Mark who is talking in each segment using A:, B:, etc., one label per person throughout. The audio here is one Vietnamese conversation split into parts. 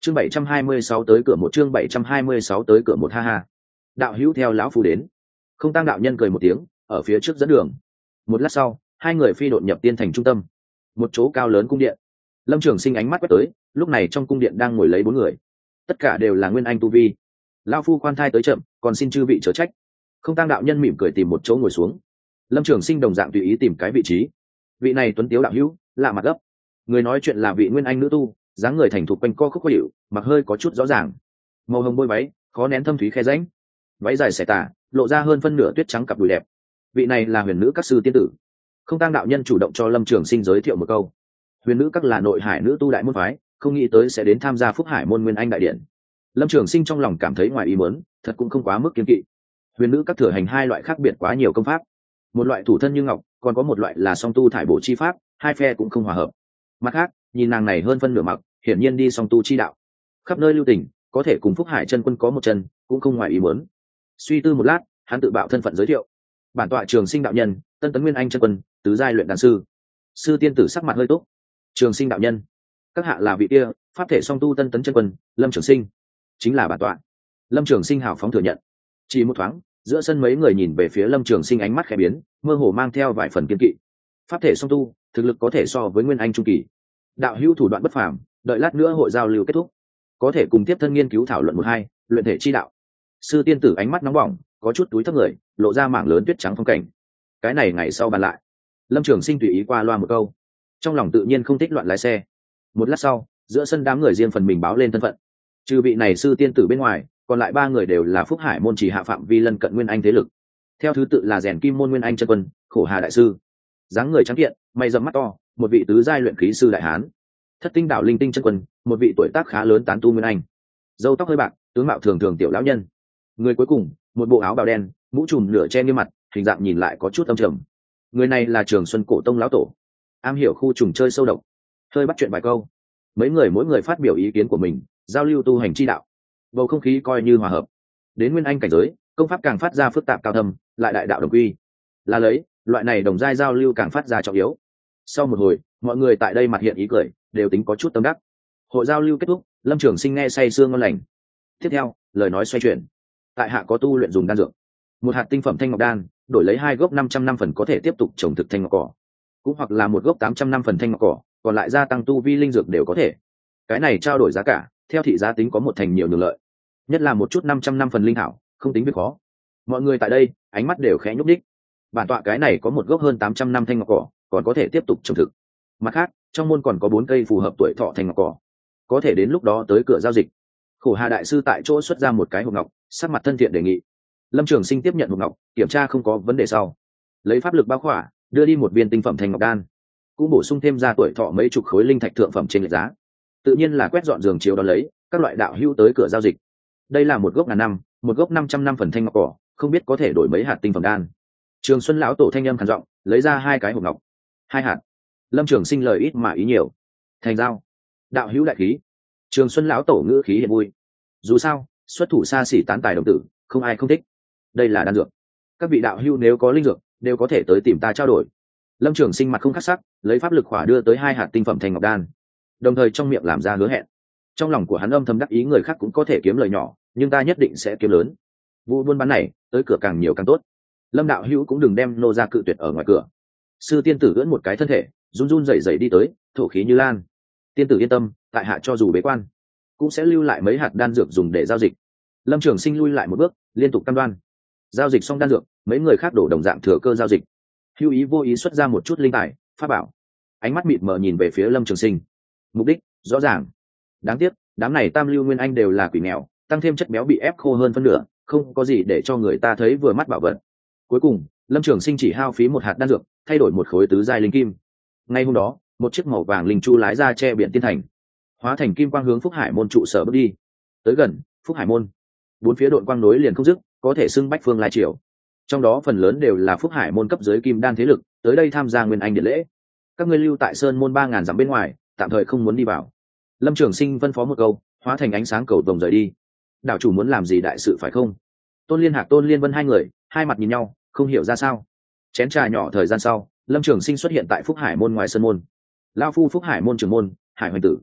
A: chương 726 tới cửa một, chương 726 tới cửa một, ha ha. Đạo hữu theo lão phu đến. Không Tăng đạo nhân cười một tiếng, ở phía trước dẫn đường. Một lát sau, hai người phi độn nhập tiên thành trung tâm, một chỗ cao lớn cung điện. Lâm Trường Sinh ánh mắt quét tới, lúc này trong cung điện đang ngồi lấy 4 người, tất cả đều là nguyên anh tu vi. Lão phu khoan thai tới chậm, còn xin chư vị chớ trách. Không Tăng đạo nhân mỉm cười tìm một chỗ ngồi xuống. Lâm Trường Sinh đồng dạng tùy ý tìm cái vị trí. Vị này tuấn tiếu đạo hữu, lạ mặt gấp. Người nói chuyện là vị nguyên anh nữ tu, dáng người thành thục quanh co khúc khuỷu, mặc hơi có chút rõ ràng, màu hồng bôi váy khó nén thâm thúy khe rãnh, váy dài xẻ tả lộ ra hơn phân nửa tuyết trắng cặp đùi đẹp. Vị này là huyền nữ các sư tiên tử. Không Tăng đạo nhân chủ động cho Lâm Trường Sinh giới thiệu một câu. Huyền nữ các là nội hải nữ tu đại môn phái, không nghĩ tới sẽ đến tham gia Phúc Hải môn nguyên anh đại điện. Lâm Trường Sinh trong lòng cảm thấy ngoài ý muốn, thật cũng không quá mức kiêng kỵ. Huyền nữ các thừa hành 2 loại khác biệt quá nhiều công pháp, một loại thủ thân như ngọc, còn có một loại là song tu thải bổ chi pháp, hai phe cũng không hòa hợp. Mặt khác, nhìn nàng này hơn phân nửa mặc, hiển nhiên đi song tu chi đạo, khắp nơi lưu tình, có thể cùng Phúc Hải chân quân có một chân, cũng không ngoài ý muốn. Suy tư một lát, hắn tự bạo thân phận giới thiệu: bản tọa Trường Sinh đạo nhân, Tân Tấn Nguyên Anh chân quân, tứ giai luyện đan sư. Sư tiên tử sắc mặt hơi tốt. Trường Sinh đạo nhân, các hạ là vị kia pháp thể song tu Tân Tấn chân quân Lâm Trường Sinh? Chính là bản tọa. Lâm Trường Sinh hào phóng thừa nhận. Chỉ một thoáng, giữa sân mấy người nhìn về phía Lâm Trường Sinh, ánh mắt khẽ biến, mơ hồ mang theo vài phần kiên kỵ. Pháp thể song tu, thực lực có thể so với Nguyên Anh trung kỳ. Đạo hữu thủ đoạn bất phàm, đợi lát nữa hội giao lưu kết thúc, có thể cùng tiếp thân nghiên cứu thảo luận một hai luyện thể chi đạo. Sư tiên tử ánh mắt nóng bỏng, có chút túi thấp người, lộ ra mảng lớn tuyết trắng phong cảnh. Cái này ngày sau bàn lại. Lâm Trường Sinh tùy ý qua loa một câu, trong lòng tự nhiên không thích loạn lái xe. Một lát sau, giữa sân đám người riêng phần mình báo lên thân phận. Trừ vị này sư tiên tử bên ngoài, còn lại 3 người đều là Phúc Hải môn chỉ hạ phạm vi lân cận nguyên anh thế lực. Theo thứ tự là Rèn Kim môn nguyên anh chân quân Khổ Hà đại sư, dáng người trắng kiện, mày rậm mắt to, một vị tứ giai luyện khí sư đại hán. Thất Tinh đảo Linh Tinh chân quân, một vị tuổi tác khá lớn tán tu nguyên anh, râu tóc hơi bạc, tướng mạo thường thường tiểu lão nhân. Người cuối cùng, một bộ áo bào đen, mũ trùm nửa che nghiêm mặt, hình dạng nhìn lại có chút âm trầm. Người này là Trường Xuân cổ tông lão tổ, am hiểu khu trùng chơi sâu độc. Hơi bắt chuyện vài câu, mấy người mỗi người phát biểu ý kiến của mình, giao lưu tu hành chi đạo. Bầu không khí coi như hòa hợp. Đến nguyên anh cảnh giới, công pháp càng phát ra phức tạp cao thâm, lại đại đạo đồng quy, là lấy loại này đồng giai giao lưu càng phát ra trọng yếu. Sau một hồi, mọi người tại đây mặt hiện ý cười, đều tính có chút tâm đắc. Hội giao lưu kết thúc, Lâm Trường Sinh nghe say sương ngon lành. Tiếp theo, lời nói xoay chuyển. Tại hạ có tu luyện dùng đan dược, một hạt tinh phẩm thanh ngọc đan, đổi lấy 2 gốc 500 năm phần có thể tiếp tục trồng thực thanh ngọc cỏ, cũng hoặc là một gốc 800 năm phần thanh ngọc cỏ, còn lại gia tăng tu vi linh dược đều có thể. Cái này trao đổi giá cả, theo thị giá tính có 1 thành nhiều nhường lợi, nhất là một chút 500 năm phần linh thảo, không tính việc khó. Mọi người tại đây ánh mắt đều khẽ nhúc nhích. Bản tọa cái này có một gốc hơn 800 năm thanh ngọc cỏ, còn có thể tiếp tục trồng thực. Mặt khác, trong môn còn có 4 cây phù hợp tuổi thọ thanh ngọc cỏ, có thể đến lúc đó tới cửa giao dịch. Khổ Hà đại sư tại chỗ xuất ra một cái hộp ngọc, sắc mặt thân thiện đề nghị. Lâm Trường Sinh tiếp nhận hộp ngọc, kiểm tra không có vấn đề sau, lấy pháp lực bao khỏa, đưa đi một viên tinh phẩm thanh ngọc đan, cũng bổ sung thêm ra tuổi thọ mấy chục khối linh thạch thượng phẩm trên lệch giá. Tự nhiên là quét dọn giường chiếu đó lấy các loại đạo hữu tới cửa giao dịch. Đây là một gốc ngàn năm, một gốc 500 năm phần thanh ngọc cỏ, không biết có thể đổi mấy hạt tinh phẩm đan. Trường Xuân lão tổ thanh âm khàn giọng, lấy ra 2 cái hộp ngọc. 2 hạt. Lâm Trường Sinh lời ít mà ý nhiều. Thành giao. Đạo hữu đại khí. Trường Xuân lão tổ ngữ khí hiện vui. Dù sao, xuất thủ xa xỉ tán tài đồng tử, không ai không thích. Đây là đan dược, các vị đạo hữu nếu có linh dược, đều có thể tới tìm ta trao đổi. Lâm Trường Sinh mặt không khắc sắc, lấy pháp lực khỏa đưa tới 2 hạt tinh phẩm thanh ngọc đan, đồng thời trong miệng làm ra hứa hẹn. Trong lòng của hắn âm thầm đắc ý, người khác cũng có thể kiếm lời nhỏ, nhưng ta nhất định sẽ kiếm lớn. Vụ buôn bán này, tới cửa càng nhiều càng tốt. Lâm đạo hữu cũng đừng đem nô ra cự tuyệt ở ngoài cửa. Sư tiên tử ưỡn một cái thân thể, run run rẩy rẩy đi tới, thổ khí như lan. Tiên tử yên tâm, tại hạ cho dù bế quan, cũng sẽ lưu lại mấy hạt đan dược dùng để giao dịch. Lâm Trường Sinh lui lại một bước, liên tục cam đoan. Giao dịch xong đan dược, mấy người khác đổ đồng dạng thừa cơ giao dịch. Hữu ý vô ý xuất ra một chút linh tài, pháp bảo. Ánh mắt mịt mờ nhìn về phía Lâm Trường Sinh. Mục đích rõ ràng. Đáng tiếc, đám này tam lưu nguyên anh đều là quỷ nghèo, tăng thêm chất béo bị ép khô hơn phân nửa, không có gì để cho người ta thấy vừa mắt bảo vật. Cuối cùng, Lâm Trường Sinh chỉ hao phí 1 hạt đan dược, thay đổi một khối tứ giai linh kim. Ngay hôm đó, một chiếc màu vàng linh chu lái ra che biển tiên thành, hóa thành kim quang hướng Phúc Hải môn trụ sở bước đi. Tới gần Phúc Hải môn, 4 phía đội quang nối liền không dứt, có thể xưng bách phương lai triều. Trong đó phần lớn đều là Phúc Hải môn cấp dưới kim đan thế lực, tới đây tham gia nguyên anh điện lễ. Các ngươi lưu tại sơn môn 3000 dặm bên ngoài, tạm thời không muốn đi vào. Lâm Trường Sinh phân phó một câu, hóa thành ánh sáng cầu vồng rời đi. Đạo chủ muốn làm gì đại sự phải không? Tôn Liên Hạc, Tôn Liên Vân hai người, hai mặt nhìn nhau, không hiểu ra sao. Chén trà nhỏ thời gian sau, Lâm Trường Sinh xuất hiện tại Phúc Hải môn ngoài sơn môn. Lão phu Phúc Hải môn trưởng môn, Hải Hoành Tử.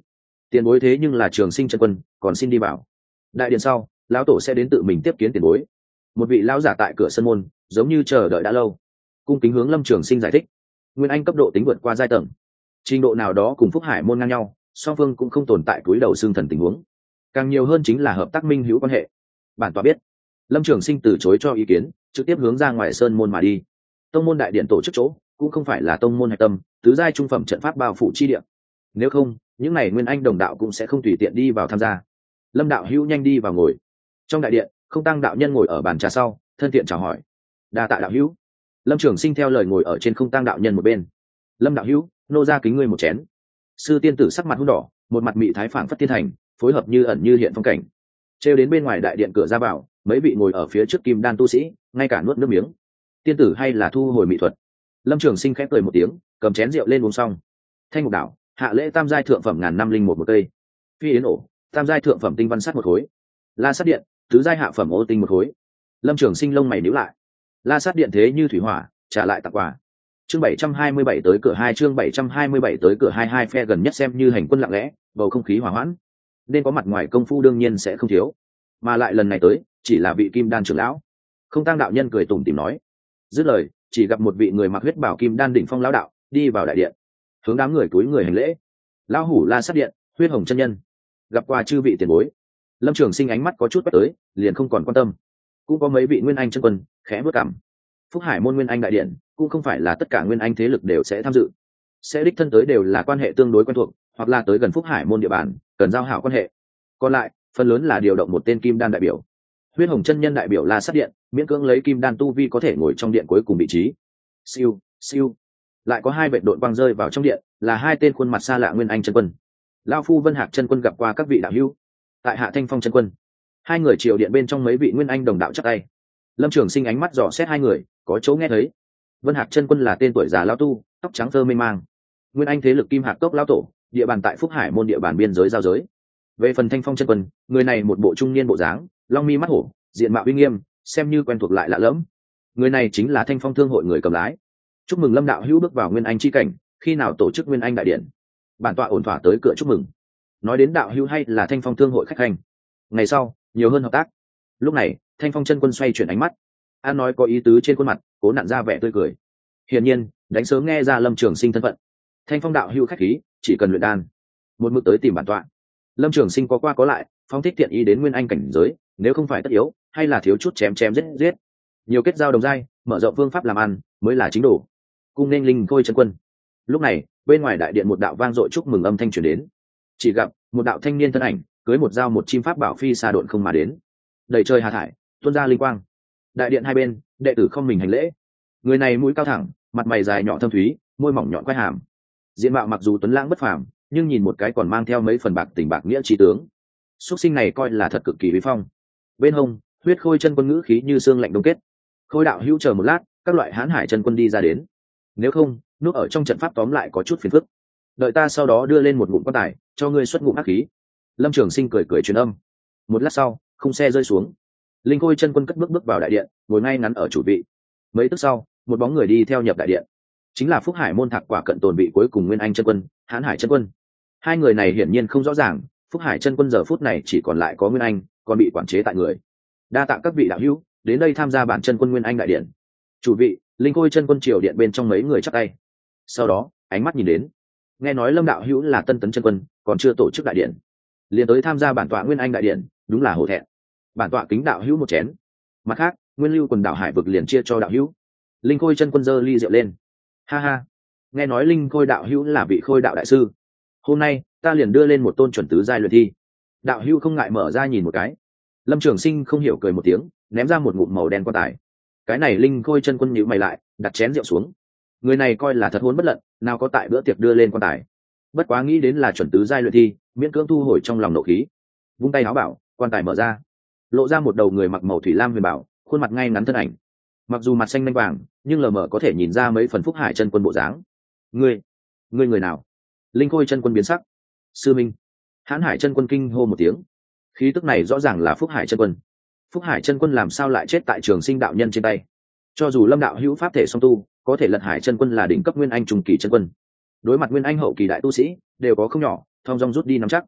A: Tiền bối thế nhưng là Trường Sinh chân quân, còn xin đi vào. Đại điện sau, lão tổ sẽ đến tự mình tiếp kiến tiền bối. Một vị lão giả tại cửa sân môn, giống như chờ đợi đã lâu, cung kính hướng Lâm Trường Sinh giải thích. Nguyên Anh cấp độ tính vượt qua giai tầng, trình độ nào đó cùng Phúc Hải môn ngang nhau, song phương cũng không tồn tại cúi đầu xương thần tình huống, càng nhiều hơn chính là hợp tác minh hữu quan hệ. Bản tọa biết. Lâm Trường Sinh từ chối cho ý kiến, trực tiếp hướng ra ngoài sơn môn mà đi. Tông môn đại điện tổ chức chỗ cũng không phải là tông môn hạch tâm, tứ giai trung phẩm trận pháp bao phủ chi địa. Nếu không, những này Nguyên Anh đồng đạo cũng sẽ không tùy tiện đi vào tham gia. Lâm đạo hữu nhanh đi vào ngồi. Trong đại điện, Không Tăng đạo nhân ngồi ở bàn trà sau, thân thiện chào hỏi. Đa tạ đạo hữu. Lâm Trường Sinh theo lời ngồi ở trên Không Tăng đạo nhân một bên. Lâm đạo hữu, nô ra kính ngươi một chén. Sư tiên tử sắc mặt hung đỏ, một mặt mị thái phảng phất thiên thành, phối hợp như ẩn như hiện phong cảnh. Trêu đến bên ngoài đại điện cửa ra vào, mấy vị ngồi ở phía trước kim đan tu sĩ, ngay cả nuốt nước miếng. Tiên tử hay là thu hồi mỹ thuật. Lâm Trường Sinh khẽ cười một tiếng, cầm chén rượu lên uống xong. Thanh Ngục Đảo, hạ lễ tam giai thượng phẩm ngàn năm linh một cây. Phi yến ổ, tam giai thượng phẩm tinh văn sắt một khối. La sát điện, tứ giai hạ phẩm ô tinh một khối. Lâm Trường Sinh lông mày nhíu lại. La sát điện thế như thủy hỏa, trả lại tặng quà. Chương 727 tới cửa 2, chương 727 tới cửa 2 phe gần nhất xem như hành quân lặng lẽ, bầu không khí hòa hoãn. Nên có mặt ngoài công phu đương nhiên sẽ không thiếu, mà lại lần này tới, chỉ là vị kim đan trưởng lão. Không Tăng đạo nhân cười tủm tỉm nói. Dứt lời, chỉ gặp một vị người mặc huyết bảo kim đan đỉnh phong lão đạo đi vào đại điện, hướng đám người cúi người hành lễ. Lão hủ La sát điện, Huyết Hồng chân nhân, gặp qua chư vị tiền bối. Lâm Trường Sinh ánh mắt có chút quét tới, liền không còn quan tâm. Cũng có mấy vị nguyên anh chân quân khẽ bước cằm. Phúc Hải môn nguyên anh đại điện cũng không phải là tất cả nguyên anh thế lực đều sẽ tham dự, sẽ đích thân tới đều là quan hệ tương đối quen thuộc, hoặc là tới gần Phúc Hải môn địa bàn cần giao hảo quan hệ. Còn lại phần lớn là điều động một tên kim đan đại biểu. Huyết Hồng chân nhân đại biểu La sát điện, miễn cưỡng lấy kim đan tu vi có thể ngồi trong điện cuối cùng vị trí. Siêu siêu, lại có hai vệ đội quang rơi vào trong điện, là hai tên khuôn mặt xa lạ nguyên anh chân quân. Lão phu Vân Hạc chân quân gặp qua các vị đạo hữu. Tại Hạ Thanh Phong chân quân. Hai người triều điện bên trong mấy vị nguyên anh đồng đạo chắp tay. Lâm Trường Sinh ánh mắt dò xét hai người, có chỗ nghe thấy. Vân Hạc chân quân là tên tuổi già lão tu, tóc trắng thơ mê mang. Nguyên anh thế lực Kim Hạc Cốc lão tổ, địa bàn tại Phúc Hải môn địa bàn biên giới giao giới. Về phần Thanh Phong chân quân, người này một bộ trung niên bộ dáng, long mi mắt hổ, diện mạo uy nghiêm, xem như quen thuộc lại lạ lẫm. Người này chính là Thanh Phong thương hội người cầm lái. Chúc mừng Lâm đạo hữu bước vào nguyên anh chi cảnh, khi nào tổ chức nguyên anh đại điện? Bản tọa ổn thỏa tới cửa chúc mừng. Nói đến đạo hữu hay là Thanh Phong thương hội khách hành. Ngày sau nhiều hơn hợp tác. Lúc này Thanh Phong chân quân xoay chuyển ánh mắt, an nói có ý tứ trên khuôn mặt, cố nặn ra vẻ tươi cười. Hiển nhiên đánh sớm nghe ra Lâm Trường Sinh thân phận. Thanh Phong đạo hữu khách khí, chỉ cần luyện đan, một mực tới tìm bản tọa. Lâm Trường Sinh có qua có lại, phóng thích tiện ý đến nguyên anh cảnh giới, nếu không phải tất yếu, hay là thiếu chút chém giết, nhiều kết giao đồng giai, mở rộng phương pháp làm ăn mới là chính đồ. Cung nên linh khôi chân quân. Lúc này bên ngoài đại điện một đạo vang dội chúc mừng âm thanh truyền đến. Chỉ gặp một đạo thanh niên thân ảnh cưới một dao một chim pháp bảo phi xa độn không mà đến, đầy trời hà thải tuôn ra linh quang. Đại điện hai bên đệ tử không mình hành lễ. Người này mũi cao thẳng, mặt mày dài nhỏ thâm thúy, môi mỏng nhọn quai hàm, diện mạo mặc dù tuấn lãng bất phàm, nhưng nhìn một cái còn mang theo mấy phần bạc tình bạc nghĩa trí tướng. Xuất sinh này coi là thật cực kỳ uy phong. Bên hông huyết khôi chân quân ngữ khí như xương lạnh đông kết. Khôi đạo hữu chờ một lát, các loại hán hải chân quân đi ra đến, nếu không núp ở trong trận pháp tóm lại có chút phiền phức. Đợi ta sau đó đưa lên một ngụm quan tài cho ngươi xuất ngụm ác khí. Lâm Trường Sinh cười cười truyền âm. Một lát sau khung xe rơi xuống, linh khôi chân quân cất bước vào đại điện, ngồi ngay ngắn ở chủ vị. Mấy tức sau một bóng người đi theo nhập đại điện, chính là Phúc Hải môn Thạc Quả cận tồn vị cuối cùng nguyên anh chân quân, hán hải chân quân. Hai người này hiển nhiên không rõ ràng Phúc Hải chân quân giờ phút này chỉ còn lại có nguyên anh, còn bị quản chế tại người. Đa tạ các vị đạo hữu đến đây tham gia bản chân quân nguyên anh đại điện. Chủ vị linh khôi chân quân triều điện bên trong mấy người chắp tay, sau đó ánh mắt nhìn đến, nghe nói Lâm đạo hữu là tân tấn chân quân, còn chưa tổ chức đại điện, liền tới tham gia bản tọa nguyên anh đại điện, đúng là hổ thẹn. Bản tọa kính đạo hữu một chén. Mặt khác nguyên lưu quần đảo hải vực liền chia cho đạo hữu. Linh khôi chân quân giơ ly rượu lên. Ha ha, nghe nói linh khôi đạo hữu là vị khôi đạo đại sư, hôm nay ta liền đưa lên một tôn chuẩn tứ giai luyện thi, đạo hữu không ngại mở ra nhìn một cái. Lâm Trường Sinh không hiểu cười một tiếng, ném ra một ngụm màu đen quan tài. Cái này linh khôi chân quân nhíu mày lại, đặt chén rượu xuống. Người này coi là thật hôn bất lận, nào có tại bữa tiệc đưa lên quan tài. Bất quá nghĩ đến là chuẩn tứ giai luyện thi, miễn cưỡng thu hồi trong lòng nộ khí, vung tay áo bảo, quan tài mở ra, lộ ra một đầu người mặc màu thủy lam huyền bảo, khuôn mặt ngay ngắn thân ảnh. Mặc dù mặt xanh lanh vàng, nhưng lờ mờ có thể nhìn ra mấy phần Phúc Hải chân quân bộ dáng. Ngươi người nào? Linh khôi chân quân biến sắc. Sư minh. Hán hải chân quân kinh hô một tiếng. Khí tức này rõ ràng là Phúc Hải chân quân. Phúc Hải chân quân làm sao lại chết tại Trường Sinh đạo nhân trên tay? Cho dù Lâm đạo hữu pháp thể song tu, có thể lật hải chân quân là đỉnh cấp nguyên anh trung kỳ chân quân, đối mặt nguyên anh hậu kỳ đại tu sĩ đều có không nhỏ, thong dong rút đi nắm chắc.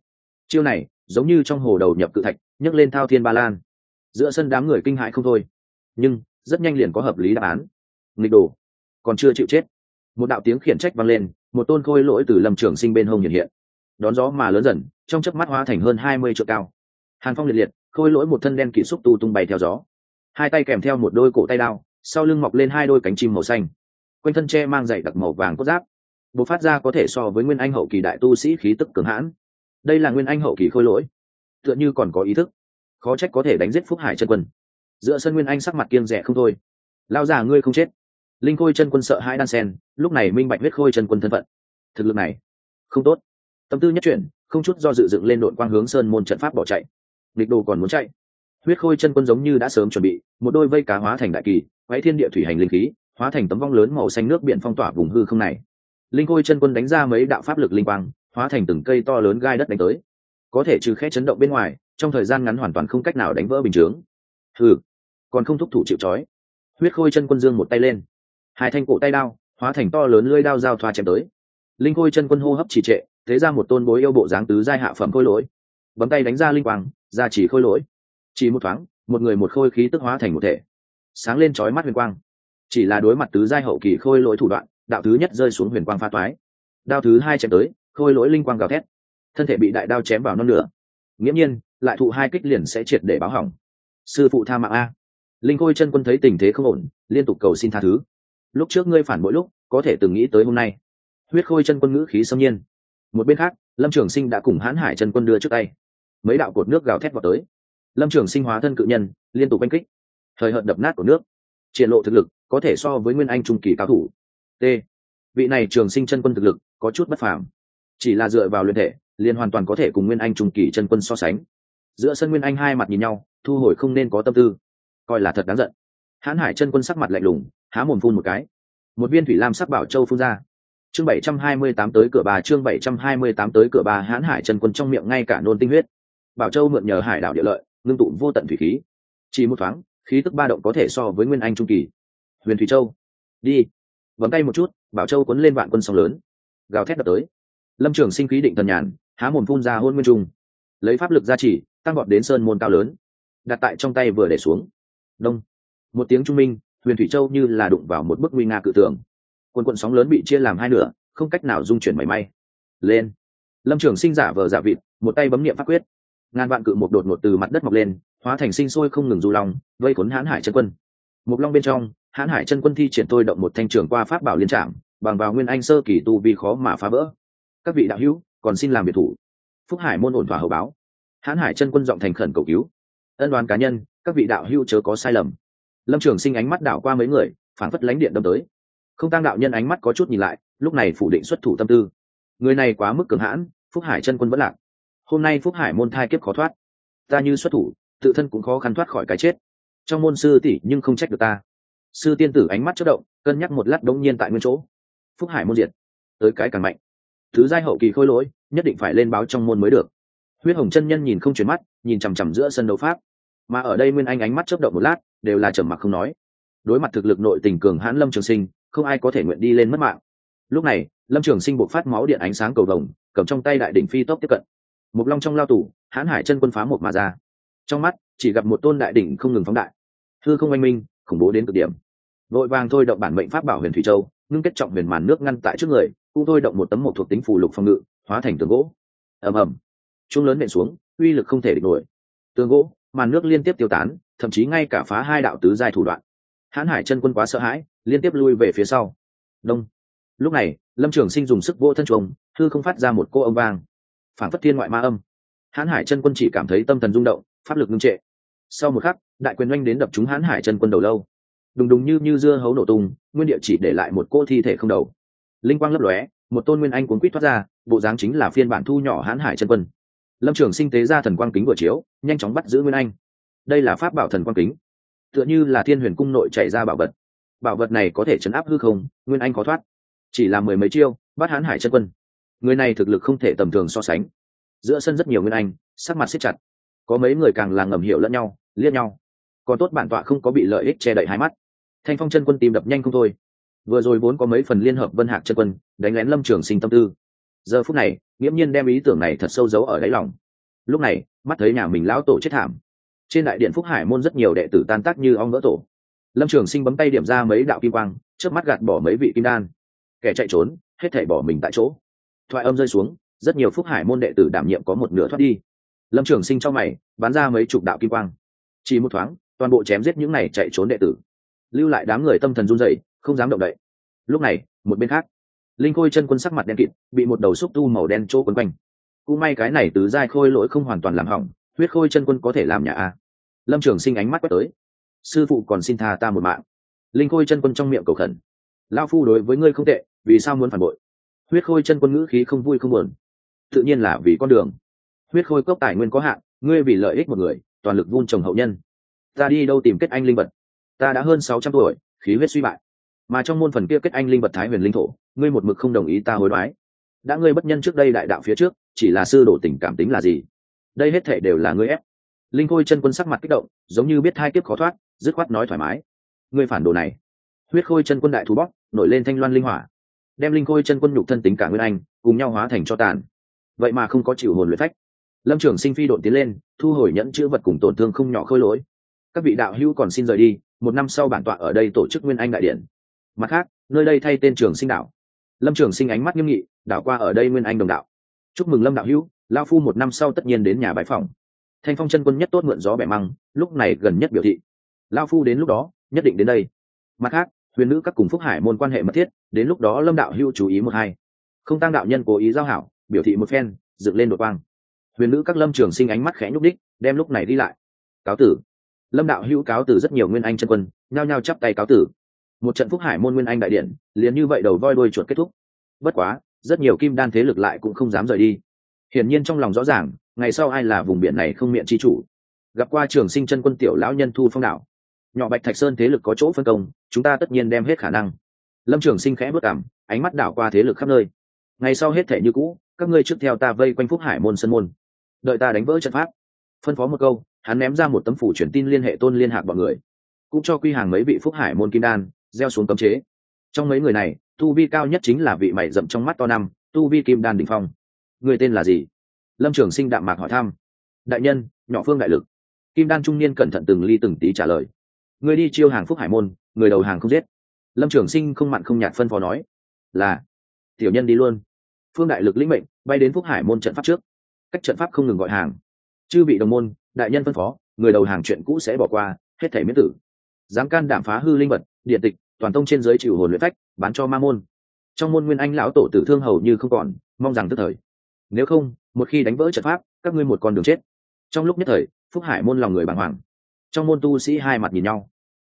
A: Chiêu này giống như trong hồ đầu nhập cự thạch, nhấc lên thao thiên ba lan. Giữa sân đám người kinh hãi không thôi, nhưng rất nhanh liền có hợp lý đáp án. Nghịch đồ, còn chưa chịu chết. Một đạo tiếng khiển trách vang lên, một tôn khôi lỗi từ Lâm Trường Sinh bên hông hiện hiện, đón gió mà lớn dần, trong chớp mắt hóa thành hơn 20 trượng cao. Hàn phong liệt liệt, khôi lỗi một thân đen kỵ xúc tu tung bay theo gió, hai tay kèm theo một đôi cổ tay đao, sau lưng mọc lên hai đôi cánh chim màu xanh, quanh thân tre mang dày đặc màu vàng cốt giáp, bộc phát ra có thể so với nguyên anh hậu kỳ đại tu sĩ khí tức cường hãn. Đây là nguyên anh hậu kỳ khôi lỗi, tựa như còn có ý thức, khó trách có thể đánh giết Phúc Hải chân quân. Giữa sân nguyên anh sắc mặt kiêng dè không thôi. Lao già ngươi không chết. Linh khôi chân quân sợ hãi đan sen, lúc này minh bạch huyết khôi chân quân thân phận. Thực lực này không tốt. Tâm tư nhất chuyển, không chút do dự dựng lên đội quang hướng sơn môn trận pháp bỏ chạy. Địch đồ còn muốn chạy. Huyết khôi chân quân giống như đã sớm chuẩn bị, một đôi vây cá hóa thành đại kỳ, quấy thiên địa thủy hành linh khí, hóa thành tấm vong lớn màu xanh nước biển phong tỏa vùng hư không này. Linh khôi chân quân đánh ra mấy đạo pháp lực linh quang, hóa thành từng cây to lớn gai đất đánh tới, có thể trừ khẽ chấn động bên ngoài, trong thời gian ngắn hoàn toàn không cách nào đánh vỡ bình chướng. Hừ, còn không thúc thủ chịu trói. Huyết khôi chân quân dương một tay lên, hai thanh cổ tay đao hóa thành to lớn lưỡi đao giao thoa chém tới. Linh khôi chân quân hô hấp trì trệ, thế ra một tôn bối yêu bộ dáng tứ giai hạ phẩm khôi lỗi, bấm tay đánh ra linh quang, ra chỉ khôi lỗi. Chỉ một thoáng, một người một khôi khí tức hóa thành một thể, sáng lên chói mắt huyền quang. Chỉ là đối mặt tứ giai hậu kỳ khôi lỗi thủ đoạn, đạo thứ nhất rơi xuống huyền quang phá toái, đao thứ hai chém tới, khôi lỗi linh quang gào thét, thân thể bị đại đao chém vào non nửa, nghiễm nhiên lại thụ hai kích liền sẽ triệt để báo hỏng. Sư phụ tha mạng a. Linh khôi chân quân thấy tình thế không ổn, liên tục cầu xin tha thứ. Lúc trước ngươi phản bội lúc, có thể từng nghĩ tới hôm nay. Huyết khôi chân quân ngữ khí xâm nhiên. Một bên khác, Lâm Trường Sinh đã cùng Hán Hải chân quân đưa trước tay, mấy đạo cột nước gào thét vào tới. Lâm Trường Sinh hóa thân cự nhân, liên tục đánh kích, thời hợt đập nát của nước, triển lộ thực lực có thể so với nguyên anh trung kỳ cao thủ. T. Vị này Trường Sinh chân quân thực lực có chút bất phàm, chỉ là dựa vào luyện thể, liền hoàn toàn có thể cùng nguyên anh trung kỳ chân quân so sánh. Giữa sân nguyên anh hai mặt nhìn nhau, thu hồi không nên có tâm tư, coi là thật đáng giận. Hán Hải chân quân sắc mặt lạnh lùng, há mồm phun một cái, một viên thủy lam sắc bảo châu phun ra. Chương 728 tới cửa bà, chương 728 tới cửa bà. Hán Hải chân quân trong miệng ngay cả nôn tinh huyết. Bảo châu mượn nhờ hải đảo địa lợi, ngưng tụ vô tận thủy khí, chỉ một thoáng, khí tức ba động có thể so với nguyên anh trung kỳ. Huyền thủy châu, đi. Bấm tay một chút, bảo châu cuốn lên vạn quân sóng lớn, gào thét đập tới. Lâm Trường Sinh khí định thần nhàn, há mồm phun ra hôn nguyên trung, lấy pháp lực gia trì, tăng vọt đến sơn môn cao lớn, đặt tại trong tay vừa để xuống. Đông, một tiếng trung minh, huyền thủy châu như là đụng vào một bức nguy nga cự tường, quần quần sóng lớn bị chia làm hai nửa, không cách nào dung chuyển mảy may. Lên. Lâm Trường Sinh giả vờ giả vịt, một tay bấm niệm pháp quyết, ngàn vạn cự một đột ngột từ mặt đất mọc lên, hóa thành sinh sôi không ngừng du long, vây cuốn Hán Hải chân quân. Một long bên trong, Hán Hải chân quân thi triển tôi động một thanh trường qua pháp bảo liên trảm, bằng vào nguyên anh sơ kỳ tu vi khó mà phá vỡ. Các vị đạo hữu, còn xin làm biệt thủ. Phúc Hải môn ổn thỏa hậu báo. Hán Hải chân quân giọng thành khẩn cầu cứu. Ân đoán cá nhân, các vị đạo hữu chớ có sai lầm. Lâm Trường Sinh ánh mắt đảo qua mấy người, phảng phất lánh điện đâm tới. Không Tăng đạo nhân ánh mắt có chút nhìn lại, lúc này phủ định xuất thủ tâm tư. Người này quá mức cường hãn, Phúc Hải chân quân vẫn lạc. Hôm nay Phúc Hải môn thai kiếp khó thoát, ta như xuất thủ, tự thân cũng khó khăn thoát khỏi cái chết. Trong môn sư tỷ nhưng không trách được ta. Sư tiên tử ánh mắt chớp động, cân nhắc một lát đống nhiên tại nguyên chỗ. Phúc Hải môn diệt, tới cái càng mạnh. Thứ giai hậu kỳ khôi lỗi, nhất định phải lên báo trong môn mới được. Huyết Hồng chân nhân nhìn không chuyển mắt, nhìn chằm chằm giữa sân đấu pháp. Mà ở đây Nguyên Anh ánh mắt chớp động một lát, đều là trầm mặc không nói. Đối mặt thực lực nội tình cường hãn Lâm Trường Sinh, không ai có thể nguyện đi lên mất mạng. Lúc này, Lâm Trường Sinh bộc phát máu điện ánh sáng cầu vồng, cầm trong tay đại đỉnh phi tốc tiếp cận. Một long trong lao tủ, Hán Hải chân quân phá một mà ra. Trong mắt chỉ gặp một tôn đại đỉnh không ngừng phóng đại, hư không oanh minh, khủng bố đến cực điểm. Vội vàng thôi động bản mệnh pháp bảo Huyền Thủy Châu, ngưng kết trọng huyền màn nước ngăn tại trước người, cũng thôi động một tấm một thuộc tính phù lục phòng ngự, hóa thành tường gỗ. Ầm ầm, chuông lớn nện xuống, uy lực không thể địch nổi. Tường gỗ, màn nước liên tiếp tiêu tán, thậm chí ngay cả phá hai đạo tứ giai thủ đoạn. Hán Hải chân quân quá sợ hãi, liên tiếp lui về phía sau. Đông. Lúc này, Lâm Trường Sinh dùng sức vỗ thân chuông, hư không phát ra một cô âm vang, phản phất thiên ngoại ma âm. Hán Hải chân quân chỉ cảm thấy tâm thần rung động, pháp lực ngưng trệ. Sau một khắc, đại quyền oanh đến đập trúng Hán Hải chân quân đầu lâu, đùng đùng như dưa hấu nổ tung, nguyên địa chỉ để lại một cô thi thể không đầu. Linh quang lấp lóe, một tôn nguyên anh cuốn quýt thoát ra, bộ dáng chính là phiên bản thu nhỏ Hán Hải chân quân. Lâm Trường Sinh tế ra thần quang kính vừa chiếu, nhanh chóng bắt giữ nguyên anh. Đây là pháp bảo thần quang kính, tựa như là Thiên Huyền cung nội chạy ra bảo vật. Bảo vật này có thể chấn áp hư không, nguyên anh khó thoát. Chỉ là mười mấy chiêu, bắt Hán Hải chân quân. Người này thực lực không thể tầm thường so sánh. Giữa sân rất nhiều nguyên anh, sắc mặt siết chặt, có mấy người càng là ngầm hiểu lẫn nhau, liếc nhau. Còn tốt bản tọa không có bị lợi ích che đậy hai mắt. Thanh Phong chân quân tìm đập nhanh không thôi. Vừa rồi vốn có mấy phần liên hợp Vân Hạc chân quân đánh lén Lâm Trường Sinh tâm tư, giờ phút này nghiễm nhiên đem ý tưởng này thật sâu giấu ở đáy lòng. lúc này mắt thấy nhà mình lão tổ chết thảm, trên đại điện Phúc Hải môn rất nhiều đệ tử tan tác như ong vỡ tổ. Lâm Trường Sinh bấm tay điểm ra mấy đạo kim quang, trước mắt gạt bỏ mấy vị kim đan, kẻ chạy trốn hết thảy bỏ mình tại chỗ. Thoại âm rơi xuống, rất nhiều Phúc Hải môn đệ tử đảm nhiệm có một nửa thoát đi. Lâm Trường Sinh trong mày bắn ra mấy chục đạo kim quang, chỉ một thoáng toàn bộ chém giết những này chạy trốn đệ tử, lưu lại đám người tâm thần run rẩy, không dám động đậy. Lúc này một bên khác, Linh Khôi chân quân sắc mặt đen kịt, bị một đầu xúc tu màu đen chỗ quấn quanh. Cũng may cái này tứ giai khôi lỗi không hoàn toàn làm hỏng, huyết khôi chân quân có thể làm nhà a. Lâm Trường Sinh ánh mắt quét tới, sư phụ còn xin tha ta một mạng. Linh Khôi chân quân trong miệng cầu khẩn, lão phu đối với ngươi không tệ, vì sao muốn phản bội? Huyết khôi chân quân ngữ khí không vui không buồn, tự nhiên là vì con đường. Huyết khôi cốc tài nguyên có hạn, ngươi vì lợi ích một người toàn lực vun trồng hậu nhân, ta đi đâu tìm kết anh linh vật? Ta đã hơn 600 tuổi, khí huyết suy bại, mà trong môn phần kia kết anh linh vật Thái Huyền linh thổ, ngươi một mực không đồng ý ta hối đoái. Đã ngươi bất nhân trước đây đại đạo phía trước, chỉ là sư đổ tình cảm tính là gì? Đây hết thể đều là ngươi ép. Linh Khôi chân quân sắc mặt kích động, giống như biết hai kiếp khó thoát, dứt khoát nói thoải mái. Ngươi phản đồ này! Huyết Khôi chân quân đại thú bóc, nổi lên thanh loan linh hỏa, đem Linh Khôi chân quân nhục thân tính cả nguyên anh cùng nhau hóa thành cho tàn. Vậy mà không có chịu hồn luyện phách. Lâm Trường Sinh phi độn tiến lên, thu hồi nhẫn chữ vật cùng tổn thương không nhỏ khôi lỗi. Các vị đạo hữu còn xin rời đi, một năm sau bản tọa ở đây tổ chức Nguyên Anh đại điện. Mặt khác, nơi đây thay tên Trường Sinh đạo. Lâm Trường Sinh ánh mắt nghiêm nghị, đảo qua ở đây Nguyên Anh đồng đạo. Chúc mừng Lâm đạo hữu, lão phu một năm sau tất nhiên đến nhà bái phỏng. Thanh Phong chân quân nhất tốt mượn gió bẻ măng, lúc này gần nhất biểu thị, lão phu đến lúc đó nhất định đến đây. Mặt khác, Huyền nữ các cùng Phúc Hải môn quan hệ mật thiết, đến lúc đó Lâm đạo hữu chú ý một hai. Không Tăng đạo nhân cố ý giao hảo, biểu thị một phen, dựng lên đột quang. Huyền nữ các Lâm Trường Sinh ánh mắt khẽ nhúc đích, đem lúc này đi lại. Cáo tử. Lâm đạo hữu cáo từ rất nhiều Nguyên Anh chân quân, nhao nhao chắp tay cáo tử. Một trận Phúc Hải môn Nguyên Anh đại điện, liền như vậy đầu voi đuôi chuột kết thúc. Bất quá, rất nhiều kim đan thế lực lại cũng không dám rời đi. Hiển nhiên trong lòng rõ ràng, ngày sau ai là vùng biển này không miệng chi chủ. Gặp qua Trường Sinh chân quân tiểu lão nhân thu phong đạo, nhỏ Bạch Thạch Sơn thế lực có chỗ phân công, chúng ta tất nhiên đem hết khả năng. Lâm Trường Sinh khẽ bước cằm, ánh mắt đảo qua thế lực khắp nơi. Ngày sau hết thể như cũ, các ngươi trước theo ta vây quanh Phúc Hải môn sân môn, đợi ta đánh vỡ trận pháp. Phân phó một câu, hắn ném ra một tấm phủ truyền tin liên hệ Tôn Liên Hạc bọn người, cũng cho quy hàng mấy vị Phúc Hải môn kim đan gieo xuống cấm chế. Trong mấy người này, tu vi cao nhất chính là vị mày rậm trong mắt to năm, tu vi kim đan đỉnh phong. Người tên là gì? Lâm Trường Sinh đạm mạc hỏi thăm. Đại nhân, nhỏ Phương đại lực. Kim đan trung niên cẩn thận từng ly từng tí trả lời. Người đi chiêu hàng Phúc Hải môn, người đầu hàng không giết. Lâm Trường Sinh không mặn không nhạt phân phó nói. Là. Tiểu nhân đi luôn. Phương đại lực lĩnh mệnh, bay đến Phúc Hải môn trận pháp trước. Cách trận pháp không ngừng gọi hàng. Chư vị đồng môn, đại nhân phân phó, người đầu hàng chuyện cũ sẽ bỏ qua, hết thảy miễn tử. Dám can đảm phá hư linh vật, điện tịch, toàn tông trên dưới chịu hồn luyện phách, bán cho ma môn. Trong môn Nguyên Anh lão tổ tử thương hầu như không còn, mong rằng tức thời. Nếu không, một khi đánh vỡ trận pháp, các ngươi một con đường chết. Trong lúc nhất thời, Phúc Hải môn lòng người bàng hoàng. Trong môn tu sĩ hai mặt nhìn nhau.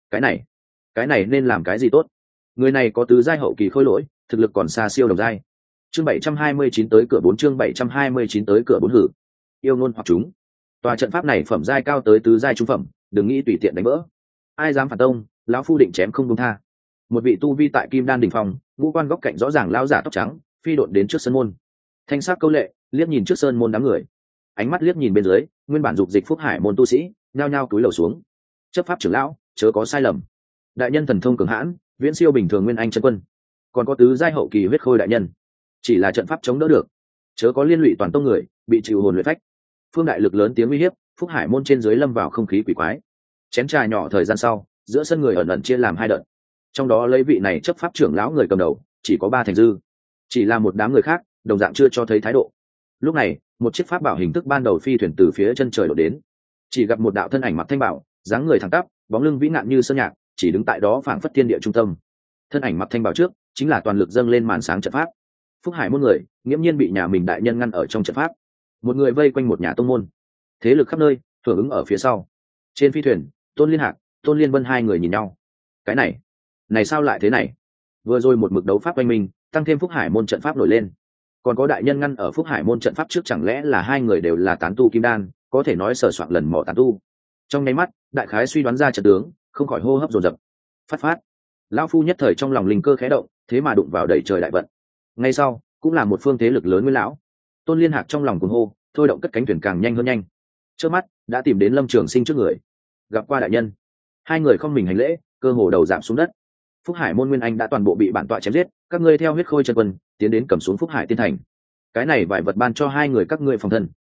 A: Cái này nên làm cái gì tốt? Người này có tứ giai hậu kỳ khôi lỗi, thực lực còn xa siêu đồng giai. Chương 729 tới cửa 4, chương 729 tới cửa 4 hử. Yêu ngôn hoặc chúng. Tòa trận pháp này phẩm giai cao tới tứ giai trung phẩm, đừng nghĩ tùy tiện đánh vỡ. Ai dám phản tông, lão phu định chém không buông tha. Một vị tu vi tại Kim Đan đỉnh phong, ngũ quan góc cạnh rõ ràng lão giả tóc trắng, phi độn đến trước sân môn. Thanh sắc câu lệ, liếc nhìn trước sơn môn đám người. Ánh mắt liếc nhìn bên dưới, nguyên bản dục dịch Phúc Hải môn tu sĩ, nhao nhao cúi đầu xuống. Chấp pháp trưởng lão, chớ có sai lầm. Đại nhân thần thông cường hãn, viễn siêu bình thường Nguyên Anh chân quân. Còn có tứ giai hậu kỳ huyết khôi đại nhân, chỉ là trận pháp chống đỡ được, chớ có liên lụy toàn tông người bị chịu hồn luyện phách. Phương đại lực lớn tiếng uy hiếp, Phúc Hải môn trên dưới lâm vào không khí quỷ quái. Chén trà nhỏ thời gian sau, giữa sân người ẩn ẩn chia làm hai đợt. Trong đó lấy vị này chấp pháp trưởng lão người cầm đầu, chỉ có 3 thành dư, chỉ là một đám người khác đồng dạng chưa cho thấy thái độ. Lúc này, một chiếc pháp bảo hình thức ban đầu phi thuyền từ phía chân trời đổ đến, chỉ gặp một đạo thân ảnh mặc thanh bảo, dáng người thẳng tắp, bóng lưng vĩ ngạn như sơn nhạc, chỉ đứng tại đó phảng phất thiên địa trung tâm. Thân ảnh mặc thanh bảo trước, chính là toàn lực dâng lên màn sáng trận pháp. Phúc Hải môn người nghiễm nhiên bị nhà mình đại nhân ngăn ở trong trận pháp. Một người vây quanh một nhà tông môn, thế lực khắp nơi hưởng ứng ở phía sau. Trên phi thuyền, Tôn Liên Hạc, Tôn Liên Vân hai người nhìn nhau. Cái này sao lại thế này? Vừa rồi một mực đấu pháp quanh mình, tăng thêm Phúc Hải môn trận pháp nổi lên, còn có đại nhân ngăn ở Phúc Hải môn trận pháp trước, chẳng lẽ là hai người đều là tán tu kim đan, có thể nói sờ soạn lần mò tán tu. Trong nháy mắt, đại khái suy đoán ra trận tướng, không khỏi hô hấp dồn dập. Phát lão phu nhất thời trong lòng linh cơ khẽ động, thế mà đụng vào đẩy trời đại vận. Ngay sau, cũng là một phương thế lực lớn nguyên lão. Tôn Liên Hạc trong lòng cuồng hô, thôi động cất cánh thuyền càng nhanh hơn nhanh. Trước mắt đã tìm đến Lâm Trường Sinh trước người. Gặp qua đại nhân. Hai người không mình hành lễ, cơ hồ đầu giảm xuống đất. Phúc Hải môn Nguyên Anh đã toàn bộ bị bản tọa chém giết, các ngươi theo huyết khôi chân quân tiến đến cầm xuống Phúc Hải tiên thành. Cái này vài vật ban cho hai người các ngươi phòng thân.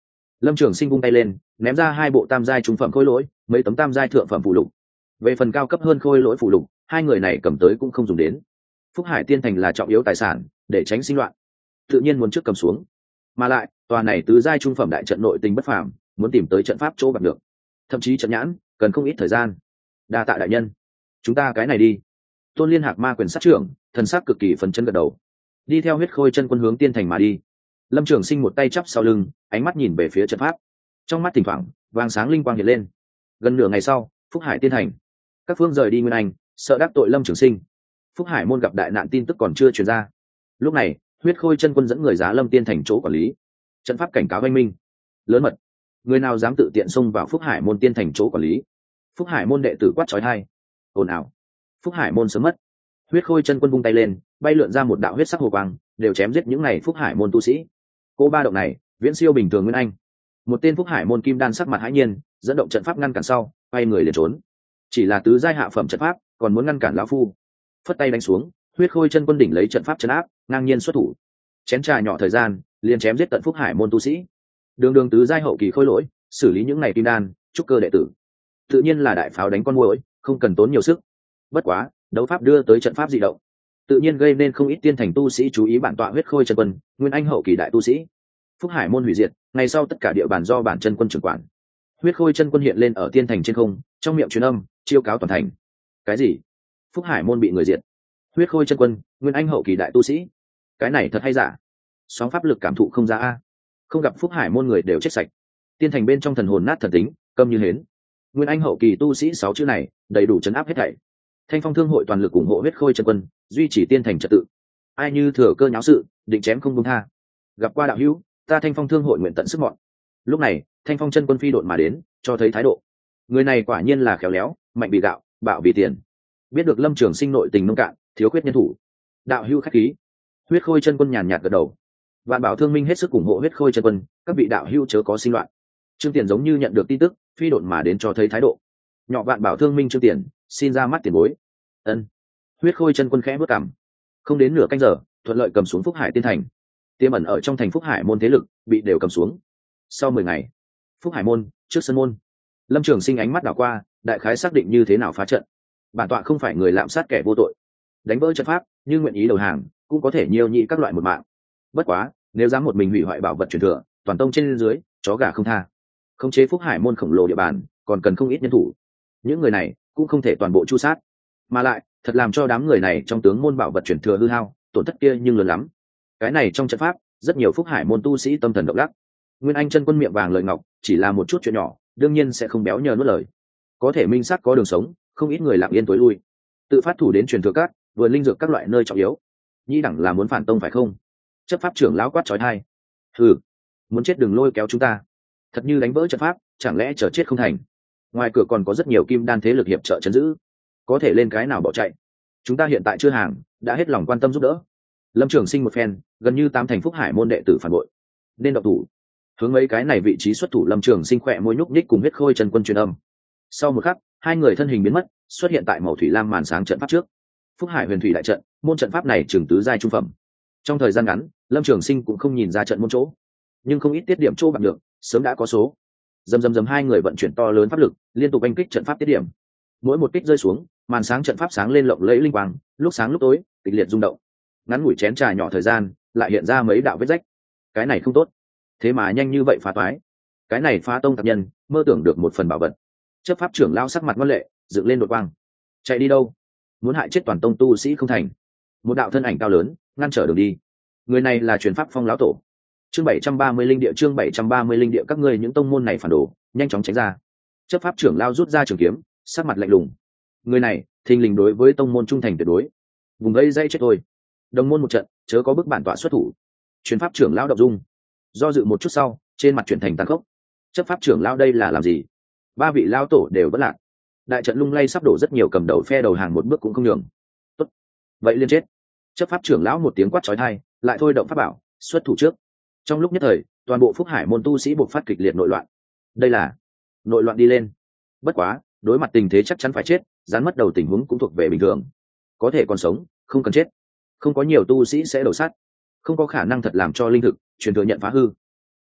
A: Lâm Trường Sinh vung tay lên, ném ra 2 bộ tam giai trung phẩm khôi lỗi, mấy tấm tam giai thượng phẩm phụ lục. Về phần cao cấp hơn khôi lỗi phụ lục, hai người này cầm tới cũng không dùng đến. Phúc Hải Tiên Thành là trọng yếu tài sản, để tránh sinh loạn, tự nhiên muốn trước cầm xuống. Mà lại, tòa này tứ giai trung phẩm đại trận nội tình bất phàm, muốn tìm tới trận pháp chỗ bạc được, thậm chí trận nhãn, cần không ít thời gian. Đa tạ đại nhân, chúng ta cái này đi. Tôn Liên Hạc Ma quyền sát trưởng, thần sắc cực kỳ phấn chấn gật đầu, đi theo huyết khôi chân quân hướng tiên thành mà đi. Lâm Trường Sinh một tay chắp sau lưng, ánh mắt nhìn về phía trận pháp, trong mắt thỉnh thoảng vàng sáng linh quang hiện lên. Gần nửa ngày sau, Phúc Hải Tiên Thành, các phương rời đi Nguyên Anh, sợ đắc tội Lâm Trường Sinh. Phúc Hải môn gặp đại nạn tin tức còn chưa truyền ra. Lúc này, huyết khôi chân quân dẫn người giá Lâm Tiên Thành chỗ quản lý, trận pháp cảnh cáo oanh minh lớn mật, người nào dám tự tiện xông vào Phúc Hải môn Tiên Thành chỗ quản lý. Phúc Hải môn đệ tử quát trói tai, ồn ào. Phúc Hải môn sớm mất. Huyết khôi chân quân vung tay lên, bay lượn ra một đạo huyết sắc hồ quang, đều chém giết những này Phúc Hải môn tu sĩ. Cô ba động này viễn siêu bình thường Nguyên Anh. Một tên Phúc Hải môn kim đan sắc mặt hãi nhiên, dẫn động trận pháp ngăn cản sau, quay người liền trốn. Chỉ là tứ giai hạ phẩm trận pháp, còn muốn ngăn cản lão phu. Phất tay đánh xuống, huyết khôi chân quân đỉnh lấy trận pháp trấn áp, ngang nhiên xuất thủ. Chén trà nhỏ thời gian, liền chém giết tận Phúc Hải môn tu sĩ. Đường đường tứ giai hậu kỳ khôi lỗi, xử lý những này kim đan, trúc cơ đệ tử, tự nhiên là đại pháo đánh con muỗi, không cần tốn nhiều sức. Bất quá, đấu pháp đưa tới trận pháp dị động, tự nhiên gây nên không ít tiên thành tu sĩ chú ý bản tọa huyết khôi chân quân, nguyên anh hậu kỳ đại tu sĩ. Phúc Hải môn hủy diệt, ngày sau tất cả địa bàn do bản chân quân trưởng quản. Huyết khôi chân quân hiện lên ở tiên thành trên không, trong miệng truyền âm, chiêu cáo toàn thành. Cái gì? Phúc Hải môn bị người diệt? Huyết khôi chân quân, nguyên anh hậu kỳ đại tu sĩ, cái này thật hay giả? Sóng pháp lực cảm thụ không ra a. Không gặp Phúc Hải môn người đều chết sạch. Tiên thành bên trong thần hồn nát thần tính, câm như hến. Nguyên anh hậu kỳ tu sĩ 6 chữ này, đầy đủ chấn áp hết thảy. Thanh Phong Thương hội toàn lực ủng hộ huyết khôi chân quân, duy trì tiên thành trật tự. Ai như thừa cơ nháo sự, định chém không buông tha. Gặp qua đạo hữu, ta Thanh Phong Thương hội nguyện tận sức mọn. Lúc này, Thanh Phong chân quân phi độn mà đến, cho thấy thái độ. Người này quả nhiên là khéo léo, mạnh vì gạo, bạo vì tiền. Biết được Lâm Trường Sinh nội tình nông cạn, thiếu khuyết nhân thủ. Đạo hữu khách khí. Huyết khôi chân quân nhàn nhạt gật đầu. Vạn Bảo Thương Minh hết sức ủng hộ huyết khôi chân quân, các vị đạo hữu chớ có sinh loạn. Trương Tiền giống như nhận được tin tức, phi độn mà đến cho thấy thái độ. Nhỏ Vạn Bảo Thương Minh Trương Tiền, xin ra mắt tiền bối. Ân. Huyết khôi chân quân khẽ bước cằm. Không đến nửa canh giờ, thuận lợi cầm xuống Phúc Hải Tiên Thành. Tiềm ẩn ở trong thành Phúc Hải môn thế lực bị đều cầm xuống. Sau 10 ngày, Phúc Hải môn trước sân môn, Lâm Trường Sinh ánh mắt đảo qua, đại khái xác định như thế nào phá trận. Bản tọa không phải người lạm sát kẻ vô tội, đánh vỡ trận pháp, như nguyện ý đầu hàng, cũng có thể nhiều nhị các loại một mạng. Bất quá, nếu dám một mình hủy hoại bảo vật truyền thừa, toàn tông trên dưới, chó gà không tha. Khống chế Phúc Hải môn khổng lồ địa bàn, còn cần không ít nhân thủ. Những người này cũng không thể toàn bộ chu sát, mà lại thật làm cho đám người này trong tướng môn bảo vật truyền thừa hư hao, tổn thất kia nhưng lớn lắm. Cái này trong trận pháp, rất nhiều Phúc Hải môn tu sĩ tâm thần động lắc. Nguyên Anh chân quân miệng vàng lời ngọc, chỉ là một chút chuyện nhỏ, đương nhiên sẽ không béo nhờ nuốt lời. Có thể minh xác có đường sống, không ít người lặng yên tối lui, tự phát thủ đến truyền thừa các, vừa linh dược các loại nơi trọng yếu. Nhĩ đẳng là muốn phản tông phải không? Chấp pháp trưởng lão quát chói tai. Hừ, muốn chết đừng lôi kéo chúng ta. Thật như đánh vỡ trận pháp, chẳng lẽ chờ chết không thành? Ngoài cửa còn có rất nhiều kim đan thế lực hiệp trợ trấn giữ, có thể lên cái nào bỏ chạy. Chúng ta hiện tại chưa hàng, đã hết lòng quan tâm giúp đỡ. Lâm Trường Sinh một phen, gần như 8 thành Phúc Hải môn đệ tử phản bội, nên động thủ. Hướng mấy cái này vị trí xuất thủ Lâm Trường Sinh khỏe môi nhúc nhích cùng huyết khôi chân quân truyền âm. Sau một khắc, hai người thân hình biến mất, xuất hiện tại màu thủy lam màn sáng trận pháp trước. Phúc Hải huyền thủy đại trận, môn trận pháp này trường tứ giai trung phẩm. Trong thời gian ngắn, Lâm Trường Sinh cũng không nhìn ra trận môn chỗ, nhưng không ít tiết điểm chỗ bằng được, sớm đã có số. Dầm hai người vận chuyển to lớn pháp lực, liên tục đánh kích trận pháp tiết điểm. Mỗi một kích rơi xuống, màn sáng trận pháp sáng lên lộng lẫy linh quang, lúc sáng lúc tối, kịch liệt rung động. Ngắn ngủi chén trà nhỏ thời gian, lại hiện ra mấy đạo vết rách. Cái này không tốt, thế mà nhanh như vậy phá toái. Cái này phá tông tạp nhân, mơ tưởng được một phần bảo vật. Chấp pháp trưởng lao sắc mặt ngoan lệ, dựng lên đột quang. Chạy đi đâu? Muốn hại chết toàn tông tu sĩ không thành. Một đạo thân ảnh cao lớn, ngăn trở đường đi. Người này là truyền pháp phong lão tổ. Chương 730 linh địa, chương 730 linh địa, các ngươi những tông môn này phản đồ, nhanh chóng tránh ra. Chấp pháp trưởng lao rút ra trường kiếm, sắc mặt lạnh lùng. Người này, thình lình đối với tông môn trung thành tuyệt đối. Vùng vây dây chết thôi. Đồng môn một trận, chớ có bức bản tọa xuất thủ. Truyền pháp trưởng lao động dung, do dự một chút sau, trên mặt chuyển thành tàn khốc. Chấp pháp trưởng lao đây là làm gì? Ba vị lao tổ đều bất lạc. Đại trận lung lay sắp đổ, rất nhiều cầm đầu phe đầu hàng một bước cũng không nhường. Tốt, vậy liên chết. Chấp pháp trưởng lão một tiếng quát chói tai, lại thôi động pháp bảo, xuất thủ trước. Trong lúc nhất thời, toàn bộ Phúc Hải môn tu sĩ bộc phát kịch liệt nội loạn. Đây là nội loạn đi lên. Bất quá, đối mặt tình thế chắc chắn phải chết, gián mất đầu tình huống cũng thuộc về bình thường. Có thể còn sống, không cần chết. Không có nhiều tu sĩ sẽ đổ sát, không có khả năng thật làm cho linh thực truyền thừa nhận phá hư.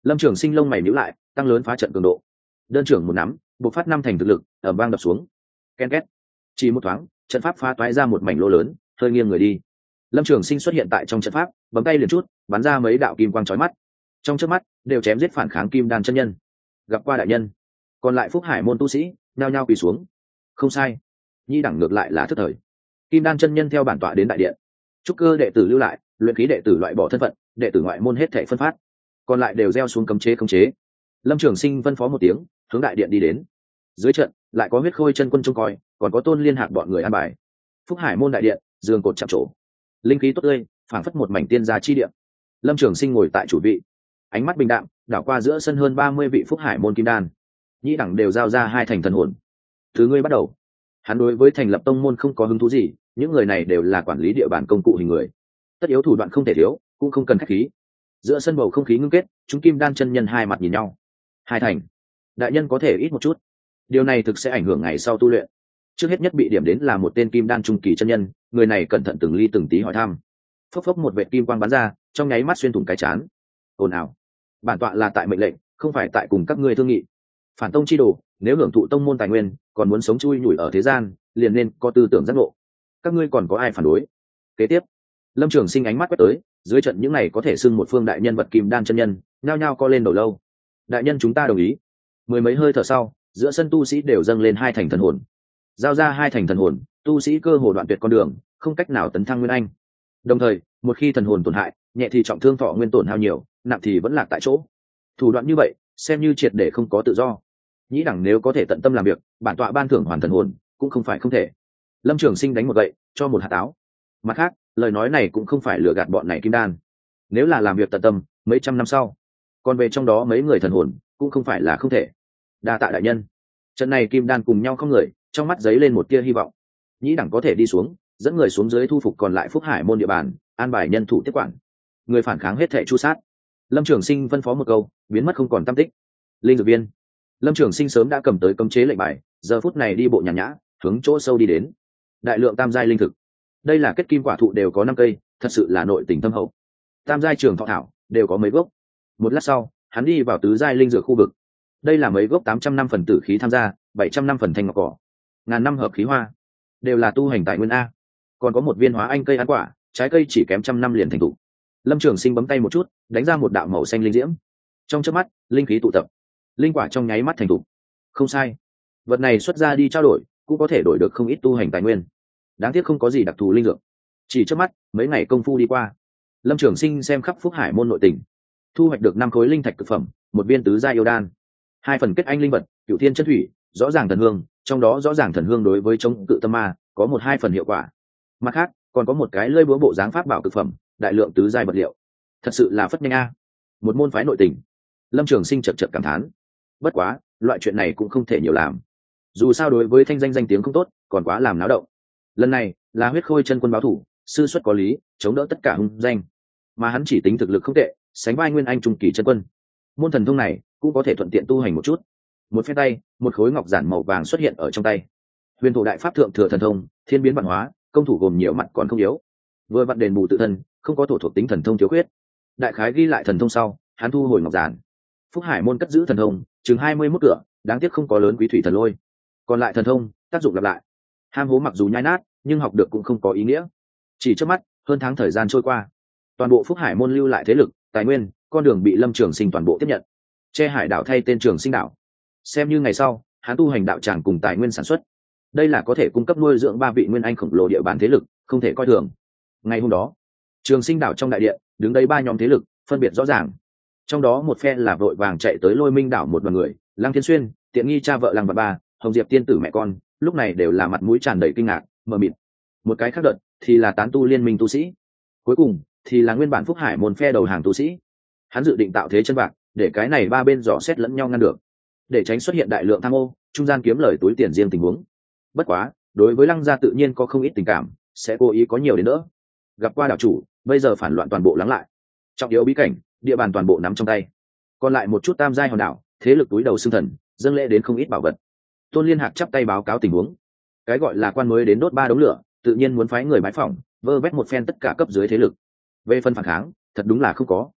A: Lâm Trường Sinh lông mày nhíu lại, tăng lớn phá trận cường độ. Đơn trưởng một nắm, bộc phát 5 thành thực lực, ầm vang đập xuống. Ken két. Chỉ một thoáng, trận pháp phá toái ra một mảnh lỗ lớn, hơi nghiêng người đi. Lâm Trường Sinh xuất hiện tại trong trận pháp, bấm tay liền chút, bắn ra mấy đạo kim quang chói mắt. Trong chớp mắt, đều chém giết phản kháng kim đan chân nhân. Gặp qua đại nhân. Còn lại Phúc Hải môn tu sĩ, nhao nhao quỳ xuống. Không sai, nhi đẳng ngược lại là thất thời. Kim đan chân nhân theo bản tọa đến đại điện. Trúc cơ đệ tử lưu lại, luyện khí đệ tử loại bỏ thân phận, đệ tử ngoại môn hết thảy phân phát. Còn lại đều gieo xuống cấm chế khống chế. Lâm Trường Sinh phân phó một tiếng, hướng đại điện đi đến. Dưới trận lại có huyết khôi chân quân trông coi, còn có Tôn Liên Hạc bọn người an bài. Phúc Hải môn đại điện, giường cột chạm trổ, linh khí tốt tươi, phảng phất một mảnh tiên gia chi địa. Lâm Trường Sinh ngồi tại chủ vị, ánh mắt bình đạm đảo qua giữa sân hơn 30 vị Phúc Hải môn kim đan. Nhĩ đẳng đều giao ra 2 thành thần hồn. Thứ ngươi bắt đầu. Hắn đối với thành lập tông môn không có hứng thú gì, những người này đều là quản lý địa bàn công cụ hình người, tất yếu thủ đoạn không thể thiếu, cũng không cần khách khí. Giữa sân bầu không khí ngưng kết, chúng kim đan chân nhân hai mặt nhìn nhau. 2 thành, đại nhân có thể ít một chút, điều này thực sẽ ảnh hưởng ngày sau tu luyện. Trước hết nhất bị điểm đến là một tên kim đan trung kỳ chân nhân, người này cẩn thận từng ly từng tí hỏi thăm. Phốc phốc một vệt kim quang bắn ra, trong nháy mắt xuyên thủng cái chán. Ồn ào, bản tọa là tại mệnh lệnh, không phải tại cùng các ngươi thương nghị. Phản tông chi đồ, nếu hưởng thụ tông môn tài nguyên, còn muốn sống chui nhủi ở thế gian, liền nên có tư tưởng giác ngộ. Các ngươi còn có ai phản đối? Kế tiếp, Lâm Trường Sinh ánh mắt quét tới, dưới trận những này có thể xưng một phương đại nhân vật kim đan chân nhân, nhao nhao co lên đầu lâu. Đại nhân chúng ta đồng ý. Mười mấy hơi thở sau, giữa sân tu sĩ đều dâng lên 2 thành thần hồn. Giao ra 2 thành thần hồn, tu sĩ cơ hồ đoạn tuyệt con đường, không cách nào tấn thăng nguyên anh. Đồng thời, một khi thần hồn tổn hại, nhẹ thì trọng thương thọ nguyên tổn hao nhiều, nặng thì vẫn lạc tại chỗ. Thủ đoạn như vậy, xem như triệt để không có tự do. Nhĩ đẳng nếu có thể tận tâm làm việc, bản tọa ban thưởng hoàn thần hồn, cũng không phải không thể. Lâm Trường Sinh đánh một gậy, cho một hạt táo. Mặt khác, lời nói này cũng không phải lừa gạt bọn này kim đan. Nếu là làm việc tận tâm, mấy trăm năm sau, còn về trong đó mấy người thần hồn, cũng không phải là không thể. Đa tạ đại nhân. Trận này kim đan cùng nhau không người, trong mắt giấy lên một tia hy vọng. Nhĩ đẳng có thể đi xuống, dẫn người xuống dưới thu phục còn lại Phúc Hải môn địa bàn, an bài nhân thủ tiếp quản. Người phản kháng hết thảy chu sát. Lâm Trường Sinh phân phó một câu, biến mất không còn tăm tích. Linh dược viên. Lâm Trường Sinh sớm đã cầm tới cấm chế lệnh bài, giờ phút này đi bộ nhàn nhã, hướng chỗ sâu đi đến. Đại lượng tam giai linh thực. Đây là kết kim quả thụ đều có 5 cây, thật sự là nội tình thâm hậu. Tam giai trường thọ thảo đều có mấy gốc. Một lát sau, hắn đi vào tứ giai linh dược khu vực. Đây là mấy gốc 800 năm phần tử khí tham gia, 700 năm phần thanh ngọc cỏ, ngàn năm hợp khí hoa, đều là tu hành tại nguyên a. Còn có một viên hóa anh cây ăn quả, trái cây chỉ kém 100 năm liền thành thụ. Lâm Trường Sinh bấm tay một chút, đánh ra một đạo màu xanh linh diễm. Trong chớp mắt, linh khí tụ tập, linh quả trong nháy mắt thành thụ. Không sai, vật này xuất ra đi trao đổi, cũng có thể đổi được không ít tu hành tài nguyên. Đáng tiếc không có gì đặc thù linh dược. Chỉ chớp mắt, mấy ngày công phu đi qua, Lâm Trường Sinh xem khắp Phúc Hải môn nội tình, thu hoạch được 5 khối linh thạch cực phẩm, một viên tứ giai yêu đan, 2 phần kết anh linh vật, cửu thiên chân thủy, rõ ràng thần hương, trong đó rõ ràng thần hương đối với chống cự tâm ma có 1-2 phần hiệu quả. Mặt khác, còn có một cái lưỡi búa bộ dáng pháp bảo cực phẩm, đại lượng tứ giai vật liệu. Thật sự là phất nhanh a. Một môn phái nội tình. Lâm Trường Sinh chợt chợt cảm thán. Bất quá, loại chuyện này cũng không thể nhiều làm. Dù sao đối với thanh danh tiếng không tốt, còn quá làm náo động. Lần này, là huyết khôi chân quân báo thủ, sư xuất có lý, chống đỡ tất cả hung danh. Mà hắn chỉ tính thực lực không tệ, sánh vai nguyên anh trung kỳ chân quân. Môn thần thông này cũng có thể thuận tiện tu hành một chút. Một phen tay, một khối ngọc giản màu vàng xuất hiện ở trong tay. Huyền thổ đại pháp thượng thừa thần thông, thiên biến vạn hóa, công thủ gồm nhiều mặt còn không yếu. Vừa vặn đền bù tự thân, không có thổ thuộc tính thần thông thiếu khuyết. Đại khái ghi lại thần thông sau, hắn thu hồi ngọc giản. Phúc Hải môn cất giữ thần thông, chừng 21 cửa, đáng tiếc không có lớn quý thủy thần lôi. Còn lại thần thông, tác dụng lặp lại. Ham hố mặc dù nhai nát, nhưng học được cũng không có ý nghĩa. Chỉ trước mắt, hơn tháng thời gian trôi qua, toàn bộ Phúc Hải môn lưu lại thế lực, tài nguyên, con đường bị Lâm Trường Sinh toàn bộ tiếp nhận. Che Hải đảo thay tên Trường Sinh đảo. Xem như ngày sau, hắn tu hành đạo tràng cùng tài nguyên sản xuất. Đây là có thể cung cấp nuôi dưỡng 3 vị nguyên anh khổng lồ địa bàn thế lực, không thể coi thường. Ngày hôm đó, Trường Sinh đảo trong đại điện, đứng đây 3 nhóm thế lực, phân biệt rõ ràng. Trong đó một phe là vội vàng chạy tới Lôi Minh đảo một đoàn người, Lăng Thiên Xuyên, tiện nghi cha vợ Lăng Vật Ba, Hồng Diệp tiên tử mẹ con, lúc này đều là mặt mũi tràn đầy kinh ngạc, mờ mịt. Một cái khác đợt thì là tán tu liên minh tu sĩ. Cuối cùng thì là nguyên bản Phúc Hải môn phe đầu hàng tu sĩ. Hắn dự định tạo thế chân bạc, để cái này 3 bên dò xét lẫn nhau ngăn được, để tránh xuất hiện đại lượng tham ô, trung gian kiếm lời túi tiền riêng tình huống. Bất quá, đối với Lăng gia tự nhiên có không ít tình cảm, sẽ cố ý có nhiều đến nữa. Gặp qua đảo chủ, bây giờ phản loạn toàn bộ lắng lại. Trọng yếu bí cảnh, địa bàn toàn bộ nắm trong tay. Còn lại một chút tam giai hòn đảo, thế lực túi đầu xương thần, dâng lễ đến không ít bảo vật. Tôn Liên Hạc chắp tay báo cáo tình huống. Cái gọi là quan mới đến đốt 3 đống lửa, tự nhiên muốn phái người bái phỏng, vơ vét một phen tất cả cấp dưới thế lực. Về phần phản kháng, thật đúng là không có.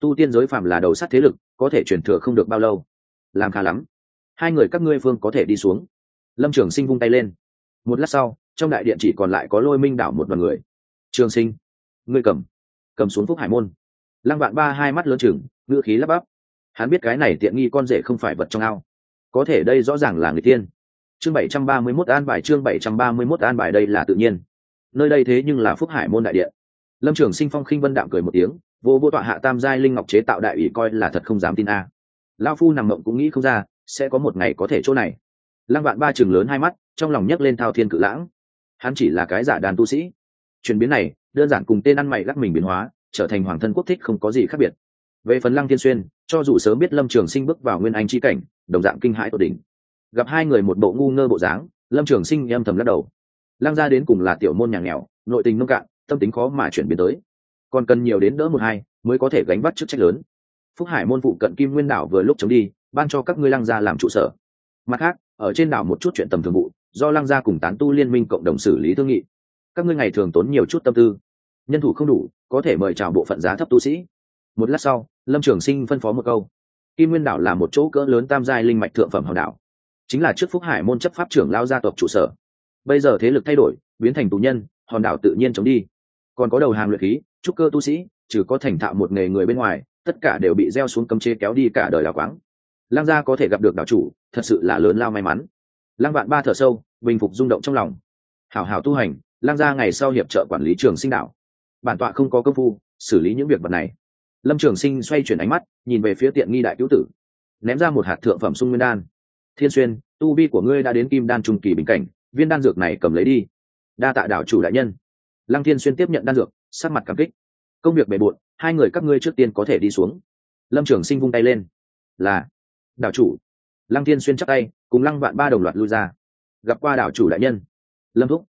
A: tu tiên giới phàm là đầu sắt thế lực, có thể truyền thừa không được bao lâu. Làm khá lắm, hai người các ngươi phương có thể đi xuống. Lâm Trường Sinh vung tay lên. Một lát sau, trong đại điện chỉ còn lại có Lôi Minh đảo một đoàn người. Trường Sinh, ngươi cầm xuống Phúc Hải môn. Lăng Vạn Ba hai mắt lớn chừng, ngữ khí lắp bắp. Hắn biết cái này tiện nghi con rể không phải vật trong ao, có thể đây rõ ràng là người tiên. Chương 731 an bài, chương 731 an bài, đây là tự nhiên. Nơi đây thế nhưng là Phúc Hải môn đại điện. Lâm Trường Sinh phong khinh vân đạm cười một tiếng, vô tọa hạ tam giai linh ngọc chế tạo đại ủy, coi là thật không dám tin a. Lão phu nằm mộng cũng nghĩ không ra sẽ có một ngày có thể chỗ này. Lăng Vạn Ba chừng lớn hai mắt, trong lòng nhấc lên thao thiên cự lãng. Hắn chỉ là cái giả đàn tu sĩ, chuyển biến này đơn giản cùng tên ăn mày lắc mình biến hóa, trở thành hoàng thân quốc thích không có gì khác biệt. Về phần Lăng Thiên Xuyên, cho dù sớm biết Lâm Trường Sinh bước vào nguyên anh chi cảnh, đồng dạng kinh hãi tột đỉnh. Gặp hai người một bộ ngu ngơ bộ dáng, Lâm Trường Sinh âm thầm lắc đầu. Lăng gia đến cùng là tiểu môn nhà nghèo, nội tình nông cạn, tâm tính khó mà chuyển biến tới, còn cần nhiều đến đỡ một hai mới có thể gánh vác chức trách lớn. Phúc Hải môn phụ cận Kim Nguyên đảo vừa lúc chống đi, ban cho các ngươi Lăng gia làm trụ sở. Mặt khác, ở trên đảo một chút chuyện tầm thường vụ, do Lăng gia cùng tán tu liên minh cộng đồng xử lý thương nghị. Các ngươi ngày thường tốn nhiều chút tâm tư, nhân thủ không đủ, có thể mời chào bộ phận giá thấp tu sĩ. Một lát sau, Lâm Trường Sinh phân phó một câu. Kim Nguyên đảo là một chỗ cỡ lớn tam giai linh mạch thượng phẩm hòn đảo, chính là trước Phúc Hải môn chấp pháp trưởng lao gia tộc trụ sở. Bây giờ thế lực thay đổi, biến thành tù nhân, hòn đảo tự nhiên chống đi. Còn có đầu hàng luyện khí, trúc cơ tu sĩ, trừ có thành thạo một nghề người bên ngoài, tất cả đều bị gieo xuống cấm chế kéo đi cả đời đào quáng. Lăng gia có thể gặp được đảo chủ, thật sự là lớn lao may mắn. Lăng Vạn Ba thở sâu, bình phục rung động trong lòng. Hảo hảo tu hành, Lăng gia ngày sau hiệp trợ quản lý Trường Sinh đảo. Bản tọa không có công phu xử lý những việc vật này. Lâm Trường Sinh xoay chuyển ánh mắt, nhìn về phía tiện nghi đại cứu tử, ném ra một hạt thượng phẩm sung nguyên đan. Thiên Xuyên, tu vi của ngươi đã đến kim đan trung kỳ bình cảnh, viên đan dược này cầm lấy đi. Đa tạ đảo chủ đại nhân. Lăng Thiên Xuyên tiếp nhận đan dược, sắc mặt cảm kích. Công việc bề bộn, hai người các ngươi trước tiên có thể đi xuống. Lâm Trường Sinh vung tay lên. Là đảo chủ. Lăng Thiên Xuyên chắp tay, cùng Lăng Vạn Ba đồng loạt lui ra. Gặp qua đảo chủ đại nhân. Lâm thúc.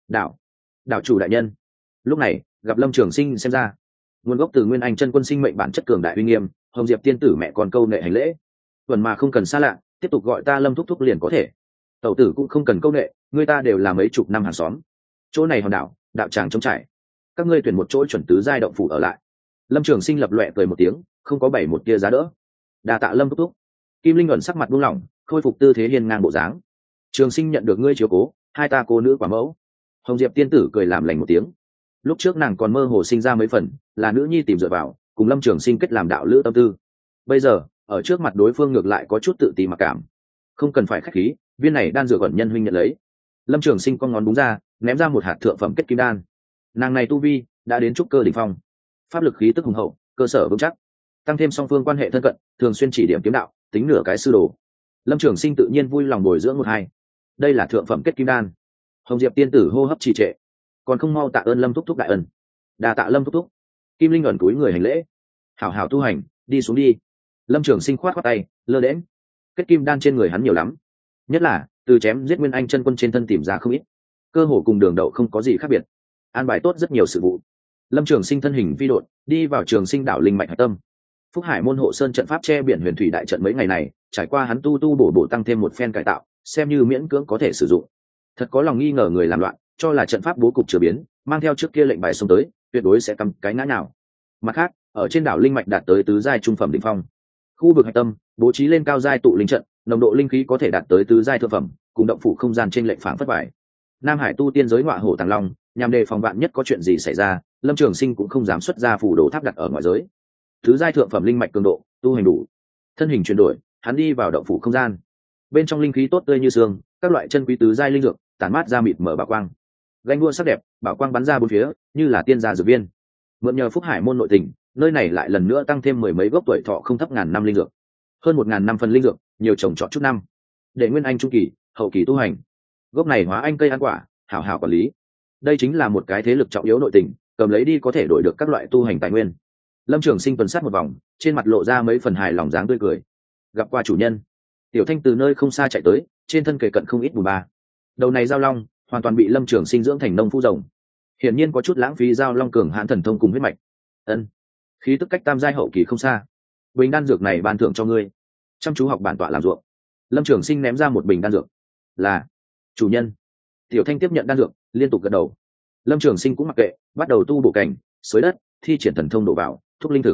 A: Đảo chủ đại nhân. Lúc này gặp Lâm Trường Sinh xem ra, nguồn gốc từ Nguyên Anh chân quân sinh mệnh bản chất cường đại uy nghiêm, Hồng Diệp tiên tử mẹ còn câu nệ hành lễ. Tuần mà không cần xa lạ, tiếp tục gọi ta Lâm thúc thúc liền có thể. Tẩu tử cũng không cần câu nệ, người ta đều là mấy chục năm hàng xóm. Chỗ này hòn đảo, đạo tràng trống trải, các ngươi tuyển một chỗ chuẩn tứ giai động phủ ở lại. Lâm Trường Sinh lập loè cười một tiếng, không có bảy một tia giá đỡ. Đa tạ Lâm thúc thúc. Kim Linh ẩn sắc mặt buông lỏng, khôi phục tư thế hiên ngang bộ dáng. Trường Sinh nhận được ngươi chiếu cố, hai ta cô nữ quả mẫu. Hồng Diệp tiên tử cười làm lành một tiếng. Lúc trước nàng còn mơ hồ sinh ra mấy phần là nữ nhi tìm dựa vào, cùng Lâm Trường Sinh kết làm đạo lữ tâm tư. Bây giờ ở trước mặt đối phương ngược lại có chút tự ti mặc cảm. Không cần phải khách khí, viên này đan dược ẩn nhân huynh nhận lấy. Lâm Trường Sinh con ngón búng ra, ném ra một hạt thượng phẩm kết kim đan. Nàng này tu vi đã đến trúc cơ đỉnh phong, pháp lực khí tức hùng hậu, cơ sở vững chắc, tăng thêm song phương quan hệ thân cận, thường xuyên chỉ điểm kiếm đạo, tính nửa cái sư đồ. Lâm Trường Sinh tự nhiên vui lòng bồi dưỡng một hai. Đây là thượng phẩm kết kim đan. Hồng Diệp tiên tử hô hấp trì trệ, còn không mau tạ ơn Lâm thúc thúc đại ân. Đa tạ Lâm thúc thúc. Kim Linh ẩn cúi người hành lễ. Hảo hảo tu hành, đi xuống đi. Lâm Trường Sinh khoát khoát tay, lơ đễnh. Kết kim đan trên người hắn nhiều lắm, nhất là từ chém giết Nguyên Anh chân quân trên thân tìm ra không ít, cơ hồ cùng đường đậu không có gì khác biệt. An bài tốt rất nhiều sự vụ. Lâm Trường Sinh thân hình phi độn đi vào Trường Sinh đảo linh mạch hải tâm. Phúc Hải môn hộ sơn trận pháp che biển huyền thủy đại trận mấy ngày này trải qua hắn tu bổ tăng thêm một phen cải tạo, xem như miễn cưỡng có thể sử dụng. Thật có lòng nghi ngờ người làm loạn, cho là trận pháp bố cục chưa biến, mang theo trước kia lệnh bài xông tới, tuyệt đối sẽ cắm cái ngã nào. Mặt khác, ở trên đảo linh mạch đạt tới tứ giai trung phẩm đỉnh phong, khu vực hải tâm bố trí lên cao giai tụ linh trận, nồng độ linh khí có thể đạt tới tứ giai thượng phẩm, cùng động phủ không gian trên lệnh phảng phất vải. Nam Hải tu tiên giới ngọa hổ tàng long, nhằm đề phòng vạn nhất có chuyện gì xảy ra, Lâm Trường Sinh cũng không dám xuất ra phủ đồ tháp đặt ở ngoại giới. Thứ giai thượng phẩm linh mạch cường độ, tu hành đủ. Thân hình chuyển đổi, hắn đi vào động phủ không gian. Bên trong linh khí tốt tươi như sương, các loại chân quý tứ giai linh dược tản mát ra mịt mở bảo quang. Ganh đua sắc đẹp, bảo quang bắn ra bốn phía, như là tiên gia dược viên. Mượn nhờ Phúc Hải môn nội tình, nơi này lại lần nữa tăng thêm mười mấy gốc tuổi thọ không thấp ngàn năm linh dược. Hơn 1000 năm phần linh dược, nhiều trồng trọt chút năm. Để Nguyên Anh trung kỳ, hậu kỳ tu hành. Gốc này hóa anh cây ăn quả, hảo hảo quản lý. Đây chính là một cái thế lực trọng yếu nội tình, cầm lấy đi có thể đổi được các loại tu hành tài nguyên. Lâm Trường Sinh tuần sát một vòng, trên mặt lộ ra mấy phần hài lòng dáng tươi cười. Gặp qua chủ nhân. Tiểu Thanh từ nơi không xa chạy tới, trên thân kề cận không ít bùn ba. Đầu này giao long hoàn toàn bị Lâm Trường Sinh dưỡng thành nông phu rồng, hiển nhiên có chút lãng phí giao long cường hãn thần thông cùng huyết mạch. Ân, khí tức cách tam giai hậu kỳ không xa. Bình đan dược này ban thưởng cho ngươi, chăm chú học bản tọa làm ruộng. Lâm Trường Sinh ném ra một bình đan dược. Là chủ nhân. Tiểu Thanh tiếp nhận đan dược, liên tục gật đầu. Lâm Trường Sinh cũng mặc kệ, bắt đầu tu bổ cảnh, xới đất, thi triển thần thông đổ vào, thúc linh thực.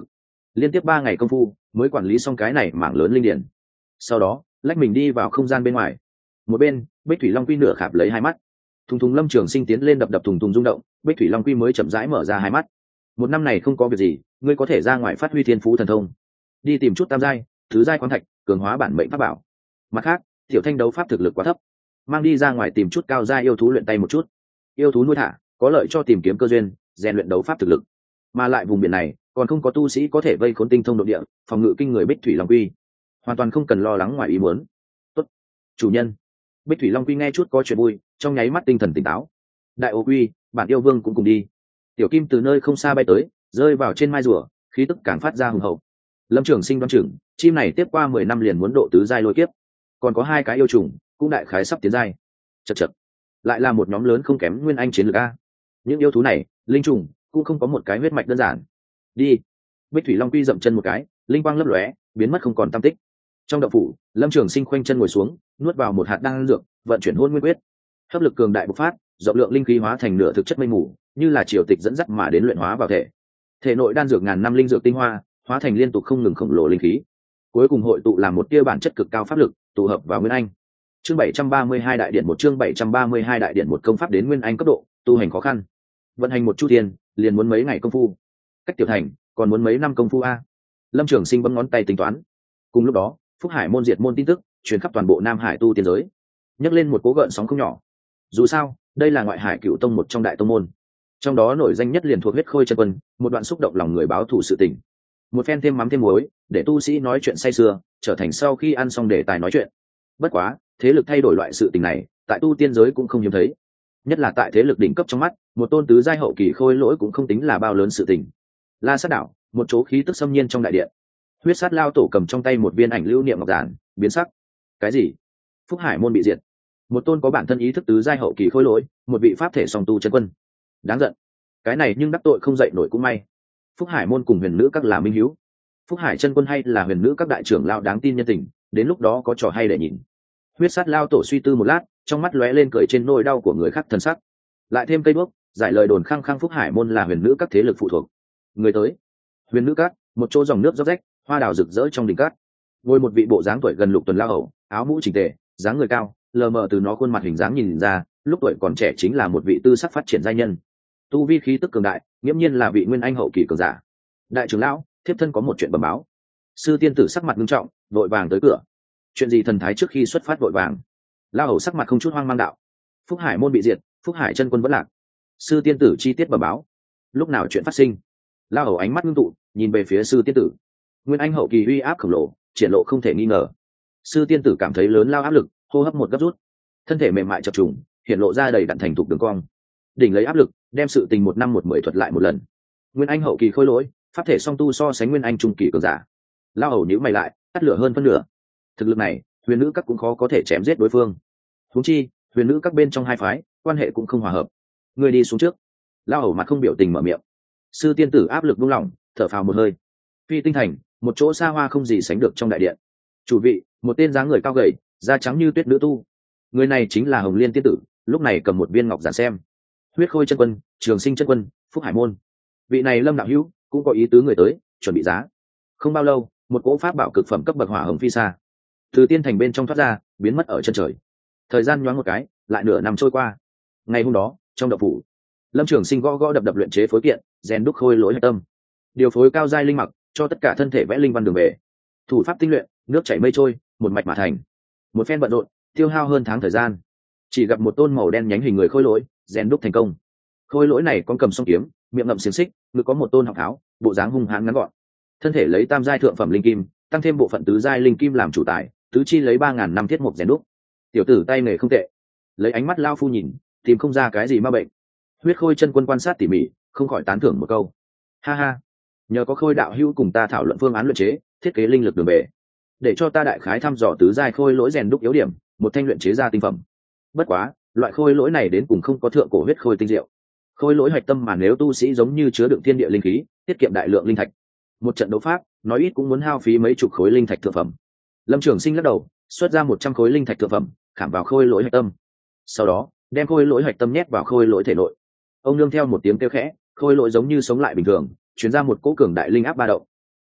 A: Liên tiếp 3 ngày công phu mới quản lý xong cái này mảng lớn linh điển. Sau đó lách mình đi vào không gian bên ngoài. Một bên Bích Thủy Long Quy nửa khạp lấy hai mắt, thùng thùng. Lâm Trường Sinh tiến lên đập đập thùng thùng rung động. Bích Thủy Long Quy mới chậm rãi mở ra hai mắt. Một năm này không có việc gì, ngươi có thể ra ngoài phát huy thiên phú thần thông, đi tìm chút tam giai thứ giai khoáng thạch cường hóa bản mệnh pháp bảo. Mặt khác tiểu thanh đấu pháp thực lực quá thấp, mang đi ra ngoài tìm chút cao giai yêu thú luyện tay một chút. Yêu thú nuôi thả có lợi cho tìm kiếm cơ duyên, rèn luyện đấu pháp thực lực. Mà lại vùng biển này còn không có tu sĩ có thể vây khốn tinh thông nội địa, phòng ngự kinh người Bích Thủy Long Quy, hoàn toàn không cần lo lắng ngoài ý muốn. Tốt, chủ nhân. Bích Thủy Long Quy nghe chút có chuyện vui, trong nháy mắt tinh thần tỉnh táo. Đại ô quy, bản yêu vương cũng cùng đi. Tiểu kim từ nơi không xa bay tới, rơi vào trên mai rùa, khí tức càng phát ra hùng hậu. Lâm Trường Sinh đoán chừng chim này tiếp qua 10 năm liền muốn độ tứ giai lôi kiếp, còn có 2 cái yêu trùng cũng đại khái sắp tiến giai. Chậc chậc, lại là một nhóm lớn không kém nguyên anh chiến lược a. Những yêu thú này linh trùng cũng không có một cái huyết mạch đơn giản. Đi. Bích Thủy Long Quy dậm chân một cái, linh quang lấp lóe biến mất không còn tăm tích. Trong động phủ Lâm Trường Sinh khoanh chân ngồi xuống, nuốt vào một hạt đan dược, vận chuyển hôn nguyên quyết. Hấp lực cường đại bộc phát, rộng lượng linh khí hóa thành nửa thực chất mây mù, như là triều tịch dẫn dắt mà đến luyện hóa vào thể. Thể nội đan dược ngàn năm linh dược tinh hoa hóa thành liên tục không ngừng khổng lồ linh khí, cuối cùng hội tụ làm một tia bản chất cực cao pháp lực, tụ hợp vào nguyên anh. Chương 732 đại điện, một chương 732 đại điện, một công pháp đến nguyên anh cấp độ, tu hành khó khăn. Vận hành một chu thiên liền muốn mấy ngày công phu, cách tiểu thành còn muốn mấy năm công phu a. Lâm Trường Sinh bấm ngón tay tính toán. Cùng lúc đó Phúc Hải môn diệt môn tin tức truyền khắp toàn bộ Nam Hải tu tiên giới, nhấc lên một cố gợn sóng không nhỏ. Dù sao đây là ngoại hải cựu tông một trong đại tông môn, trong đó nổi danh nhất liền thuộc Huyết Khôi chân quân. Một đoạn xúc động lòng người báo thù sự tình, một phen thêm mắm thêm muối để tu sĩ nói chuyện say sưa, trở thành sau khi ăn xong đề tài nói chuyện. Bất quá thế lực thay đổi loại sự tình này tại tu tiên giới cũng không hiếm thấy, nhất là tại thế lực đỉnh cấp trong mắt, một tôn tứ giai hậu kỳ khôi lỗi cũng không tính là bao lớn sự tình. La Sát đảo, một chỗ khí tức xâm nhiên trong đại điện. Huyết Sát lao tổ cầm trong tay một viên ảnh lưu niệm ngọc giản, biến sắc. Cái gì? Phúc Hải môn bị diệt? Một tôn có bản thân ý thức tứ giai hậu kỳ khôi lỗi, một vị pháp thể song tu chân quân. Đáng giận. Cái này nhưng đắc tội không dậy nổi cũng may. Phúc Hải môn cùng Huyền Nữ các là minh hữu. Phúc Hải chân quân hay là Huyền Nữ các đại trưởng lão đáng tin nhân tình, đến lúc đó có trò hay để nhìn. Huyết Sát lao tổ suy tư một lát, trong mắt lóe lên cười trên nỗi đau của người khác thân sắc. Lại thêm cây bước giải lời đồn khăng khăng Phúc Hải môn là Huyền Nữ các thế lực phụ thuộc. Người tới. Huyền Nữ các, một chỗ dòng nước róc rách, hoa đào rực rỡ trong đỉnh cát. Ngồi một vị bộ dáng tuổi gần lục tuần lao hầu, áo mũ chỉnh tề, dáng người cao, lờ mờ từ nó khuôn mặt hình dáng nhìn ra, lúc tuổi còn trẻ chính là một vị tư sắc phát triển giai nhân. Tu vi khí tức cường đại, nghiễm nhiên là vị nguyên anh hậu kỳ cường giả. Đại trưởng lão, thiếp thân có một chuyện bẩm báo. Sư tiên tử sắc mặt nghiêm trọng, vội vàng tới cửa. Chuyện gì thần thái trước khi xuất phát vội vàng? Lao hầu sắc mặt không chút hoang mang đạo. Phúc Hải môn bị diệt, Phúc Hải chân quân vẫn lạc. Sư tiên tử chi tiết bẩm báo. Lúc nào chuyện phát sinh? Lao hầu ánh mắt ngưng tụ, nhìn về phía sư tiên tử. Nguyên anh hậu kỳ uy áp khổng lồ, triển lộ không thể nghi ngờ. Sư tiên tử cảm thấy lớn lao áp lực, hô hấp một gấp rút, thân thể mềm mại chập trùng, hiện lộ ra đầy đặn thành thục đường cong. Đỉnh lấy áp lực, đem sự tình 1 năm 10 thuật lại một lần. Nguyên anh hậu kỳ khôi lỗi, pháp thể song tu so sánh nguyên anh trung kỳ cường giả. Lao hầu nhíu mày lại, tắt lửa hơn phân nửa. Thực lực này, Huyền Nữ các cũng khó có thể chém giết đối phương. Huống chi, Huyền Nữ các bên trong hai phái, quan hệ cũng không hòa hợp. Người đi xuống trước. Lao hầu mặt không biểu tình mở miệng. Sư tiên tử áp lực buông lỏng, thở phào một hơi. Phi Tinh thành, một chỗ xa hoa không gì sánh được trong đại điện. Chủ vị, một tên dáng người cao gầy, da trắng như tuyết nữ tu. Người này chính là Hồng Liên tiên tử, lúc này cầm một viên ngọc giản xem. Huyết Khôi chân quân, Trường Sinh chân quân, Phúc Hải môn. Vị này Lâm đạo hữu cũng có ý tứ người tới, chuẩn bị giá. Không bao lâu, một cỗ pháp bảo cực phẩm cấp bậc hỏa hồng phi xa từ tiên thành bên trong thoát ra, biến mất ở chân trời. Thời gian nhoáng một cái, lại nửa năm trôi qua. Ngày hôm đó, trong động phủ, Lâm Trường Sinh gõ gõ đập đập luyện chế phối kiện, rèn đúc khôi lỗi hạch tâm, điều phối cao giai linh mặc, cho tất cả thân thể vẽ linh văn đường về. Thủ pháp tinh luyện, nước chảy mây trôi, một mạch mà thành. Một phen bận rộn, tiêu hao hơn tháng thời gian, chỉ gặp một tôn màu đen nhánh hình người khôi lỗi rèn đúc thành công. Khôi lỗi này con cầm song kiếm, miệng ngậm xiềng xích, ngực có một tôn họng tháo, bộ dáng hung hãn ngắn gọn. Thân thể lấy tam giai thượng phẩm linh kim, tăng thêm bộ phận tứ giai linh kim làm chủ tài, tứ chi lấy 3000 năm thiết mục rèn đúc. Tiểu tử tay nghề không tệ. Lấy ánh mắt lao phu nhìn, tìm không ra cái gì ma bệnh. Huyết Khôi chân quân quan sát tỉ mỉ, không khỏi tán thưởng một câu. Ha ha, nhờ có Khôi đạo hữu cùng ta thảo luận phương án luyện chế, thiết kế linh lực đường bể, để cho ta đại khái thăm dò tứ giai khôi lỗi rèn đúc yếu điểm, một thanh luyện chế ra tinh phẩm. Bất quá, loại khôi lỗi này đến cùng không có thượng cổ huyết khôi tinh diệu. Khôi lỗi hạch tâm mà nếu tu sĩ giống như chứa đựng thiên địa linh khí, tiết kiệm đại lượng linh thạch. Một trận đấu pháp, nói ít cũng muốn hao phí mấy chục khối linh thạch thượng phẩm. Lâm Trường Sinh lắc đầu, xuất ra 100 khối linh thạch thượng phẩm, khảm vào khôi lỗi hạch tâm. Sau đó, đem khôi lỗi hạch tâm nhét vào khôi lỗi thể nội. Ông nương theo một tiếng kêu khẽ, khôi lỗi giống như sống lại bình thường, truyền ra một cỗ cường đại linh áp ba động.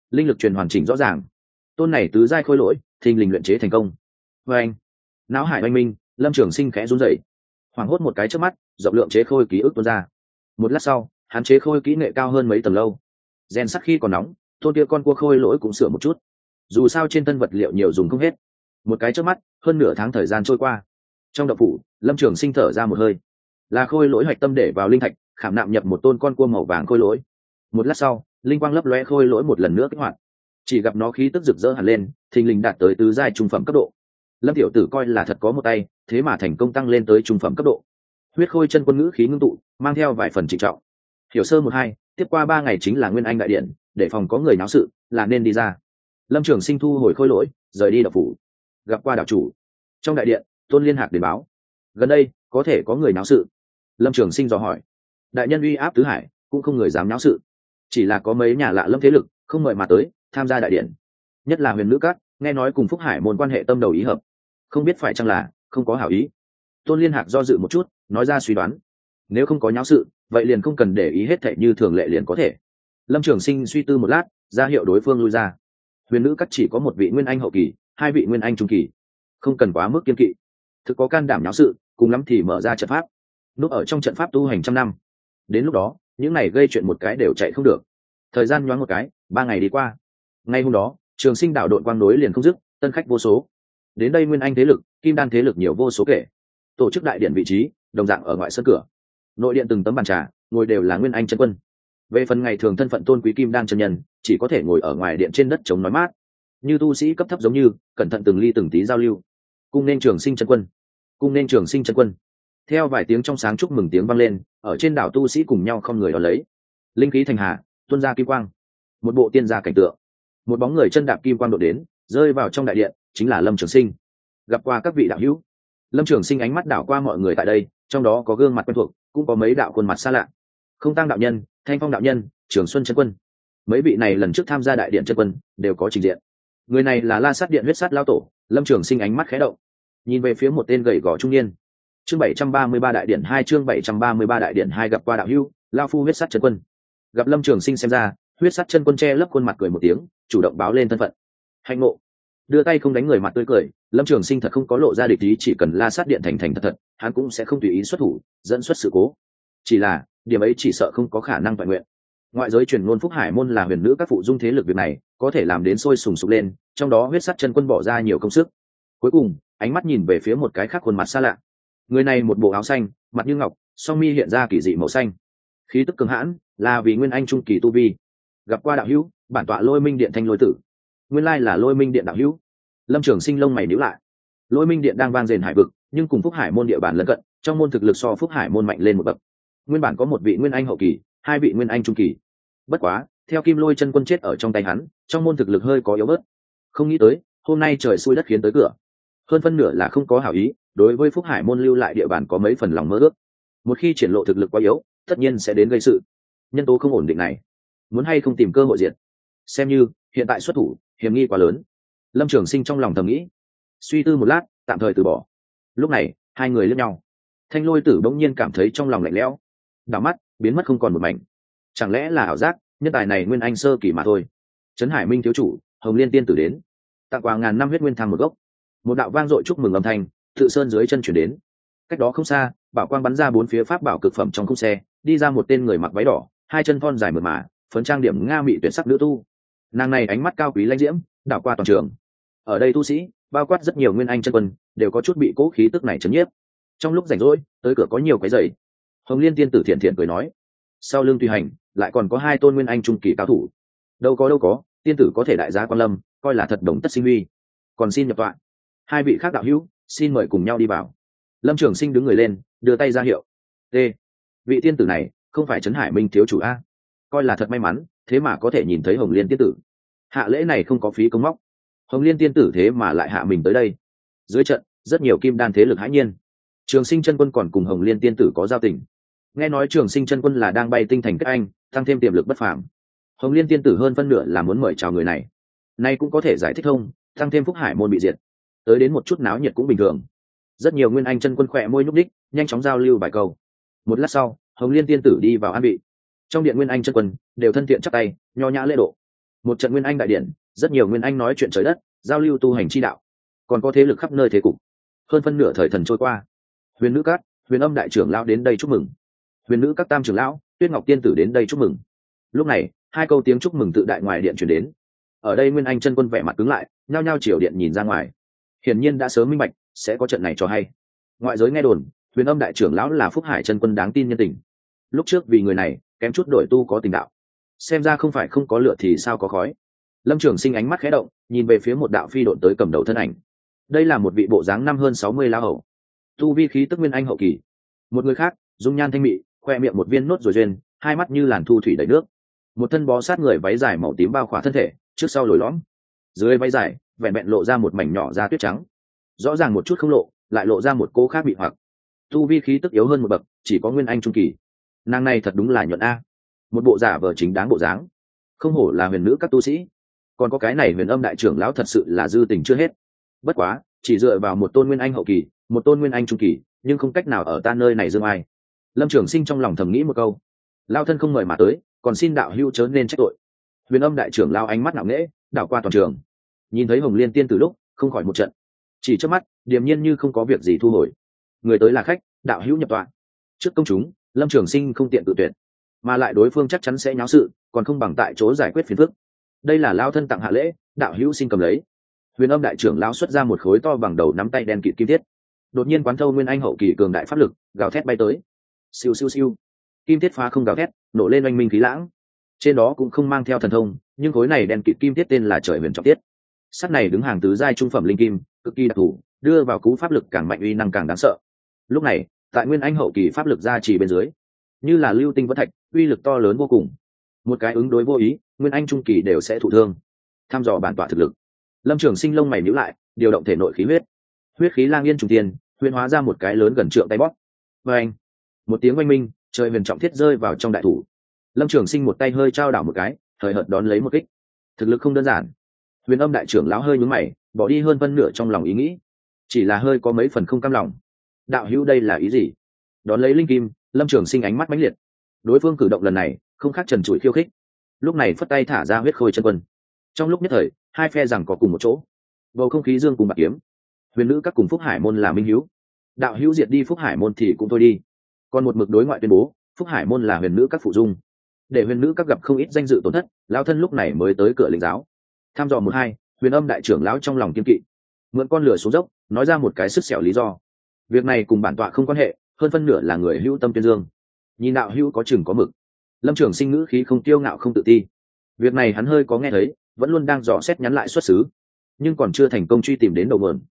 A: linh lực truyền hoàn chỉnh rõ ràng. Tôn này tứ giai khôi lỗi thình lình luyện chế thành công. Và anh, não hải oanh minh, Lâm Trường Sinh khẽ run rẩy, hoảng hốt một cái trước mắt, rộng lượng chế khôi ký ức tuôn ra. Một lát sau, hắn chế khôi kỹ nghệ cao hơn mấy tầng lâu. Rèn sắt khi còn nóng, tôn kia con cua khôi lỗi cũng sửa một chút. Dù sao trên thân vật liệu nhiều dùng không hết. Một cái trước mắt, hơn nửa tháng thời gian trôi qua. Trong động phủ, Lâm Trường Sinh thở ra một hơi. Là khôi lỗi hoạch tâm để vào linh thạch, khảm nạm nhập một tôn con cua màu vàng khôi lỗi. Một lát sau, linh quang lấp lóe khôi lỗi một lần nữa kích hoạt. Chỉ gặp nó khí tức rực rỡ hẳn lên, thình lình đạt tới tứ giai trung phẩm cấp độ. Lâm tiểu tử coi là thật có một tay, thế mà thành công tăng lên tới trung phẩm cấp độ. Huyết khôi chân quân ngữ khí ngưng tụ, mang theo vài phần trịnh trọng. Hiểu sơ 1-2, tiếp qua 3 ngày chính là Nguyên Anh đại điện, để phòng có người náo sự, là nên đi ra. Lâm Trường Sinh thu hồi khôi lỗi, rời đi động phủ. Gặp qua đạo chủ. Trong đại điện, Tôn Liên Hạc đến báo, gần đây có thể có người náo sự. Lâm Trường Sinh dò hỏi. Đại nhân uy áp tứ hải, cũng không người dám náo sự, chỉ là có mấy nhà lạ lâm thế lực không mời mà tới tham gia đại điện, nhất là Huyền Nữ Các, nghe nói cùng Phúc Hải môn quan hệ tâm đầu ý hợp, không biết phải chăng là không có hảo ý. Tôn Liên Hạc do dự một chút, nói ra suy đoán, nếu không có nháo sự, vậy liền không cần để ý hết thảy, như thường lệ liền có thể. Lâm Trường Sinh suy tư một lát, ra hiệu đối phương lui ra. Huyền Nữ Các chỉ có một vị Nguyên Anh hậu kỳ, 2 vị Nguyên Anh trung kỳ, không cần quá mức kiên kỵ. Thực có can đảm nháo sự, cùng lắm thì mở ra trận pháp, núp ở trong trận pháp tu hành trăm năm. Đến lúc đó, những này gây chuyện một cái đều chạy không được. Thời gian nhoáng một cái, 3 ngày đi qua. Ngay hôm đó, Trường Sinh đảo đội quang nối liền không dứt, tân khách vô số. Đến đây Nguyên Anh thế lực, Kim Đan thế lực nhiều vô số kể. Tổ chức đại điện vị trí đồng dạng ở ngoại sân cửa. Nội điện từng tấm bàn trà, ngồi đều là Nguyên Anh chân quân. Về phần ngày thường thân phận tôn quý Kim Đan chân nhân, chỉ có thể ngồi ở ngoài điện trên đất chống nói mát, như tu sĩ cấp thấp giống như cẩn thận từng ly từng tí giao lưu. Cung nên Trường Sinh chân quân, cung nên Trường Sinh chân quân. Theo vài tiếng trong sáng chúc mừng tiếng vang lên, ở trên đảo tu sĩ cùng nhau không người đón lấy. Linh khí thành hà, tuôn ra kim quang. Một bộ tiên gia cảnh tượng. Một bóng người chân đạp kim quang đột đến, rơi vào trong đại điện, chính là Lâm Trường Sinh. Gặp qua các vị đạo hữu. Lâm Trường Sinh ánh mắt đảo qua mọi người tại đây, trong đó có gương mặt quen thuộc, cũng có mấy đạo khuôn mặt xa lạ. Không Tăng đạo nhân, Thanh Phong đạo nhân, Trường Xuân chân quân. Mấy vị này lần trước tham gia đại điện chân quân đều có trình diện. Người này là La Sát điện huyết sát lão tổ. Lâm Trường Sinh ánh mắt khẽ động, nhìn về phía một tên gầy gò trung niên. Chương 733 đại điện 2, chương 733 đại điện 2. Gặp qua đạo hữu, lão phu huyết sát chân quân. Gặp Lâm Trường Sinh xem ra, huyết sát chân quân che lấp khuôn mặt cười một tiếng, chủ động báo lên thân phận. Hạnh ngộ. Đưa tay không đánh người mặt tươi cười. Lâm Trường Sinh thật không có lộ ra địch ý, chỉ cần La Sát điện thành thành thật thật, hắn cũng sẽ không tùy ý xuất thủ dẫn xuất sự cố. Chỉ là điểm ấy chỉ sợ không có khả năng toàn nguyện. Ngoại giới truyền ngôn Phúc Hải môn là Huyền Nữ Các phụ dung thế lực, việc này có thể làm đến sôi sùng sục lên, trong đó huyết sát chân quân bỏ ra nhiều công sức. Cuối cùng ánh mắt nhìn về phía một cái khác khuôn mặt xa lạ. Người này một bộ áo xanh, mặt như ngọc, song mi hiện ra kỳ dị màu xanh, khí tức cường hãn, là vì Nguyên Anh trung kỳ tu vi. Gặp qua đạo hữu, bản tọa Lôi Minh điện Thanh Lôi tử. Nguyên lai là Lôi Minh điện đạo hữu. Lâm Trường Sinh lông mày nhíu lại. Lôi Minh điện đang vang rền hải vực, nhưng cùng Phúc Hải môn địa bàn lân cận, trong môn thực lực so Phúc Hải môn mạnh lên một bậc. Nguyên bản có một vị Nguyên Anh hậu kỳ, 2 vị Nguyên Anh trung kỳ. Bất quá, theo Kim Lôi chân quân chết ở trong tay hắn, trong môn thực lực hơi có yếu bớt. Không nghĩ tới, hôm nay trời xui đất khiến tới cửa. Hơn phân nửa là không có hảo ý, đối với Phúc Hải môn lưu lại địa bàn có mấy phần lòng mơ ước. Một khi triển lộ thực lực quá yếu, tất nhiên sẽ đến gây sự. Nhân tố không ổn định này, muốn hay không tìm cơ hội diệt. Xem như hiện tại xuất thủ, hiểm nghi quá lớn. Lâm Trường Sinh trong lòng thầm nghĩ, suy tư một lát, tạm thời từ bỏ. Lúc này, hai người liếc nhau. Thanh Lôi tử bỗng nhiên cảm thấy trong lòng lạnh lẽo, đảo mắt biến mất không còn một mảnh. Chẳng lẽ là ảo giác, nhân tài này Nguyên Anh sơ kỳ mà thôi. Trấn Hải Minh thiếu chủ, Hồng Liên tiên tử đến, tặng quà ngàn năm huyết nguyên thang một gốc. Một đạo vang dội chúc mừng âm thanh tự sơn dưới chân chuyển đến. Cách đó không xa, bảo quang bắn ra 4 phía pháp bảo cực phẩm trong khung xe, đi ra một tên người mặc váy đỏ, 2 chân thon dài mượt mà, phấn trang điểm nga mị tuyệt sắc nữ tu. Nàng này ánh mắt cao quý lãnh diễm, đảo qua toàn trường. Ở đây tu sĩ, bao quát rất nhiều Nguyên Anh chân quân, đều có chút bị cố khí tức này chấn nhiếp. Trong lúc rảnh rỗi, tới cửa có nhiều cái giày. Hồng Liên tiên tử thiện thiện cười nói, sau lưng tùy hành lại còn có 2 tôn Nguyên Anh trung kỳ cao thủ. Đâu có, tiên tử có thể đại giá quan lâm, coi là thật đồng tất sinh huy. Còn xin nhập tọa. 2 vị khác đạo hữu, xin mời cùng nhau đi vào. Lâm Trường Sinh đứng người lên, đưa tay ra hiệu. T. Vị tiên tử này không phải Trấn Hải Minh thiếu chủ a? Coi là thật may mắn, thế mà có thể nhìn thấy Hồng Liên tiên tử. Hạ lễ này không có phí công móc. Hồng Liên tiên tử thế mà lại hạ mình tới đây. Dưới trận, rất nhiều kim đan thế lực hãi nhiên. Trường Sinh chân quân còn cùng Hồng Liên tiên tử có giao tình. Nghe nói Trường Sinh chân quân là đang bay tinh thành kết anh, tăng thêm tiềm lực bất phàm. Hồng Liên tiên tử hơn phân nửa là muốn mời chào người này. Nay cũng có thể giải thích thông, tăng thêm Phúc Hải môn bị diệt, tới đến một chút náo nhiệt cũng bình thường. Rất nhiều Nguyên Anh chân quân khỏe môi nhúc đích, nhanh chóng giao lưu vài câu. Một lát sau, Hồng Liên tiên tử đi vào an vị. Trong điện Nguyên Anh chân quân đều thân thiện chắp tay, nho nhã lễ độ. Một trận nguyên anh đại điện, rất nhiều nguyên anh nói chuyện trời đất, giao lưu tu hành chi đạo, còn có thế lực khắp nơi thế cục. Hơn phân nửa thời thần trôi qua, huyền nữ các, huyền âm đại trưởng lão đến đây chúc mừng, huyền nữ các tam trưởng lão, tuyết ngọc tiên tử đến đây chúc mừng. Lúc này hai câu tiếng chúc mừng tự đại ngoài điện truyền đến. Ở đây nguyên anh chân quân vẻ mặt cứng lại, nhao nhao chiều điện nhìn ra ngoài, hiển nhiên đã sớm minh bạch sẽ có trận này cho hay. Ngoại giới nghe đồn huyền âm đại trưởng lão là phúc hải chân quân đáng tin nhân tình, lúc trước vì người này kém chút đổi tu có tình đạo, xem ra không phải không có lửa thì sao có khói. Lâm Trường Sinh ánh mắt khẽ động, nhìn về phía một đạo phi độn tới cầm đầu thân ảnh. Đây là một vị bộ dáng năm hơn 60 lão hầu, tu vi khí tức nguyên anh hậu kỳ. Một người khác dung nhan thanh mị, khoe miệng một viên nốt rồi duyên, hai mắt như làn thu thủy đầy nước, một thân bó sát người váy dài màu tím bao khỏa thân thể, trước sau lồi lõm, dưới váy dài vẹn vẹn lộ ra một mảnh nhỏ da tuyết trắng, rõ ràng một chút không lộ, lại lộ ra một cô khác bị hoặc. Tu vi khí tức yếu hơn một bậc, chỉ có nguyên anh trung kỳ. Nàng này thật đúng là nhuận a, một bộ giả vờ chính đáng bộ dáng, không hổ là huyền nữ các tu sĩ. Còn có cái này huyền âm đại trưởng lão thật sự là dư tình chưa hết. Bất quá chỉ dựa vào một tôn nguyên anh hậu kỳ, một tôn nguyên anh trung kỳ, nhưng không cách nào ở ta nơi này dương ai. Lâm Trường Sinh trong lòng thầm nghĩ một câu, lao thân không mời mà tới, còn xin đạo hữu chớ nên trách tội. Huyền âm đại trưởng lao ánh mắt nặng nễ đảo qua toàn trường, nhìn thấy hồng liên tiên từ lúc không khỏi một trận, chỉ trước mắt điềm nhiên như không có việc gì thu hồi. Người tới là khách, đạo hữu nhập tọa. Trước công chúng Lâm Trường Sinh không tiện tự tuyệt, mà lại đối phương chắc chắn sẽ nháo sự, còn không bằng tại chỗ giải quyết phiền phức. Đây là lao thân tặng hạ lễ, đạo hữu xin cầm lấy. Huyền âm đại trưởng lao xuất ra một khối to bằng đầu nắm tay đen kịt kim thiết, đột nhiên quán thâu nguyên anh hậu kỳ cường đại pháp lực, gào thét bay tới. Siêu siêu siêu, kim thiết phá không gào thét, nổ lên oanh minh khí lãng. Trên đó cũng không mang theo thần thông, nhưng khối này đen kịt kim thiết tên là trời huyền trọng tiết. Sắt này đứng hàng tứ giai trung phẩm linh kim, cực kỳ đặc thù, đưa vào cú pháp lực càng mạnh, uy năng càng đáng sợ. Lúc này tại nguyên anh hậu kỳ pháp lực gia trì bên dưới, như là lưu tinh vỡ thạch, uy lực to lớn vô cùng. Một cái ứng đối vô ý, nguyên anh trung kỳ đều sẽ thụ thương. Tham dò bản tọa thực lực, Lâm Trường Sinh lông mày nhíu lại, điều động thể nội khí huyết, huyết khí lang yên trùng tiền, huyền hóa ra một cái lớn gần trượng tay bóp. Và anh, một tiếng oanh minh, trời huyền trọng thiết rơi vào trong đại thủ. Lâm Trường Sinh một tay hơi trao đảo một cái, thời hợt đón lấy một kích. Thực lực không đơn giản. Huyền âm đại trưởng lão hơi nhướng mày, bỏ đi hơn phân nửa trong lòng ý nghĩ, chỉ là hơi có mấy phần không cam lòng. Đạo hữu đây là ý gì? Đón lấy linh kim, Lâm Trường Sinh ánh mắt mãnh liệt. Đối phương cử động lần này không khác trần trụi khiêu khích, lúc này phất tay thả ra huyết khôi chân quân. Trong lúc nhất thời hai phe rằng có cùng một chỗ, bầu không khí dương cùng bạc kiếm. Huyền nữ các cùng Phúc Hải môn là minh hữu, đạo hữu diệt đi Phúc Hải môn thì cũng thôi đi, còn một mực đối ngoại tuyên bố Phúc Hải môn là huyền nữ các phụ dung, để huyền nữ các gặp không ít danh dự tổn thất. Lão thân lúc này mới tới cửa lĩnh giáo, tham dò một hai. Huyền âm đại trưởng lão trong lòng kiên kỵ, mượn con lửa xuống dốc, nói ra một cái sức xẻo lý do. Việc này cùng bản tọa không quan hệ, hơn phân nửa là người hữu tâm tuyên dương, nhìn đạo hữu có chừng có mực. Lâm Trường Sinh ngữ khí không tiêu ngạo không tự ti. Việc này hắn hơi có nghe thấy, vẫn luôn đang dò xét nhắn lại xuất xứ, nhưng còn chưa thành công truy tìm đến đầu nguồn.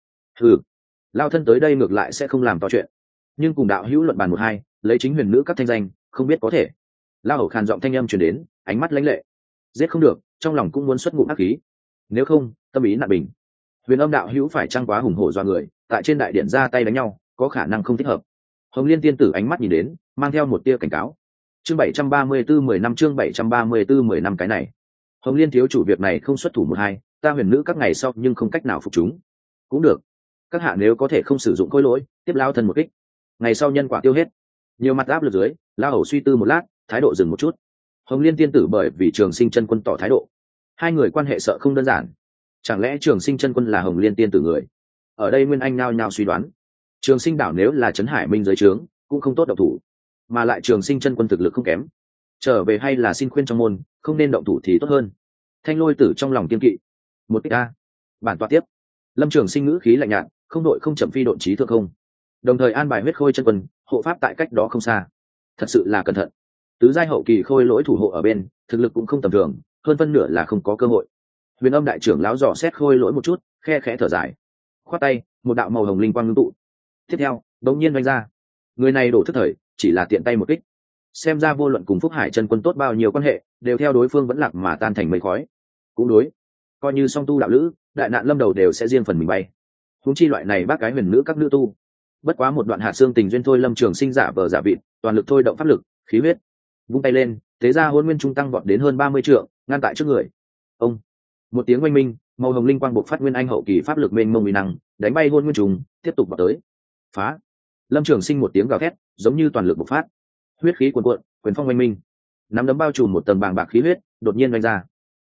A: Lao thân tới đây ngược lại sẽ không làm to chuyện, nhưng cùng đạo hữu luận bàn một hai, lấy chính huyền nữ các thanh danh, không biết có thể. Lao hầu khàn giọng thanh âm truyền đến, ánh mắt lãnh lệ. Giết không được, trong lòng cũng muốn xuất ngụm ác khí, nếu không tâm ý nạn bình. Huyền âm đạo hữu phải chăng quá hùng hổ do người, tại trên đại điện ra tay đánh nhau có khả năng không thích hợp. Hồng Liên tiên tử ánh mắt nhìn đến, mang theo một tia cảnh cáo. Chương 734 10 năm, chương 734 10 năm. Cái này Hồng Liên thiếu chủ, việc này không xuất thủ một hai, ta huyền nữ các ngày sau nhưng không cách nào phục chúng. Cũng được, các hạ nếu có thể không sử dụng khối lỗi, tiếp lao thân một kích, ngày sau nhân quả tiêu hết. Nhiều mặt áp lực dưới, lao hầu suy tư một lát, thái độ dừng một chút. Hồng Liên tiên tử bởi vì Trường Sinh chân quân tỏ thái độ, hai người quan hệ sợ không đơn giản. Chẳng lẽ Trường Sinh chân quân là Hồng Liên tiên tử người? Ở đây nguyên anh nhao nhao suy đoán, Trường Sinh đảo nếu là Trấn Hải Minh giới trướng, cũng không tốt động thủ, mà lại Trường Sinh chân quân thực lực không kém, trở về hay là xin khuyên trong môn, không nên động thủ thì tốt hơn. Thanh Lôi tử trong lòng kiên kỵ, một kích a, bản tọa tiếp. Lâm Trường Sinh ngữ khí lạnh nhạt, không đội không chậm phi độn trí thượng không, đồng thời an bài huyết khôi chân quân hộ pháp tại cách đó không xa. Thật sự là cẩn thận, tứ giai hậu kỳ khôi lỗi thủ hộ ở bên, thực lực cũng không tầm thường, hơn phân nửa là không có cơ hội. Huyền âm đại trưởng lão dò xét khôi lỗi một chút, khe khẽ thở dài, khoát tay, một đạo màu hồng linh quang ngưng tụ. Tiếp theo đống nhiên đánh ra, người này đổ thức thời, chỉ là tiện tay một kích, xem ra vô luận cùng Phúc Hải chân quân tốt bao nhiêu quan hệ, đều theo đối phương vẫn lạc mà tan thành mây khói. Cũng đối, coi như song tu đạo lữ, đại nạn lâm đầu đều sẽ riêng phần mình bay, huống chi loại này bác cái huyền nữ các nữ tu. Bất quá một đoạn hạ xương tình duyên thôi. Lâm Trường Sinh giả vờ giả vịt, toàn lực thôi động pháp lực, khí huyết, vung tay lên, thế ra hôn nguyên trung tăng vọt đến hơn 30 trượng, ngăn tại trước người. Ông, một tiếng oanh minh, màu hồng linh quang bộc phát nguyên anh hậu kỳ pháp lực mênh mông uy năng, đánh bay hôn nguyên trùng, tiếp tục vào tới. Phá! Lâm Trường Sinh một tiếng gào thét, giống như toàn lực bộc phát, huyết khí cuồn cuộn, quyền phong oanh minh, nắm đấm bao trùm một tầng bàng bạc khí huyết, đột nhiên vung ra.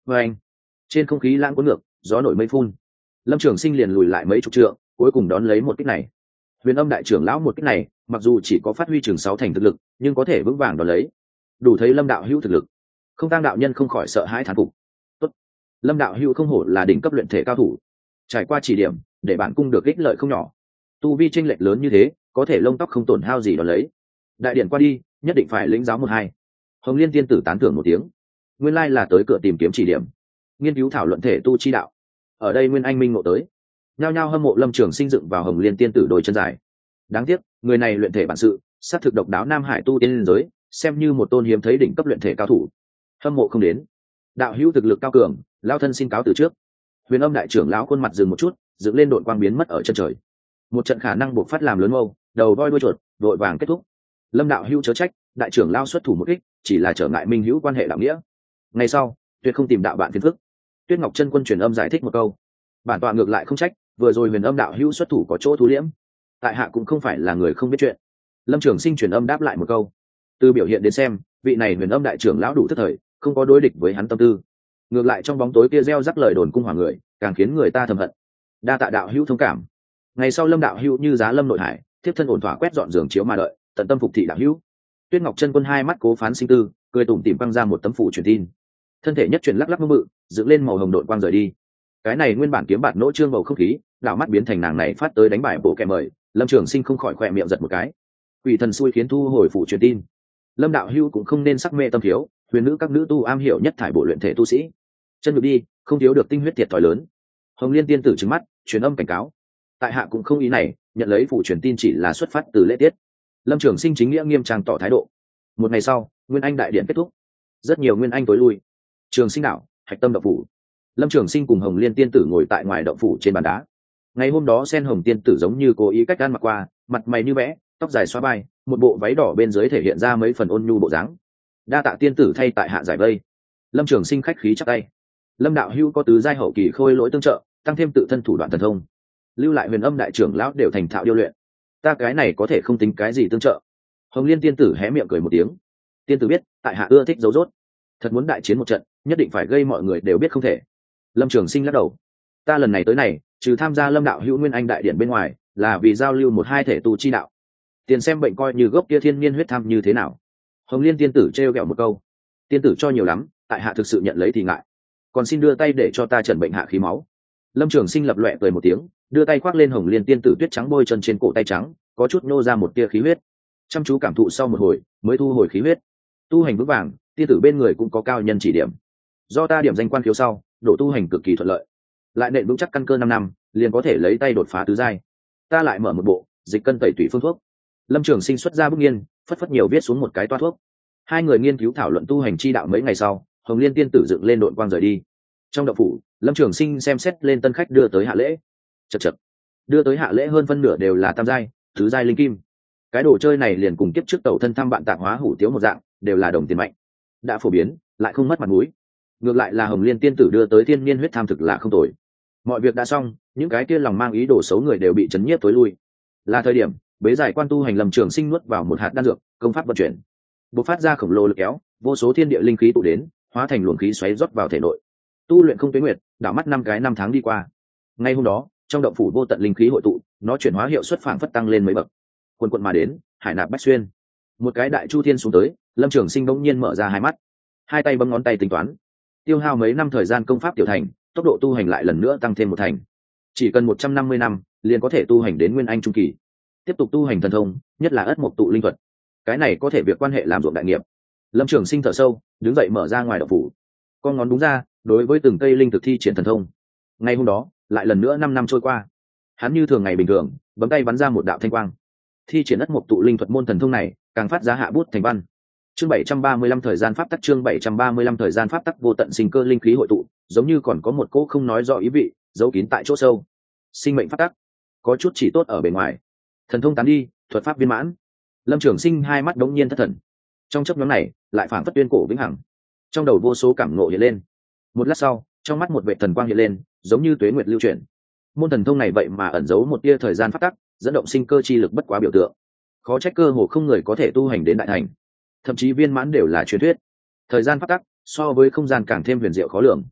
A: Và anh, trên không khí lãng cuốn ngược, gió nổi mây phun. Lâm Trường Sinh liền lùi lại mấy chục trượng, cuối cùng đón lấy một kích này. Huyền Âm đại trưởng lão một kích này, mặc dù chỉ có phát huy chừng 6 thành thực lực, nhưng có thể vững vàng đón lấy. Đủ thấy Lâm đạo hữu thực lực. Không Tang đạo nhân không khỏi sợ hãi thán phục. Tốt, Lâm đạo hữu không hổ là đỉnh cấp luyện thể cao thủ. Trải qua chỉ điểm, để bản cung được ích lợi không nhỏ. Tu vi chênh lệch lớn như thế, có thể lông tóc không tổn hao gì đón lấy. Đại điện qua đi, nhất định phải lĩnh giáo một hai. Hồng Liên tiên tử tán thưởng một tiếng. Nguyên lai là tới cửa tìm kiếm chỉ điểm, nghiên cứu thảo luận thể tu chi đạo. Ở đây Nguyên Anh minh ngộ tới, nhao nhao hâm mộ Lâm Trường Sinh dựng vào Hồng Liên tiên tử đôi chân dài. Đáng tiếc, người này luyện thể bản sự, sát thực độc đáo Nam Hải tu tiên giới, xem như một tôn hiếm thấy đỉnh cấp luyện thể cao thủ. Hâm mộ không đến. Đạo hữu thực lực cao cường, lao thân xin cáo từ trước. Huyền Âm đại trưởng lão khuôn mặt dừng một chút, dựng lên đội quang biến mất ở chân trời. Một trận khả năng buộc phát làm lớn mâu, đầu voi đuôi chuột, đội vàng kết thúc. Lâm đạo hữu chớ trách, đại trưởng lao xuất thủ một kích, chỉ là trở ngại minh hữu quan hệ đạo nghĩa. Ngày sau, tuyệt không tìm đạo bạn phiền phức. Tuyết Ngọc chân quân truyền âm giải thích một câu. Bản tọa ngược lại không trách, vừa rồi Huyền Âm đạo hữu xuất thủ có chỗ thú liễm, tại hạ cũng không phải là người không biết chuyện. Lâm Trường Sinh truyền âm đáp lại một câu. Từ biểu hiện đến xem, vị này Huyền Âm đại trưởng lão đủ thức thời, không có đối địch với hắn tâm tư. Ngược lại trong bóng tối kia gieo rắc lời đồn cung hỏa người, càng khiến người ta thầm hận. Đa tạ đạo hữu thông cảm. Ngày sau Lâm đạo hữu như giá lâm nội hải, tiếp thân ổn thỏa quét dọn giường chiếu mà đợi, tận tâm phục thị đạo hữu. Tuyết Ngọc chân quân hai mắt cố phán sinh tư, cười tủm tỉm quăng ra một tấm phủ truyền tin. Thân thể nhất chuyển lắc lắc mơ mự, dựng lên màu hồng độn quang rời đi. Cái này nguyên bản kiếm bạt nỗ trương bầu không khí, đảo mắt biến thành nàng này phát tới đánh bài bộ kẻ mời. Lâm Trường Sinh không khỏi khỏe miệng giật một cái. Quỷ thần xui khiến thu hồi phủ truyền tin. Lâm đạo hữu cũng không nên sắc mê tâm thiếu, huyền nữ các nữ tu am hiểu nhất thải bộ luyện thể tu sĩ, chân được đi, không thiếu được tinh huyết thiệt thòi lớn. Hồng Liên tiên tử trừng mắt, truyền âm cảnh cáo. Tại hạ cũng không ý này, nhận lấy phủ truyền tin chỉ là xuất phát từ lễ tiết. Lâm Trường Sinh chính nghĩa nghiêm trang tỏ thái độ. Một ngày sau, Nguyên Anh đại điện kết thúc, rất nhiều Nguyên Anh tối lui. Trường Sinh đạo, hạch tâm động phủ. Lâm Trường Sinh cùng Hồng Liên tiên tử ngồi tại ngoài động phủ trên bàn đá. Ngày hôm đó Sen Hồng tiên tử giống như cố ý cách gan mặc qua, mặt mày như vẽ, tóc dài xóa vai, một bộ váy đỏ bên dưới thể hiện ra mấy phần ôn nhu bộ dáng. Đa tạ tiên tử thay tại hạ giải vây. Lâm Trường Sinh khách khí chắp tay. Lâm đạo hữu có tứ giai hậu kỳ khôi lỗi tương trợ, tăng thêm tự thân thủ đoạn thần thông, lưu lại Huyền Âm đại trưởng lão đều thành thạo điêu luyện. Ta cái này có thể không tính cái gì tương trợ. Hồng Liên tiên tử hé miệng cười một tiếng. Tiên tử biết, tại hạ ưa thích dấu dốt. Thật muốn đại chiến một trận, nhất định phải gây mọi người đều biết không thể. Lâm Trường Sinh lắc đầu. Ta lần này tới này, trừ tham gia Lâm đạo hữu Nguyên Anh đại điện bên ngoài, là vì giao lưu một hai thể tu chi đạo. Tiền xem bệnh coi như gốc kia thiên niên huyết tham như thế nào. Hồng Liên tiên tử trêu ghẹo một câu. Tiên tử cho nhiều lắm, tại hạ thực sự nhận lấy thì ngại. Còn xin đưa tay để cho ta trần bệnh hạ khí máu. Lâm Trường Sinh lập loè cười một tiếng, đưa tay khoác lên Hồng Liên tiên tử tuyết trắng bôi chân trên cổ tay trắng, có chút nô ra một tia khí huyết. Chăm chú cảm thụ sau một hồi, mới thu hồi khí huyết. Tu hành vững vàng, tiên tử bên người cũng có cao nhân chỉ điểm. Do ta điểm danh quan khiếu sau, độ tu hành cực kỳ thuận lợi. Lại nện vững chắc căn cơ 5 năm, liền có thể lấy tay đột phá tứ giai. Ta lại mở một bộ dịch cân tẩy tủy phương thuốc. Lâm Trường Sinh xuất ra bức nghiên, phất phất nhiều viết xuống một cái toa thuốc. Hai người nghiên cứu thảo luận tu hành chi đạo mấy ngày sau, Hồng Liên tiên tử dựng lên đội quang rời đi. Trong động phủ, Lâm Trường Sinh xem xét lên tân khách đưa tới hạ lễ. Chậc chậc, đưa tới hạ lễ hơn phân nửa đều là tam giai, tứ giai linh kim. Cái đồ chơi này liền cùng kiếp trước tẩu thân thăm bạn tạp hóa hủ tiếu một dạng, đều là đồng tiền mạnh. Đã phổ biến, lại không mất mặt mũi. Ngược lại là Hồng Liên tiên tử đưa tới thiên niên huyết tham thực là không tồi. Mọi việc đã xong, những cái kia lòng mang ý đồ xấu người đều bị chấn nhiếp tối lui. Là thời điểm bế giải quan tu hành. Lâm Trường Sinh nuốt vào một hạt đan dược, công pháp vận chuyển, bộc phát ra khổng lồ lực kéo, vô số thiên địa linh khí tụ đến, hóa thành luồng khí xoáy rót vào thể nội. Tu luyện không tuế nguyệt, đảo mắt 5 tháng đi qua. Ngay hôm đó, trong động phủ vô tận linh khí hội tụ, nó chuyển hóa hiệu suất phảng phất tăng lên mấy bậc. Quần quần mà đến, hải nạp bách xuyên. Một cái đại chu thiên xuống tới, Lâm Trường Sinh bỗng nhiên mở ra hai mắt, hai tay bấm ngón tay tính toán. Tiêu hao mấy năm thời gian công pháp tiểu thành, tốc độ tu hành lại lần nữa tăng thêm một thành. Chỉ cần 150 năm, liền có thể tu hành đến Nguyên Anh trung kỳ. Tiếp tục tu hành thần thông, nhất là Ất Mộc tụ linh thuật. Cái này có thể việc quan hệ làm ruộng đại nghiệp. Lâm Trường Sinh thở sâu, đứng dậy mở ra ngoài động phủ. Con ngón đúng ra, đối với từng cây linh thực thi triển thần thông. Ngay hôm đó, lại lần nữa 5 năm trôi qua. Hắn như thường ngày bình thường, bấm tay bắn ra một đạo thanh quang. Thi triển Ất Mộc tụ linh thuật môn thần thông này, càng phát ra hạ bút thành văn. Chương 735 thời gian pháp tắc, chương 735 thời gian pháp tắc, vô tận sinh cơ linh khí hội tụ, giống như còn có một cỗ không nói rõ ý vị, giấu kín tại chỗ sâu. Sinh mệnh pháp tắc, có chút chỉ tốt ở bề ngoài. Thần thông tán đi, thuật pháp viên mãn. Lâm Trường Sinh hai mắt đống nhiên thất thần. Trong chốc ngắn này, lại phảng phất tuyên cổ vĩnh hằng. Trong đầu vô số cảm ngộ hiện lên. Một lát sau, trong mắt một vệ thần quang hiện lên, giống như tuế nguyệt lưu chuyển. Môn thần thông này vậy mà ẩn giấu một tia thời gian pháp tắc, dẫn động sinh cơ chi lực bất quá biểu tượng. Khó trách cơ hồ không người có thể tu hành đến đại thành, thậm chí viên mãn đều là truyền thuyết. Thời gian pháp tắc so với không gian càng thêm huyền diệu khó lường.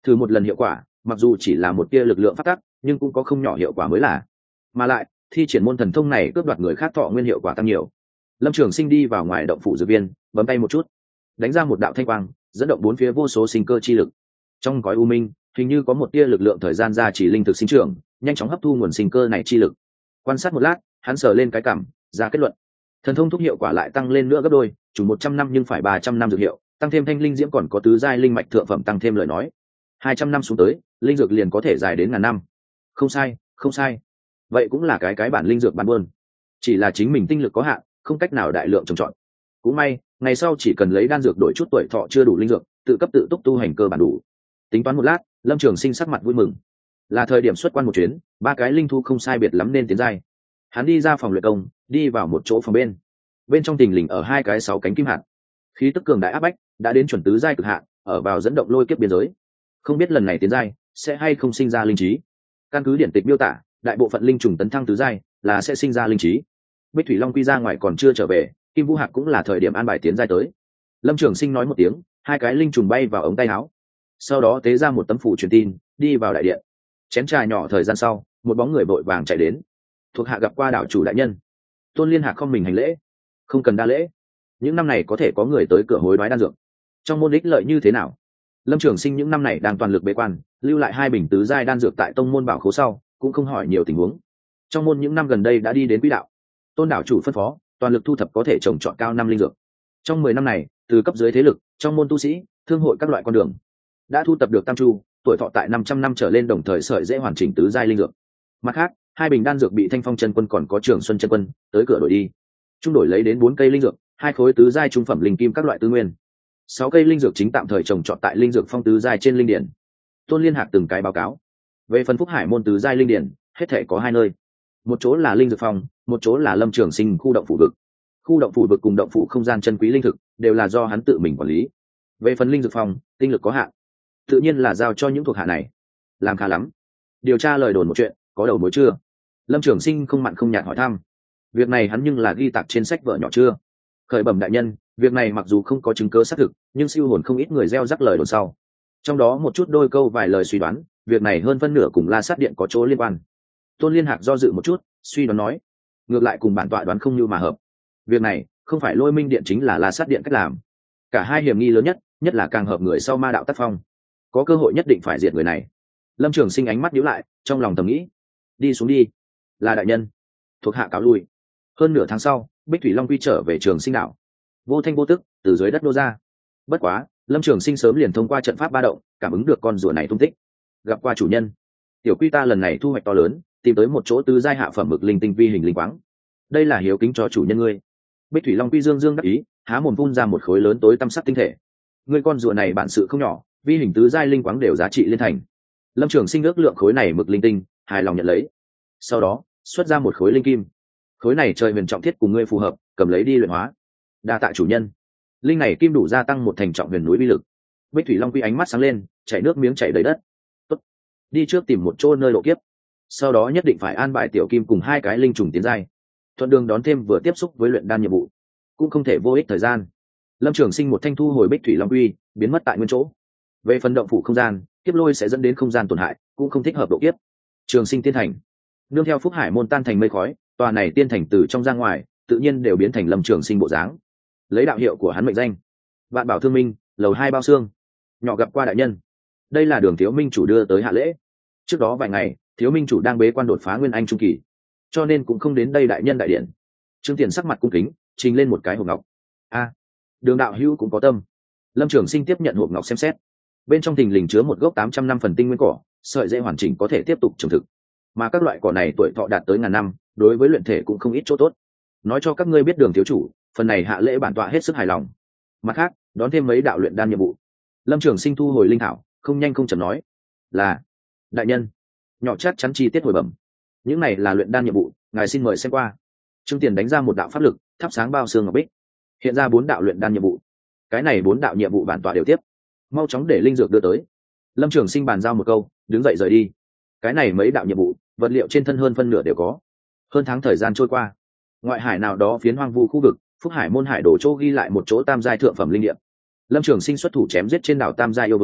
A: thử một lần hiệu quả mặc dù chỉ là một tia lực lượng phát tắc nhưng cũng có không nhỏ hiệu quả mới là. Mà lại thi triển môn thần thông này cướp đoạt người khác thọ nguyên hiệu quả tăng nhiều. Lâm Trường Sinh đi vào ngoài động phủ dược viên, bấm tay một chút, đánh ra một đạo thanh quang, dẫn động bốn phía vô số sinh cơ chi lực. Trong cõi u minh, hình như có một tia lực lượng thời gian ra chỉ linh thực sinh trưởng, nhanh chóng hấp thu nguồn sinh cơ này chi lực. Quan sát một lát, hắn sờ lên cái cằm, ra kết luận. Thần thông thúc hiệu quả lại tăng lên nữa gấp đôi, chủ 100 năm nhưng phải 300 năm dược hiệu, tăng thêm thanh linh diễm còn có tứ giai linh mạch thượng phẩm tăng thêm lời nói. 200 năm xuống tới, linh dược liền có thể dài đến ngàn năm. Không sai, không sai. Vậy cũng là cái bản linh dược bán buôn. Chỉ là chính mình tinh lực có hạn, không cách nào đại lượng trồng trọt. Cũng may, ngày sau chỉ cần lấy đan dược đổi chút tuổi thọ chưa đủ linh dược, tự cấp tự túc tu hành cơ bản đủ. Tính toán một lát, Lâm Trường Sinh sắc mặt vui mừng. Là thời điểm xuất quan một chuyến, 3 cái linh thu không sai biệt lắm nên tiến giai. Hắn đi ra phòng luyện công, đi vào một chỗ phòng bên trong tình lình ở 2 cái 6 cánh kim hạt. Khí tức cường đại áp bách, đã đến chuẩn tứ giai cực hạn, ở vào dẫn động lôi kiếp biên giới. Không biết lần này tiến giai sẽ hay không sinh ra linh trí. Căn cứ điển tịch miêu tả, đại bộ phận linh trùng tấn thăng tứ giai là sẽ sinh ra linh trí. Bích Thủy Long quy ra ngoài còn chưa trở về, Kim Vũ Hạc cũng là thời điểm an bài tiến giai tới. Lâm Trường Sinh nói một tiếng, 2 cái linh trùng bay vào ống tay áo, sau đó tế ra một tấm phủ truyền tin, đi vào đại điện. Chén trà nhỏ thời gian sau, một bóng người vội vàng chạy đến. Thuộc hạ gặp qua đảo chủ đại nhân. Tôn Liên Hạc không mình hành lễ. Không cần đa lễ. Những năm này có thể có người tới cửa hối đoái đan dược, trong môn ích lợi như thế nào? Lâm Trường Sinh những năm này đang toàn lực bế quan, lưu lại 2 bình tứ giai đan dược tại tông môn bảo khố sau, cũng không hỏi nhiều tình huống. Trong môn những năm gần đây đã đi đến quỹ đạo. Tôn đảo chủ phân phó, toàn lực thu thập có thể trồng trọt cao 5 linh dược. Trong 10 năm này, từ cấp dưới thế lực, trong môn tu sĩ, thương hội các loại con đường, đã thu thập được tam chu, tuổi thọ tại 500 năm trở lên đồng thời sợi dễ hoàn chỉnh tứ giai linh dược. Mặt khác, 2 bình đan dược bị Thanh Phong chân quân còn có Trường Xuân chân quân tới cửa đổi đi. Trung đổi lấy đến 4 cây linh dược, 2 khối tứ giai trung phẩm linh kim các loại tư nguyên. 6 cây linh dược chính tạm thời trồng trọt tại linh dược phong tứ giai trên linh điển. Tôn Liên Hạc từng cái báo cáo. Về phần Phúc Hải môn tứ giai linh điển, hết thể có 2 nơi. Một chỗ là linh dược phong, một chỗ là Lâm Trường Sinh khu động phủ vực. Khu động phủ vực cùng động phủ không gian chân quý linh thực đều là do hắn tự mình quản lý. Về phần linh dược phong, tinh lực có hạn, tự nhiên là giao cho những thuộc hạ này. Làm khá lắm. Điều tra lời đồn một chuyện, có đầu mối chưa? Lâm Trường Sinh không mặn không nhạt hỏi thăm. Việc này hắn nhưng là ghi tạc trên sách vở nhỏ chưa? Khởi bẩm đại nhân, việc này mặc dù không có chứng cứ xác thực, nhưng siêu hồn không ít người gieo rắc lời đồn sau. Trong đó một chút đôi câu vài lời suy đoán, việc này hơn phân nửa cùng La Sát Điện có chỗ liên quan. Tôn Liên Hạc do dự một chút, suy đoán nói, ngược lại cùng bản tọa đoán không như mà hợp. Việc này không phải Lôi Minh Điện chính là La Sát Điện cách làm. Cả hai hiểm nghi lớn nhất là càng hợp người sau ma đạo tác phong. Có cơ hội nhất định phải diệt người này. Lâm Trường Sinh ánh mắt nhíu lại, trong lòng thầm nghĩ, đi xuống đi. Là đại nhân. Thuộc hạ cáo lui. Hơn nửa tháng sau, Bích Thủy Long quy trở về Trường Sinh đảo. Vô thanh vô tức từ dưới đất nô ra. Bất quá, Lâm Trường Sinh sớm liền thông qua trận pháp ba động, cảm ứng được con rùa này tung tích. Gặp qua chủ nhân. Tiểu quy ta lần này thu hoạch to lớn, tìm tới một chỗ tứ giai hạ phẩm mực linh tinh vi hình linh quáng. Đây là hiếu kính cho chủ nhân ngươi. Bích Thủy Long quy dương dương đắc ý, há mồm phun ra một khối lớn tối tăm sắc tinh thể. Ngươi con rùa này bản sự không nhỏ, vi hình tứ giai linh quáng đều giá trị liên thành. Lâm Trường Sinh ước lượng khối này mực linh tinh, hài lòng nhận lấy. Sau đó, xuất ra một khối linh kim. Khối này trời huyền trọng thiết cùng ngươi phù hợp, cầm lấy đi luyện hóa. Đa tạ chủ nhân. Linh này kim đủ gia tăng một thành trọng huyền núi vi lực. Bích Thủy Long quy ánh mắt sáng lên, chảy nước miếng chảy đầy đất. Tốt, đi trước tìm một chỗ nơi độ kiếp, sau đó nhất định phải an bài tiểu kim cùng 2 cái linh trùng tiến giai, thuận đường đón thêm vừa tiếp xúc với luyện đan nhiệm vụ, cũng không thể vô ích thời gian. Lâm Trường Sinh một thanh thu hồi Bích Thủy Long quy, biến mất tại nguyên chỗ. Về phần động phủ không gian, kiếp lôi sẽ dẫn đến không gian tổn hại, cũng không thích hợp độ kiếp. Trường Sinh tiên thành, nương theo Phúc Hải môn tan thành mây khói, tòa này tiên thành từ trong ra ngoài, tự nhiên đều biến thành Lâm Trường Sinh bộ dáng. Lấy đạo hiệu của hắn mệnh danh, Vạn Bảo Thương Minh, lầu 2 bao xương. Nhỏ gặp qua đại nhân. Đây là Đường Thiếu Minh chủ đưa tới hạ lễ. Trước đó vài ngày, Thiếu Minh chủ đang bế quan đột phá nguyên anh trung kỳ, cho nên cũng không đến đây đại nhân đại điện. Trương Tiền sắc mặt cung kính, trình lên một cái hộp ngọc. A, Đường đạo hữu cũng có tâm. Lâm Trường Sinh tiếp nhận hộp ngọc xem xét. Bên trong thình lình chứa một gốc 800 năm phần tinh nguyên cỏ, sợi dễ hoàn chỉnh có thể tiếp tục trồng thực. Mà các loại cỏ này tuổi thọ đạt tới ngàn năm, đối với luyện thể cũng không ít chỗ tốt. Nói cho các ngươi biết Đường thiếu chủ, phần này hạ lễ bản tọa hết sức hài lòng. Mặt khác, đón thêm mấy đạo luyện đan nhiệm vụ. Lâm Trường Sinh thu hồi linh thảo, không nhanh không chậm nói, là đại nhân. Nhỏ chắc chắn chi tiết hồi bẩm. Những này là luyện đan nhiệm vụ, ngài xin mời xem qua. Trương Tiền đánh ra một đạo pháp lực, thắp sáng bao xương ngọc bích, hiện ra 4 đạo luyện đan nhiệm vụ. Cái này 4 đạo nhiệm vụ bản tọa đều tiếp, mau chóng để linh dược đưa tới. Lâm Trường Sinh bàn giao một câu, đứng dậy rời đi. Cái này mấy đạo nhiệm vụ, vật liệu trên thân hơn phân nửa đều có. Hơn tháng thời gian trôi qua, ngoại hải nào đó phiến hoang vu khu vực, Phúc Hải môn hải đổ chỗ ghi lại một chỗ tam giai thượng phẩm linh địa. Lâm Trường Sinh xuất thủ chém giết trên đảo tam giai yêu vương,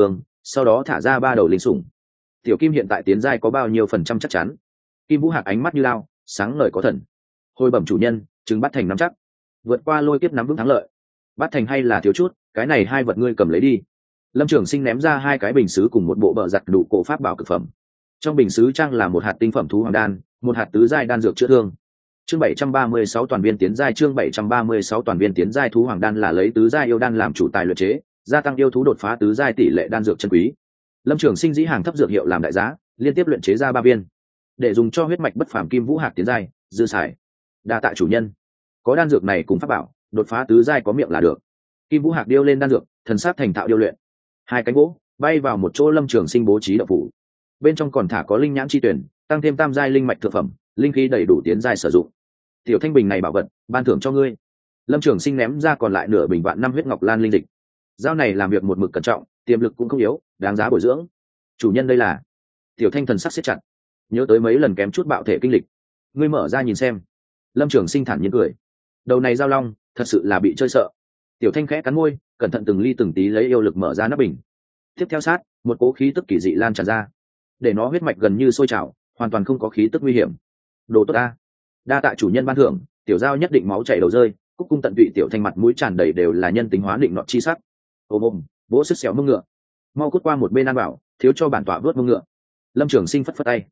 A: sau đó thả ra 3 đầu linh sủng. Tiểu Kim hiện tại tiến giai có bao nhiêu phần trăm chắc chắn? Kim Vũ Hạc ánh mắt như lao, sáng ngời có thần. Hồi bẩm chủ nhân, chứng Bát Thành nắm chắc, vượt qua lôi kiếp nắm vững thắng lợi. Bát Thành hay là thiếu chút, cái này 2 vật ngươi cầm lấy đi. Lâm Trường Sinh ném ra 2 cái bình sứ cùng một bộ bợ giặt đủ cổ pháp bảo cực phẩm. Trong bình sứ trang là 1 hạt tinh phẩm thú hoàng đan, 1 hạt tứ giai đan dược chữa thương. Chương 736 toàn viên tiến giai, chương 736 toàn viên tiến giai. Thú hoàng đan là lấy tứ giai yêu đan làm chủ tài luyện chế, gia tăng yêu thú đột phá tứ giai tỷ lệ đan dược chân quý. Lâm Trường Sinh dĩ hàng thấp dược hiệu làm đại giá, liên tiếp luyện chế ra 3 viên, để dùng cho huyết mạch bất phàm Kim Vũ Hạc tiến giai, dư xài. Đa tạ chủ nhân. Có đan dược này cùng pháp bảo, đột phá tứ giai có miệng là được. Kim Vũ Hạc điêu lên đan dược, thần sắc thành thạo điêu luyện. 2 cánh gỗ bay vào một chỗ Lâm Trường Sinh bố trí động phủ, bên trong còn thả có linh nhãn chi tuyển, tăng thêm tam giai linh mạch thực phẩm, linh khí đầy đủ tiến giai sử dụng. Tiểu Thanh bình này bảo vật, ban thưởng cho ngươi. Lâm Trường Sinh ném ra còn lại nửa bình vạn năm huyết ngọc lan linh dịch. Dao này làm việc một mực cẩn trọng, tiềm lực cũng không yếu, đáng giá bồi dưỡng. Chủ nhân đây là. Tiểu Thanh thần sắc siết chặt, nhớ tới mấy lần kém chút bạo thể kinh lịch. Ngươi mở ra nhìn xem. Lâm Trường Sinh thản nhiên cười. Đầu này giao long, thật sự là bị chơi sợ. Tiểu Thanh khẽ cắn môi, cẩn thận từng ly từng tí lấy yêu lực mở ra nắp bình. Tiếp theo sát, một cỗ khí tức kỳ dị lan tràn ra, để nó huyết mạch gần như sôi trào, hoàn toàn không có khí tức nguy hiểm. Đồ tốt ta. Đa tạ chủ nhân ban thưởng, tiểu giao nhất định máu chảy đầu rơi, cúc cung tận tụy. Tiểu Thanh mặt mũi tràn đầy đều là nhân tính hóa định nọ chi sắc. Ôm vỗ sức xẻo mông ngựa, mau cút qua một bên ăn bảo, thiếu cho bản tọa vớt mông ngựa. Lâm Trường Sinh phất phất tay.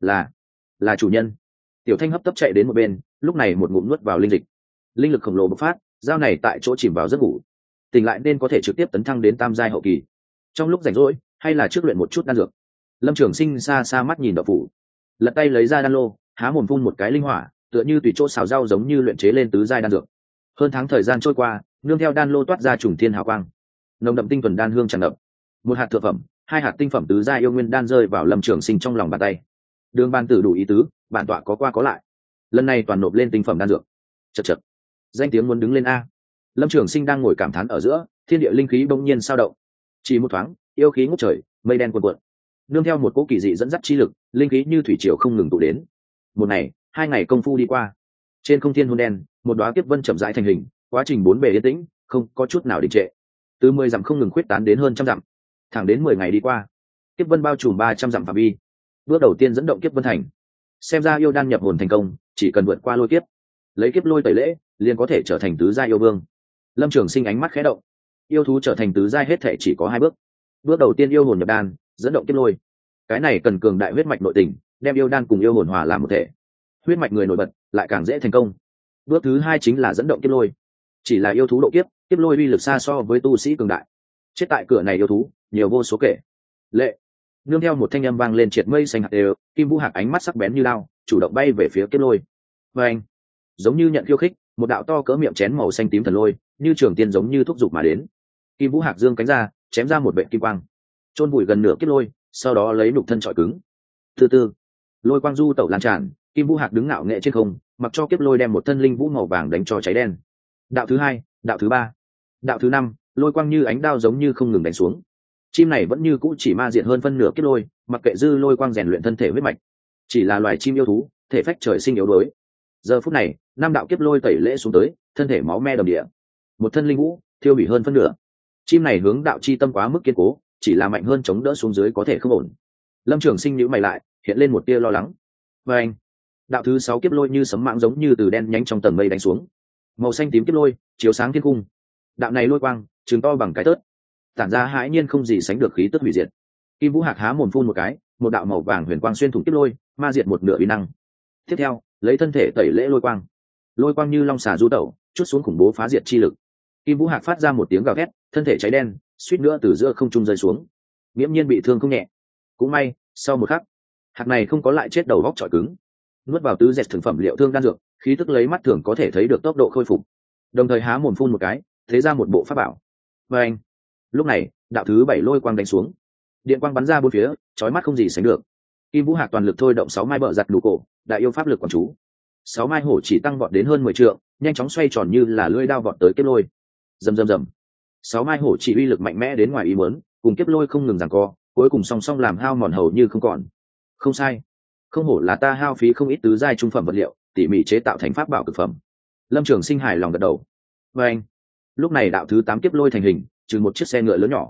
A: Là chủ nhân. Tiểu Thanh hấp tấp chạy đến một bên, lúc này một ngụm nuốt vào linh dịch. Linh lực khổng lồ bộc phát, dao này tại chỗ chìm vào giấc ngủ, tỉnh lại nên có thể trực tiếp tấn thăng đến tam giai hậu kỳ. Trong lúc rảnh rỗi, hay là trước luyện một chút đan dược. Lâm Trường Sinh xa xa mắt nhìn đậu phủ, lật tay lấy ra đan lô, há mồm phun một cái linh hỏa, tựa như tùy chỗ xào rau giống như luyện chế lên tứ giai đan dược. Hơn tháng thời gian trôi qua, nương theo đan lô toát ra trùng thiên hào quang, nồng đậm tinh thuần đan hương tràn ngập. 1 hạt thượng phẩm, 2 hạt tinh phẩm tứ giai yêu nguyên đan rơi vào Lâm Trường Sinh trong lòng bàn tay. Đường ban tử đủ ý tứ, bản tọa có qua có lại, lần này toàn nộp lên tinh phẩm đan dược. Chậc, danh tiếng muốn đứng lên a. Lâm Trường Sinh đang ngồi cảm thán ở giữa, thiên địa linh khí bỗng nhiên sao động. Chỉ một thoáng, yêu khí ngút trời, mây đen cuồn cuộn, nương theo một cỗ kỳ dị dẫn dắt chi lực, linh khí như thủy triều không ngừng tụ đến. Một ngày, 2 ngày công phu đi qua, trên không thiên hôn đen, một đóa kiếp vân chậm rãi thành hình, quá trình 4 bề yên tĩnh, không có chút nào đình trệ. Từ 10 dặm không ngừng khuyết tán đến hơn trăm dặm, thẳng đến 10 ngày đi qua, kiếp vân bao trùm 300 dặm phạm vi. Bước đầu tiên dẫn động kiếp vân thành, xem ra yêu đan nhập hồn thành công, chỉ cần vượt qua lôi kiếp, lấy kiếp lôi tẩy lễ, liền có thể trở thành tứ giai yêu vương. Lâm Trường Sinh ánh mắt khẽ động, yêu thú trở thành tứ giai hết thể chỉ có 2 bước. Bước đầu tiên yêu hồn nhập đan, dẫn động kiếp lôi. Cái này cần cường đại huyết mạch nội tình, đem yêu đan cùng yêu hồn hòa làm một thể. Huyết mạch người nổi bật, lại càng dễ thành công. Bước thứ 2 chính là dẫn động kiếp lôi. Chỉ là yêu thú độ kiếp, kiếp lôi uy lực xa so với tu sĩ cường đại. Chết tại cửa này yêu thú, nhiều vô số kể. Lệ. Nương theo một thanh âm vang lên triệt mây xanh hạt đều, Kim Vũ Hạc ánh mắt sắc bén như lao, chủ động bay về phía kiếp lôi. Và anh, giống như nhận khiêu khích, một đạo to cỡ miệng chén màu xanh tím thần lôi, như trường tiên giống như thúc giục mà đến. Kim Vũ Hạc dương cánh ra, chém ra một vệt kim quang, chôn vùi gần nửa kiếp lôi, sau đó lấy nục thân trọi cứng. Từ từ, lôi quang du tẩu lan tràn, Kim Vũ Hạc đứng ngạo nghệ trên không, mặc cho kiếp lôi đem một thân linh vũ màu vàng đánh cho cháy đen. Đạo thứ 2, đạo thứ 3, đạo thứ 5, lôi quang như ánh đao giống như không ngừng đánh xuống. Chim này vẫn như cũ chỉ ma diện hơn phân nửa kiếp lôi, mặc kệ dư lôi quang rèn luyện thân thể huyết mạch, chỉ là loài chim yêu thú, thể phách trời sinh yếu đuối. Giờ phút này, 5 đạo kiếp lôi tẩy lễ xuống tới, thân thể máu me đầm địa, một thân linh vũ thiêu hủy hơn phân nửa. Chim này hướng đạo chi tâm quá mức kiên cố, chỉ là mạnh hơn chống đỡ xuống dưới có thể không ổn. Lâm Trường Sinh nhíu mày lại, hiện lên một tia lo lắng. Và anh, đạo thứ 6 kiếp lôi như sấm mạng giống như từ đen nhánh trong tầng mây đánh xuống, màu xanh tím kiếp lôi chiếu sáng thiên cung. Đạo này lôi quang trường to bằng cái tớt, tản ra hãi nhiên không gì sánh được khí tức hủy diệt. Kim Vũ Hạc há mồm phun một cái, một đạo màu vàng huyền quang xuyên thủng kiếp lôi, ma diệt một nửa uy năng. Tiếp theo, lấy thân thể tẩy lễ lôi quang. Lôi quang như long xà du tẩu, chút xuống khủng bố phá diệt chi lực. Kim Vũ Hạc phát ra một tiếng gào thét, thân thể cháy đen, suýt nữa từ giữa không trung rơi xuống, nghiễm nhiên bị thương không nhẹ. Cũng may, sau một khắc, hạc này không có lại chết đầu vóc trọi cứng, nuốt vào tứ dẹt thực phẩm liệu thương đan dược, khí tức lấy mắt thường có thể thấy được tốc độ khôi phục, đồng thời há mồm phun một cái, thế ra một bộ pháp bảo. Và anh, lúc này, đạo thứ 7 lôi quang đánh xuống, điện quang bắn ra bốn phía, chói mắt không gì sánh được. Kim Vũ Hạc toàn lực thôi động 6 mai bợ giặt đủ cổ, đại yêu pháp lực quán chú. 6 mai hổ chỉ tăng vọt đến hơn 10 trượng, nhanh chóng xoay tròn như là lưỡi dao vọt tới kiếp lôi. Rầm rầm rầm. 6 mai hổ chỉ uy lực mạnh mẽ đến ngoài ý muốn, cùng kiếp lôi không ngừng giằng co, cuối cùng song song làm hao mòn hầu như không còn. Không sai, không hổ là ta hao phí không ít tứ giai trung phẩm vật liệu, tỉ mỉ chế tạo thành pháp bảo cực phẩm. Lâm Trường Sinh hài lòng gật đầu. Và anh, lúc này đạo thứ 8 kiếp lôi thành hình, trừ một chiếc xe ngựa lớn nhỏ.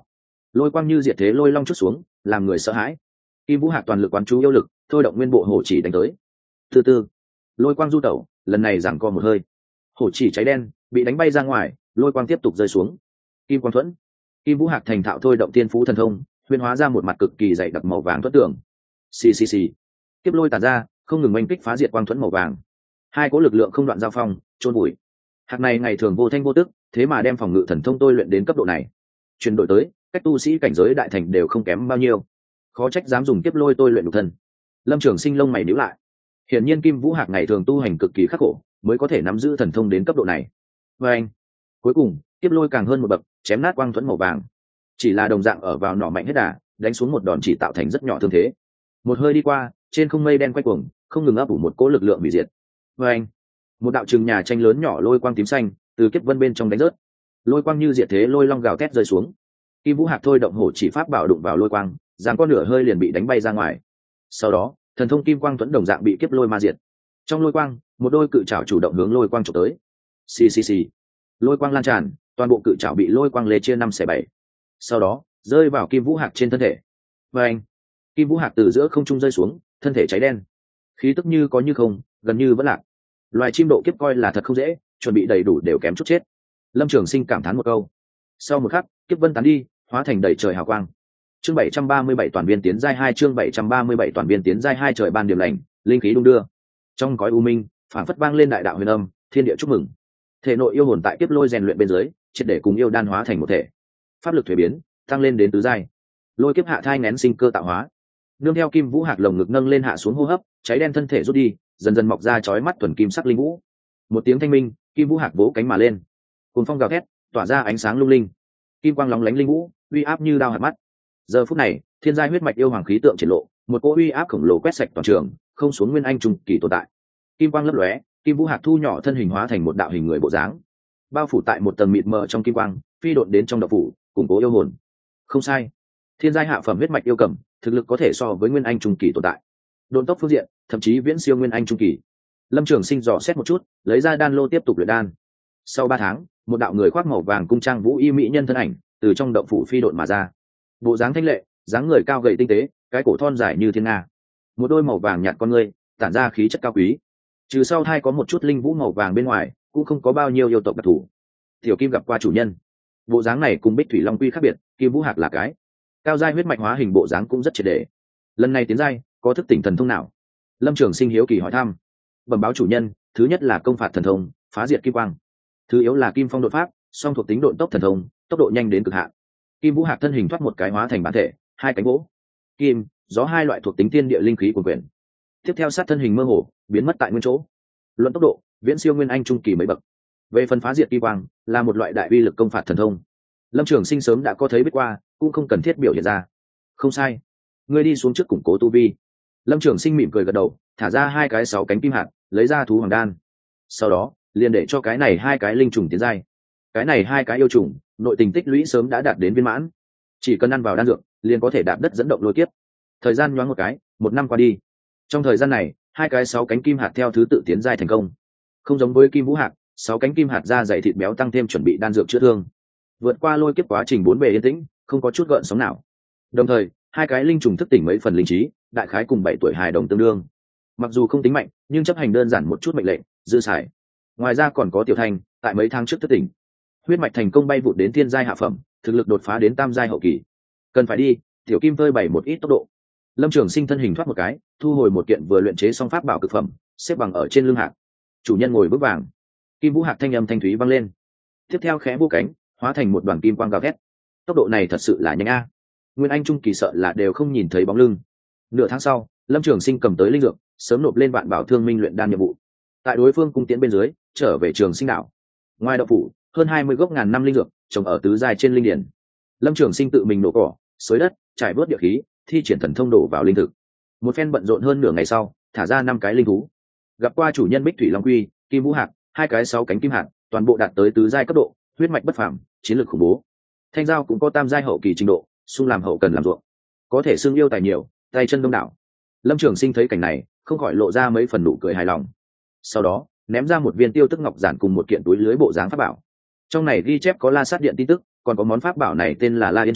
A: lôi quang như diệt thế lôi long chút xuống làm người sợ hãi. Kim Vũ Hạc toàn lực quán chú yêu lực thôi động nguyên bộ hổ chỉ đánh tới. Từ từ lôi quang du tẩu, lần này giằng co một hơi, hổ chỉ cháy đen bị đánh bay ra ngoài, lôi quang tiếp tục rơi xuống. Kim quang thuẫn. Kim Vũ Hạc thành thạo thôi động tiên phú thần thông, huyễn hóa ra một mặt cực kỳ dày đặc màu vàng thuẫn tường. Xì xì xì, tiếp lôi tản ra không ngừng oanh kích phá diệt quang thuẫn màu vàng. Hai cỗ lực lượng không đoạn giao phong chôn bụi. Hạc này ngày thường vô thanh vô tức, thế mà đem phòng ngự thần thông tôi luyện đến cấp độ này, chuyển đổi tới cách tu sĩ cảnh giới đại thành đều không kém bao nhiêu, khó trách dám dùng tiếp lôi tôi luyện nhục thân. Lâm Trường Sinh lông mày nhíu lại, hiển nhiên Kim Vũ Hạc ngày thường tu hành cực kỳ khắc khổ mới có thể nắm giữ thần thông đến cấp độ này. Và anh cuối cùng tiếp lôi càng hơn một bậc, chém nát quang thuẫn màu vàng. Chỉ là đồng dạng ở vào nỏ mạnh hết đà, đánh xuống một đòn chỉ tạo thành rất nhỏ thương thế. Một hơi đi qua, trên không mây đen quay cuồng, không ngừng ấp ủ một cỗ lực lượng hủy diệt. Và anh một đạo trường nhà tranh lớn nhỏ lôi quang tím xanh từ kiếp vân bên trong đánh rớt, lôi quang như diệt thế lôi long gào thét rơi xuống. Kim Vũ Hạc thôi động hổ chỉ pháp bảo đụng vào lôi quang, giằng có nửa hơi liền bị đánh bay ra ngoài. Sau đó thần thông kim quang thuẫn đồng dạng bị kiếp lôi ma diệt. Trong lôi quang một đôi cự trảo chủ động hướng lôi quang chụp tới. Xì xì xì, lôi quang lan tràn, toàn bộ cự trảo bị lôi quang lê chia 5/7, sau đó rơi vào Kim Vũ Hạc trên thân thể. Và anh Kim Vũ Hạc từ giữa không trung rơi xuống, thân thể cháy đen, khí tức như có như không, gần như vẫn lạc. Loài chim độ kiếp coi là thật không dễ, chuẩn bị đầy đủ đều kém chút chết. Lâm Trường Sinh cảm thán một câu. Sau một khắc kiếp vân tán đi, hóa thành đầy trời hào quang. Chương 737 toàn viên tiến giai 2, chương 737 toàn viên tiến giai 2, trời ban điểm lành, linh khí đung đưa. Trong cõi u minh, phảng phất vang lên đại đạo huyền âm, thiên địa chúc mừng. Thể nội yêu hồn tại kiếp lôi rèn luyện bên dưới, triệt để cùng yêu đan hóa thành một thể. Pháp lực thuế biến, tăng lên đến tứ giai. Lôi kiếp hạ thai nén sinh cơ tạo hóa. Nương theo Kim Vũ Hạc lồng ngực nâng lên hạ xuống hô hấp, cháy đen thân thể rút đi, dần dần mọc ra chói mắt thuần kim sắc linh vũ. Một tiếng thanh minh, Kim Vũ Hạc vỗ cánh mà lên. Cuồng phong gào thét, tỏa ra ánh sáng lung linh. Kim quang lóng lánh linh vũ, uy áp như đao hạt mắt. Giờ phút này, thiên giai huyết mạch yêu hoàng khí tượng triển lộ, một cỗ uy áp khổng lồ quét sạch toàn trường, không xuống nguyên anh trung kỳ tồn tại. Kim quang lấp lóe, Kim Vũ Hạc thu nhỏ thân hình hóa thành một đạo hình người bộ dáng, bao phủ tại một tầng mịt mờ trong kim quang, phi độn đến trong đạo phủ, củng cố yêu hồn. Không sai, thiên giai hạ phẩm huyết mạch yêu cầm, thực lực có thể so với nguyên anh trung kỳ tồn tại. Độn tốc phương diện, thậm chí viễn siêu nguyên anh trung kỳ. Lâm Trường Sinh dò xét một chút, lấy ra đan lô tiếp tục luyện đan. Sau 3 tháng, một đạo người khoác màu vàng cung trang vũ y mỹ nhân thân ảnh từ trong động phủ phi độn mà ra. Bộ dáng thanh lệ, dáng người cao gầy tinh tế, cái cổ thon dài như thiên nga, một đôi màu vàng nhạt con ngươi tản ra khí chất cao quý. Trừ sau thai có một chút linh vũ màu vàng bên ngoài, cũng không có bao nhiêu yêu tộc đặc thù. Tiểu Kim gặp qua chủ nhân. Bộ dáng này cùng Bích Thủy Long Quy khác biệt, Kim Vũ Hạc là cái cao giai huyết mạch hóa hình, bộ dáng cũng rất triệt để. Lần này tiến giai, có thức tỉnh thần thông nào? Lâm Trường Sinh hiếu kỳ hỏi thăm. Bẩm báo chủ nhân, thứ nhất là công phạt thần thông, phá diệt kim quang. Thứ yếu là kim phong đột pháp, song thuộc tính độn tốc thần thông, tốc độ nhanh đến cực hạn. Kim Vũ Hạc thân hình thoát một cái hóa thành bản thể, hai cánh gỗ, kim, gió, hai loại thuộc tính thiên địa linh khí của quyển. Tiếp theo sát thân hình mơ hồ, biến mất tại nguyên chỗ. Luận tốc độ, viễn siêu nguyên anh trung kỳ mấy bậc. Về phần phá diệt kim quang, là một loại đại uy lực công phạt thần thông. Lâm Trường Sinh sớm đã có thấy biết qua, cũng không cần thiết biểu hiện ra. Không sai, ngươi đi xuống trước củng cố tu vi. Lâm Trường Sinh mỉm cười gật đầu, thả ra 2 cái 6 cánh kim hạt, lấy ra thú hoàng đan. Sau đó liền để cho cái này 2 cái linh trùng tiến giai. Cái này 2 cái yêu trùng, nội tình tích lũy sớm đã đạt đến viên mãn, chỉ cần ăn vào đan dược liền có thể đạp đất dẫn động lôi kiếp. Thời gian nhoáng một cái, 1 năm qua đi. Trong thời gian này, 2 cái 6 cánh kim hạt theo thứ tự tiến giai thành công. Không giống với Kim Vũ Hạc, 6 cánh kim hạt da dày thịt béo tăng thêm chuẩn bị đan dược chữa thương, vượt qua lôi kiếp quá trình 4 bề yên tĩnh, không có chút gợn sóng nào. Đồng thời 2 cái linh trùng thức tỉnh mấy phần linh trí, đại khái cùng 7 tuổi hài đồng tương đương. Mặc dù không tính mạnh, nhưng chấp hành đơn giản một chút mệnh lệnh, dư xài. Ngoài ra còn có Tiểu Thanh, tại mấy tháng trước thức tỉnh, huyết mạch thành công bay vụt đến thiên giai hạ phẩm, thực lực đột phá đến tam giai hậu kỳ. Cần phải đi, Tiểu Kim phơi bày một ít tốc độ. Lâm Trường Sinh thân hình thoát một cái, thu hồi một kiện vừa luyện chế xong pháp bảo cực phẩm, xếp bằng ở trên lưng hạc. Chủ nhân ngồi vững vàng. Kim Vũ Hạc thanh âm thanh thúy vang lên. Tiếp theo khẽ vỗ cánh, hóa thành một đoàn kim quang gào thét. Tốc độ này thật sự là nhanh a. Nguyên anh trung kỳ sợ là đều không nhìn thấy bóng lưng. Nửa tháng sau, Lâm Trường Sinh cầm tới linh dược, sớm nộp lên Vạn Bảo Thương Minh luyện đan nhiệm vụ. Tại đối phương cung tiễn bên dưới, trở về Trường Sinh đảo. Ngoài đạo phủ, hơn 20 gốc ngàn năm linh dược trồng ở tứ giai trên linh điển. Lâm Trường Sinh tự mình nổ cỏ, xới đất, trải bớt địa khí, thi triển thần thông đổ vào linh thực. Một phen bận rộn hơn nửa ngày sau, thả ra 5 cái linh thú. Gặp qua chủ nhân Bích Thủy Long Quy, Kim Vũ Hạc, 2 cái 6 cánh kim hạt, toàn bộ đạt tới tứ giai cấp độ, huyết mạch bất phàm, chiến lược khủng bố. Thanh Giao cũng có tam giai hậu kỳ trình độ, xung làm hậu cần làm ruộng, có thể xưng yêu tài nhiều, tay chân đông đảo. Lâm Trường Sinh thấy cảnh này, không khỏi lộ ra mấy phần nụ cười hài lòng. Sau đó, ném ra một viên tiêu tức ngọc giản cùng một kiện túi lưới bộ dáng pháp bảo. Trong này ghi chép có La Sát Điện tin tức, còn có món pháp bảo này tên là La Yên Cháo,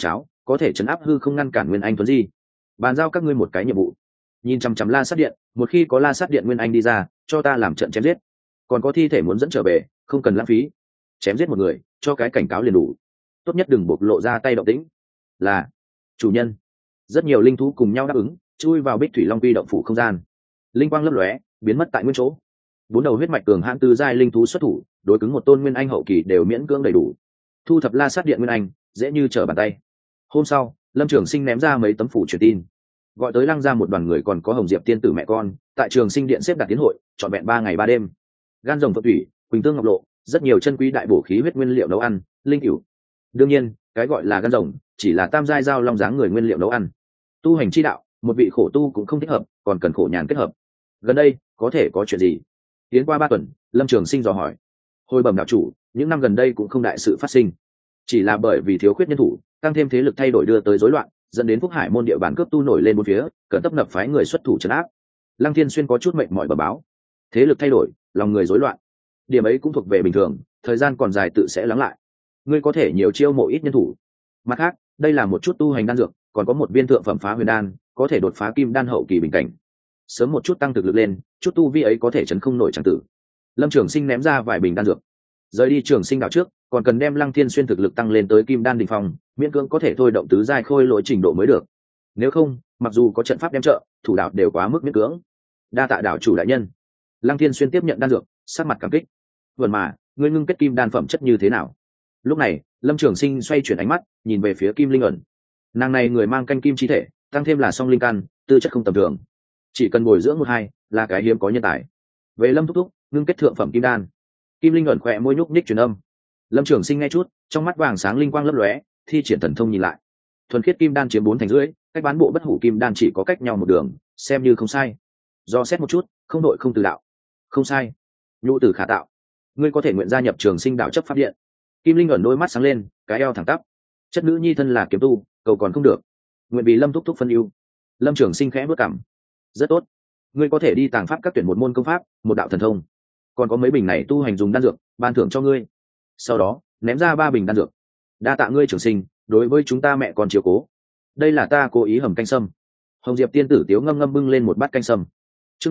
A: có thể chấn áp hư không ngăn cản nguyên anh tuấn di. Bàn giao các ngươi một cái nhiệm vụ, nhìn chằm chằm la sát điện, một khi có la sát điện nguyên anh đi ra, cho ta làm trận chém giết. Còn có thi thể muốn dẫn trở về, không cần lãng phí, chém giết một người cho cái cảnh cáo liền đủ, tốt nhất đừng bộc lộ ra tay động tĩnh. Là chủ nhân. Rất nhiều linh thú cùng nhau đáp ứng, chui vào Bích Thủy Long Quy động phủ không gian, linh quang lấp lóe biến mất tại nguyên chỗ. Bốn đầu huyết mạch cường hãn tứ giai linh thú xuất thủ, đối cứng một tôn nguyên anh hậu kỳ đều miễn cưỡng đầy đủ. Thu thập la sát điện nguyên anh dễ như trở bàn tay. Hôm sau, Lâm Trường Sinh ném ra mấy tấm phủ truyền tin, gọi tới Lăng ra một đoàn người, còn có Hồng Diệp tiên tử mẹ con, tại Trường Sinh điện xếp đặt tiến hội, trọn vẹn 3 ngày 3 đêm. Gan rồng phượng thủy, quỳnh tương ngọc lộ, rất nhiều chân quý đại bổ khí huyết nguyên liệu nấu ăn, linh cửu. Đương nhiên, cái gọi là gan rồng chỉ là tam giai giao long dáng người nguyên liệu nấu ăn. Tu hành chi đạo, một vị khổ tu cũng không thích hợp, còn cần khổ nhàn kết hợp. Gần đây có thể có chuyện gì? Tiến qua 3 tuần, Lâm Trường Sinh dò hỏi. Hồi bẩm đạo chủ, những năm gần đây cũng không đại sự phát sinh, chỉ là bởi vì thiếu khuyết nhân thủ, tăng thêm thế lực thay đổi đưa tới rối loạn, dẫn đến Phúc Hải môn địa bàn cướp tu nổi lên bốn phía, cần tấp nập phái người xuất thủ trấn áp. Lăng Thiên Xuyên có chút mệt mỏi bẩm báo. Thế lực thay đổi, lòng người rối loạn, điểm ấy cũng thuộc về bình thường, thời gian còn dài tự sẽ lắng lại. Ngươi có thể nhiều chiêu mộ ít nhân thủ. Mặt khác, đây là một chút tu hành đan dược, còn có một viên thượng phẩm phá huyền đan, có thể đột phá kim đan hậu kỳ bình cảnh. Sớm một chút tăng thực lực lên, chút tu vi ấy có thể chấn không nổi chẳng tử. Lâm Trường Sinh ném ra vài bình đan dược. Rời đi Trường Sinh đạo trước, còn cần đem Lăng Thiên Xuyên thực lực tăng lên tới kim đan đỉnh phong, miễn cưỡng có thể thôi động tứ giai khôi lỗi trình độ mới được. Nếu không, mặc dù có trận pháp đem trợ, thủ đạo đều quá mức miễn cưỡng. Đa tạ đạo chủ đại nhân. Lăng Thiên Xuyên tiếp nhận đan dược, sắc mặt cảm kích. Vườn mà, ngươi ngưng kết kim đan phẩm chất như thế nào? Lúc này, Lâm Trường Sinh xoay chuyển ánh mắt, nhìn về phía Kim Linh ẩn. Nàng này người mang canh kim chi thể, tăng thêm là song linh căn, tư chất không tầm thường, chỉ cần bồi dưỡng một hai là cái hiếm có nhân tài. Về Lâm thúc thúc, ngưng kết thượng phẩm kim đan. Kim Linh ẩn khỏe môi nhúc nhích truyền âm. Lâm Trường Sinh nghe chút, trong mắt vàng sáng linh quang lấp lóe, thi triển thần thông nhìn lại. Thuần khiết kim đan chiếm 4 thành rưỡi, cách bán bộ bất hủ kim đan chỉ có cách nhau một đường, xem như không sai. Do xét một chút, không đội không từ đạo. Không sai. Nhu tử khả tạo. Ngươi có thể nguyện gia nhập Trường Sinh đạo chấp pháp điện. Kim Linh ẩn đôi mắt sáng lên, cái eo thẳng tắp. Chất nữ nhi thân là kiếm tu, cầu còn không được, nguyện vì Lâm thúc thúc phân ưu. Lâm Trường Sinh khẽ bước cằm. Rất tốt. Ngươi có thể đi tàng pháp các tuyển một môn công pháp, một đạo thần thông, còn có mấy bình này tu hành dùng đan dược, ban thưởng cho ngươi. Sau đó ném ra 3 bình đan dược. Đa tạ ngươi Trường Sinh, đối với chúng ta mẹ còn chiếu cố. Đây là ta cố ý hầm canh sâm. Hồng Diệp tiên tử tiếu ngâm ngâm bưng lên một bát canh sâm. Chương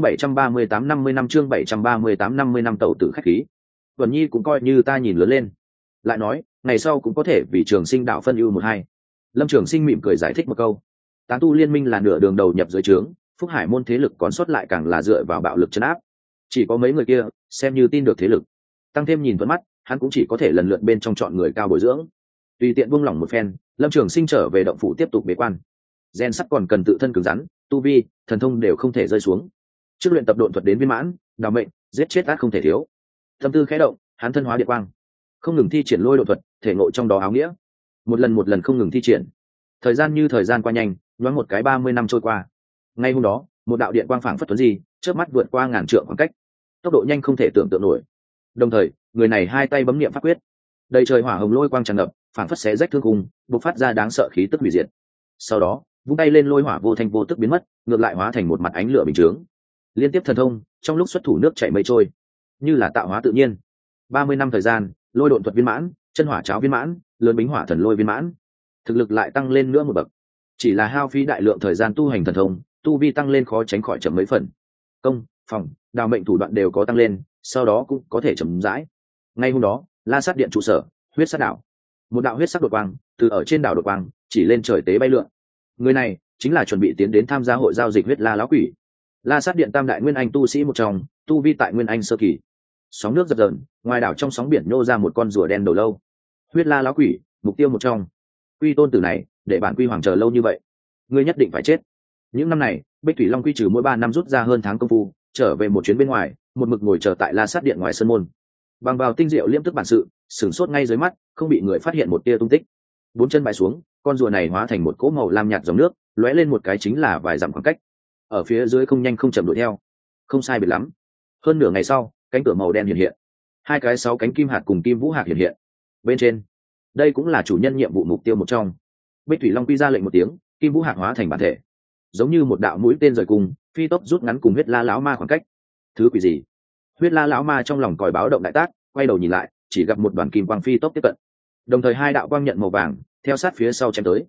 A: 738 năm chương 738 năm tẩu tử khách khí. Tuần Nhi cũng coi như ta nhìn lớn lên. Lại nói, ngày sau cũng có thể vì Trường Sinh đạo phân ưu một hai. Lâm Trường Sinh mỉm cười giải thích một câu. Tán tu liên minh là nửa đường đầu nhập dưới trướng, Phúc Hải môn thế lực còn sót lại càng là dựa vào bạo lực trấn áp. Chỉ có mấy người kia xem như tin được thế lực, tăng thêm nhìn thuận mắt, hắn cũng chỉ có thể lần lượt bên trong chọn người cao bồi dưỡng. Tùy tiện buông lỏng một phen, Lâm Trường Sinh trở về động phủ tiếp tục bế quan. Gen sắt còn cần tự thân cứng rắn, tu vi, thần thông đều không thể rơi xuống. Trước luyện tập độn thuật đến viên mãn, đào mệnh, giết chết ác không thể thiếu. Tâm tư khẽ động, hắn thân hóa địa quang, không ngừng thi triển lôi độn thuật, thể ngộ trong đó áo nghĩa. Một lần không ngừng thi triển. Thời gian như thời gian qua nhanh, nhoáng một cái 30 năm trôi qua. Ngay hôm đó, một đạo điện quang phảng phất tuấn gì, chớp mắt vượt qua ngàn trượng khoảng cách, tốc độ nhanh không thể tưởng tượng nổi. Đồng thời, người này hai tay bấm niệm pháp quyết, đầy trời hỏa hồng lôi quang tràn ngập, phảng phất xé rách thương khung, bộc phát ra đáng sợ khí tức hủy diệt. Sau đó, vung tay lên lôi hỏa vô thanh vô tức biến mất, ngược lại hóa thành một mặt ánh lửa bình chướng. Liên tiếp thần thông, trong lúc xuất thủ nước chảy mây trôi, như là tạo hóa tự nhiên. 30 năm thời gian, lôi độn thuật viên mãn, chân hỏa cháo viên mãn, lớn bính hỏa thần lôi viên mãn, thực lực lại tăng lên nữa một bậc. Chỉ là hao phí đại lượng thời gian tu hành thần thông, tu vi tăng lên khó tránh khỏi chậm mấy phần. Công, phòng, đào mệnh thủ đoạn đều có tăng lên, sau đó cũng có thể chậm rãi. Ngay hôm đó, La Sát điện trụ sở, huyết sát đảo. Một đạo huyết sắc đột quang từ ở trên đảo đột quang chỉ lên trời tế bay lượn. Người này chính là chuẩn bị tiến đến tham gia hội giao dịch huyết la lão quỷ. La Sát điện tam đại nguyên anh tu sĩ một trong, tu vi tại nguyên anh sơ kỳ. Sóng nước dập dờn, ngoài đảo trong sóng biển nhô ra một con rùa đen đầu lâu. Huyết la lão quỷ, mục tiêu một trong. Quy tôn tử này, để bản quy hoàng chờ lâu như vậy, ngươi nhất định phải chết. Những năm này, Bích Thủy Long quy trừ mỗi 3 năm rút ra hơn tháng công phu, trở về một chuyến bên ngoài, một mực ngồi chờ tại La Sát điện ngoài sân môn. Bằng vào tinh diệu liêm tức bản sự, sửng sốt ngay dưới mắt, không bị người phát hiện một tia tung tích. 4 chân bãi xuống, con rùa này hóa thành một cỗ màu lam nhạt dòng nước, lóe lên một cái chính là vài dặm khoảng cách. Ở phía dưới không nhanh không chậm đuổi theo, không sai biệt lắm. Hơn nửa ngày sau, cánh cửa màu đen hiện hiện, 2 cái 6 cánh kim hạt cùng kim vũ hạt hiện hiện. Bên trên, đây cũng là chủ nhân nhiệm vụ mục tiêu một trong. Bích Thủy Long quy ra lệnh một tiếng, kim vũ hạt hóa thành bản thể, giống như một đạo mũi tên rời cùng, phi tốc rút ngắn cùng huyết la lão ma khoảng cách. Thứ quỷ gì? Huyết la lão ma trong lòng còi báo động đại tác, quay đầu nhìn lại, chỉ gặp một đoàn kim quang phi tốc tiếp cận. Đồng thời 2 đạo quang nhận màu vàng theo sát phía sau chém tới.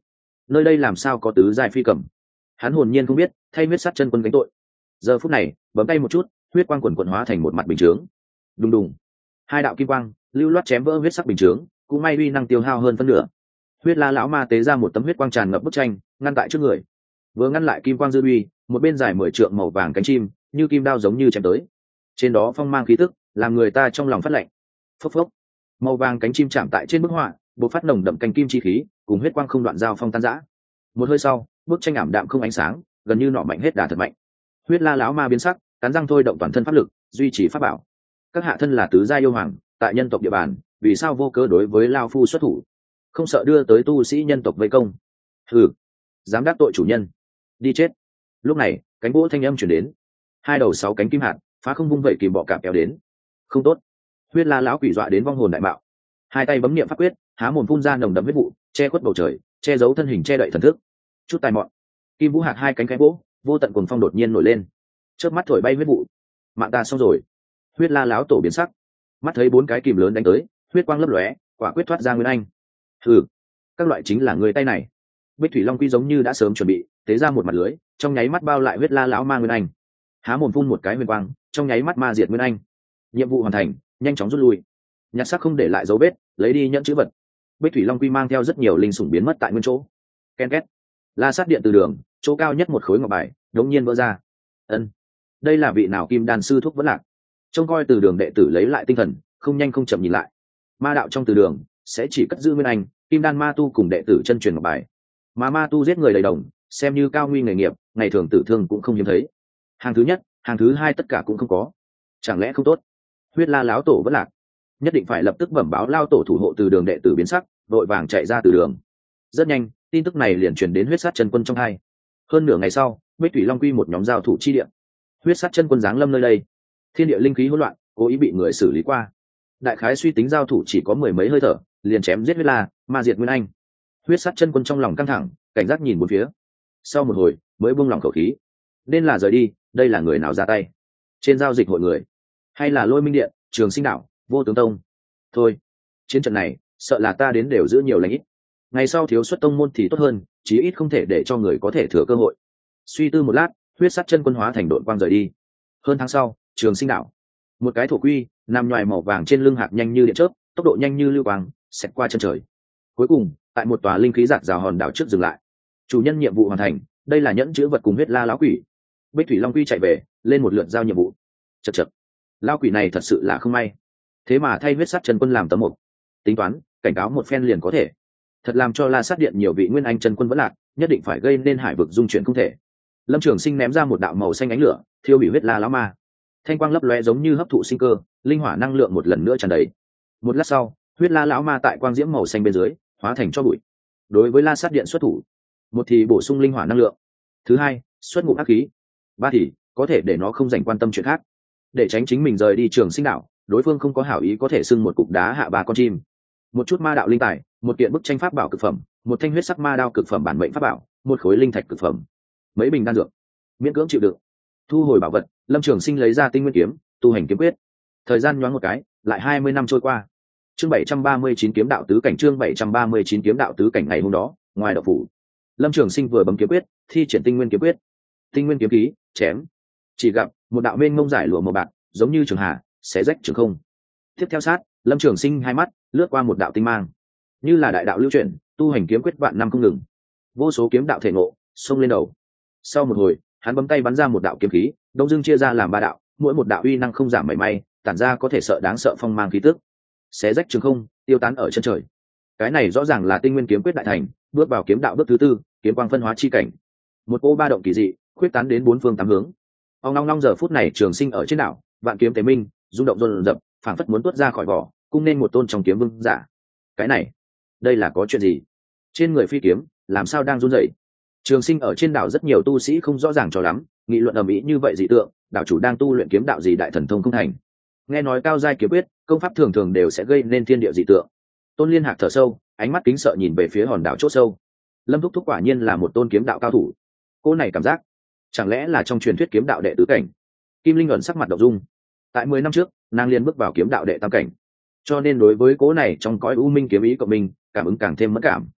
A: nơi đây làm sao có tứ giai phi cầm? Hắn hồn nhiên không biết, thay huyết sát chân quân gánh tội. Giờ phút này, bấm tay một chút, huyết quang quần quần hóa thành một mặt bình chướng. Đùng đùng, hai đạo kim quang lưu loát chém vỡ huyết sắc bình chướng, cũng may uy năng tiêu hao hơn phân nửa. Huyết La lão ma tế ra một tấm huyết quang tràn ngập bức tranh, ngăn tại trước người. Vừa ngăn lại kim quang dư uy, một bên dài 10 trượng màu vàng cánh chim, như kim đao giống như chém tới. Trên đó phong mang khí tức, làm người ta trong lòng phát lạnh. Phốc phốc, màu vàng cánh chim chạm tại trên bức họa, bộc phát nồng đậm cánh kim chi khí, cùng huyết quang không đoạn giao phong tan rã. Một hơi sau, bức tranh ảm đạm không ánh sáng, gần như nọ mạnh hết đà thật mạnh. Huyết La lão ma biến sắc, cắn răng thôi động toàn thân pháp lực, duy trì pháp bảo. Các hạ thân là tứ gia yêu hoàng, tại nhân tộc địa bàn, vì sao vô cớ đối với lao phu xuất thủ, không sợ đưa tới tu sĩ nhân tộc vây công? Hừ, dám đắc tội chủ nhân, đi chết. Lúc này, cánh gỗ thanh âm chuyển đến, hai đầu 6 cánh kim hạt phá không vung vẩy kìm bọ cạp kéo đến. Không tốt! Huyết La lão quỷ dọa đến vong hồn đại bạo, hai tay bấm niệm pháp quyết, há mồm phun ra nồng đậm huyết vụ, che khuất bầu trời, che giấu thân hình, che đậy thần thức. Chút tài mọn, kim vũ hạt hai cánh cái gỗ, vô tận cuồng phong đột nhiên nổi lên, chớp mắt thổi bay huyết vụ. Mạng ta xong rồi! Huyết La lão tổ biến sắc, mắt thấy 4 cái kìm lớn đánh tới, huyết quang lấp lóe, quả quyết thoát ra nguyên anh. Hừ, các loại chính là người tay này. Bích thủy long quy giống như đã sớm chuẩn bị, tế ra một mặt lưới, trong nháy mắt bao lại Huyết La lão ma nguyên anh. Há mồm phun một cái huyền quang, trong nháy mắt ma diệt nguyên anh. Nhiệm vụ hoàn thành, nhanh chóng rút lui. Nhặt xác không để lại dấu vết, lấy đi nhận chữ vật. Bích thủy long quy mang theo rất nhiều linh sủng biến mất tại nguyên chỗ. Ken két, la sát điện từ đường, chỗ cao nhất một khối ngọc bài đống nhiên vỡ ra. Ân, đây là vị nào kim đan sư thuốc vẫn lạc? Trông coi từ đường đệ tử lấy lại tinh thần, không nhanh không chậm nhìn lại. Ma đạo trong từ đường sẽ chỉ cất giữ nguyên anh, kim đan ma tu cùng đệ tử chân truyền ngọc bài, mà ma tu giết người đầy đồng, xem như cao nguy nghề nghiệp, ngày thường tử thương cũng không hiếm thấy. Hàng thứ nhất, hàng thứ hai tất cả cũng không có. Chẳng lẽ không tốt? Huyết La lão tổ vẫn lạc, nhất định phải lập tức bẩm báo lao tổ thủ hộ từ đường đệ tử biến sắc, vội vàng chạy ra từ đường. Rất nhanh, tin tức này liền truyền đến huyết sát chân quân trong hai. Hơn nửa ngày sau, Bích thủy long quy một nhóm giao thủ chi địa. Huyết sát chân quân giáng lâm nơi đây, thiên địa linh khí hỗn loạn, cố ý bị người xử lý qua. Đại khái suy tính giao thủ chỉ có 10 mấy hơi thở, liền chém giết huyết la, ma diệt nguyên anh. Huyết sát chân quân trong lòng căng thẳng, cảnh giác nhìn bốn phía. Sau một hồi, mới buông lỏng khẩu khí. Nên là rời đi, đây là người nào ra tay? Trên giao dịch hội người, hay là Lôi Minh Điện, Trường Sinh Đạo, Vô Tướng Tông? Thôi, chiến trận này, sợ là ta đến đều giữ nhiều lành ít. Ngày sau thiếu xuất tông môn thì tốt hơn, chí ít không thể để cho người có thể thừa cơ hội. Suy tư một lát, huyết sát chân quân hóa thành đội quang rời đi. Hơn tháng sau, Trường Sinh Đạo, một cái thổ quy nằm nhoài màu vàng trên lưng hạt nhanh như điện chớp, tốc độ nhanh như lưu quang, xẹt qua chân trời. Cuối cùng, tại một tòa linh khí rạc rào hòn đảo trước dừng lại. Chủ nhân nhiệm vụ hoàn thành, đây là nhẫn chữ vật cùng huyết la lão quỷ. Bích thủy long quy chạy về, lên một lượt giao nhiệm vụ. Chậc chậc, lão quỷ này thật sự là không may, thế mà thay huyết sát chân quân làm tấm mục. Tính toán, cảnh cáo một phen liền có thể. Thật làm cho La Sát Điện nhiều vị nguyên anh chân quân vẫn lạc, nhất định phải gây nên hải vực dung chuyển không thể. Lâm Trường Sinh ném ra một đạo màu xanh ánh lửa, thiêu hủy huyết la lão ma. Thanh quang lấp lóe giống như hấp thụ sinh cơ, linh hỏa năng lượng một lần nữa tràn đầy. Một lát sau, huyết la lão ma tại quang diễm màu xanh bên dưới hóa thành cho bụi. Đối với La Sát Điện xuất thủ, một thì bổ sung linh hỏa năng lượng, thứ hai xuất ngụm ác khí, ba thì có thể để nó không dành quan tâm chuyện khác, để tránh chính mình rời đi Trường Sinh Đạo, đối phương không có hảo ý có thể xưng một cục đá hạ 3 con chim. Một chút ma đạo linh tài, một kiện bức tranh pháp bảo cực phẩm, một thanh huyết sắc ma đao cực phẩm bản mệnh pháp bảo, một khối linh thạch cực phẩm, mấy bình đan dược, miễn cưỡng chịu đựng. Thu hồi bảo vật, Lâm Trường Sinh lấy ra Tinh Nguyên kiếm, tu hành kiếm quyết. Thời gian nhoáng một cái, lại 20 năm trôi qua. Chương 739 kiếm đạo tứ cảnh, chương 739 kiếm đạo tứ cảnh. Ngày hôm đó, ngoài đạo phủ, Lâm Trường Sinh vừa bấm kiếm quyết, thi triển Tinh Nguyên kiếm quyết. Tinh Nguyên kiếm khí, chém. Chỉ gặp một đạo mênh mông giải lụa màu bạc, giống như trường hà, xé rách trường không. Tiếp theo sát, Lâm Trường Sinh hai mắt lướt qua một đạo tinh mang, như là đại đạo lưu chuyển, tu hành kiếm quyết vạn năm không ngừng, vô số kiếm đạo thể ngộ xông lên đầu. Sau một hồi, hắn bấm tay bắn ra một đạo kiếm khí, đông dương chia ra làm 3 đạo, mỗi một đạo uy năng không giảm mảy may, tản ra có thể sợ đáng sợ phong mang khí tức, xé rách trường không, tiêu tán ở chân trời. Cái này rõ ràng là Tinh Nguyên kiếm quyết đại thành, bước vào kiếm đạo bước thứ 4, kiếm quang phân hóa chi cảnh. Một cỗ ba động kỳ dị khuyết tán đến 4 phương 8 hướng. Ông long giờ phút này Trường Sinh ở trên đảo, vạn kiếm tế minh, rung động run rập, phảng phất muốn tuốt ra khỏi vỏ, cung nên một tôn trong kiếm vương giả. Cái này, đây là có chuyện gì? Trên người phi kiếm làm sao đang run rẩy? Trường Sinh ở trên đảo rất nhiều tu sĩ không rõ ràng cho lắm, nghị luận ầm ĩ như vậy dị tượng, đảo chủ đang tu luyện kiếm đạo gì đại thần thông không thành. Nghe nói cao giai kiếm quyết, công pháp thường thường đều sẽ gây nên thiên địa dị tượng. Tôn Liên Hạc thở sâu, ánh mắt kính sợ nhìn về phía hòn đảo chỗ sâu. Lâm Thúc Thúc quả nhiên là một tôn kiếm đạo cao thủ. Cô này cảm giác, chẳng lẽ là trong truyền thuyết kiếm đạo đệ tứ cảnh? Kim Linh ẩn sắc mặt động dung. Tại 10 năm trước, nàng liền bước vào kiếm đạo đệ tam cảnh, cho nên đối với cố này trong cõi u minh kiếm ý của mình, cảm ứng càng thêm mẫn cảm.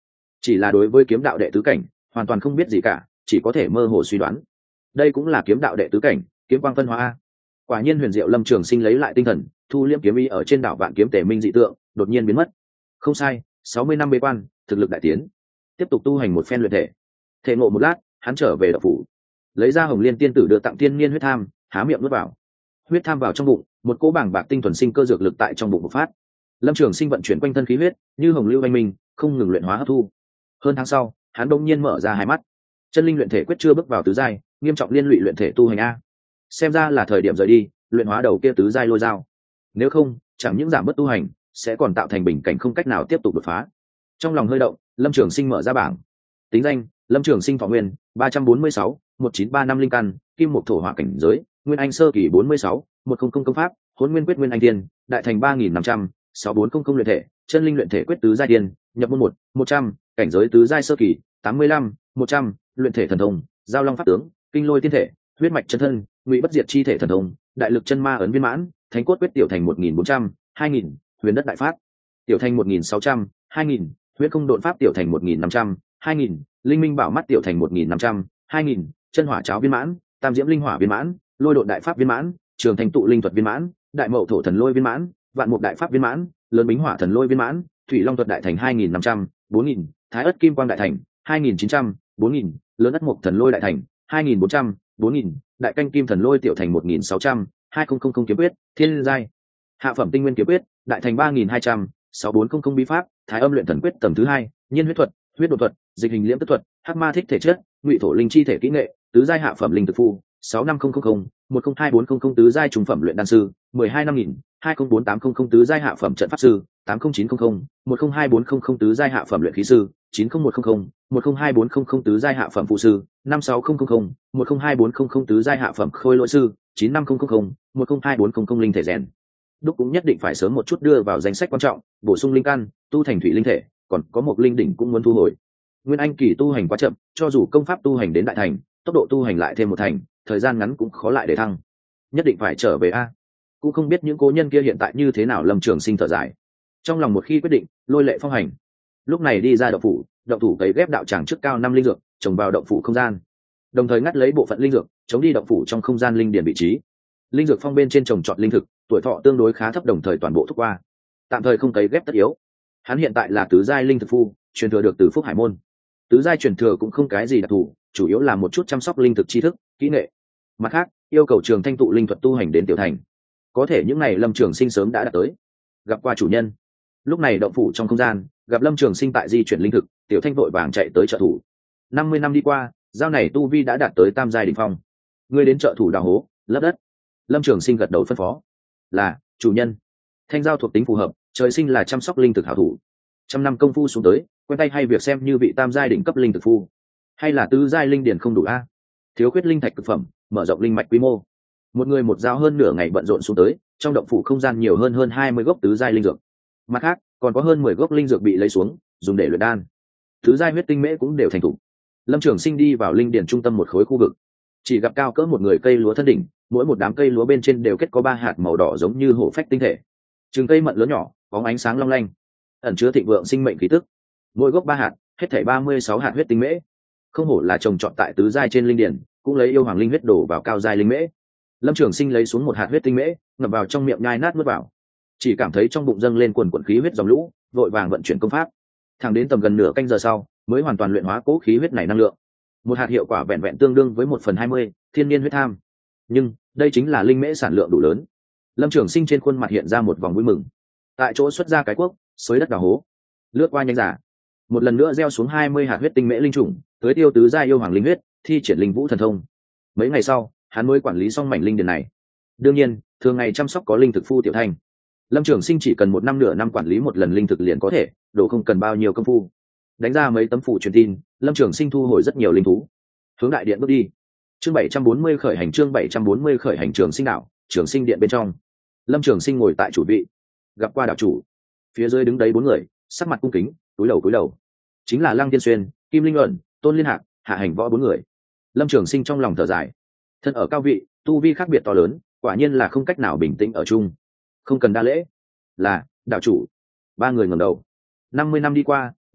A: chỉ là đối với kiếm đạo đệ tứ cảnh hoàn toàn không biết gì cả, chỉ có thể mơ hồ suy đoán. Đây cũng là kiếm đạo đệ tứ cảnh, kiếm quang phân hóa a. Quả nhiên huyền diệu. Lâm Trường Sinh lấy lại tinh thần, thu liễm kiếm ý ở trên đảo Vạn Kiếm Tề Minh dị tượng đột nhiên biến mất. Không sai, 60 năm bế quan, thực lực đại tiến. Tiếp tục tu hành một phen luyện thể. Thể ngộ một lát, hắn trở về đạo phủ, lấy ra Hồng Liên tiên tử đưa tặng tiên niên huyết tham, há miệng nuốt vào. Huyết tham vào trong bụng, một cỗ bảng bạc tinh thuần sinh cơ dược lực tại trong bụng bộc phát. Lâm Trường Sinh vận chuyển quanh thân khí huyết, như hồng lưu anh minh, không ngừng luyện hóa hấp thu. Hơn tháng sau, hắn bỗng nhiên mở ra hai mắt. Chân linh luyện thể quyết chưa bước vào tứ giai, nghiêm trọng liên lụy luyện thể tu hành a. Xem ra là thời điểm rời đi, luyện hóa đầu kia tứ giai lôi dao. Nếu không, chẳng những giảm bớt tu hành, sẽ còn tạo thành bình cảnh không cách nào tiếp tục đột phá. Trong lòng hơi động, Lâm Trường Sinh mở ra bảng. Tính danh: Lâm Trường Sinh thọ nguyên 346, 1935 linh căn, kim một thổ hỏa cảnh giới, nguyên anh sơ kỳ 46, 100 công pháp, hỗn nguyên quyết nguyên anh tiên, đại thành 3500, 6400 luyện thể, chân linh luyện thể quyết tứ giai tiên, nhập môn 100, cảnh giới tứ giai sơ kỳ, 85, 100, luyện thể thần thông, giao long pháp tướng, kinh lôi tiên thể, huyết mạch chân thân, ngụy bất diệt chi thể thần thông, đại lực chân ma ấn viên mãn, thánh cốt quyết tiểu thành 1400, 2000, huyền đất đại pháp tiểu thành 1600, 2000, huyết không độn pháp tiểu thành 1500, 2000, linh minh bảo mắt tiểu thành 1500, 2000, chân hỏa cháo viên mãn, tam diễm linh hỏa viên mãn, lôi độn đại pháp viên mãn, trường thành tụ linh thuật viên mãn, đại mậu thổ thần lôi viên mãn, vạn mục đại pháp viên mãn, lớn bính hỏa thần lôi viên mãn, thủy long thuật đại thành 2500, 4000, thái ất kim quang đại thành 2900, 4000, lớn ất mục thần lôi đại thành 2400, 4000, đại canh kim thần lôi tiểu thành 1600, 2000 kiếm quyết, thiên giai, hạ phẩm tinh nguyên kiếm quyết, đại thành 3200, 6400 bí pháp, thái âm luyện thần quyết tầng thứ 2, nhiên huyết thuật, huyết đột thuật, dịch hình liễm tức thuật, hắc ma thích thể chất, ngụy thổ linh chi thể kỹ nghệ, tứ giai hạ phẩm linh thực phu, 65000, 102400 tứ giai trung phẩm luyện đan sư, 125.000, 204800 tứ giai hạ phẩm trận pháp sư, 80900, 102400 tứ giai hạ phẩm luyện khí sư, 90100, 102400 tứ giai hạ phẩm phụ sư, 56000, 102400 tứ giai hạ phẩm khôi lỗi sư, 95000, 102400 linh thể rèn đúc cũng nhất định phải sớm một chút đưa vào danh sách quan trọng, bổ sung linh căn, tu thành thủy linh thể, còn có một linh đỉnh cũng muốn thu hồi. Nguyên anh kỳ tu hành quá chậm, cho dù công pháp tu hành đến đại thành, tốc độ tu hành lại thêm một thành, thời gian ngắn cũng khó lại để thăng. Nhất định phải trở về a. Cũng không biết những cố nhân kia hiện tại như thế nào. Lâm Trường Sinh thở dài, trong lòng một khi quyết định, lôi lệ phong hành. Lúc này đi ra động phủ, động thủ cấy ghép đạo tràng trước cao 5 linh dược, trồng vào động phủ không gian, đồng thời ngắt lấy bộ phận linh dược, chống đi động phủ trong không gian linh điển vị trí. Linh dược phong bên trên trồng trọt linh thực, tuổi thọ tương đối khá thấp, đồng thời toàn bộ thúc qua, tạm thời không cấy ghép tất yếu. Hắn hiện tại là tứ giai linh thực phu, truyền thừa được từ Phúc Hải môn. Tứ giai truyền thừa cũng không cái gì đặc thù, chủ yếu là một chút chăm sóc linh thực tri thức, kỹ nghệ. Mặt khác, yêu cầu trường thanh tụ linh thuật tu hành đến tiểu thành. Có thể những ngày Lâm Trường Sinh sớm đã đạt tới. Gặp qua chủ nhân. Lúc này động phủ trong không gian, gặp Lâm Trường Sinh tại di chuyển linh thực, tiểu thanh vội vàng chạy tới trợ thủ. 50 năm đi qua, giao này tu vi đã đạt tới tam giai đỉnh phong. Ngươi đến trợ thủ đào hố, lấp đất. Lâm Trường Sinh gật đầu phân phó. Là chủ nhân. Thanh giao thuộc tính phù hợp, trời sinh là chăm sóc linh thực hảo thủ. Trăm năm công phu xuống tới, quen tay hay việc xem như vị tam giai đỉnh cấp linh thực phu, hay là tứ giai linh điển không đủ a? Thiếu khuyết linh thạch cực phẩm, mở rộng linh mạch quy mô. Một người một dao hơn nửa ngày bận rộn xuống tới, trong động phủ không gian nhiều hơn 20 gốc tứ giai linh dược. Mặt khác, còn có hơn 10 gốc linh dược bị lấy xuống, dùng để luyện đan. Tứ giai huyết tinh mễ cũng đều thành thủ. Lâm Trường Sinh đi vào linh điển trung tâm một khối khu vực, chỉ gặp cao cỡ một người cây lúa thân đỉnh, mỗi một đám cây lúa bên trên đều kết có 3 hạt màu đỏ giống như hổ phách tinh thể. Trường cây mận lớn nhỏ, bóng ánh sáng long lanh, ẩn chứa thịnh vượng sinh mệnh khí tức. Mỗi gốc 3 hạt, hết thảy 36 hạt huyết tinh mễ. Không hổ là trồng trọt tại tứ giai trên linh điển, cũng lấy yêu hoàng linh huyết đổ vào cao giai linh mễ. Lâm Trường Sinh lấy xuống một hạt huyết tinh mễ, ngậm vào trong miệng nhai nát nuốt vào. Chỉ cảm thấy trong bụng dâng lên quần quần khí huyết dòng lũ, vội vàng vận chuyển công pháp. Thẳng đến tầm gần nửa canh giờ sau, mới hoàn toàn luyện hóa cố khí huyết này năng lượng. Một hạt hiệu quả vẹn vẹn tương đương với 1/20 thiên niên huyết tham. Nhưng đây chính là linh mễ sản lượng đủ lớn. Lâm Trường Sinh trên khuôn mặt hiện ra một vòng vui mừng. Tại chỗ xuất ra cái cuốc, xới đất đào hố, lướt qua nhanh giả, một lần nữa gieo xuống 20 hạt huyết tinh mễ linh trùng, tưới tiêu tứ giai yêu hoàng linh huyết, thi triển linh vũ thần thông. Mấy ngày sau, hắn mới quản lý xong mảnh linh điền này. Đương nhiên, thường ngày chăm sóc có linh thực phu tiểu thành. Lâm Trường Sinh chỉ cần 1 năm nửa năm quản lý một lần linh thực liền có thể, đồ không cần bao nhiêu công phu. Đánh ra mấy tấm phủ truyền tin, Lâm Trường Sinh thu hồi rất nhiều linh thú, hướng đại điện bước đi. Chương 740 khởi hành, chương 740 khởi hành. Trường Sinh đạo, Trường Sinh điện bên trong. Lâm Trường Sinh ngồi tại chủ vị, gặp qua đạo chủ. Phía dưới đứng đấy 4 người, sắc mặt cung kính, cúi đầu. Chính là Lăng Tiên Xuyên, Kim Linh Luận, Tôn Liên Hạc, Hạ Hành Võ 4 người. Lâm Trường Sinh trong lòng thở dài, thân ở cao vị, tu vi khác biệt to lớn, quả nhiên là không cách nào bình tĩnh ở chung. Không cần đa lễ. Là đạo chủ. 3 người ngẩng đầu. 50 năm đi qua,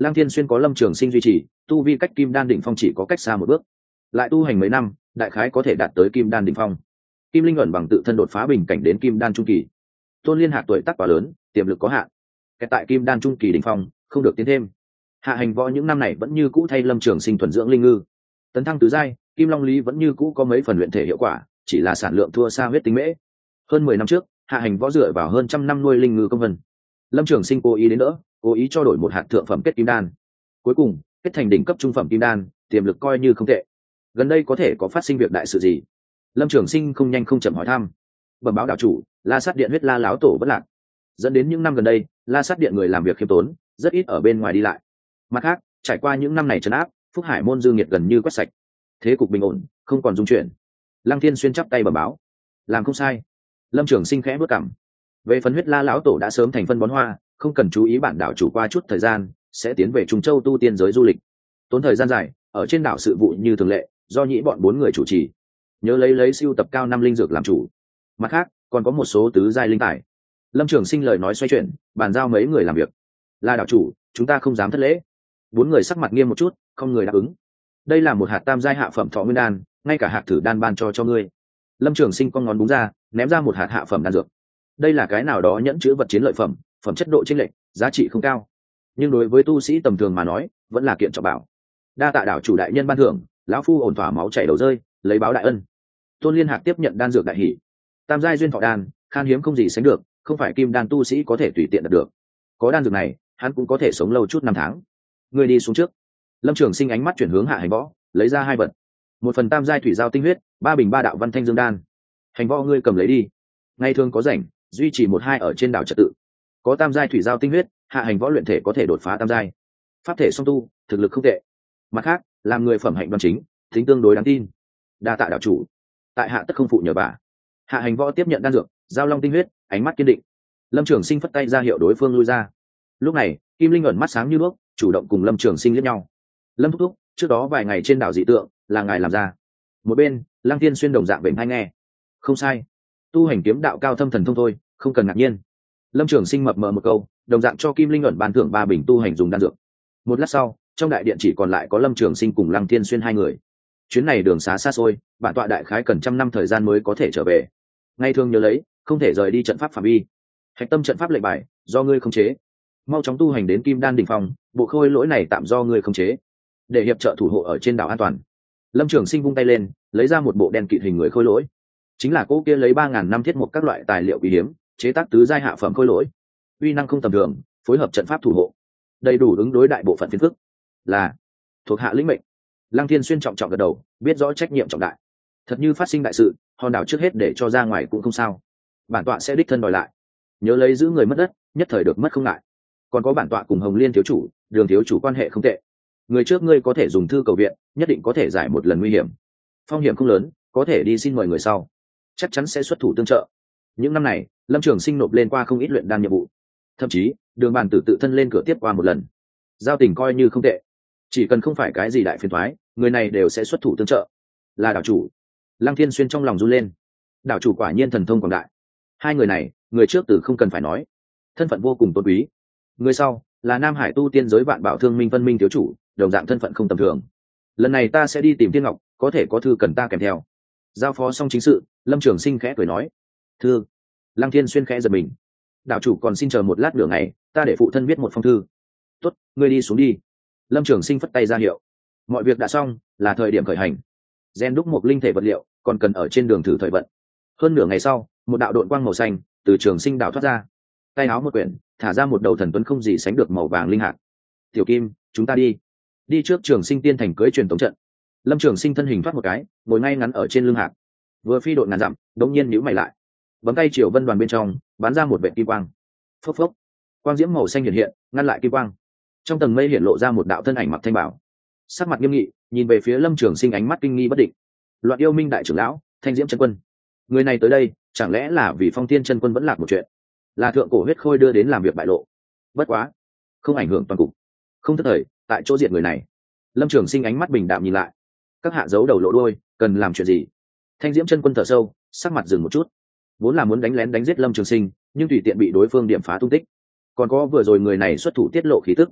A: Lăng Thiên Xuyên có Lâm Trường Sinh duy trì, tu vi cách kim đan đỉnh phong chỉ có cách xa một bước, lại tu hành mấy năm đại khái có thể đạt tới kim đan đỉnh phong. Kim Linh ẩn bằng tự thân đột phá bình cảnh đến kim đan trung kỳ. Tôn Liên Hạc tuổi tác quá lớn, tiềm lực có hạn, cái tại kim đan trung kỳ đỉnh phong không được tiến thêm. Hạ Hành Võ những năm này vẫn như cũ thay Lâm Trường Sinh thuần dưỡng linh ngư, tấn thăng tứ giai, Kim Long Lý vẫn như cũ có mấy phần luyện thể hiệu quả, chỉ là sản lượng thua xa huyết tinh mễ. Hơn 10 năm trước, Hạ Hành Võ dựa vào hơn trăm năm nuôi linh ngư công vân, Lâm Trường Sinh cố ý đến đỡ, cố ý cho đổi một hạt thượng phẩm kết kim đan, cuối cùng kết thành đỉnh cấp trung phẩm kim đan, tiềm lực coi như không tệ. Gần đây có thể có phát sinh việc đại sự gì? Lâm Trường Sinh không nhanh không chậm hỏi thăm. Bẩm báo đạo chủ, La Sát Điện huyết La láo tổ bất lạc, dẫn đến những năm gần đây La Sát Điện người làm việc khiêm tốn, rất ít ở bên ngoài đi lại. Mặt khác, trải qua những năm này trấn áp, Phúc Hải môn dư nghiệt gần như quét sạch, thế cục bình ổn, không còn dung chuyển. Lăng Thiên Xuyên chắp tay bẩm báo, làm không sai. Lâm Trường Sinh khẽ bước cảm. Về phần huyết La lão tổ đã sớm thành phân bón hoa, không cần chú ý bản đảo chủ qua chút thời gian sẽ tiến về Trung Châu tu tiên giới du lịch, tốn thời gian dài ở trên đảo sự vụ như thường lệ do nhĩ bọn 4 người chủ trì, nhớ lấy siêu tập cao 5 linh dược làm chủ. Mặt khác còn có một số tứ giai linh tài. Lâm Trường Sinh lời nói xoay chuyển, bàn giao mấy người làm việc. Là đảo chủ, chúng ta không dám thất lễ. 4 người sắc mặt nghiêm một chút, không người đáp ứng. Đây là một hạt tam giai hạ phẩm thọ nguyên đan, ngay cả hạt thử đan ban cho ngươi. Lâm Trường Sinh con ngón búng ra, ném ra một hạt hạ phẩm đan dược. Đây là cái nào đó nhẫn chứa vật chiến lợi phẩm, phẩm chất độ chênh lệch, giá trị không cao, nhưng đối với tu sĩ tầm thường mà nói vẫn là kiện trọng bảo. Đa tạ đảo chủ đại nhân ban thưởng, lão phu ổn thỏa máu chảy đầu rơi, lấy báo đại ân. Tôn Liên Hạc tiếp nhận đan dược đại hỷ. Tam giai duyên thọ đan, khan hiếm không gì sánh được, không phải kim đan tu sĩ có thể tùy tiện đạt được. Có đan dược này, hắn cũng có thể sống lâu chút 5 tháng. Người đi xuống trước. Lâm Trường Sinh ánh mắt chuyển hướng Hạ Hành Võ, lấy ra 2 vật. Một phần tam giai thủy giao tinh huyết, 3 bình 3 đạo văn thanh dương đan. Hành Võ ngươi cầm lấy đi. Ngày thường có rảnh, duy trì 1-2 ở trên đảo trật tự. Có tam giai thủy giao tinh huyết, Hạ Hành Võ luyện thể có thể đột phá tam giai. Pháp thể song tu, thực lực không tệ. Mặt khác, làm người phẩm hạnh đoan chính, tính tương đối đáng tin. Đa tạ đạo chủ. Tại hạ tất không phụ nhờ vả. Hạ Hành Võ tiếp nhận đan dược, giao long tinh huyết, ánh mắt kiên định. Lâm Trường Sinh phất tay ra hiệu đối phương lui ra. Lúc này, Kim Linh ẩn mắt sáng như đuốc, chủ động cùng Lâm Trường Sinh liếc nhau. Lâm thúc thúc, trước đó vài ngày trên đảo dị tượng là ngài làm ra. Một bên, Lăng Thiên Xuyên đồng dạng bệnh hay nghe. Không sai, tu hành kiếm đạo cao thâm thần thông thôi, không cần ngạc nhiên. Lâm Trường Sinh mập mờ một câu, đồng dạng cho Kim Linh ẩn ban thưởng 3 bình tu hành dùng đan dược. Một lát sau, trong đại điện chỉ còn lại có Lâm Trường Sinh cùng Lăng Thiên Xuyên 2 người. Chuyến này đường xá xa xôi, bản tọa đại khái cần 100 năm thời gian mới có thể trở về. Ngay thường nhớ lấy, không thể rời đi trận pháp phạm vi. Hạch tâm trận pháp lệnh bài, do ngươi khống chế. Mau chóng tu hành đến Kim Đan đỉnh phong, bộ khôi lỗi này tạm do ngươi khống chế, để hiệp trợ thủ hộ ở trên đảo an toàn. Lâm Trường Sinh vung tay lên, lấy ra một bộ đen kịt hình người khôi lỗi, chính là cô kia lấy 3000 năm thiết một các loại tài liệu quý hiếm chế tác tứ giai hạ phẩm khôi lỗi, uy năng không tầm thường, phối hợp trận pháp thủ hộ, đầy đủ ứng đối đại bộ phận phiền phức. Là thuộc hạ lĩnh mệnh. Lăng Thiên Xuyên trọng trọng gật đầu, biết rõ trách nhiệm trọng đại. Thật như phát sinh đại sự, hòn đảo trước hết để cho ra ngoài cũng không sao, bản tọa sẽ đích thân đòi lại. Nhớ lấy giữ người mất đất, nhất thời được mất không ngại. Còn có bản tọa cùng Hồng Liên thiếu chủ, Đường thiếu chủ quan hệ không tệ, người trước ngươi có thể dùng thư cầu viện, nhất định có thể giải một lần nguy hiểm. Phong hiểm không lớn, có thể đi xin mời người sau, chắc chắn sẽ xuất thủ tương trợ. Những năm này, Lâm Trường Sinh nộp lên qua không ít luyện đan nhiệm vụ, thậm chí Đường Bàn Tử tự thân lên cửa tiếp qua một lần, giao tình coi như không tệ. Chỉ cần không phải cái gì đại phiền toái, người này đều sẽ xuất thủ tương trợ. Là đảo chủ. Lăng Thiên Xuyên trong lòng run lên, đảo chủ quả nhiên thần thông quảng đại. 2 người này, người trước từ không cần phải nói, thân phận vô cùng tôn quý. Người sau là Nam Hải tu tiên giới Vạn Bảo Thương Minh Vân Minh thiếu chủ, đồng dạng thân phận không tầm thường. Lần này ta sẽ đi tìm Thiên Ngọc, có thể có thư cần ta kèm theo. Giao phó xong chính sự, Lâm Trường Sinh khẽ cười nói, thư. Lăng Thiên Xuyên khẽ giật mình, đảo chủ còn xin chờ một lát nửa ngày, ta để phụ thân viết một phong thư. Tốt, ngươi đi xuống đi. Lâm Trường Sinh phất tay ra hiệu, mọi việc đã xong, là thời điểm khởi hành. Gen đúc một linh thể vật liệu còn cần ở trên đường thử thời vận. Hơn nửa ngày sau, một đạo đội quang màu xanh từ Trường Sinh đảo thoát ra, tay áo một quyển, thả ra một đầu thần tuấn không gì sánh được màu vàng linh hạt. Tiểu Kim, chúng ta đi. Đi trước Trường Sinh tiên thành cưới truyền tống trận. Lâm Trường Sinh thân hình thoát một cái, ngồi ngay ngắn ở trên lưng hạt, vừa phi độn ngàn dặm, đống nhiên nhíu mày lại, bấm tay Triều Vân đoàn bên trong bắn ra một vệt kim quang. Phốc phốc, quang diễm màu xanh hiện hiện, ngăn lại kim quang. Trong tầng mây hiện lộ ra một đạo thân ảnh mặc thanh bảo, sắc mặt nghiêm nghị, nhìn về phía Lâm Trường Sinh ánh mắt kinh nghi bất định. Loạn Yêu Minh đại trưởng lão, Thanh Diễm chân quân. Người này tới đây, chẳng lẽ là vì Phong Thiên chân quân vẫn lạc một chuyện, là thượng cổ huyết khôi đưa đến làm việc bại lộ. Bất quá, không ảnh hưởng toàn cục, không thất thời, tại chỗ diệt người này. Lâm Trường Sinh ánh mắt bình đạm nhìn lại, các hạ giấu đầu lộ đuôi, cần làm chuyện gì? Thanh Diễm chân quân thở sâu, sắc mặt dừng một chút. Vốn là muốn đánh lén đánh giết Lâm Trường Sinh, nhưng tùy tiện bị đối phương điểm phá tung tích. Còn có vừa rồi người này xuất thủ tiết lộ khí tức,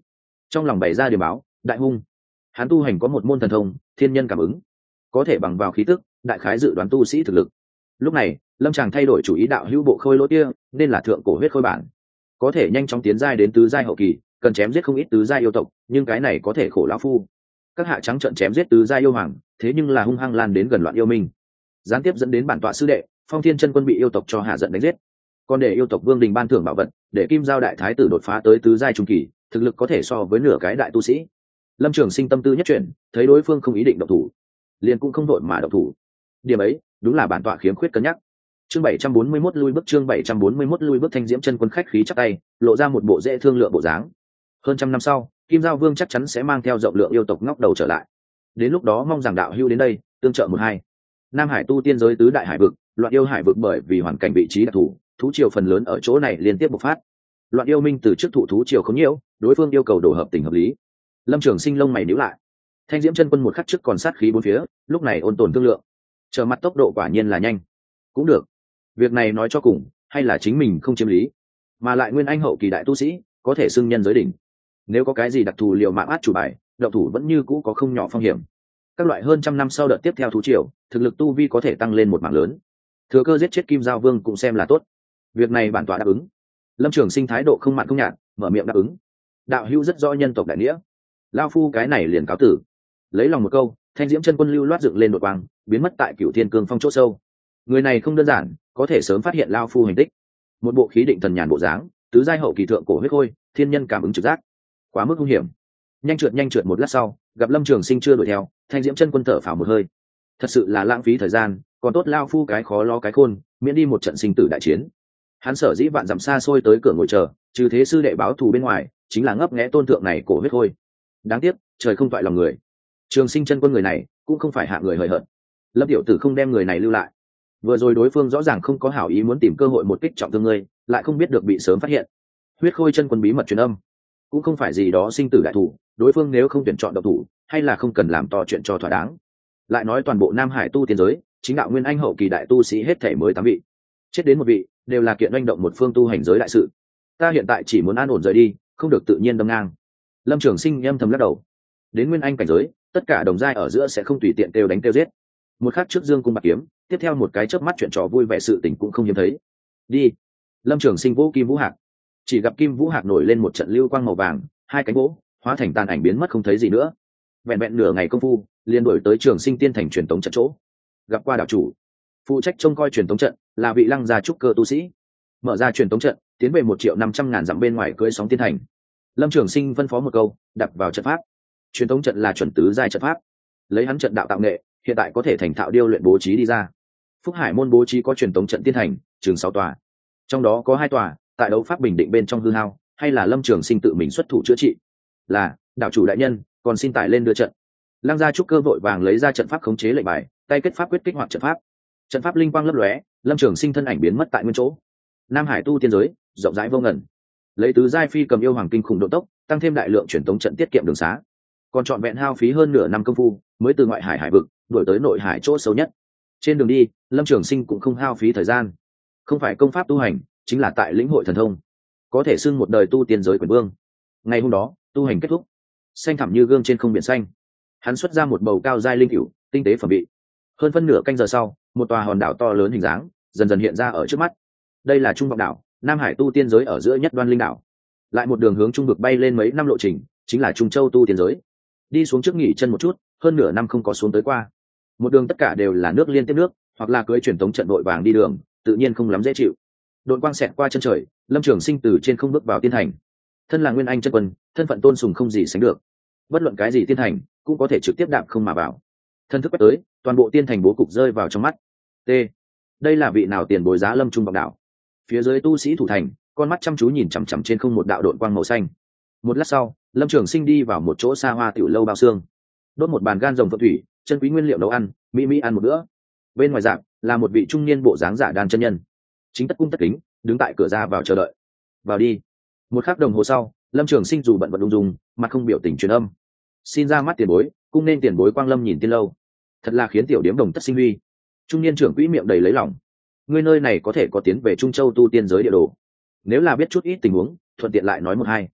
A: trong lòng bày ra điều báo đại hung. Hắn tu hành có một môn thần thông thiên nhân cảm ứng, có thể bằng vào khí tức đại khái dự đoán tu sĩ thực lực. Lúc này lâm tràng thay đổi chủ ý, đạo hữu bộ khôi lỗi kia nên là thượng cổ huyết khôi bản, có thể nhanh chóng tiến giai đến tứ giai hậu kỳ, cần chém giết không ít tứ giai yêu tộc, nhưng cái này có thể khổ lão phu. Các hạ trắng trợn chém giết tứ giai yêu hoàng, thế nhưng là hung hăng lan đến gần loạn yêu minh, gián tiếp dẫn đến bản tọa sư đệ Phong Thiên chân quân bị yêu tộc cho hạ giận đánh giết. Còn để yêu tộc vương đình ban thưởng bảo vật, để kim giao đại thái tử đột phá tới tứ giai trung kỳ, thực lực có thể so với nửa cái đại tu sĩ. Lâm Trường Sinh tâm tư nhất chuyển, thấy đối phương không ý định động thủ, liền cũng không đội mà động thủ. Điểm ấy đúng là bản tọa khiếm khuyết cân nhắc. Chương 741 lui bước, chương 741 lui bước. Thanh Diễm chân quân khách khí chắp tay, lộ ra một bộ dễ thương lượng bộ dáng. Hơn trăm năm sau, Kim Giao Vương chắc chắn sẽ mang theo rộng lượng yêu tộc ngóc đầu trở lại. Đến lúc đó mong rằng đạo hữu đến đây tương trợ một hai. Nam Hải tu tiên giới tứ đại hải vực, loạn yêu hải vực bởi vì hoàn cảnh vị trí đặc thù, thú triều phần lớn ở chỗ này liên tiếp bộc phát. Loạn yêu minh từ trước thụ thú triều không nhiễu, đối phương yêu cầu đổ hợp tình hợp lý. Lâm Trường Sinh lông mày nhíu lại. Thanh Diễm chân quân một khắc trước còn sát khí bốn phía, lúc này ôn tồn thương lượng, trở mặt tốc độ quả nhiên là nhanh. Cũng được, việc này nói cho cùng hay là chính mình không chiếm lý, mà lại nguyên anh hậu kỳ đại tu sĩ có thể xưng nhân giới đỉnh. Nếu có cái gì đặc thù liều mạng át chủ bài, động thủ vẫn như cũ có không nhỏ phong hiểm. Các loại hơn trăm năm sau đợt tiếp theo thú triều, thực lực tu vi có thể tăng lên một mảng lớn. Thừa cơ giết chết Kim Giao Vương cũng xem là tốt. Việc này bản tọa đáp ứng. Lâm Trường Sinh thái độ không mặn không nhạt, mở miệng đáp ứng. Đạo hữu rất rõ nhân tộc đại nghĩa, lao phu cái này liền cáo tử. Lấy lòng một câu, Thanh Diễm chân quân lưu loát dựng lên đột quang, biến mất tại Cửu Thiên Cương Phong chỗ sâu. Người này không đơn giản, có thể sớm phát hiện lao phu hành tích. Một bộ khí định thần nhàn bộ dáng, tứ giai hậu kỳ thượng cổ huyết khôi, thiên nhân cảm ứng trực giác, quá mức hung hiểm. Nhanh trượt một lát sau, gặp Lâm Trường Sinh chưa đuổi theo, Thanh Diễm chân quân thở phào một hơi. Thật sự là lãng phí thời gian, còn tốt lao phu cái khó lo cái khôn, miễn đi một trận sinh tử đại chiến. Hắn sở dĩ vạn dặm xa xôi tới cửa ngồi chờ, trừ thế sư đệ báo thù bên ngoài, chính là ngấp nghé tôn thượng này cổ huyết khôi. Đáng tiếc trời không toại lòng người, Trường Sinh chân quân người này cũng không phải hạ người hời hợt. Lâm tiểu tử không đem người này lưu lại. Vừa rồi đối phương rõ ràng không có hảo ý muốn tìm cơ hội một kích trọng thương ngươi, lại không biết được bị sớm phát hiện. Huyết khôi chân quân bí mật truyền âm, cũng không phải gì đó sinh tử đại thủ, đối phương nếu không tuyển chọn độc thủ, hay là không cần làm to chuyện cho thỏa đáng. Lại nói toàn bộ Nam Hải tu tiên giới, chính đạo nguyên anh hậu kỳ đại tu sĩ hết thể mới 8 vị, chết đến một vị đều là kiện oanh động một phương tu hành giới đại sự. Ta hiện tại chỉ muốn an ổn rời đi, không được tự nhiên đâm ngang. Lâm Trường Sinh âm thầm lắc đầu. Đến nguyên anh cảnh giới, tất cả đồng giai ở giữa sẽ không tùy tiện kêu đánh kêu giết. Một khắc trước dương cung bạc kiếm, tiếp theo một cái chớp mắt chuyện trò vui vẻ sự tình cũng không hiếm thấy. Đi. Lâm Trường Sinh vỗ Kim Vũ Hạc, chỉ gặp Kim Vũ Hạc nổi lên một trận lưu quang màu vàng, hai cánh gỗ hóa thành tàn ảnh biến mất không thấy gì nữa. Vẹn vẹn nửa ngày công phu, liền đuổi tới Trường Sinh tiên thành truyền tống trận chỗ. Gặp qua đạo chủ, phụ trách trông coi truyền tống trận là vị Lăng gia trúc cơ tu sĩ. Mở ra truyền tống trận, tiến về 1.500.000 dặm bên ngoài cưỡi sóng tiên thành. Lâm Trường Sinh phân phó một câu, đặt vào trận pháp. Truyền tống trận là chuẩn tứ giai trận pháp, lấy hắn trận đạo tạo nghệ, hiện tại có thể thành thạo điêu luyện bố trí đi ra. Phúc Hải môn bố trí có truyền tống trận tiên thành, chừng 6 tòa, trong đó có 2 tòa tại đấu pháp bình định bên trong hư hao, hay là Lâm Trường Sinh tự mình xuất thủ chữa trị. Là đạo chủ đại nhân, còn xin tải lên đưa trận. Lăng gia trúc cơ vội vàng lấy ra trận pháp khống chế lệnh bài, tay kết pháp quyết kích hoạt trận pháp. Trận pháp linh quang lấp lóe, Lâm Trường Sinh thân ảnh biến mất tại nguyên chỗ. Nam Hải tu tiên giới rộng rãi vô ngần, lấy tứ giai phi cầm yêu hoàng kinh khủng độ tốc, tăng thêm đại lượng truyền tống trận tiết kiệm đường xá, còn trọn vẹn hao phí hơn nửa năm công phu mới từ ngoại hải hải vực đuổi tới nội hải chỗ sâu nhất. Trên đường đi, Lâm Trường Sinh cũng không hao phí thời gian, không phải công pháp tu hành, chính là tại lĩnh hội thần thông, có thể xưng một đời tu tiên giới quyền vương. Ngày hôm đó tu hành kết thúc, xanh thẳm như gương trên không biển xanh, hắn xuất ra một bầu cao giai linh cửu, tinh tế phẩm bị. Hơn phân nửa canh giờ sau, một tòa hòn đảo to lớn hình dáng dần dần hiện ra ở trước mắt. Đây là Trung Vọng đảo, Nam Hải tu tiên giới ở giữa nhất đoan linh đảo. Lại một đường hướng trung vực bay lên mấy năm lộ trình, chính là Trung Châu tu tiên giới. Đi xuống trước nghỉ chân một chút, hơn nửa năm không có xuống tới qua. Một đường tất cả đều là nước liên tiếp nước, hoặc là cưỡi truyền tống trận đội vàng đi đường, tự nhiên không lắm dễ chịu. Đội quang xẹt qua chân trời, Lâm Trường Sinh từ trên không bước vào tiên thành. Thân là nguyên anh chân quân, thân phận tôn sùng không gì sánh được. Bất luận cái gì tiên thành, cũng có thể trực tiếp đạp không mà vào. Thân thức quét tới, toàn bộ tiên thành bố cục rơi vào trong mắt. T. Đây là vị nào tiền bối giá Lâm Trung Vọng đảo? Phía dưới tu sĩ thủ thành, con mắt chăm chú nhìn chằm chằm trên không một đạo đội quang màu xanh. Một lát sau, Lâm Trường Sinh đi vào một chỗ xa hoa tiểu lâu bao xương, đốt một bàn gan rồng phượng thủy, chân quý nguyên liệu nấu ăn, mỹ ăn một bữa. Bên ngoài dạng là một vị trung niên bộ dáng giả đan chân nhân, chính tất cung tất kính đứng tại cửa ra vào chờ đợi. Vào đi. Một khắc đồng hồ sau, Lâm Trường Sinh dù bận vận ung dung, mặt không biểu tình truyền âm. Xin ra mắt tiền bối, cung nên tiền bối quang lâm nhìn tiên lâu. Thật là khiến tiểu điếm đồng tất sinh huy. Trung niên trưởng quỹ miệng đầy lấy lòng. Ngươi nơi này có thể có tiến về Trung Châu tu tiên giới địa đồ, nếu là biết chút ít tình huống, thuận tiện lại nói một hai.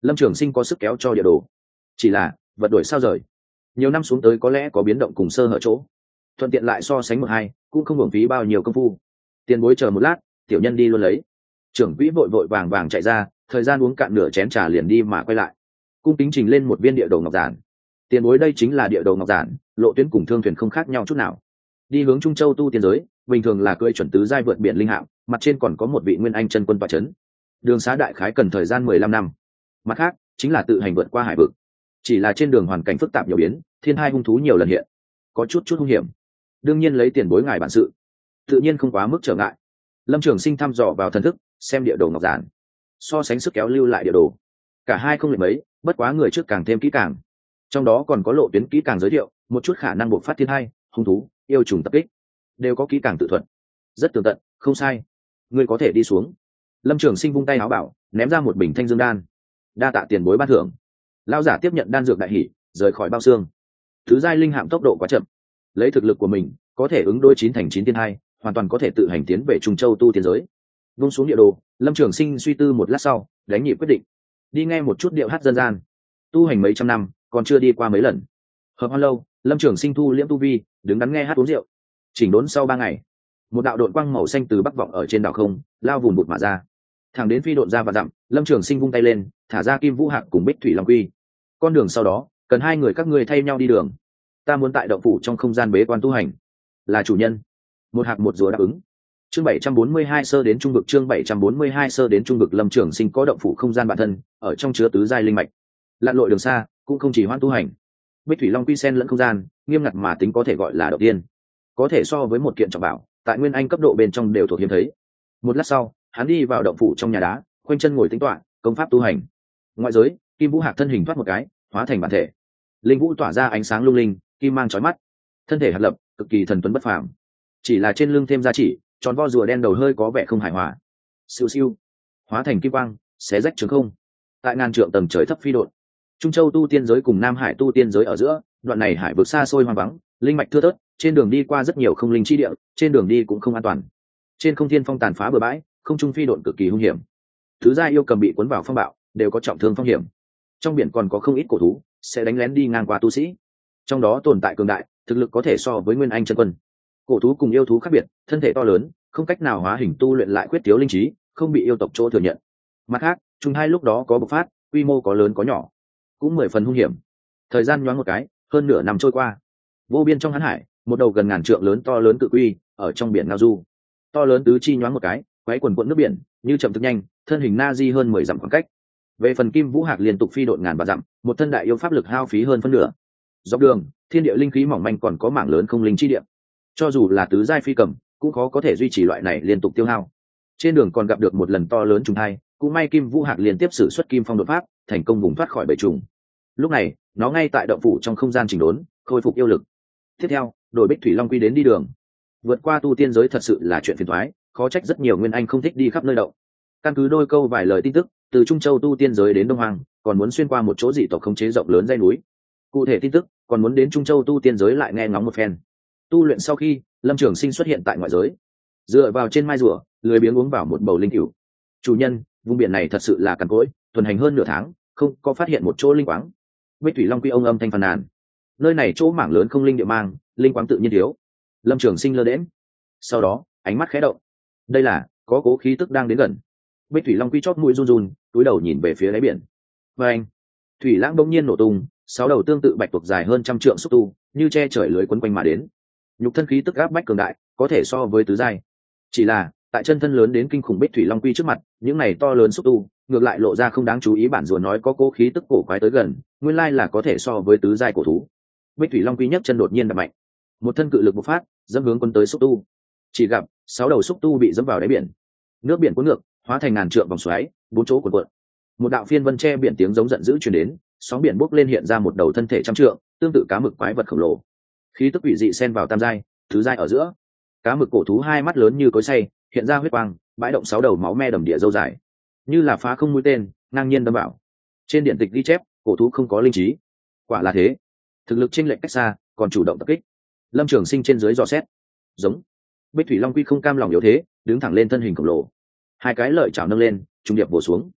A: Lâm Trường Sinh có sức kéo cho địa đồ, chỉ là vật đổi sao rời, nhiều năm xuống tới có lẽ có biến động cùng sơ hở chỗ, thuận tiện lại so sánh một hai cũng không hưởng phí bao nhiêu công phu. Tiền bối chờ một lát, tiểu nhân đi luôn lấy. Trưởng quỹ vội vội vàng vàng chạy ra, thời gian uống cạn nửa chén trà liền đi mà quay lại, cung kính trình lên một viên địa đồ ngọc giản. Tiền bối đây chính là địa đồ ngọc giản, lộ tuyến cùng thương thuyền không khác nhau chút nào. Đi hướng Trung Châu tu tiên giới, bình thường là cưỡi chuẩn tứ giai vượt biển linh hạm, mặt trên còn có một vị nguyên anh chân quân tọa chấn. Đường xá đại khái cần thời gian 15 năm. Mặt khác, chính là tự hành vượt qua hải vực. Chỉ là trên đường hoàn cảnh phức tạp nhiều biến, thiên hai hung thú nhiều lần hiện, có chút hung hiểm. Đương nhiên lấy tiền bối ngài bản sự, tự nhiên không quá mức trở ngại. Lâm Trường Sinh thăm dò vào thần thức, xem địa đồ ngọc giản, so sánh sức kéo lưu lại địa đồ, cả hai không lệch mấy, bất quá người trước càng thêm kỹ càng. Trong đó còn có lộ tuyến kỹ càng giới thiệu, một chút khả năng bộc phát thiên hai hung thú yêu trùng tập kích đều có kỹ càng tự thuật, rất tường tận, không sai. Ngươi có thể đi xuống. Lâm Trường Sinh vung tay áo bảo, ném ra một bình thanh dương đan. Đa tạ tiền bối ban thưởng. Lão giả tiếp nhận đan dược đại hỉ, rời khỏi bao xương. Thứ giai linh hạm tốc độ quá chậm, lấy thực lực của mình có thể ứng đối 9 thành 9 tiên hai, hoàn toàn có thể tự hành tiến về Trung Châu tu tiên giới. Vung xuống địa đồ, Lâm Trường Sinh suy tư một lát sau, đánh nhịp quyết định, đi nghe một chút điệu hát dân gian. Tu hành mấy trăm năm, còn chưa đi qua mấy lần. Hợp Hoan lâu, Lâm Trường Sinh thu liễm tu vi, đứng đắn nghe hát uống rượu. Chỉnh đốn sau 3 ngày, một đạo độn quang màu xanh từ bắc vọng ở trên đảo không, lao vùng bụt mà ra, thẳng đến phi độn ra và dặm. Lâm Trường Sinh vung tay lên, thả ra Kim Vũ Hạc cùng Bích Thủy Long Quy. Con đường sau đó, cần hai người các ngươi thay nhau đi đường. Ta muốn tại động phủ trong không gian bế quan tu hành. Là chủ nhân. Một hạc một rùa đáp ứng. Chương 742 sơ đến trung vực, chương 742 sơ đến trung vực. Lâm Trường Sinh có động phủ không gian bản thân, ở trong chứa tứ giai linh mạch. Lặn lội đường xa, cũng không chỉ hoãn tu hành. Bích Thủy Long Quy sen lẫn không gian, nghiêm ngặt mà tính có thể gọi là đầu tiên, có thể so với một kiện trọng bảo, tại nguyên anh cấp độ bên trong đều thuộc hiếm thấy. Một lát sau, hắn đi vào động phủ trong nhà đá, khoanh chân ngồi tĩnh tọa, công pháp tu hành. Ngoại giới, Kim Vũ Hạc thân hình thoát một cái, hóa thành bản thể. Linh vũ tỏa ra ánh sáng lung linh, kim mang chói mắt, thân thể hạt lập, cực kỳ thần tuấn bất phàm. Chỉ là trên lưng thêm gia chỉ, tròn vo rùa đen đầu hơi có vẻ không hài hòa. Siêu siêu, hóa thành kim quang, xé rách trường không. Tại ngàn trượng tầng trời thấp phi độn. Trung Châu tu tiên giới cùng Nam Hải tu tiên giới ở giữa, đoạn này hải vực xa xôi hoang vắng, linh mạch thưa thớt, trên đường đi qua rất nhiều không linh chi địa, trên đường đi cũng không an toàn. Trên không thiên phong tàn phá bừa bãi, không trung phi độn cực kỳ hung hiểm. Thứ gia yêu cầm bị cuốn vào phong bạo, đều có trọng thương phong hiểm. Trong biển còn có không ít cổ thú sẽ đánh lén đi ngang qua tu sĩ, trong đó tồn tại cường đại, thực lực có thể so với nguyên anh chân quân. Cổ thú cùng yêu thú khác biệt, thân thể to lớn, không cách nào hóa hình tu luyện, lại quyết thiếu linh trí, không bị yêu tộc chỗ thừa nhận. Mặt khác, chúng hai lúc đó có bộc phát, quy mô có lớn có nhỏ, cũng 10 phần hung hiểm. Thời gian nhoáng một cái, hơn nửa năm trôi qua. Vô biên trong hán hải, một đầu gần ngàn trượng lớn to lớn cự quy ở trong biển ngao du. To lớn tứ chi nhoáng một cái, quấy quần quận nước biển, như chậm thực nhanh, thân hình na di hơn 10 dặm khoảng cách. Về phần Kim Vũ Hạc liên tục phi độn ngàn vạn dặm, một thân đại yêu pháp lực hao phí hơn phân nửa. Dọc đường, thiên địa linh khí mỏng manh, còn có mảng lớn không linh chi địa. Cho dù là tứ giai phi cầm, cũng khó có thể duy trì loại này liên tục tiêu hao. Trên đường còn gặp được một lần to lớn trùng thai, cũng may Kim Vũ Hạc liên tiếp sử xuất Kim Phong đột pháp, thành công vùng thoát khỏi bầy trùng. Lúc này, nó ngay tại động phủ trong không gian chỉnh đốn, khôi phục yêu lực. Tiếp theo, đổi Bích Thủy Long Quy đến đi đường. Vượt qua tu tiên giới thật sự là chuyện phiền toái, khó trách rất nhiều nguyên anh không thích đi khắp nơi động. Căn cứ đôi câu vài lời tin tức, từ Trung Châu tu tiên giới đến Đông Hoàng, còn muốn xuyên qua một chỗ dị tộc khống chế rộng lớn dãy núi. Cụ thể tin tức, còn muốn đến Trung Châu tu tiên giới lại nghe ngóng một phen. Tu luyện sau khi, Lâm Trường Sinh xuất hiện tại ngoại giới, dựa vào trên mai rùa, lười biếng uống vào một bầu linh cửu. Chủ nhân, vùng biển này thật sự là cằn cỗi, tuần hành hơn nửa tháng, không có phát hiện một chỗ linh quáng. Bích Thủy Long Quy ông âm thanh phàn nàn. Nơi này chỗ mảng lớn không linh địa mang, linh quáng tự nhiên thiếu. Lâm Trường Sinh lơ đễnh, sau đó ánh mắt khẽ động. Đây là có cố khí tức đang đến gần. Bích Thủy Long Quy chót mũi run run, túi đầu nhìn về phía đáy biển. Và anh, thủy lãng bỗng nhiên nổ tung, 6 đầu tương tự bạch tuộc dài hơn 100 trượng xúc tu, như che trời lưới quấn quanh mà đến. Nhục thân khí tức áp bách cường đại, có thể so với tứ giai. Chỉ là, tại chân thân lớn đến kinh khủng Bích Thủy Long Quy trước mặt, những này to lớn xúc tu, ngược lại lộ ra không đáng chú ý. Bản rùa nói có cố khí tức cổ quái tới gần, nguyên lai là có thể so với tứ giai cổ thú. Bích Thủy Long Quy nhấc chân đột nhiên đập mạnh, một thân cự lực bộc phát, dẫm hướng quân tới xúc tu. Chỉ gặp 6 đầu xúc tu bị dẫm vào đáy biển, nước biển cuốn ngược, hóa thành ngàn trượng vòng xoáy, 4 chỗ cuộn cuộn. Một đạo phiên vân che biển tiếng giống giận dữ truyền đến, sóng biển bốc lên hiện ra một đầu thân thể trăm trượng, tương tự cá mực quái vật khổng lồ. Khí tức quỷ dị xen vào tam giai, tứ giai ở giữa. Cá mực cổ thú hai mắt lớn như cối xay, hiện ra huyết quang, bãi động 6 đầu máu me đầm địa râu dài, như là phá không mũi tên, ngang nhiên đâm vào. Trên điện tịch ghi chép, cổ thú không có linh trí. Quả là thế, thực lực chênh lệch cách xa, còn chủ động tập kích. Lâm Trường Sinh trên dưới dò xét. Giống. Bích Thủy Long Quy không cam lòng yếu thế, đứng thẳng lên thân hình khổng lồ. Hai cái lợi chảo nâng lên, trung điệp bổ xuống.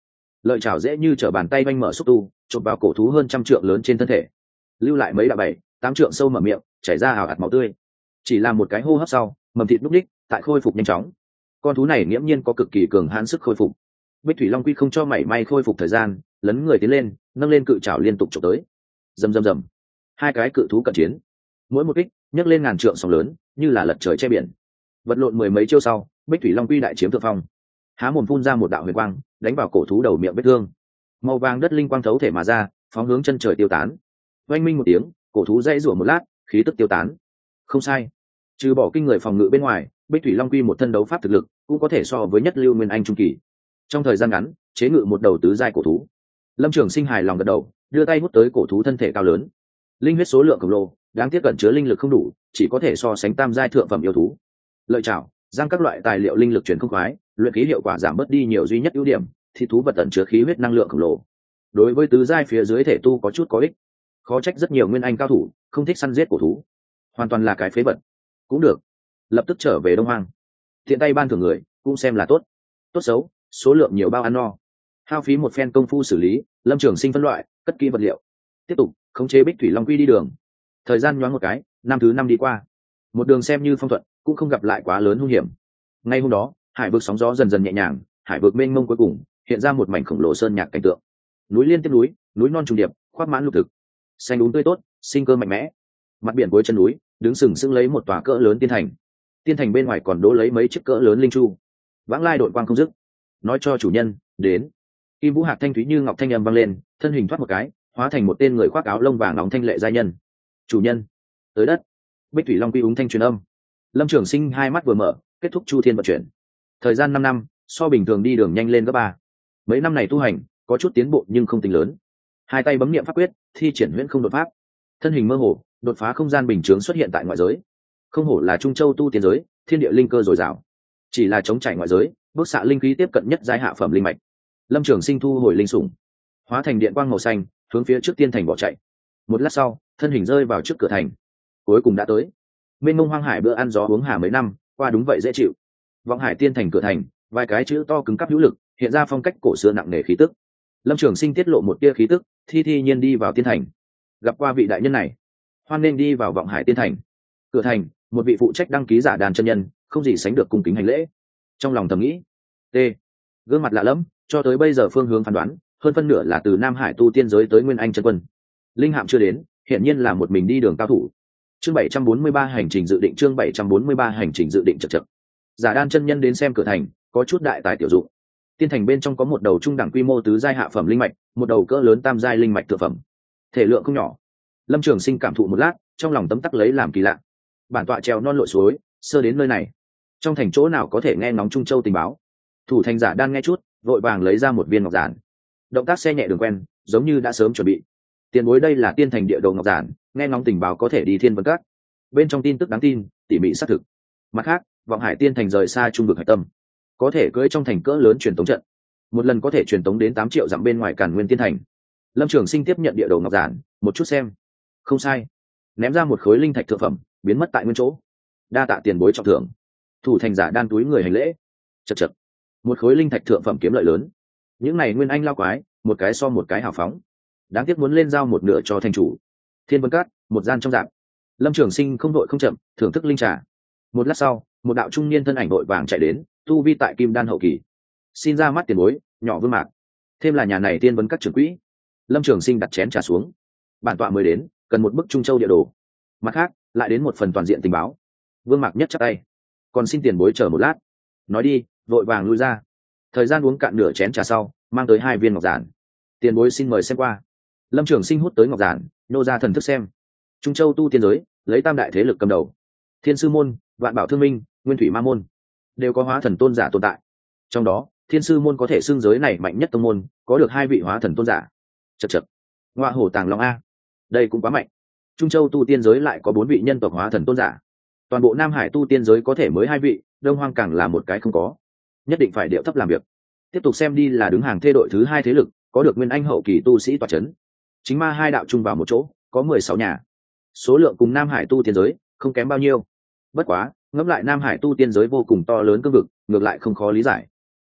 A: Lợi chảo dễ như trở bàn tay vanh mở xúc tu chộp vào cổ thú hơn 100 trượng lớn trên thân thể, lưu lại mấy đạo 7-8 trượng sâu mở miệng, chảy ra ảo ạt máu tươi. Chỉ là một cái hô hấp sau, mầm thịt núc đích tại khôi phục nhanh chóng. Con thú này nghiễm nhiên có cực kỳ cường hãn sức khôi phục. Bích thủy long quy không cho mảy may khôi phục thời gian, lấn người tiến lên, nâng lên cự trảo liên tục chụp tới. Rầm rầm rầm, hai cái cự thú cận chiến, mỗi một kích nhấc lên ngàn trượng sóng lớn, như là lật trời che biển. Vật lộn mười mấy chiêu sau, Bích thủy long quy đại chiếm thượng phong, há mồm phun ra một đạo huyền quang, đánh vào cổ thú đầu miệng vết thương. Màu vàng đất linh quang thấu thể mà ra, phóng hướng chân trời tiêu tán. Oanh minh một tiếng, cổ thú dãy rủa một lát, khí tức tiêu tán. Không sai, trừ bỏ kinh người phòng ngự bên ngoài, Bích thủy long quy một thân đấu pháp thực lực cũng có thể so với nhất lưu nguyên anh trung kỳ. Trong thời gian ngắn, chế ngự một đầu tứ giai cổ thú. Lâm Trường Sinh hài lòng gật đầu, đưa tay hút tới cổ thú thân thể cao lớn. Linh huyết số lượng khổng lồ, đáng tiếc cẩn chứa linh lực không đủ, chỉ có thể so sánh tam giai thượng phẩm yêu thú. Lợi chảo, giang các loại tài liệu linh lực chuyển không khoái, luyện khí hiệu quả giảm bớt đi nhiều, duy nhất ưu điểm thì thú vật ẩn chứa khí huyết năng lượng khổng lồ. Đối với tứ giai phía dưới thể tu có chút có ích. Khó trách rất nhiều nguyên anh cao thủ không thích săn giết cổ thú, hoàn toàn là cái phế vật. Cũng được, lập tức trở về Đông Hoang. Thiện tay ban thưởng người cũng xem là tốt. Tốt xấu, số lượng nhiều bao ăn no. Hao phí một phen công phu xử lý, Lâm Trường Sinh phân loại, cất kỹ vật liệu, tiếp tục khống chế Bích thủy long quy đi đường. Thời gian nhoáng một cái, năm thứ 5 đi qua, một đường xem như phong thuận, cũng không gặp lại quá lớn hung hiểm. Ngay hôm đó, hải vực sóng gió dần dần nhẹ nhàng, hải vực mênh mông cuối cùng hiện ra một mảnh khổng lồ sơn nhạc cảnh tượng. Núi liên tiếp núi, núi non trùng điệp, khoác mãn lục thực, xanh đúng tươi tốt, sinh cơ mạnh mẽ. Mặt biển cuối chân núi đứng sừng sững lấy một tòa cỡ lớn tiên thành. Tiên thành bên ngoài còn đỗ lấy mấy chiếc cỡ lớn linh chu, vãng lai đội quang không dứt. Nói cho chủ nhân đến. Kim Vũ Hạc thanh thúy như ngọc thanh âm vang lên, thân hình thoát một cái, hóa thành một tên người khoác áo lông vàng nóng thanh lệ giai nhân. Chủ nhân tới đất. Bích thủy long quy úng thanh truyền âm. Lâm Trường Sinh hai mắt vừa mở, kết thúc chu thiên vận chuyển. Thời gian 5 năm, so bình thường đi đường nhanh lên gấp 3. Mấy năm này tu hành có chút tiến bộ nhưng không tính lớn. Hai tay bấm niệm pháp quyết, thi triển huyễn không đột pháp, thân hình mơ hồ, đột phá không gian bình chướng xuất hiện tại ngoại giới. Không hổ là Trung Châu tu tiên giới, thiên địa linh cơ dồi dào. Chỉ là chống trải ngoại giới, bức xạ linh khí tiếp cận nhất giai hạ phẩm linh mạch. Lâm Trường Sinh thu hồi linh sủng, hóa thành điện quang màu xanh, hướng phía trước tiên thành bỏ chạy. Một lát sau, thân hình rơi vào trước cửa thành. Cuối cùng đã tới. Mênh mông hoang hải bữa ăn gió uống hà mấy năm qua đúng vậy dễ chịu. Vọng hải tiên thành cửa thành, vài cái chữ to cứng cáp hữu lực, hiện ra phong cách cổ xưa nặng nề khí tức. Lâm Trường Sinh tiết lộ một tia khí tức, thi nhiên đi vào tiên thành. Gặp qua vị đại nhân này, hoan nên đi vào Vọng hải tiên thành. Cửa thành, một vị phụ trách đăng ký giả đàn chân nhân không gì sánh được cung kính hành lễ. Trong lòng thầm nghĩ, t gương mặt lạ lẫm, cho tới bây giờ phương hướng phán đoán hơn phân nửa là từ Nam Hải tu tiên giới tới Nguyên Anh chân quân. Linh hạm chưa đến, hiện nhiên là một mình đi đường cao thủ. Chương 743 hành trình dự định, chương 743 hành trình dự định chậc chậc. Giả đan chân nhân đến xem cửa thành, có chút đại tài tiểu dụng. Tiên thành bên trong có một đầu trung đẳng quy mô tứ giai hạ phẩm linh mạch, một đầu cỡ lớn tam giai linh mạch thượng phẩm, thể lượng không nhỏ. Lâm Trường Sinh cảm thụ một lát, trong lòng tấm tắc lấy làm kỳ lạ. Bản tọa trèo non lội suối, sơ đến nơi này, trong thành chỗ nào có thể nghe ngóng Trung Châu tình báo. Thủ thành giả đan nghe chút, vội vàng lấy ra một viên ngọc giản. Động tác xe nhẹ đường quen, giống như đã sớm chuẩn bị. Tiền bối đây là tiên thành địa đồ ngọc giản, nghe ngóng tình báo có thể đi Thiên Vân Các. Bên trong tin tức đáng tin, tỉ mỉ xác thực. Mặt khác, Vọng hải tiên thành rời xa trung vực hải tâm, có thể cưỡi trong thành cỡ lớn truyền tống trận, một lần có thể truyền tống đến 8 triệu dặm bên ngoài Càn Nguyên tiên thành. Lâm Trường Sinh tiếp nhận địa đồ ngọc giản, một chút xem, không sai, ném ra một khối linh thạch thượng phẩm, biến mất tại nguyên chỗ. Đa tạ tiền bối trọng thưởng. Thủ thành giả đan túi người hành lễ. Chậc chậc, một khối linh thạch thượng phẩm kiếm lợi lớn. Những này nguyên anh lao quái, một cái so một cái hào phóng. Đáng tiếc muốn lên giao một nửa cho thành chủ. Thiên Vân Cát, một gian trong dạng. Lâm Trường Sinh không đội không chậm, thưởng thức linh trà. Một lát sau, một đạo trung niên thân ảnh đội vàng chạy đến, tu vi tại kim đan hậu kỳ. Xin ra mắt tiền bối, nhỏ Vương Mạc. Thêm là nhà này Thiên Vân Các trưởng quỹ. Lâm Trường Sinh đặt chén trà xuống. Bản tọa mới đến, cần một bức Trung Châu địa đồ. Mặt khác, lại đến một phần toàn diện tình báo. Vương Mạc nhất chắp tay. Còn xin tiền bối chờ một lát. Nói đi, vội vàng lui ra. Thời gian uống cạn nửa chén trà sau, mang tới 2 viên ngọc giản. Tiền bối xin mời xem qua. Lâm Trường Sinh hút tới ngọc giản, nô ra thần thức xem. Trung Châu tu tiên giới, lấy tam đại thế lực cầm đầu. Thiên Sư môn, Vạn Bảo Thương Minh, Nguyên Thủy Ma môn, đều có hóa thần tôn giả tồn tại. Trong đó, Thiên Sư môn có thể xưng giới này mạnh nhất tông môn, có được 2 vị hóa thần tôn giả. Chậc chậc, ngoa hổ tàng long a, đây cũng quá mạnh. Trung Châu tu tiên giới lại có 4 vị nhân tộc hóa thần tôn giả. Toàn bộ Nam Hải tu tiên giới có thể mới 2 vị, Đông Hoang càng là một cái không có. Nhất định phải điệu thấp làm việc. Tiếp tục xem đi là đứng hàng thê đội thứ 2 thế lực, có được nguyên anh hậu kỳ tu sĩ tọa chấn. Chính ma hai đạo chung vào một chỗ, có 16 nhà. Số lượng cùng Nam Hải tu tiên giới không kém bao nhiêu. Bất quá, ngẫm lại Nam Hải tu tiên giới vô cùng to lớn cương vực, ngược lại không khó lý giải.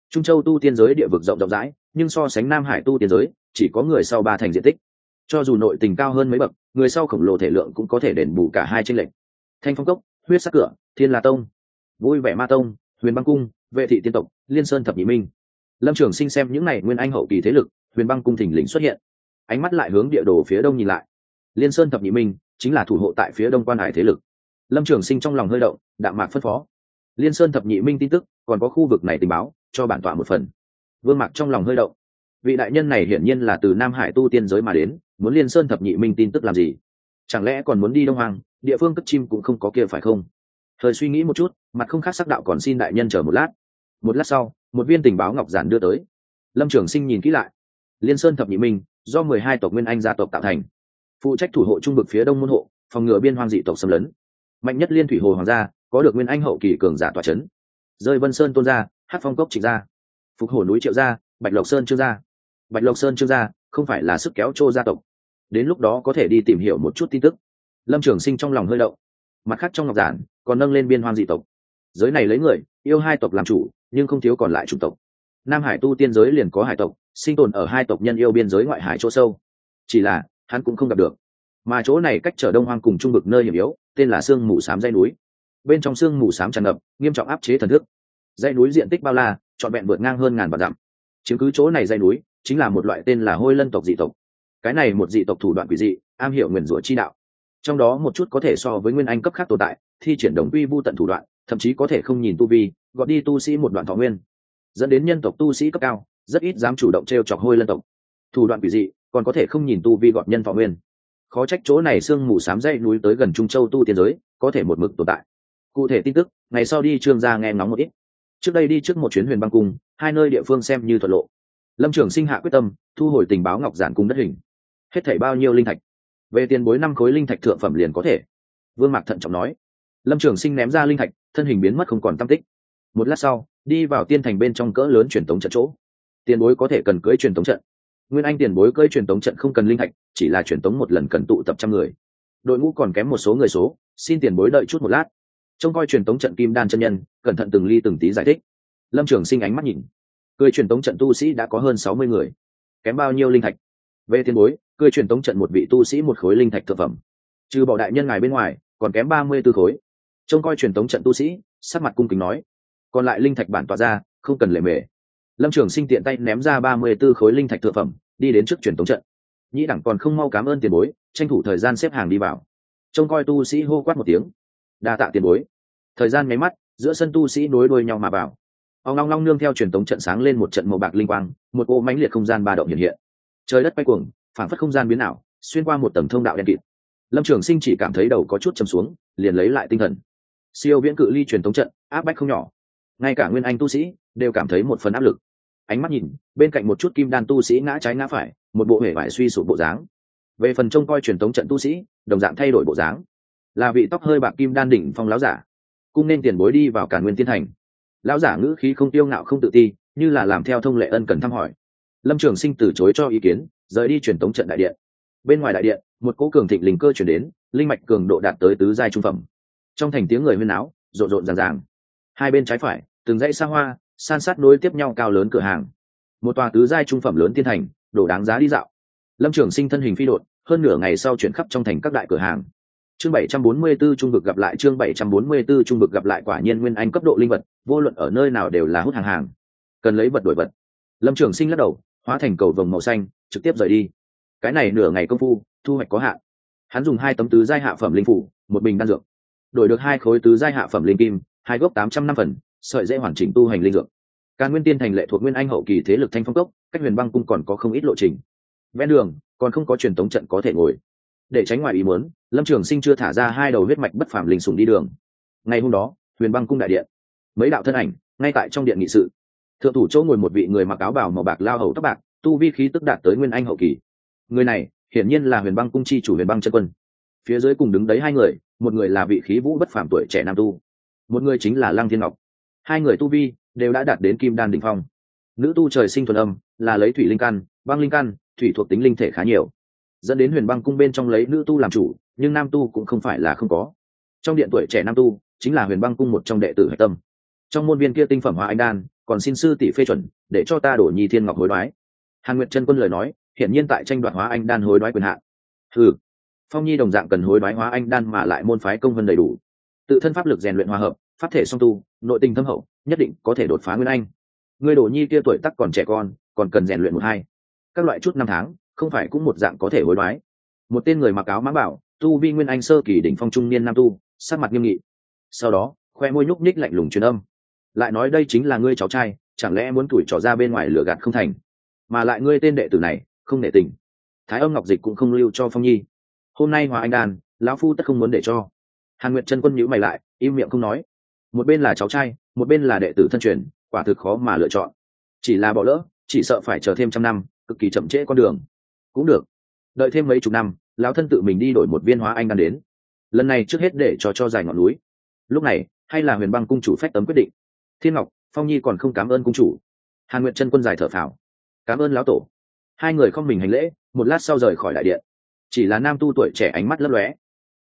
A: Trung Châu tu tiên giới địa vực rộng rộng rãi, nhưng so sánh Nam Hải tu tiên giới chỉ có người sau 3 thành diện tích. Cho dù nội tình cao hơn mấy bậc, người sau khổng lồ thể lượng cũng có thể đền bù cả hai chênh lệch. Thanh Phong Cốc, Huyết Sắc Cửa, Thiên La Tông, Vui Vẻ Ma Tông, Huyền Băng Cung, Vệ Thị Tiên Tộc, Liên Sơn Thập Nhị Minh. Lâm Trường Sinh xem những này nguyên anh hậu kỳ thế lực, Huyền Băng Cung thình lình xuất hiện, ánh mắt lại hướng địa đồ phía đông nhìn lại. Liên Sơn Thập Nhị Minh chính là thủ hộ tại phía đông quan hải thế lực. Lâm Trường Sinh trong lòng hơi động, đạm mạc phân phó: Liên Sơn Thập Nhị Minh tin tức, còn có khu vực này tình báo, cho bản tọa một phần. Vương Mạc trong lòng hơi động, vị đại nhân này hiển nhiên là từ Nam Hải tu tiên giới mà đến, muốn Liên Sơn Thập Nhị Minh tin tức làm gì? Chẳng lẽ còn muốn đi Đông Hoàng, địa phương cất chim cũng không có kia phải không? Thời suy nghĩ một chút, mặt không khác sắc đạo còn xin đại nhân chờ một lát. Một lát sau, một viên tình báo ngọc giản đưa tới. Lâm Trường Sinh nhìn kỹ lại. Liên Sơn Thập Nhị Minh do 12 tộc nguyên anh gia tộc tạo thành, phụ trách thủ hộ trung vực phía đông môn hộ, phòng ngừa biên hoang dị tộc xâm lấn. Mạnh nhất Liên Thủy Hồ hoàng gia, có được nguyên anh hậu kỳ cường giả tọa chấn. Rơi Vân Sơn Tôn gia, Hắc Phong Cốc Trịnh gia, Phục Hổ núi Triệu gia, Bạch Lộc Sơn Trương gia. Bạch Lộc Sơn Trương gia không phải là sức kéo Trô gia tộc. Đến lúc đó có thể đi tìm hiểu một chút tin tức. Lâm Trường Sinh trong lòng hơi động. Mặt khác trong ngọc giản còn nâng lên biên hoang dị tộc. Giới này lấy người yêu 2 tộc làm chủ, nhưng không thiếu còn lại chủng tộc. Nam Hải tu tiên giới liền có hải tộc, sinh tồn ở 2 tộc nhân yêu biên giới ngoại hải chỗ sâu. Chỉ là hắn cũng không gặp được. Mà chỗ này cách trở Đông Hoang cùng trung vực nơi hiểm yếu, tên là Sương Mù Xám dãy núi. Bên trong sương mù xám tràn ngập, nghiêm trọng áp chế thần thức. Dãy núi diện tích bao la, trọn vẹn vượt ngang hơn ngàn vạn dặm. Chiếm cứ chỗ này dãy núi chính là một loại tên là Hôi Lân tộc dị tộc. Cái này một dị tộc thủ đoạn quỷ dị, am hiểu nguyền rủa chi đạo. Trong đó một chút có thể so với nguyên anh cấp khác tồn tại, thi triển đồng quy vu tận thủ đoạn, thậm chí có thể không nhìn tu vi, gọt đi tu sĩ một đoạn thọ nguyên, dẫn đến nhân tộc tu sĩ cấp cao rất ít dám chủ động trêu chọc Hôi Lân tộc. Thủ đoạn quỷ dị, còn có thể không nhìn tu vi gọt nhân thọ nguyên. Khó trách chỗ này sương mù xám dãy núi tới gần Trung Châu tu tiên giới, có thể một mực tồn tại. Cụ thể tin tức, ngày sau đi Trương gia nghe ngóng một ít. Trước đây đi trước một chuyến Huyền Băng Cung, 2 nơi địa phương xem như thuận lộ. Lâm Trường Sinh hạ quyết tâm, thu hồi tình báo ngọc giản cung đất hình. Hết thảy bao nhiêu linh thạch? Về tiền bối 5 khối linh thạch thượng phẩm liền có thể. Vương Mạc thận trọng nói. Lâm Trường Sinh ném ra linh thạch, thân hình biến mất không còn tăm tích. Một lát sau, đi vào tiên thành bên trong cỡ lớn truyền tống trận chỗ. Tiền bối có thể cần cưỡi truyền tống trận. Nguyên anh tiền bối cưỡi truyền tống trận không cần linh thạch, chỉ là truyền tống một lần cần tụ tập trăm người. Đội ngũ còn kém một số người số, xin tiền bối đợi chút một lát. Trông coi truyền tống trận Kim Đan chân nhân cẩn thận từng ly từng tí giải thích. Lâm Trường Sinh ánh mắt nhìn, cười truyền tống trận tu sĩ đã có hơn 60 người, kém bao nhiêu linh thạch? Về tiền bối, cười truyền tống trận một vị tu sĩ 1 khối linh thạch thượng phẩm, trừ bỏ đại nhân ngài bên ngoài còn kém 34 khối. Trông coi truyền tống trận tu sĩ sắc mặt cung kính nói, còn lại linh thạch bản tọa ra, không cần lề mề. Lâm Trường Sinh tiện tay ném ra 34 khối linh thạch thượng phẩm, đi đến trước truyền tống trận. Nhĩ đẳng còn không mau cảm ơn tiền bối, tranh thủ thời gian xếp hàng đi vào. Trông coi tu sĩ hô quát một tiếng, đa tạ tiền bối. Thời gian nháy mắt, giữa sân tu sĩ nối đuôi nhau mà vào. Ông long long nương theo truyền tống trận sáng lên một trận màu bạc linh quang, một ô mãnh liệt không gian ba động hiện hiện. Trời đất quay cuồng, phảng phất không gian biến ảo, xuyên qua một tầng thông đạo đen kịt. Lâm Trường Sinh chỉ cảm thấy đầu có chút trầm xuống, liền lấy lại tinh thần. Siêu viễn cự ly truyền tống trận, áp bách không nhỏ. Ngay cả nguyên anh tu sĩ đều cảm thấy một phần áp lực. Ánh mắt nhìn, bên cạnh một chút kim đan tu sĩ ngã trái ngã phải, một bộ hề vải suy sụp bộ dáng. Về phần trông coi truyền tống trận tu sĩ, đồng dạng thay đổi bộ dáng, là vị tóc hơi bạc kim đan đỉnh phong lão giả. Cung nên tiền bối đi vào Càn Nguyên Tiên Thành. Lão giả ngữ khí không tiêu ngạo không tự ti, như là làm theo thông lệ ân cần thăm hỏi. Lâm Trường Sinh từ chối cho ý kiến, rời đi truyền tống trận đại điện. Bên ngoài đại điện, một cỗ cường thịnh linh cơ chuyển đến, linh mạch cường độ đạt tới tứ giai trung phẩm. Trong thành tiếng người huyên náo, rộn rộn ràng ràng. Hai bên trái phải, từng dãy xa hoa, san sát nối tiếp nhau cao lớn cửa hàng. Một tòa tứ giai trung phẩm lớn tiên thành, đồ đáng giá đi dạo. Lâm Trường Sinh thân hình phi độn, hơn nửa ngày sau chuyển khắp trong thành các đại cửa hàng. Chương 744 trung vực gặp lại, chương 744 trung vực gặp lại, quả nhiên nguyên anh cấp độ linh vật, vô luận ở nơi nào đều là hút hàng hàng. Cần lấy vật đổi vật. Lâm Trường Sinh lắc đầu, hóa thành cầu vồng màu xanh, trực tiếp rời đi. Cái này nửa ngày công phu, thu hoạch có hạn. Hắn dùng 2 tấm tứ giai hạ phẩm linh phủ, một bình đan dược, đổi được 2 khối tứ giai hạ phẩm linh kim, 2 gốc 800 năm phần, sợi dễ hoàn chỉnh tu hành linh dược. Càn Nguyên Tiên Thành lệ thuộc nguyên anh hậu kỳ thế lực Thanh Phong Cốc, cách Huyền Băng Cung còn có không ít lộ trình. Ven đường còn không có truyền tống trận có thể ngồi. Để tránh ngoài ý muốn, Lâm Trường Sinh chưa thả ra 2 đầu huyết mạch bất phàm linh sủng đi đường. Ngày hôm đó, Huyền Băng Cung đại điện, mấy đạo thân ảnh ngay tại trong điện nghị sự. Thượng thủ chỗ ngồi một vị người mặc áo bào màu bạc lao hầu tóc bạc, tu vi khí tức đạt tới nguyên anh hậu kỳ. Người này hiển nhiên là Huyền Băng Cung chi chủ Huyền Băng chân quân. Phía dưới cùng đứng đấy 2 người, một người là vị khí vũ bất phàm tuổi trẻ nam tu, một người chính là Lăng Thiên Ngọc. 2 người tu vi đều đã đạt đến kim đan đỉnh phong. Nữ tu trời sinh thuần âm, là lấy thủy linh căn, băng linh căn, thủy thuộc tính linh thể khá nhiều, dẫn đến Huyền Băng Cung bên trong lấy nữ tu làm chủ, nhưng nam tu cũng không phải là không có. Trong điện tuổi trẻ nam tu chính là Huyền Băng Cung một trong đệ tử hạch tâm. Trong môn viên kia tinh phẩm hóa anh đan còn xin sư tỷ phê chuẩn để cho ta đổ nhi thiên ngọc hối đoái. Hàn Nguyệt chân quân lời nói hiển nhiên tại tranh đoạt hóa anh đan hối đoái quyền hạn. Phong nhi đồng dạng cần hối đoái hóa anh đan mà lại môn phái công vân đầy đủ, tự thân pháp lực rèn luyện hòa hợp, pháp thể song tu, nội tình thâm hậu, nhất định có thể đột phá nguyên anh. Người đổ nhi kia tuổi tác còn trẻ con, còn cần rèn luyện một hai các loại chút năm tháng, không phải cũng một dạng có thể hối đoái. Một tên người mặc áo mã bảo, tu vi nguyên anh sơ kỳ đỉnh phong trung niên nam tu, sắc mặt nghiêm nghị, sau đó khoe môi nhúc nhích lạnh lùng truyền âm, lại nói đây chính là ngươi cháu trai, chẳng lẽ muốn tuổi trò ra bên ngoài lừa gạt không thành? Mà lại ngươi tên đệ tử này không nể tình, Thái Âm Ngọc Dịch cũng không lưu cho Phong nhi. Hôm nay hóa anh đan, lão phu tất không muốn để cho. Hàn Nguyệt chân quân nhíu mày lại, im miệng không nói. Một bên là cháu trai, một bên là đệ tử thân truyền, quả thực khó mà lựa chọn. Chỉ là bỏ lỡ, chỉ sợ phải chờ thêm trăm năm, cực kỳ chậm trễ con đường. Cũng được, đợi thêm mấy chục năm, lão thân tự mình đi đổi một viên hóa anh đan đến. Lần này trước hết để cho dài ngọn núi. Lúc này, hay là Huyền Băng cung chủ phách tấm quyết định. Thiên Ngọc, Phong nhi còn không cảm ơn cung chủ. Hàn Nguyệt chân quân dài thở phào, cảm ơn lão tổ. Hai người không mình hành lễ, một lát sau rời khỏi đại điện. Chỉ là nam tu tuổi trẻ ánh mắt lấp lóe.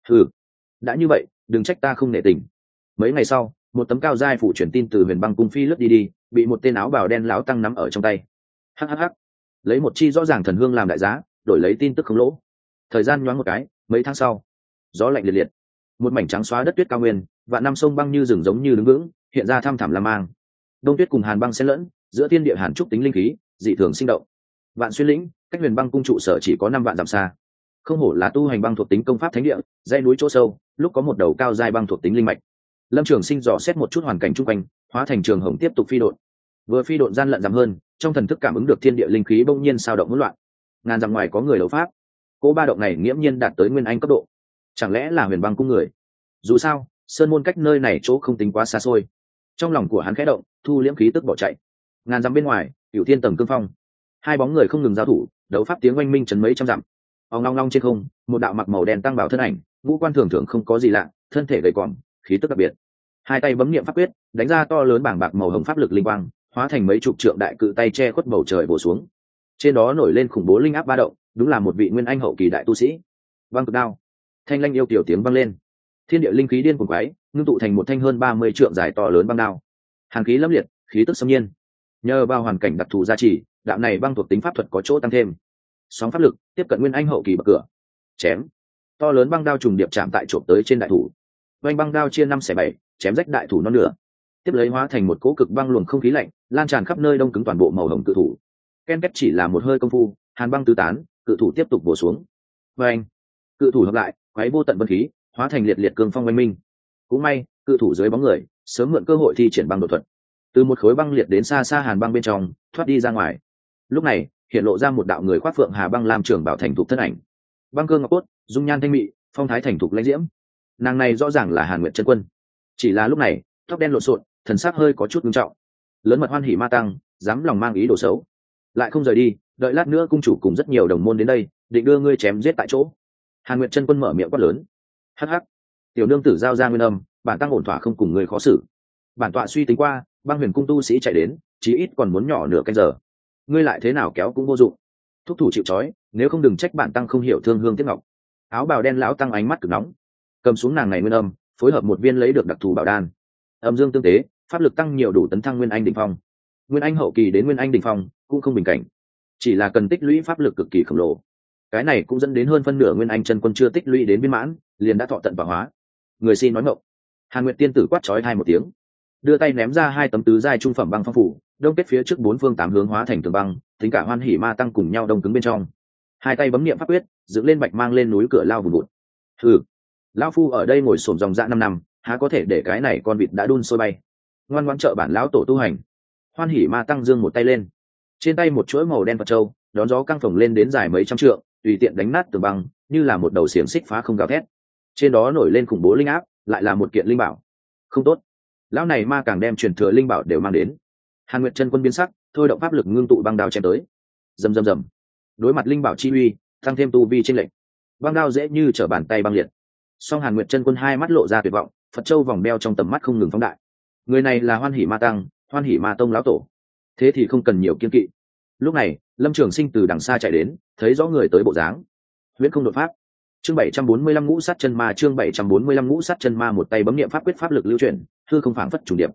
A: Đã như vậy, đừng trách ta không nể tình. Mấy ngày sau, một tấm cao giai phủ truyền tin từ Huyền Băng cung phi lướt đi, bị một tên áo bào đen lão tăng nắm ở trong tay. Hắc, lấy một chi rõ ràng thần hương làm đại giá, đổi lấy tin tức không lỗ. Thời gian nhoáng một cái, mấy tháng sau, gió lạnh liệt liệt, một mảnh trắng xóa đất tuyết cao nguyên, và năm sông băng như rừng giống như đứng vững, hiện ra thăm thẳm lam mang. Đông tuyết cùng hàn băng xen lẫn, giữa thiên địa hàn trúc tính linh khí, dị thường sinh động. Vạn Xuyên lĩnh, cách Huyền Băng cung trụ sở chỉ có 5 vạn dặm xa. Không hổ là tu hành băng thuộc tính công pháp thánh địa, dãy núi chỗ sâu, lúc có một đầu cao giai băng thuộc tính linh mạch. Lâm Trường Sinh dò xét một chút hoàn cảnh chung quanh, hóa thành trường hồng tiếp tục phi độn. Vừa phi độn gian lận dặm hơn, trong thần thức cảm ứng được thiên địa linh khí bỗng nhiên sao động hỗn loạn. Ngàn dặm ngoài có người đấu pháp. Cỗ ba động này nghiễm nhiên đạt tới nguyên anh cấp độ. Chẳng lẽ là Huyền Băng cung người? Dù sao, sơn môn cách nơi này chỗ không tính quá xa xôi. Trong lòng của hắn khẽ động, thu liễm khí tức bỏ chạy. Ngàn dặm bên ngoài, Cửu Thiên tầng cương phong. Hai bóng người không ngừng giao thủ, đấu pháp tiếng oanh minh chấn mấy trăm dặm. Ong long long trên không, một đạo mặc màu đen tăng bảo thân ảnh, ngũ quan thường thường không có gì lạ, thân thể gầy còm, khí tức đặc biệt. Hai tay bấm niệm pháp quyết, đánh ra to lớn bảng bạc màu hồng pháp lực linh quang, hóa thành mấy chục trượng đại cự tay che khuất bầu trời bổ xuống. Trên đó nổi lên khủng bố linh áp ba động, đúng là một vị nguyên anh hậu kỳ đại tu sĩ. Băng cực đao, thanh lanh yêu kiểu tiếng vang lên. Thiên địa linh khí điên cuồng quái, ngưng tụ thành một thanh hơn 30 trượng dài to lớn băng đao. Hàn khí lâm liệt, khí tức xâm nhiên. Nhờ vào hoàn cảnh đặc thù gia trì, đạo này băng thuộc tính pháp thuật có chỗ tăng thêm. Sóng pháp lực tiếp cận nguyên anh hậu kỳ bậc cửa. Chém, to lớn băng đao trùng điệp chạm tại trộm tới trên đại thủ. Vành băng đao chia 5/7, chém rách đại thủ non nửa. Tiếp lấy hóa thành một cỗ cực băng luồng không khí lạnh, lan tràn khắp nơi đông cứng toàn bộ màu hồng cự thủ. Ken két chỉ là một hơi công phu, hàn băng tứ tán, cự thủ tiếp tục bổ xuống. Vành, cự thủ hợp lại, quấy vô tận vân khí, hóa thành liệt liệt cương phong oanh minh. Cũng may, cự thủ dưới bóng người, sớm mượn cơ hội thi triển băng đột thuật. Từ một khối băng liệt đến xa xa hàn băng bên trong, thoát đi ra ngoài. Lúc này, hiện lộ ra một đạo người khoác phượng hà băng lam trưởng bảo thành thục thân ảnh. Băng cơ ngọc cốt, dung nhan thanh mị, phong thái thành thục lãnh diễm. Nàng này rõ ràng là Hàn Nguyệt chân quân. Chỉ là lúc này, tóc đen lộn xộn, thần sắc hơi có chút nghiêm trọng. Lớn mật hoan hỉ ma tăng, dám lòng mang ý đồ xấu, lại không rời đi, đợi lát nữa cung chủ cùng rất nhiều đồng môn đến đây, định đưa ngươi chém giết tại chỗ. Hàn Nguyệt chân quân mở miệng quát lớn. Hắc hắc, tiểu nương tử giao ra nguyên âm, bản tăng ổn thỏa không cùng ngươi khó xử. Bản tọa suy tính qua, băng huyền cung tu sĩ chạy đến, chí ít còn muốn nhỏ nửa canh giờ. Ngươi lại thế nào kéo cũng vô dụng, thúc thủ chịu trói, nếu không đừng trách bản tăng không hiểu thương hương tiếc ngọc. Áo bào đen lão tăng ánh mắt cực nóng, cầm xuống nàng này nguyên âm, phối hợp một viên lấy được đặc thù bảo đan, âm dương tương tế, pháp lực tăng nhiều đủ tấn thăng nguyên anh đỉnh phong. Nguyên anh hậu kỳ đến nguyên anh đỉnh phong cũng không bình cảnh, chỉ là cần tích lũy pháp lực cực kỳ khổng lồ. Cái này cũng dẫn đến hơn phân nửa nguyên anh chân quân chưa tích lũy đến viên mãn, liền đã thọ tận vào hóa. Người xin nói ngọng. Hàn Nguyệt tiên tử quát chói hai một tiếng, đưa tay ném ra hai tấm tứ giai trung phẩm băng phong phủ, đông kết phía trước bốn phương tám hướng hóa thành tường băng, tính cả hoan hỉ ma tăng cùng nhau đông cứng bên trong. Hai tay bấm niệm pháp quyết, dựng lên bạch mang lên núi cửa lao vùn vụt. Lão phu ở đây ngồi xổm dòng dạ 5 năm, há có thể để cái này con vịt đã đun sôi bay. Ngoan ngoãn trợ bản lão tổ tu hành. Hoan hỉ ma tăng dương một tay lên, trên tay một chuỗi màu đen Phật châu, đón gió căng phồng lên đến dài mấy trăm trượng, tùy tiện đánh nát tường băng, như là một đầu xiềng xích phá không gào thét. Trên đó nổi lên khủng bố linh áp, lại là một kiện linh bảo. Không tốt, lão này ma càng đem truyền thừa linh bảo đều mang đến. Hàn Nguyệt chân quân biến sắc, thôi động pháp lực ngưng tụ băng đao chém tới. Rầm rầm rầm. Đối mặt linh bảo chi uy, tăng thêm tu vi chênh lệch, băng đao dễ như trở bàn tay băng liệt. Song Hàn Nguyệt chân quân hai mắt lộ ra tuyệt vọng, Phật châu vòng đeo trong tầm mắt không ngừng phóng đại. Người này là Hoan hỉ ma tăng, Hoan hỉ ma tông lão tổ. Thế thì không cần nhiều kiên kỵ. Lúc này, Lâm Trường Sinh từ đằng xa chạy đến, thấy rõ người tới bộ dáng. Huyễn không đột pháp. Chương 745 ngũ sát chân ma, chương 745 ngũ sát chân ma, một tay bấm niệm pháp quyết pháp lực lưu chuyển, hư không phảng phất trùng điệp.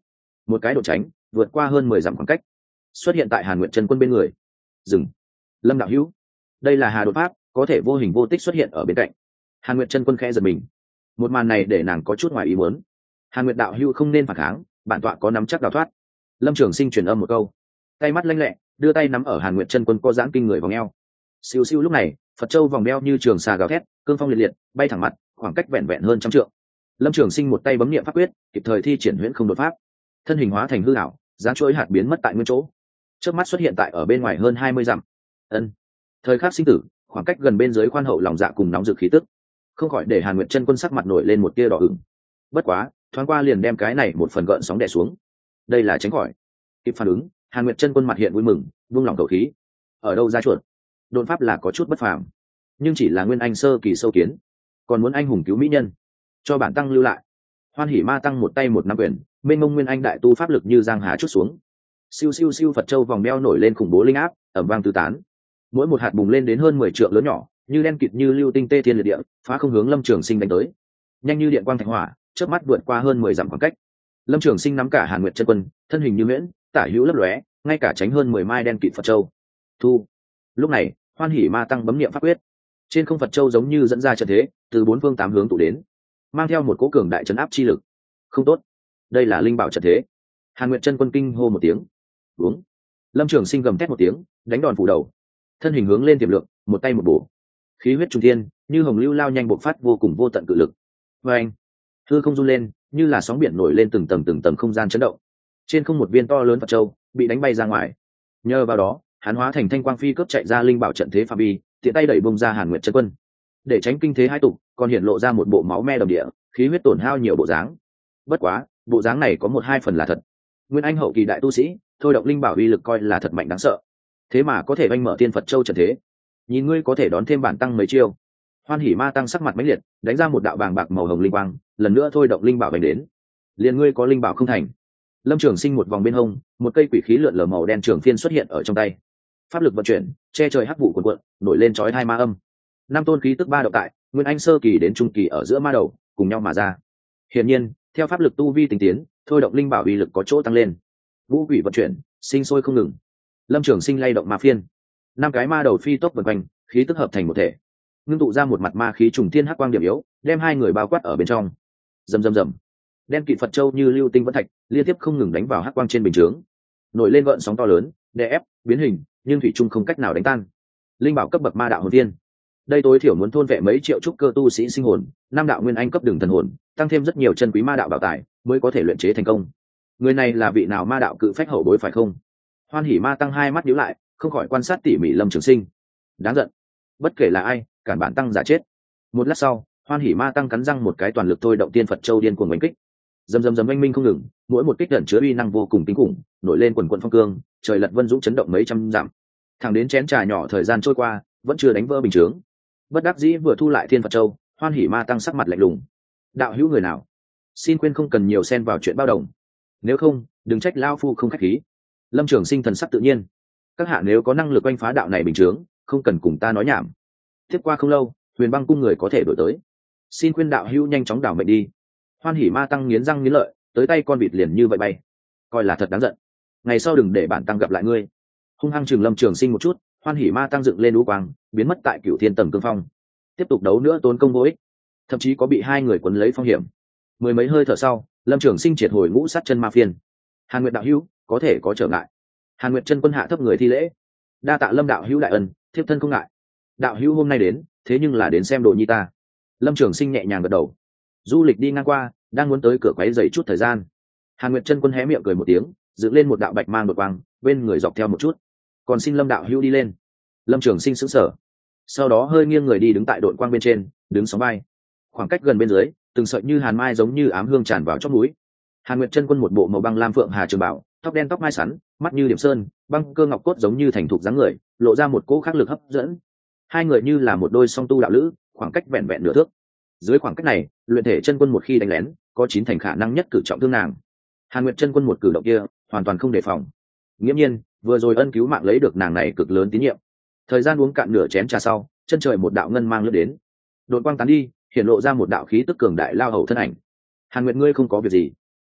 A: một cái độ tránh vượt qua hơn 10 dặm khoảng cách, xuất hiện tại Hàn Nguyệt chân quân bên người. Dừng. Lâm đạo hữu, đây là Hà đột pháp, có thể vô hình vô tích xuất hiện ở bên cạnh. Hàn Nguyệt chân quân khẽ giật mình, một màn này để nàng có chút ngoài ý muốn. Hàn Nguyệt đạo hữu không nên phản kháng, bản tọa có nắm chắc đào thoát. Lâm Trường Sinh truyền âm một câu, tay mắt lanh lẹ đưa tay nắm ở Hàn Nguyệt chân quân co giãn kinh người vòng eo. Siêu siêu lúc này, Phật châu vòng đeo như trường xà gào thét, cương phong liệt liệt, bay thẳng mặt, khoảng cách vẹn vẹn hơn trăm trượng. Lâm Trường Sinh một tay bấm niệm pháp quyết, kịp thời thi triển huyễn không đột pháp, thân hình hóa thành hư ảo, dáng chuỗi hạt biến mất tại nguyên chỗ, trước mắt xuất hiện tại ở bên ngoài hơn 20 dặm. Ân, thời khắc sinh tử, khoảng cách gần bên dưới khoan hậu lòng dạ cùng nóng rực khí tức, không khỏi để Hàn Nguyệt chân quân sắc mặt nổi lên một tia đỏ ửng. Bất quá, thoáng qua liền đem cái này một phần gợn sóng đè xuống. Đây là tránh khỏi. Kịp phản ứng, Hàn Nguyệt chân quân mặt hiện vui mừng, buông lỏng khẩu khí. Ở đâu ra chuột? Đột pháp là có chút bất phàm, nhưng chỉ là nguyên anh sơ kỳ sâu kiến, còn muốn anh hùng cứu mỹ nhân, cho bản tăng lưu lại. Hoan Hỉ Ma tăng một tay một nắm quyền, mênh mông nguyên anh đại tu pháp lực như giang hà chút xuống. Siêu siêu siêu Phật châu vòng đeo nổi lên khủng bố linh áp, ầm vang tứ tán. Mỗi một hạt bùng lên đến hơn 10 trượng lớn nhỏ, như đen kịt như lưu tinh tê thiên liệt địa, phá không hướng Lâm Trường Sinh đánh tới. Nhanh như điện quang thạch hỏa, chớp mắt vượt qua hơn 10 dặm khoảng cách. Lâm Trường Sinh nắm cả Hàn Nguyệt chân quân, thân hình như huyễn, tả hữu lấp lóe, ngay cả tránh hơn 10 mai đen kịt Phật châu. Thu. Lúc này, Hoan Hỉ Ma tăng bấm niệm pháp quyết, trên không Phật châu giống như dẫn ra trận thế, từ bốn phương tám hướng tụ đến, mang theo một cỗ cường đại trấn áp chi lực. Không tốt, đây là linh bảo trận thế. Hàn Nguyệt chân quân kinh hô một tiếng. Uống. Lâm Trường Sinh gầm thét một tiếng, đánh đòn phủ đầu, thân hình hướng lên tiềm lượng, một tay một bổ, khí huyết trung thiên, như hồng lưu lao nhanh bộc phát vô cùng vô tận cự lực. Và anh, hư không run lên, như là sóng biển nổi lên từng tầng không gian chấn động. Trên không một viên to lớn Phật châu bị đánh bay ra ngoài. Nhờ vào đó, hắn hóa thành thanh quang phi cướp chạy ra linh bảo trận thế phạm vi, tiện tay đẩy bông ra Hàn Nguyệt chân quân, để tránh kinh thế hai tục, còn hiện lộ ra một bộ máu me đầm địa, khí huyết tổn hao nhiều bộ dáng. Bất quá, bộ dáng này có một hai phần là thật. Nguyên anh hậu kỳ đại tu sĩ, thôi động linh bảo uy lực coi là thật mạnh đáng sợ. Thế mà có thể oanh mở tiên Phật châu trận thế. Nhìn ngươi có thể đón thêm bản tăng mấy chiêu. Hoan Hỉ Ma tăng sắc mặt mãnh liệt, đánh ra một đạo bàng bạc màu hồng linh quang, lần nữa thôi động linh bảo đánh đến. Liền ngươi có linh bảo không thành. Lâm Trường Sinh một vòng bên hông, một cây quỷ khí lượn lờ màu đen trường phiên xuất hiện ở trong tay. Pháp lực vận chuyển, che trời hắc vụ cuồn cuộn, nổi lên chói hai ma âm. Năm tôn khí tức ba động tại, nguyên anh sơ kỳ đến trung kỳ ở giữa ma đầu, cùng nhau mà ra. Hiển nhiên, theo pháp lực tu vi tinh tiến, thôi động linh bảo uy lực có chỗ tăng lên. Vũ quỷ vận chuyển, sinh sôi không ngừng. Lâm Trường Sinh lay động ma phiên, năm cái ma đầu phi tốc vần quanh, khí tức hợp thành một thể, ngưng tụ ra một mặt ma khí trùng thiên hắc quang điểm yếu, đem hai người bao quát ở bên trong. Rầm rầm rầm, đen kịt Phật châu như lưu tinh vẫn thạch, liên tiếp không ngừng đánh vào hắc quang trên bình chướng, nổi lên gợn sóng to lớn, đè ép, biến hình, nhưng thủy trung không cách nào đánh tan. Linh bảo cấp bậc ma đạo hồn viên, đây tối thiểu muốn thôn vệ mấy triệu trúc cơ tu sĩ sinh hồn, năm đạo nguyên anh cấp đường thần hồn, tăng thêm rất nhiều chân quý ma đạo bảo tài, mới có thể luyện chế thành công. Người này là vị nào ma đạo cự phách hậu bối phải không? Hoan Hỉ Ma tăng hai mắt nhíu lại, không khỏi quan sát tỉ mỉ Lâm Trường Sinh. Đáng giận, bất kể là ai, cản bản tăng giả chết. Một lát sau, Hoan Hỉ Ma tăng cắn răng một cái toàn lực thôi động tiên Phật châu điên cuồng đánh kích. Rầm rầm rầm oanh minh không ngừng, mỗi một kích ẩn chứa uy năng vô cùng kinh khủng, nổi lên quần quần phong cương, trời lật vân dũng chấn động mấy trăm dặm. Thẳng đến chén trà nhỏ thời gian trôi qua, vẫn chưa đánh vỡ bình chướng. Bất đắc dĩ vừa thu lại thiên Phật châu, Hoan Hỉ Ma tăng sắc mặt lạnh lùng. Đạo hữu người nào, xin quên không cần nhiều xen vào chuyện bao đồng, nếu không đừng trách lao phu không khách khí. Lâm Trường Sinh thần sắc tự nhiên, các hạ nếu có năng lực oanh phá đạo này bình chướng, không cần cùng ta nói nhảm. Tiếp qua không lâu, Huyền Băng cung người có thể đổi tới, xin khuyên đạo hữu nhanh chóng đảo mệnh đi. Hoan Hỉ Ma tăng nghiến răng nghiến lợi, tới tay con vịt liền như vậy bay, coi là thật đáng giận. Ngày sau đừng để bản tăng gặp lại ngươi. Hung hăng chừng Lâm Trường Sinh một chút, Hoan Hỉ Ma tăng dựng lên đũ quang, biến mất tại Cửu Thiên tầng cương phong. Tiếp tục đấu nữa tốn công vô ích, thậm chí có bị hai người quấn lấy phong hiểm. Mười mấy hơi thở sau, Lâm Trường Sinh triệt hồi ngũ sát chân ma phiên. Hàn Nguyệt đạo hữu có thể có trở ngại. Hàn Nguyệt chân quân hạ thấp người thi lễ, đa tạ Lâm đạo hữu đại ân, thiếp thân không ngại. Đạo hữu hôm nay đến, thế nhưng là đến xem đồ nhi ta. Lâm Trường Sinh nhẹ nhàng gật đầu. Du lịch đi ngang qua, đang muốn tới cửa quấy rầy chút thời gian. Hàn Nguyệt chân quân hé miệng cười một tiếng, dựng lên một đạo bạch mang đột quang, bên người dọc theo một chút. Còn xin Lâm đạo hữu đi lên. Lâm Trường Sinh sững sờ, sau đó hơi nghiêng người đi đứng tại độn quang bên trên, đứng sóng vai. Khoảng cách gần bên dưới, từng sợi như hàn mai giống như ám hương tràn vào chóp mũi. Hàn Nguyệt chân quân một bộ màu băng lam phượng hà trường bảo, tóc đen tóc mai sắn, mắt như điểm sơn, băng cơ ngọc cốt giống như thành thục dáng người, lộ ra một cỗ khắc lực hấp dẫn. Hai người như là một đôi song tu đạo lữ, khoảng cách vẹn vẹn nửa thước. Dưới khoảng cách này, luyện thể chân quân một khi đánh lén, có 9 thành khả năng nhất cử trọng thương nàng. Hàn Nguyệt chân quân một cử động kia, hoàn toàn không đề phòng. Nghiễm nhiên, vừa rồi ân cứu mạng lấy được nàng này cực lớn tín nhiệm. Thời gian uống cạn nửa chén trà sau, chân trời một đạo ngân mang lướt đến, đột quang tán đi, hiện lộ ra một đạo khí tức cường đại lao hầu thân ảnh. Hàn Nguyệt ngươi không có việc gì?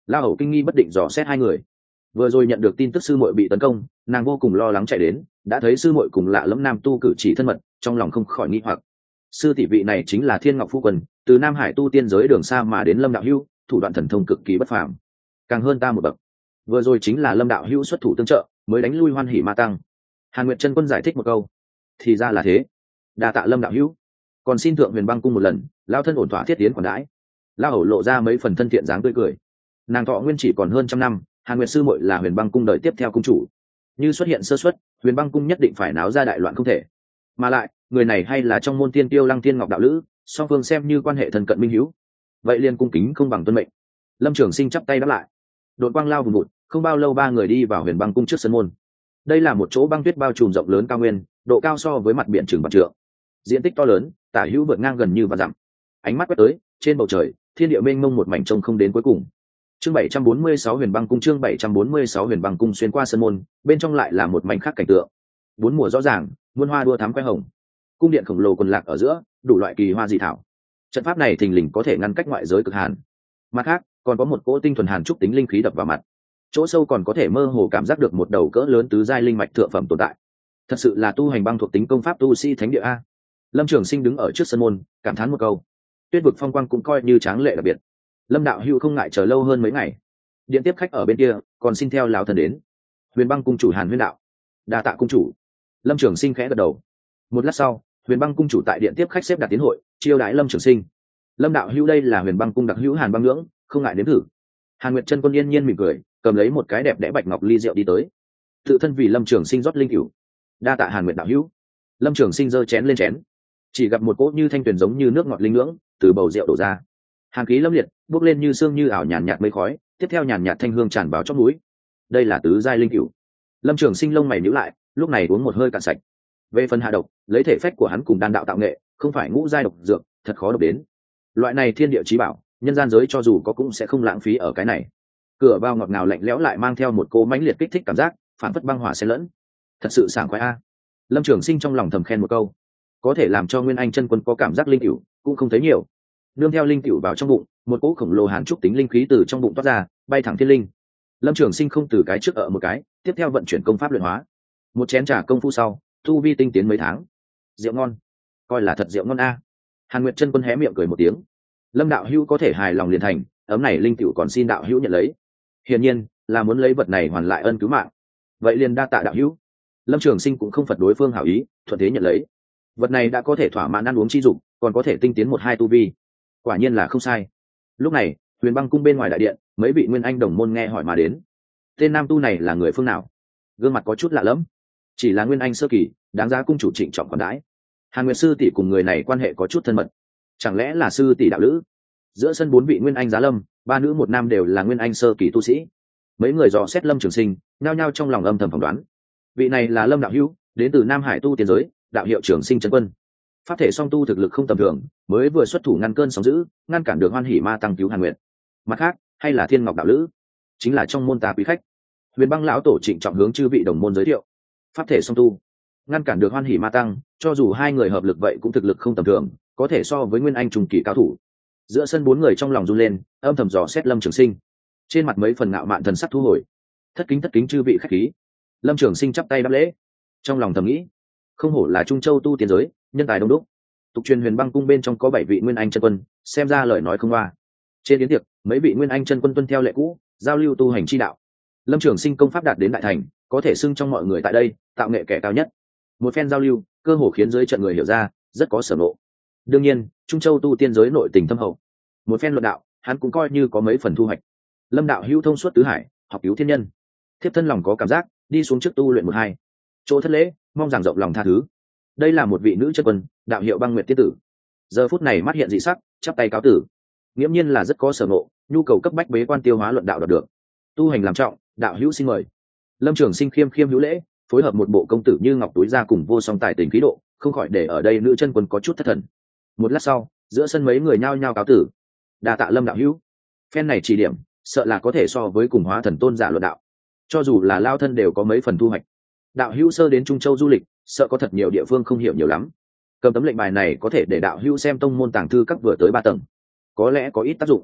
A: La Hầu kinh nghi bất định dò xét hai người. Vừa rồi nhận được tin tức sư muội bị tấn công, nàng vô cùng lo lắng chạy đến, đã thấy sư muội cùng lạ lẫm nam tu cử chỉ thân mật, trong lòng không khỏi nghi hoặc. Sư tỷ vị này chính là Thiên Ngọc Phu Quân, từ Nam Hải tu tiên giới đường xa mà đến Lâm đạo hữu, thủ đoạn thần thông cực kỳ bất phàm, càng hơn ta một bậc. Vừa rồi chính là Lâm đạo hữu xuất thủ tương trợ, mới đánh lui Hoan Hỉ Ma Tăng. Hàn Nguyệt Chân Quân giải thích một câu. Thì ra là thế. Đa tạ Lâm đạo hữu. Còn xin thượng Huyền Băng cung một lần, lao thân ổn thỏa thiết tiến quản đãi. La Hầu lộ ra mấy phần thân thiện dáng tươi cười. Nàng thọ nguyên chỉ còn hơn trăm năm, Hàn Nguyệt sư muội là Huyền Băng cung đời tiếp theo cung chủ, như xuất hiện sơ suất, Huyền Băng cung nhất định phải náo ra đại loạn không thể. Mà lại, người này hay là trong môn tiên tiêu Lăng Thiên Ngọc đạo lữ, song phương xem như quan hệ thân cận minh hữu. Vậy liền cung kính không bằng tuân mệnh. Lâm Trường Sinh chắp tay đáp lại. Đột quang lao vùng vụt, không bao lâu ba người đi vào Huyền Băng cung trước sân môn. Đây là một chỗ băng tuyết bao trùm rộng lớn cao nguyên, độ cao so với mặt biển chừng vạn trượng, diện tích to lớn, tả hữu vượt ngang gần như vạn dặm. Ánh mắt quét tới, trên bầu trời, thiên địa mênh mông một mảnh trông không đến cuối cùng. Chương 746 Huyền Băng cung, chương 746 Huyền Băng cung xuyên qua sân môn, bên trong lại là một mảnh khác cảnh tượng. Bốn mùa rõ ràng, muôn hoa đua thắm khoe hồng. Cung điện khổng lồ quần lạc ở giữa, đủ loại kỳ hoa dị thảo. Trận pháp này thình lình có thể ngăn cách ngoại giới cực hàn. Mặt khác, còn có một cỗ tinh thuần hàn trúc tính linh khí đập vào mặt. Chỗ sâu còn có thể mơ hồ cảm giác được một đầu cỡ lớn tứ giai linh mạch thượng phẩm tồn tại. Thật sự là tu hành băng thuộc tính công pháp tu sĩ thánh địa a. Lâm Trường Sinh đứng ở trước sân môn, cảm thán một câu. Tuyết vực phong quang cũng coi như tráng lệ đặc biệt. Lâm đạo hữu không ngại chờ lâu hơn mấy ngày. Điện tiếp khách ở bên kia, còn xin theo lão thần đến. Huyền Băng cung chủ Hàn Huyên đạo. Đa tạ cung chủ. Lâm Trường Sinh khẽ gật đầu. Một lát sau, Huyền Băng cung chủ tại điện tiếp khách xếp đặt tiến hội, chiêu đãi Lâm Trường Sinh. Lâm đạo hữu đây là Huyền Băng cung đặc hữu Hàn Băng Nhưỡng, không ngại đến thử. Hàn Nguyệt Chân Quân yên nhiên mỉm cười, cầm lấy một cái đẹp đẽ bạch ngọc ly rượu đi tới. Tự thân vì Lâm Trường Sinh rót linh cửu. Đa tạ Hàn Nguyệt đạo hữu. Lâm Trường Sinh giơ chén lên chén, chỉ gặp một cỗ như thanh tuyền giống như nước ngọt linh ngưỡng từ bầu rượu đổ ra, hàn khí lâm liệt bốc lên như sương như ảo nhàn nhạt mây khói, tiếp theo nhàn nhạt thanh hương tràn vào trong núi. Đây là tứ giai linh cửu. Lâm Trường Sinh lông mày nhíu lại, lúc này uống một hơi cạn sạch. Về phần hạ độc, lấy thể phách của hắn cùng đan đạo tạo nghệ, không phải ngũ giai độc dược, thật khó độc đến. Loại này thiên địa chí bảo, nhân gian giới cho dù có cũng sẽ không lãng phí ở cái này. Cửa bao ngọt ngào lạnh lẽo lại mang theo một cỗ mãnh liệt kích thích cảm giác, phản phất băng hỏa xen lẫn. Thật sự sảng khoái a. Lâm Trường Sinh trong lòng thầm khen một câu. Có thể làm cho Nguyên Anh chân quân có cảm giác linh cửu cũng không thấy nhiều. Nương theo linh cửu vào trong bụng, một cỗ khổng lồ hàn trúc tính linh khí từ trong bụng toát ra, bay thẳng thiên linh. Lâm Trường Sinh không từ cái trước ở một cái, tiếp theo vận chuyển công pháp luyện hóa. Một chén trà công phu sau, tu vi tinh tiến mấy tháng. Rượu ngon, coi là thật rượu ngon a. Hàn Nguyệt chân quân hé miệng cười một tiếng. Lâm đạo hữu có thể hài lòng liền thành, ấm này linh cửu còn xin đạo hữu nhận lấy. Hiển nhiên là muốn lấy vật này hoàn lại ân cứu mạng. Vậy liền đa tạ đạo hữu. Lâm Trường Sinh cũng không phật đối phương hảo ý, thuận thế nhận lấy. Vật này đã có thể thỏa mãn ăn uống chi dụng, còn có thể tinh tiến một hai tu vi, quả nhiên là không sai. Lúc này, Huyền Băng cung bên ngoài đại điện, mấy vị nguyên anh đồng môn nghe hỏi mà đến. Tên nam tu này là người phương nào? Gương mặt có chút lạ lẫm. Chỉ là nguyên anh sơ kỳ, đáng giá cung chủ trịnh trọng quản đãi. Hàn Nguyệt sư tỷ cùng người này quan hệ có chút thân mật, chẳng lẽ là sư tỷ đạo lữ? Giữa sân bốn vị nguyên anh giá lâm, ba nữ một nam đều là nguyên anh sơ kỳ tu sĩ. Mấy người dò xét Lâm Trường Sinh, nhao nhao trong lòng âm thầm phỏng đoán. Vị này là Lâm đạo hữu, đến từ Nam Hải tu tiên giới, đạo hiệu Trường Sinh chân quân. Pháp thể song tu thực lực không tầm thường, mới vừa xuất thủ ngăn cơn sóng dữ, ngăn cản được Hoan Hỉ Ma Tăng cứu Hàn Nguyệt. Mặt khác, hay là Thiên Ngọc đạo lữ, chính là trong môn ta quý khách. Huyền Băng lão tổ trịnh trọng hướng chư vị đồng môn giới thiệu. Pháp thể song tu, ngăn cản được Hoan Hỉ Ma Tăng, cho dù hai người hợp lực vậy cũng thực lực không tầm thường, có thể so với nguyên anh trùng kỳ cao thủ. Giữa sân bốn người trong lòng run lên, âm thầm dò xét Lâm Trường Sinh. Trên mặt mấy phần ngạo mạn thần sắc thu hồi. Thất kính chư vị khách khí. Lâm Trường Sinh chắp tay đáp lễ, trong lòng thầm nghĩ, không hổ là Trung Châu tu tiên giới, nhân tài đông đúc. Tục truyền Huyền Băng cung bên trong có 7 vị nguyên anh chân quân, xem ra lời nói không hoa. Trên yến tiệc, mấy vị nguyên anh chân quân tuân theo lệ cũ, giao lưu tu hành chi đạo. Lâm Trường Sinh công pháp đạt đến đại thành, có thể xưng trong mọi người tại đây, tạo nghệ kẻ cao nhất. Một phen giao lưu, cơ hồ khiến dưới trận người hiểu ra, rất có sở ngộ. Đương nhiên, Trung Châu tu tiên giới nội tình thâm hậu. Một phen luận đạo, hắn cũng coi như có mấy phần thu hoạch. Lâm đạo hữu thông suốt tứ hải, học cứu thiên nhân. Thiếp thân lòng có cảm giác, đi xuống trước tu luyện một hai. Chỗ thất lễ, mong rằng rộng lòng tha thứ. Đây là một vị nữ chân quân, đạo hiệu Băng Nguyệt tiên tử. Giờ phút này mắt hiện dị sắc, chắp tay cáo tử. Nghiễm nhiên là rất có sở ngộ, nhu cầu cấp bách bế quan tiêu hóa luận đạo đạt được. Tu hành làm trọng, đạo hữu xin mời. Lâm Trường Sinh khiêm hữu lễ, phối hợp một bộ công tử như ngọc túi ra cùng vô song tài tình khí độ, không khỏi để ở đây nữ chân quân có chút thất thần. Một lát sau, giữa sân mấy người nhao nhao cáo tử. Đa tạ Lâm đạo hữu. Phen này chỉ điểm, sợ là có thể so với cùng hóa thần tôn giả luận đạo. Cho dù là lao thân đều có mấy phần thu hoạch. Đạo hữu sơ đến Trung Châu du lịch, sợ có thật nhiều địa phương không hiểu nhiều lắm. Cầm tấm lệnh bài này có thể để đạo hữu xem tông môn tàng thư các vừa tới 3 tầng, có lẽ có ít tác dụng.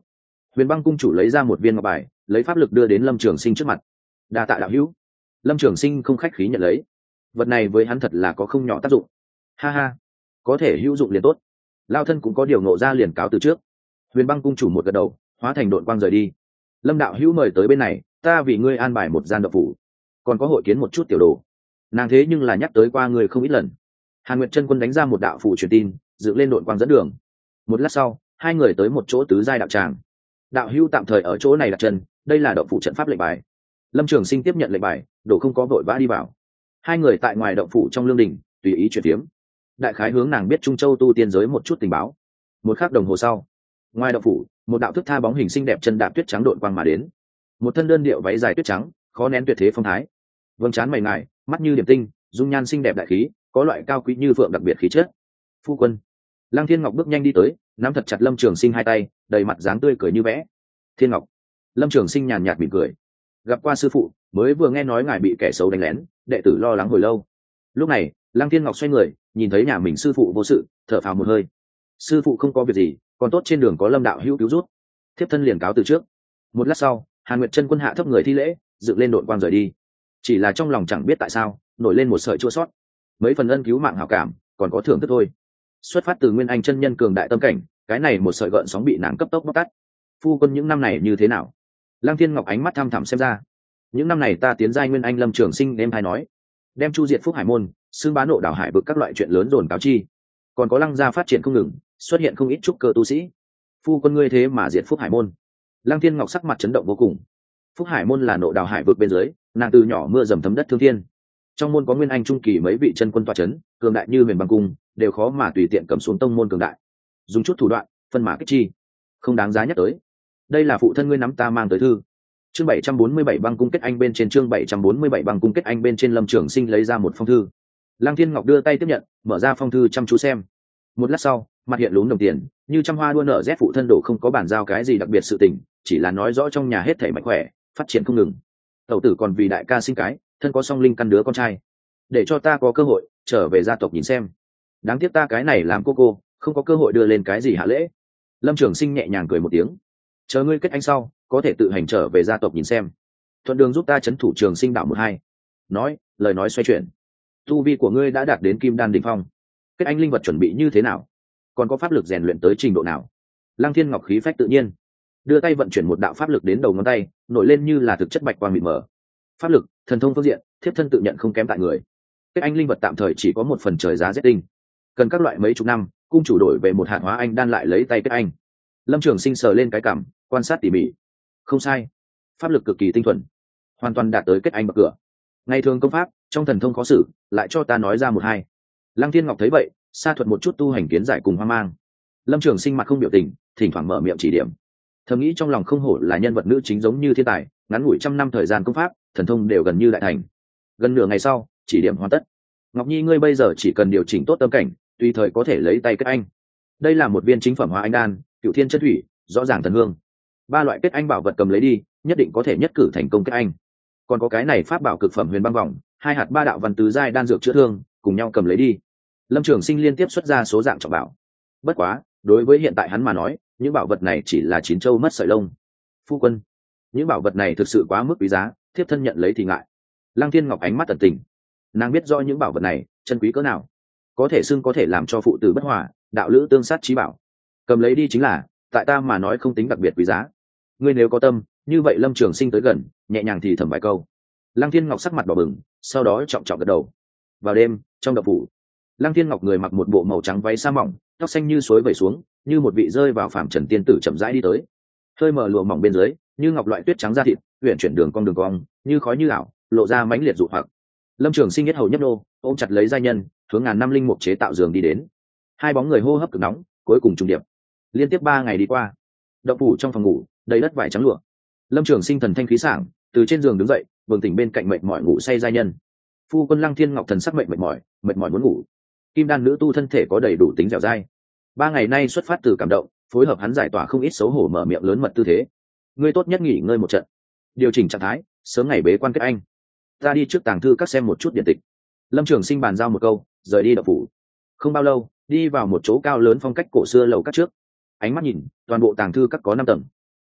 A: Huyền Băng cung chủ lấy ra một viên ngọc bài, lấy pháp lực đưa đến Lâm Trường Sinh trước mặt. Đa tạ đạo hữu. Lâm Trường Sinh không khách khí nhận lấy. Vật này với hắn thật là có không nhỏ tác dụng. Ha ha, có thể hữu dụng liền tốt. Lao thân cũng có điều ngộ ra, liền cáo từ trước. Huyền Băng cung chủ một gật đầu, hóa thành đội quang rời đi. Lâm đạo hữu mời tới bên này, ta vì ngươi an bài một gian động phủ, còn có hội kiến một chút tiểu đồ. Nàng thế nhưng là nhắc tới qua người không ít lần. Hàn Nguyệt chân quân đánh ra một đạo phủ truyền tin, dựng lên đội quang dẫn đường. Một lát sau, hai người tới một chỗ tứ giai đạo tràng. Đạo hữu tạm thời ở chỗ này đặt chân, đây là động phủ trận pháp lệnh bài. Lâm Trường Sinh tiếp nhận lệnh bài, đồ không có vội vã đi vào. Hai người tại ngoài động phủ trong lương đình tùy ý chuyển tiếm. Đại khái hướng nàng biết Trung Châu tu tiên giới một chút tình báo. Một khắc đồng hồ sau, ngoài động phủ, một đạo thức tha bóng hình xinh đẹp chân đạp tuyết trắng đội quang mà đến. Một thân đơn điệu váy dài tuyết trắng, khó nén tuyệt thế phong thái. Vầng trán mày ngài, mắt như điểm tinh, dung nhan xinh đẹp đại khí, có loại cao quý như phượng đặc biệt khí chất. Phu quân. Lăng Thiên Ngọc bước nhanh đi tới, nắm thật chặt Lâm Trường Sinh hai tay, đầy mặt dáng tươi cười như vẽ. Thiên Ngọc. Lâm Trường Sinh nhàn nhạt mỉm cười. Gặp qua sư phụ, mới vừa nghe nói ngài bị kẻ xấu đánh lén, đệ tử lo lắng hồi lâu. Lúc này, Lăng Thiên Ngọc xoay người, nhìn thấy nhà mình sư phụ vô sự, thở phào một hơi. Sư phụ không có việc gì, còn tốt trên đường có Lâm đạo hữu cứu rút. Thiếp thân liền cáo từ trước. Một lát sau, Hàn Nguyệt chân quân hạ thấp người thi lễ, dựng lên đội quang rời đi. Chỉ là trong lòng chẳng biết tại sao, nổi lên một sợi chua sót. Mấy phần ân cứu mạng hảo cảm, còn có thưởng thức thôi. Xuất phát từ Nguyên Anh chân nhân cường đại tâm cảnh, cái này một sợi gợn sóng bị nàng cấp tốc bóc tắt. Phu quân những năm này như thế nào? Lăng Thiên Ngọc ánh mắt thăm thẳm xem ra. Những năm này ta tiến giai Nguyên Anh. Lâm Trường Sinh em hay nói, đem chu diệt Phúc Hải môn, xương bá nộ đảo hải vực các loại chuyện lớn dồn cáo chi. Còn có Lăng gia phát triển không ngừng, xuất hiện không ít trúc cơ tu sĩ. Phu quân ngươi thế mà diệt Phúc Hải môn. Lăng Thiên Ngọc sắc mặt chấn động vô cùng. Phúc Hải môn là nộ đảo hải vực bên dưới, nàng từ nhỏ mưa dầm thấm đất thương thiên. Trong môn có Nguyên Anh trung kỳ mấy vị chân quân tọa chấn, cường đại như Huyền Băng cung, đều khó mà tùy tiện cầm xuống tông môn cường đại. Dùng chút thủ đoạn, phân mã kích chi, không đáng giá nhắc tới. Đây là phụ thân ngươi nắm ta mang tới thư. Chương 747 băng cung kết anh bên trên, chương 747 băng cung kết anh bên trên. Lâm Trường Sinh lấy ra một phong thư. Lăng Thiên Ngọc đưa tay tiếp nhận, mở ra phong thư chăm chú xem. Một lát sau, mặt hiện lún đồng tiền, như trăm hoa đua nở rét, phụ thân đổ không có bản giao cái gì đặc biệt sự tình, chỉ là nói rõ trong nhà hết thảy mạnh khỏe, phát triển không ngừng. Tẩu tử còn vì đại ca sinh cái, thân có song linh căn đứa con trai, để cho ta có cơ hội trở về gia tộc nhìn xem. Đáng tiếc ta cái này làm cô không có cơ hội đưa lên cái gì hạ lễ. Lâm Trường Sinh nhẹ nhàng cười một tiếng. Chờ ngươi kết anh sau, có thể tự hành trở về gia tộc nhìn xem, thuận đường giúp ta trấn thủ Trường Sinh đạo một hai. Nói, lời nói xoay chuyển. Tu vi của ngươi đã đạt đến kim đan đỉnh phong, kết anh linh vật chuẩn bị như thế nào? Còn có pháp lực rèn luyện tới trình độ nào? Lăng Thiên Ngọc khí phách tự nhiên, đưa tay vận chuyển một đạo pháp lực đến đầu ngón tay, nổi lên như là thực chất bạch quang mịt mờ. Pháp lực, thần thông phương diện, thiếp thân tự nhận không kém tại người. Kết anh linh vật tạm thời chỉ có một phần trời giá rét tinh, cần các loại mấy chục năm, cung chủ đổi về một hạt hóa anh đan lại lấy tay kết anh. Lâm Trường Sinh sờ lên cái cằm, quan sát tỉ mỉ. Không sai, pháp lực cực kỳ tinh thuần, hoàn toàn đạt tới kết anh bậc cửa. Ngày thường công pháp, trong thần thông khó xử, lại cho ta nói ra một hai. Lăng Thiên Ngọc thấy vậy, sa thuật một chút tu hành kiến giải cùng hoang mang. Lâm Trường Sinh mặt không biểu tình, thỉnh thoảng mở miệng chỉ điểm. Thầm nghĩ trong lòng không hổ là nhân vật nữ chính giống như thiên tài, ngắn ngủi trăm năm thời gian công pháp, thần thông đều gần như đại thành. Gần nửa ngày sau, chỉ điểm hoàn tất. Ngọc Nhi ngươi bây giờ chỉ cần điều chỉnh tốt tâm cảnh, tùy thời có thể lấy tay kết anh. Đây là một viên chính phẩm hóa anh đan, cửu thiên chất thủy, rõ ràng thần hương. Ba loại kết anh bảo vật cầm lấy đi, nhất định có thể nhất cử thành công kết anh. Còn có cái này pháp bảo cực phẩm Huyền Băng vòng, hai hạt ba đạo văn tứ giai đan dược chữa thương, cùng nhau cầm lấy đi. Lâm Trường Sinh liên tiếp xuất ra số dạng trọng bảo. Bất quá, đối với hiện tại hắn mà nói, những bảo vật này chỉ là chín châu mất sợi lông. Phu quân, những bảo vật này thực sự quá mức quý giá, thiếp thân nhận lấy thì ngại. Lăng Thiên Ngọc ánh mắt tận tình, nàng biết rõ những bảo vật này chân quý cỡ nào, có thể xưng có thể làm cho phụ tử bất hòa, đạo lữ tương sát chí bảo. Cầm lấy đi chính là, tại ta mà nói không tính đặc biệt quý giá. Ngươi nếu có tâm, như vậy. Lâm Trường Sinh tới gần, nhẹ nhàng thì thầm vài câu. Lăng Thiên Ngọc sắc mặt đỏ bừng, sau đó trọng trọng gật đầu. Vào đêm, trong động phủ, Lăng Thiên Ngọc người mặc một bộ màu trắng váy sa mỏng, tóc xanh như suối vẩy xuống, như một vị rơi vào phàm trần tiên tử chậm rãi đi tới. Hơi mở lụa mỏng bên dưới, như ngọc loại tuyết trắng da thịt, uyển chuyển đường cong, như khói như ảo, lộ ra mãnh liệt dụ hoặc. Lâm Trường Sinh nhất hầu nhấp nô, ôm chặt lấy giai nhân, hướng ngàn năm linh mục chế tạo giường đi đến. Hai bóng người hô hấp cực nóng, cuối cùng trùng điệp. Liên tiếp 3 ngày đi qua, động phủ trong phòng ngủ đầy đất vải trắng lụa. Lâm Trường Sinh thần thanh khí sảng, từ trên giường đứng dậy, bừng tỉnh bên cạnh mệt mỏi ngủ say giai nhân. Phu quân. Lăng Thiên Ngọc thần sắc mệt mỏi muốn ngủ. Kim đan nữ tu thân thể có đầy đủ tính dẻo dai. 3 ngày nay xuất phát từ cảm động, phối hợp hắn giải tỏa không ít xấu hổ, mở miệng lớn mật tư thế. Ngươi tốt nhất nghỉ ngơi một trận, điều chỉnh trạng thái, sớm ngày bế quan kết anh. Ta đi trước tàng thư các xem một chút điện tịch. Lâm Trường Sinh bàn giao một câu, rời đi động phủ. Không bao lâu, đi vào một chỗ cao lớn phong cách cổ xưa lầu các trước. Ánh mắt nhìn, toàn bộ tàng thư các có 5 tầng.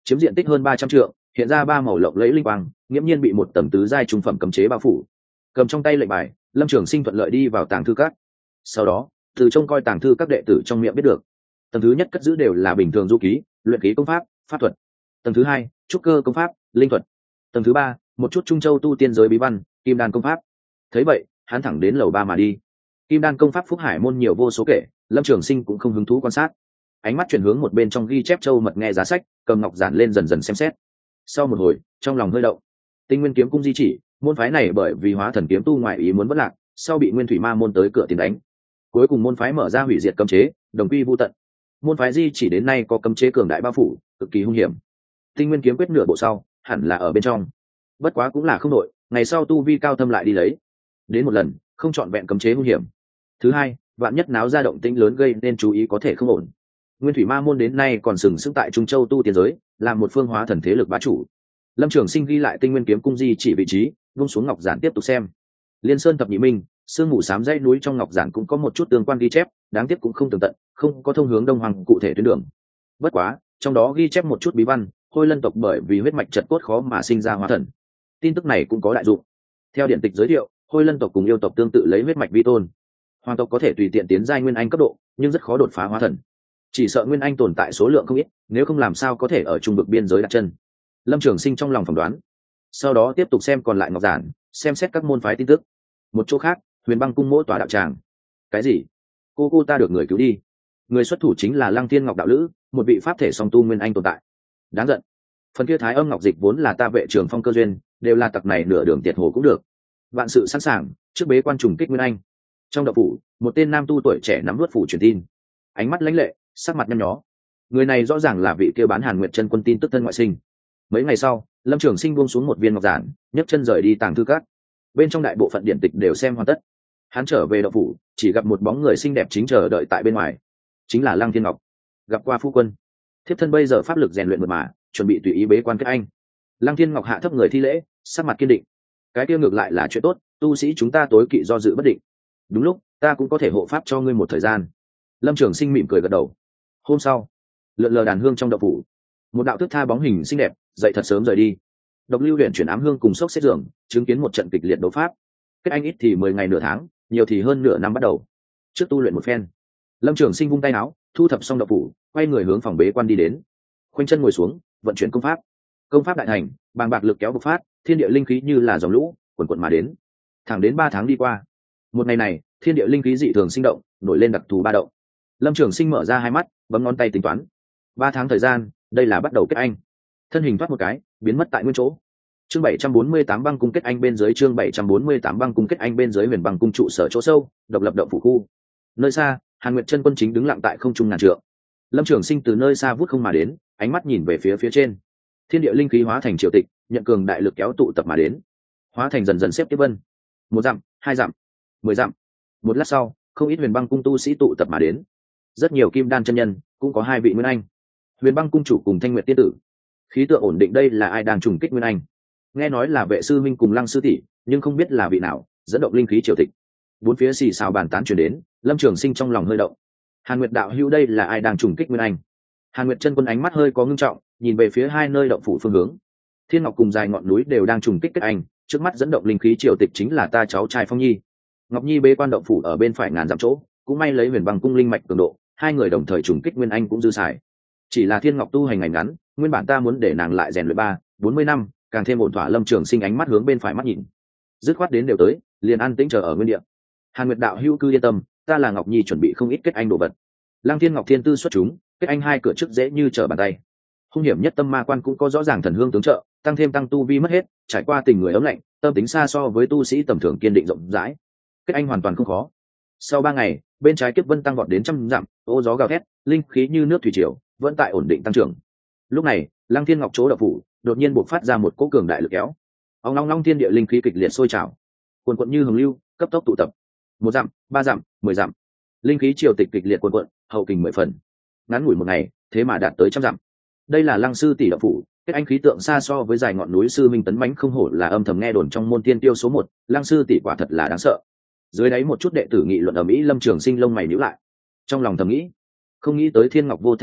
A: chiếm diện tích hơn 300 trượng, hiện ra ba màu lộng lẫy linh quang, nghiễm nhiên bị một tầng tứ giai trung phẩm cấm chế bao phủ. Cầm trong tay lệnh bài, Lâm Trường Sinh thuận lợi đi vào tàng thư các. Sau đó, từ trông coi tàng thư các đệ tử trong miệng biết được, tầng thứ nhất cất giữ đều là bình thường du ký, luyện ký công pháp, pháp thuật. Tầng thứ hai, trúc cơ công pháp, linh thuật. Tầng thứ ba, một chút trung châu tu tiên giới bí văn, kim đan công pháp. Thấy vậy, hắn thẳng đến lầu 3 mà đi. Kim đan công pháp phúc hải môn nhiều vô số kể, Lâm Trường Sinh cũng không hứng thú quan sát, ánh mắt chuyển hướng một bên trong ghi chép châu mật nghe giá sách, cầm ngọc giản lên dần dần xem xét. Sau một hồi, trong lòng hơi động. Tinh Nguyên kiếm cung di chỉ, môn phái này bởi vì hóa thần kiếm tu ngoại ý muốn vất lạc, sau bị Nguyên Thủy Ma môn tới cửa tiền đánh, cuối cùng môn phái mở ra hủy diệt cấm chế, đồng quy vu tận. Môn phái di chỉ đến nay có cấm chế cường đại bao phủ, cực kỳ hung hiểm. Tinh Nguyên kiếm quyết nửa bộ sau, hẳn là ở bên trong. Bất quá cũng là không đội, ngày sau tu vi cao thâm lại đi lấy. Đến một lần, không chọn vẹn cấm chế hung hiểm. Thứ hai, vạn nhất náo ra động tĩnh lớn gây nên chú ý có thể không ổn. Nguyên Thủy Ma môn đến nay còn sừng sững tại Trung Châu tu tiên giới, là một phương hóa thần thế lực bá chủ. Lâm Trường Sinh ghi lại Tinh Nguyên kiếm cung di chỉ vị trí, vung xuống ngọc giản tiếp tục xem. Liên Sơn thập nhị minh, sương mù xám dãy núi trong ngọc giản cũng có một chút tương quan ghi chép, đáng tiếc cũng không tường tận, không có thông hướng đông hoàng cụ thể tuyến đường. Bất quá, trong đó ghi chép một chút bí văn, Hôi Lân tộc bởi vì huyết mạch chật cốt khó mà sinh ra hóa thần. Tin tức này cũng có đại dụng. Theo điển tịch giới thiệu, Hôi Lân tộc cùng yêu tộc tương tự lấy huyết mạch vi tôn. Hoàng tộc có thể tùy tiện tiến giai nguyên anh cấp độ, nhưng rất khó đột phá hóa thần. Chỉ sợ nguyên anh tồn tại số lượng không ít, nếu không làm sao có thể ở trung vực biên giới đặt chân. Lâm Trường Sinh trong lòng phỏng đoán. Sau đó tiếp tục xem còn lại ngọc giản, xem xét các môn phái tin tức. Một chỗ khác, Huyền Băng cung mỗi tòa đạo tràng. Cái gì? Cô ta được người cứu đi. Người xuất thủ chính là Lăng Thiên Ngọc đạo lữ, một vị pháp thể song tu nguyên anh tồn tại. Đáng giận. Phần kia Thái Âm Ngọc Dịch vốn là ta vệ trường phong cơ duyên, đều là tặc này nửa đường tiệt hồ cũng được. Vạn sự sẵn sàng, trước bế quan trùng kích nguyên anh. Trong đạo phủ, một tên nam tu tuổi trẻ nắm vớt phủ truyền tin, ánh mắt lãnh lệ, sắc mặt nhăn nhó. Người này rõ ràng là vị kia bán Hàn Nguyệt chân quân tin tức thân ngoại sinh. Mấy ngày sau, Lâm Trường Sinh buông xuống một viên ngọc giản, nhấc chân rời đi tàng thư các. Bên trong đại bộ phận điện tịch đều xem hoàn tất. Hắn trở về đạo phủ, chỉ gặp một bóng người xinh đẹp chính chờ đợi tại bên ngoài, chính là Lăng Thiên Ngọc. Gặp qua phu quân. Thiếp thân bây giờ pháp lực rèn luyện mượt mà, chuẩn bị tùy ý bế quan kết anh. Lăng Thiên Ngọc hạ thấp người thi lễ, sắc mặt kiên định. Cái kia ngược lại là chuyện tốt, tu sĩ chúng ta tối kỵ do dự bất định. Đúng lúc, ta cũng có thể hộ pháp cho ngươi một thời gian. Lâm Trường Sinh mỉm cười gật đầu. Hôm sau, lượn lờ đàn hương trong đạo phủ, một đạo thước tha bóng hình xinh đẹp dậy thật sớm rời đi. Độc Lưu Huyền chuyển ám hương cùng sốc xếp giường, chứng kiến một trận kịch liệt đấu pháp. Kết anh ít thì 10 ngày nửa tháng, nhiều thì hơn nửa năm bắt đầu. Trước tu luyện một phen, Lâm Trường Sinh vung tay áo, thu thập xong đạo phủ, quay người hướng phòng bế quan đi đến. Khoanh chân ngồi xuống, vận chuyển công pháp. Công pháp đại thành, bàng bạc lực kéo bộc phát, thiên địa linh khí như là dòng lũ cuồn cuộn mà đến. Thẳng đến 3 tháng đi qua, một ngày này, thiên địa linh khí dị thường sinh động, nổi lên đặc thù ba động. Lâm Trường Sinh mở ra hai mắt, bấm ngón tay tính toán. 3 tháng thời gian, đây là bắt đầu kết anh. Thân hình thoát một cái, biến mất tại nguyên chỗ. Chương 748 băng cung kết anh bên dưới, chương 748 băng cung kết anh bên dưới Huyền Băng cung trụ sở chỗ sâu, độc lập động phủ khu. Nơi xa, Hàn Nguyệt chân quân chính đứng lặng tại không trung ngàn trượng. Lâm Trường Sinh từ nơi xa vút không mà đến, ánh mắt nhìn về phía trên. Thiên địa linh khí hóa thành triều tịch, nhận cường đại lực kéo tụ tập mà đến, hóa thành dần dần xếp tiếp vân. 1 dặm, 2 dặm, 10 dặm. Một lát sau, không ít Huyền Băng cung tu sĩ tụ tập mà đến. Rất nhiều kim đan chân nhân, cũng có 2 vị nguyên anh. Huyền Băng cung chủ cùng Thanh Nguyệt tiên tử. Khí tượng ổn định, đây là ai đang trùng kích nguyên anh? Nghe nói là Vệ sư minh cùng Lăng sư tỷ, nhưng không biết là vị nào dẫn động linh khí triều tịch. Bốn phía xì xào bàn tán truyền đến, Lâm Trường Sinh trong lòng hơi động. Hàn Nguyệt đạo hữu, đây là ai đang trùng kích nguyên anh? Hàn Nguyệt chân quân ánh mắt hơi có ngưng trọng, nhìn về phía 2 nơi động phủ phương hướng. Thiên Ngọc cùng Dài ngọn núi đều đang trùng kích kết anh, trước mắt dẫn động linh khí triều tịch chính là ta cháu trai Phong Nhi. Ngọc Nhi bế quan động phủ ở bên phải ngàn dặm chỗ, cũng may lấy Huyền Băng cung linh mạch cường độ, 2 người đồng thời trùng kích nguyên anh cũng dư xài. Chỉ là Thiên Ngọc tu hành ngày ngắn, nguyên bản ta muốn để nàng lại rèn luyện 40 năm, càng thêm ổn thỏa. Lâm Trường Sinh ánh mắt hướng bên phải mắt nhìn, dứt khoát đến đều tới, liền an tĩnh chờ ở nguyên địa. Hàn Nguyệt đạo hữu cứ yên tâm, ta là Ngọc Nhi chuẩn bị không ít kết anh đồ vật. Lăng Thiên Ngọc thiên tư xuất chúng, kết anh 2 cửa trước dễ như trở bàn tay. Hung hiểm nhất tâm ma quan cũng có rõ ràng thần hương tướng trợ, tăng thêm tăng tu vi mất hết, trải qua tình người ấm lạnh, tâm tính xa so với tu sĩ tầm thường kiên định rộng rãi. Kết anh hoàn toàn không khó. Sau 3 ngày, bên trái kiếp vân tăng vọt đến trăm dặm, ô gió gào thét, linh khí như nước thủy triều, vẫn tại ổn định tăng trưởng. Lúc này, Lăng Thiên Ngọc chỗ đạo phủ đột nhiên bộc phát ra một cỗ cường đại lực kéo. Ong long long, thiên địa linh khí kịch liệt sôi trào, cuồn cuộn như hồng lưu, cấp tốc tụ tập. 1 dặm, 3 dặm, 10 dặm. Linh khí triều tịch kịch liệt cuồn cuộn, hậu kình 10 phần. Ngắn ngủi một ngày, thế mà đạt tới trăm dặm. Đây là Lăng sư tỷ đạo phủ, kết anh khí tượng xa so với Dài ngọn núi sư minh tấn mãnh không hổ là âm thầm nghe đồn trong môn tiên tiêu số 1, Lăng sư tỷ quả thật là đáng sợ. Dưới đáy một chút đệ tử nghị luận ở mỹ. Lâm Trường Sinh lông mày nhíu lại, trong lòng thầm nghĩ, không nghĩ tới Thiên Ngọc vô thanh vô tức,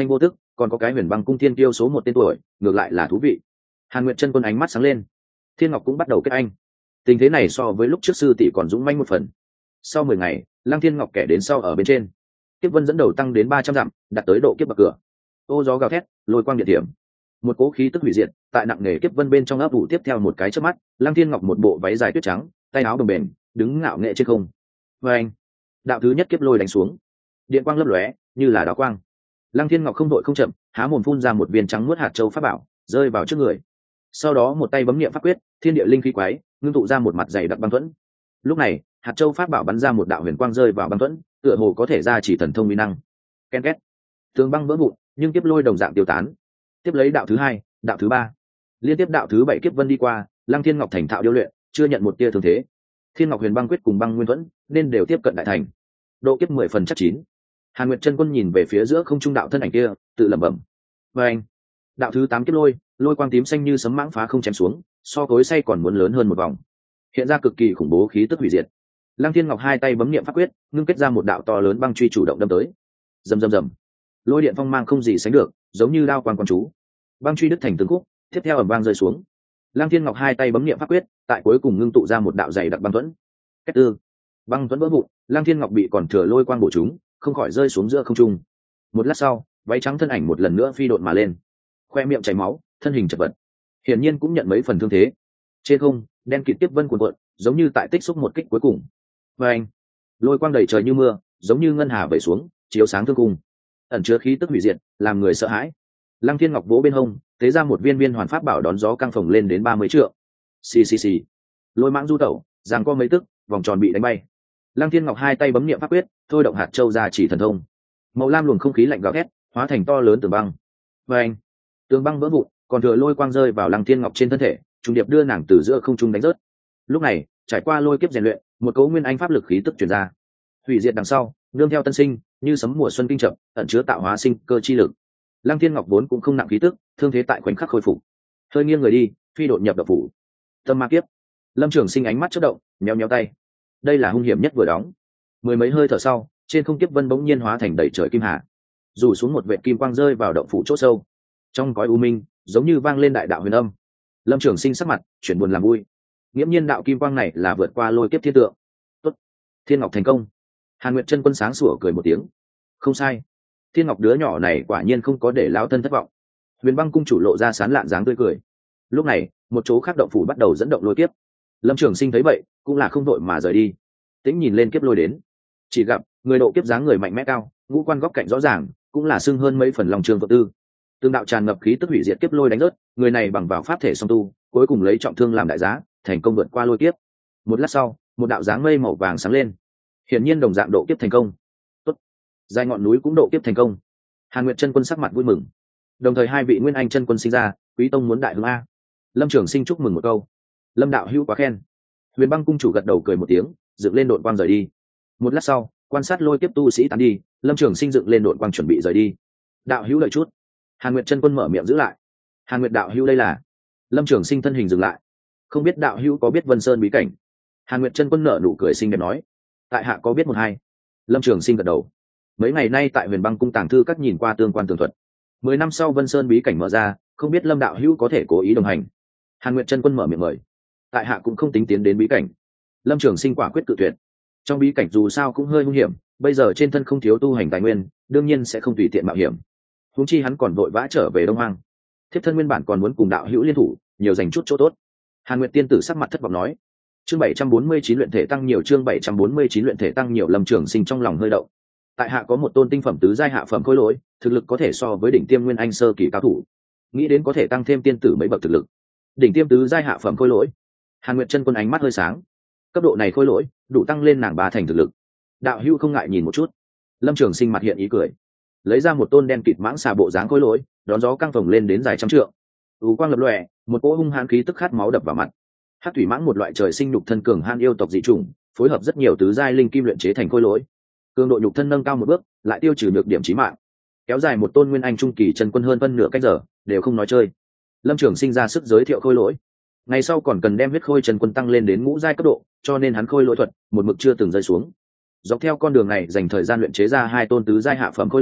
A: còn có cái huyền băng cung thiên tiêu số 1 tên tuổi ngược lại là thú vị. Hàn Nguyệt chân quân ánh mắt sáng lên. Thiên Ngọc cũng bắt đầu kết anh. Tình thế này so với lúc trước sư tỷ còn dũng mãnh một phần. Sau 10 ngày, Lăng Thiên Ngọc kẻ đến sau ở bên trên. Kiếp vân dẫn đầu tăng đến 300 dặm, đạt tới độ kiếp bậc cửa. Ô gió gào thét, lôi quang điện thiểm. Một cỗ khí tức hủy diệt, tại nặng nề kiếp vân bên trong ấp ủ tiếp theo một cái chớp mắt, Lăng Thiên Ngọc một bộ váy dài tuyết trắng, tay áo đồng bền, đứng ngạo nghệ trên không. Oeng! Đạo thứ nhất kiếp lôi đánh xuống. Điện quang lấp lóe, như là đào quang. Lăng Thiên Ngọc không đội không chậm, há mồm phun ra một viên trắng muốt hạt châu pháp bảo, rơi vào trước người. Sau đó một tay bấm niệm pháp quyết, thiên địa linh khí quái, ngưng tụ ra một mặt dày đặc băng thuẫn. Lúc này, hạt châu pháp bảo bắn ra một đạo huyền quang rơi vào băng thuẫn, tựa hồ có thể ra chỉ thần thông uy năng. Ken két. Tường băng vỡ vụn, nhưng kiếp lôi đồng dạng tiêu tán. Tiếp lấy đạo thứ hai, đạo thứ ba, liên tiếp đạo thứ 7 kiếp vân đi qua, Lăng Thiên Ngọc thành thạo điêu luyện, chưa nhận một tia thương thế. Thiên Ngọc Huyền Băng Quyết cùng Băng Nguyên Thuẫn nên đều tiếp cận đại thành. Độ kiếp 10 phần chắc chín. Hàn Nguyệt chân quân nhìn về phía giữa không trung đạo thân ảnh kia, tự lẩm bẩm. Và anh, đạo thứ 8 kiếp lôi, lôi quang tím xanh như sấm mãng phá không chém xuống, so cối xay còn muốn lớn hơn một vòng. Hiện ra cực kỳ khủng bố khí tức hủy diệt. Lăng Thiên Ngọc hai tay bấm niệm pháp quyết, ngưng kết ra một đạo to lớn băng truy chủ động đâm tới. Rầm rầm rầm. Lôi điện phong mang không gì sánh được, giống như đao quang quang chú. Băng truy đứt thành từng khúc, tiếp theo ầm vang rơi xuống. Lăng Thiên Ngọc hai tay bấm niệm pháp quyết, tại cuối cùng ngưng tụ ra một đạo dày đặc băng thuẫn. Cách tư, băng thuẫn vỡ vụn, Lăng Thiên Ngọc bị còn thừa lôi quang bổ trúng, không khỏi rơi xuống giữa không trung. Một lát sau, váy trắng thân ảnh một lần nữa phi độn mà lên, khoe miệng chảy máu, thân hình chật vật, hiển nhiên cũng nhận mấy phần thương thế. Trên không, đen kịt tiếp vân cuồn cuộn, giống như tại tích xúc một kích cuối cùng. Và anh, lôi quang đầy trời như mưa, giống như ngân hà vẩy xuống, chiếu sáng thương cung, ẩn chứa khí tức hủy diệt, làm người sợ hãi. Lăng Thiên Ngọc vỗ bên hông, tế ra một viên viên hoàn pháp bảo đón gió căng phồng lên đến 30 trượng. Xì xì xì. Lôi mãng du tẩu, giằng co mấy tức, vòng tròn bị đánh bay. Lăng Thiên Ngọc hai tay bấm niệm pháp quyết, thôi động hạt châu ra chỉ thần thông. Màu lam luồng không khí lạnh gào thét, hóa thành to lớn tường băng. Và anh, tường băng vỡ vụn, còn thừa lôi quang rơi vào Lăng Thiên Ngọc trên thân thể, trùng điệp đưa nàng từ giữa không trung đánh rớt. Lúc này, trải qua lôi kiếp rèn luyện, một cấu nguyên anh pháp lực khí tức truyền ra. Hủy diệt đằng sau, nương theo tân sinh, như sấm mùa xuân kinh chậm, ẩn chứa tạo hóa sinh cơ chi lực. Lăng Thiên Ngọc vốn cũng không nặng khí tức, thương thế tại khoảnh khắc khôi phục. Hơi nghiêng người đi, phi độn nhập động phủ. Tâm ma kiếp. Lâm Trường Sinh ánh mắt chớp động, nhéo nhéo tay. Đây là hung hiểm nhất vừa đóng. Mười mấy hơi thở sau, trên không kiếp vân bỗng nhiên hóa thành đầy trời kim hà, rủ xuống một vệt kim quang rơi vào động phủ chỗ sâu. Trong cõi u minh, giống như vang lên đại đạo huyền âm. Lâm Trường Sinh sắc mặt chuyển buồn làm vui. Nghiễm nhiên đạo kim quang này là vượt qua lôi kiếp thiên tượng. Tốt, Thiên Ngọc thành công. Hàn Nguyệt chân quân sáng sủa cười một tiếng. Không sai, Thiên Ngọc đứa nhỏ này quả nhiên không có để lão thân thất vọng. Huyền Băng cung chủ lộ ra sán lạn dáng tươi cười. Lúc này, một chỗ khác động phủ bắt đầu dẫn động lôi kiếp. Lâm Trường Sinh thấy vậy, cũng là không đội mà rời đi. Tĩnh nhìn lên kiếp lôi đến, chỉ gặp người độ kiếp dáng người mạnh mẽ cao, ngũ quan góc cạnh rõ ràng, cũng là sưng hơn mấy phần lòng trường vợ tư. Tương đạo tràn ngập khí tức hủy diệt kiếp lôi đánh rớt, người này bằng vào pháp thể song tu, cuối cùng lấy trọng thương làm đại giá, thành công vượt qua lôi kiếp. Một lát sau, một đạo dáng mây màu vàng sáng lên, hiển nhiên đồng dạng độ kiếp thành công. Tốt, dài ngọn núi cũng độ kiếp thành công. Hàn Nguyệt chân quân sắc mặt vui mừng. Đồng thời hai vị nguyên anh chân quân sinh ra, Quý tông muốn đại hướng a. Lâm Trường Sinh chúc mừng một câu. Lâm đạo hữu quá khen. Huyền Băng cung chủ gật đầu cười một tiếng, dựng lên đội quang rời đi. Một lát sau, quan sát lôi kiếp tu sĩ tán đi, Lâm Trường Sinh dựng lên đội quang chuẩn bị rời đi. Đạo hữu đợi chút. Hàn Nguyệt chân quân mở miệng giữ lại. Hàn Nguyệt đạo hữu đây là? Lâm Trường Sinh thân hình dừng lại. Không biết đạo hữu có biết Vân Sơn bí cảnh? Hàn Nguyệt chân quân nở nụ cười xinh đẹp nói. Tại hạ có biết một hai. Lâm Trường Sinh gật đầu. Mấy ngày nay tại Huyền Băng cung tàng thư các nhìn qua tương quan tường thuật. 10 năm sau Vân Sơn bí cảnh mở ra, không biết Lâm đạo hữu có thể cố ý đồng hành. Hàn Nguyệt chân quân mở miệng mời. Tại hạ cũng không tính tiến đến bí cảnh. Lâm Trường Sinh quả quyết cự tuyệt. Trong bí cảnh dù sao cũng hơi nguy hiểm, bây giờ trên thân không thiếu tu hành tài nguyên, đương nhiên sẽ không tùy tiện mạo hiểm. Huống chi hắn còn vội vã trở về Đông Hoang. Thiếp thân nguyên bản còn muốn cùng đạo hữu liên thủ, nhiều dành chút chỗ tốt. Hàn Nguyệt tiên tử sắc mặt thất vọng nói. Chương 749 luyện thể tăng nhiều, chương 749 luyện thể tăng nhiều. Lâm Trường Sinh trong lòng hơi động. Tại hạ có một tôn tinh phẩm tứ giai hạ phẩm khối lỗi, thực lực có thể so với đỉnh tiêm nguyên anh sơ kỳ cao thủ, nghĩ đến có thể tăng thêm tiên tử mấy bậc thực lực. Đỉnh tiêm tứ giai hạ phẩm khối lỗi. Hàn Nguyệt chân quân ánh mắt hơi sáng. Cấp độ này khối lỗi đủ tăng lên nàng 3 thành thực lực. Đạo hữu không ngại nhìn một chút. Lâm Trường Sinh mặt hiện ý cười, lấy ra một tôn đen kịt mãng xà bộ dáng khối lỗi, đón gió căng phồng lên đến dài trăm trượng. Quang lập lòe, một cỗ hung hãn khí tức khát máu đập vào mặt. Hắc thủy mãng một loại trời sinh nhục thân cường hãn yêu tộc dị chủng, phối hợp rất nhiều tứ giai linh kim luyện chế thành khối lỗi, cường độ nhục thân nâng cao một bước, lại tiêu trừ nhược điểm chí mạng. Kéo dài một tôn nguyên anh trung kỳ chân quân hơn phân nửa cách giờ, đều không nói chơi. Lâm Trường Sinh ra sức giới thiệu khối lỗi. Ngày sau còn cần đem huyết khôi chân quân tăng lên đến ngũ giai cấp độ, cho nên hắn khôi lỗi thuật một mực chưa từng rơi xuống. Dọc theo con đường này dành thời gian luyện chế ra 2 tôn tứ giai hạ phẩm khối lỗi,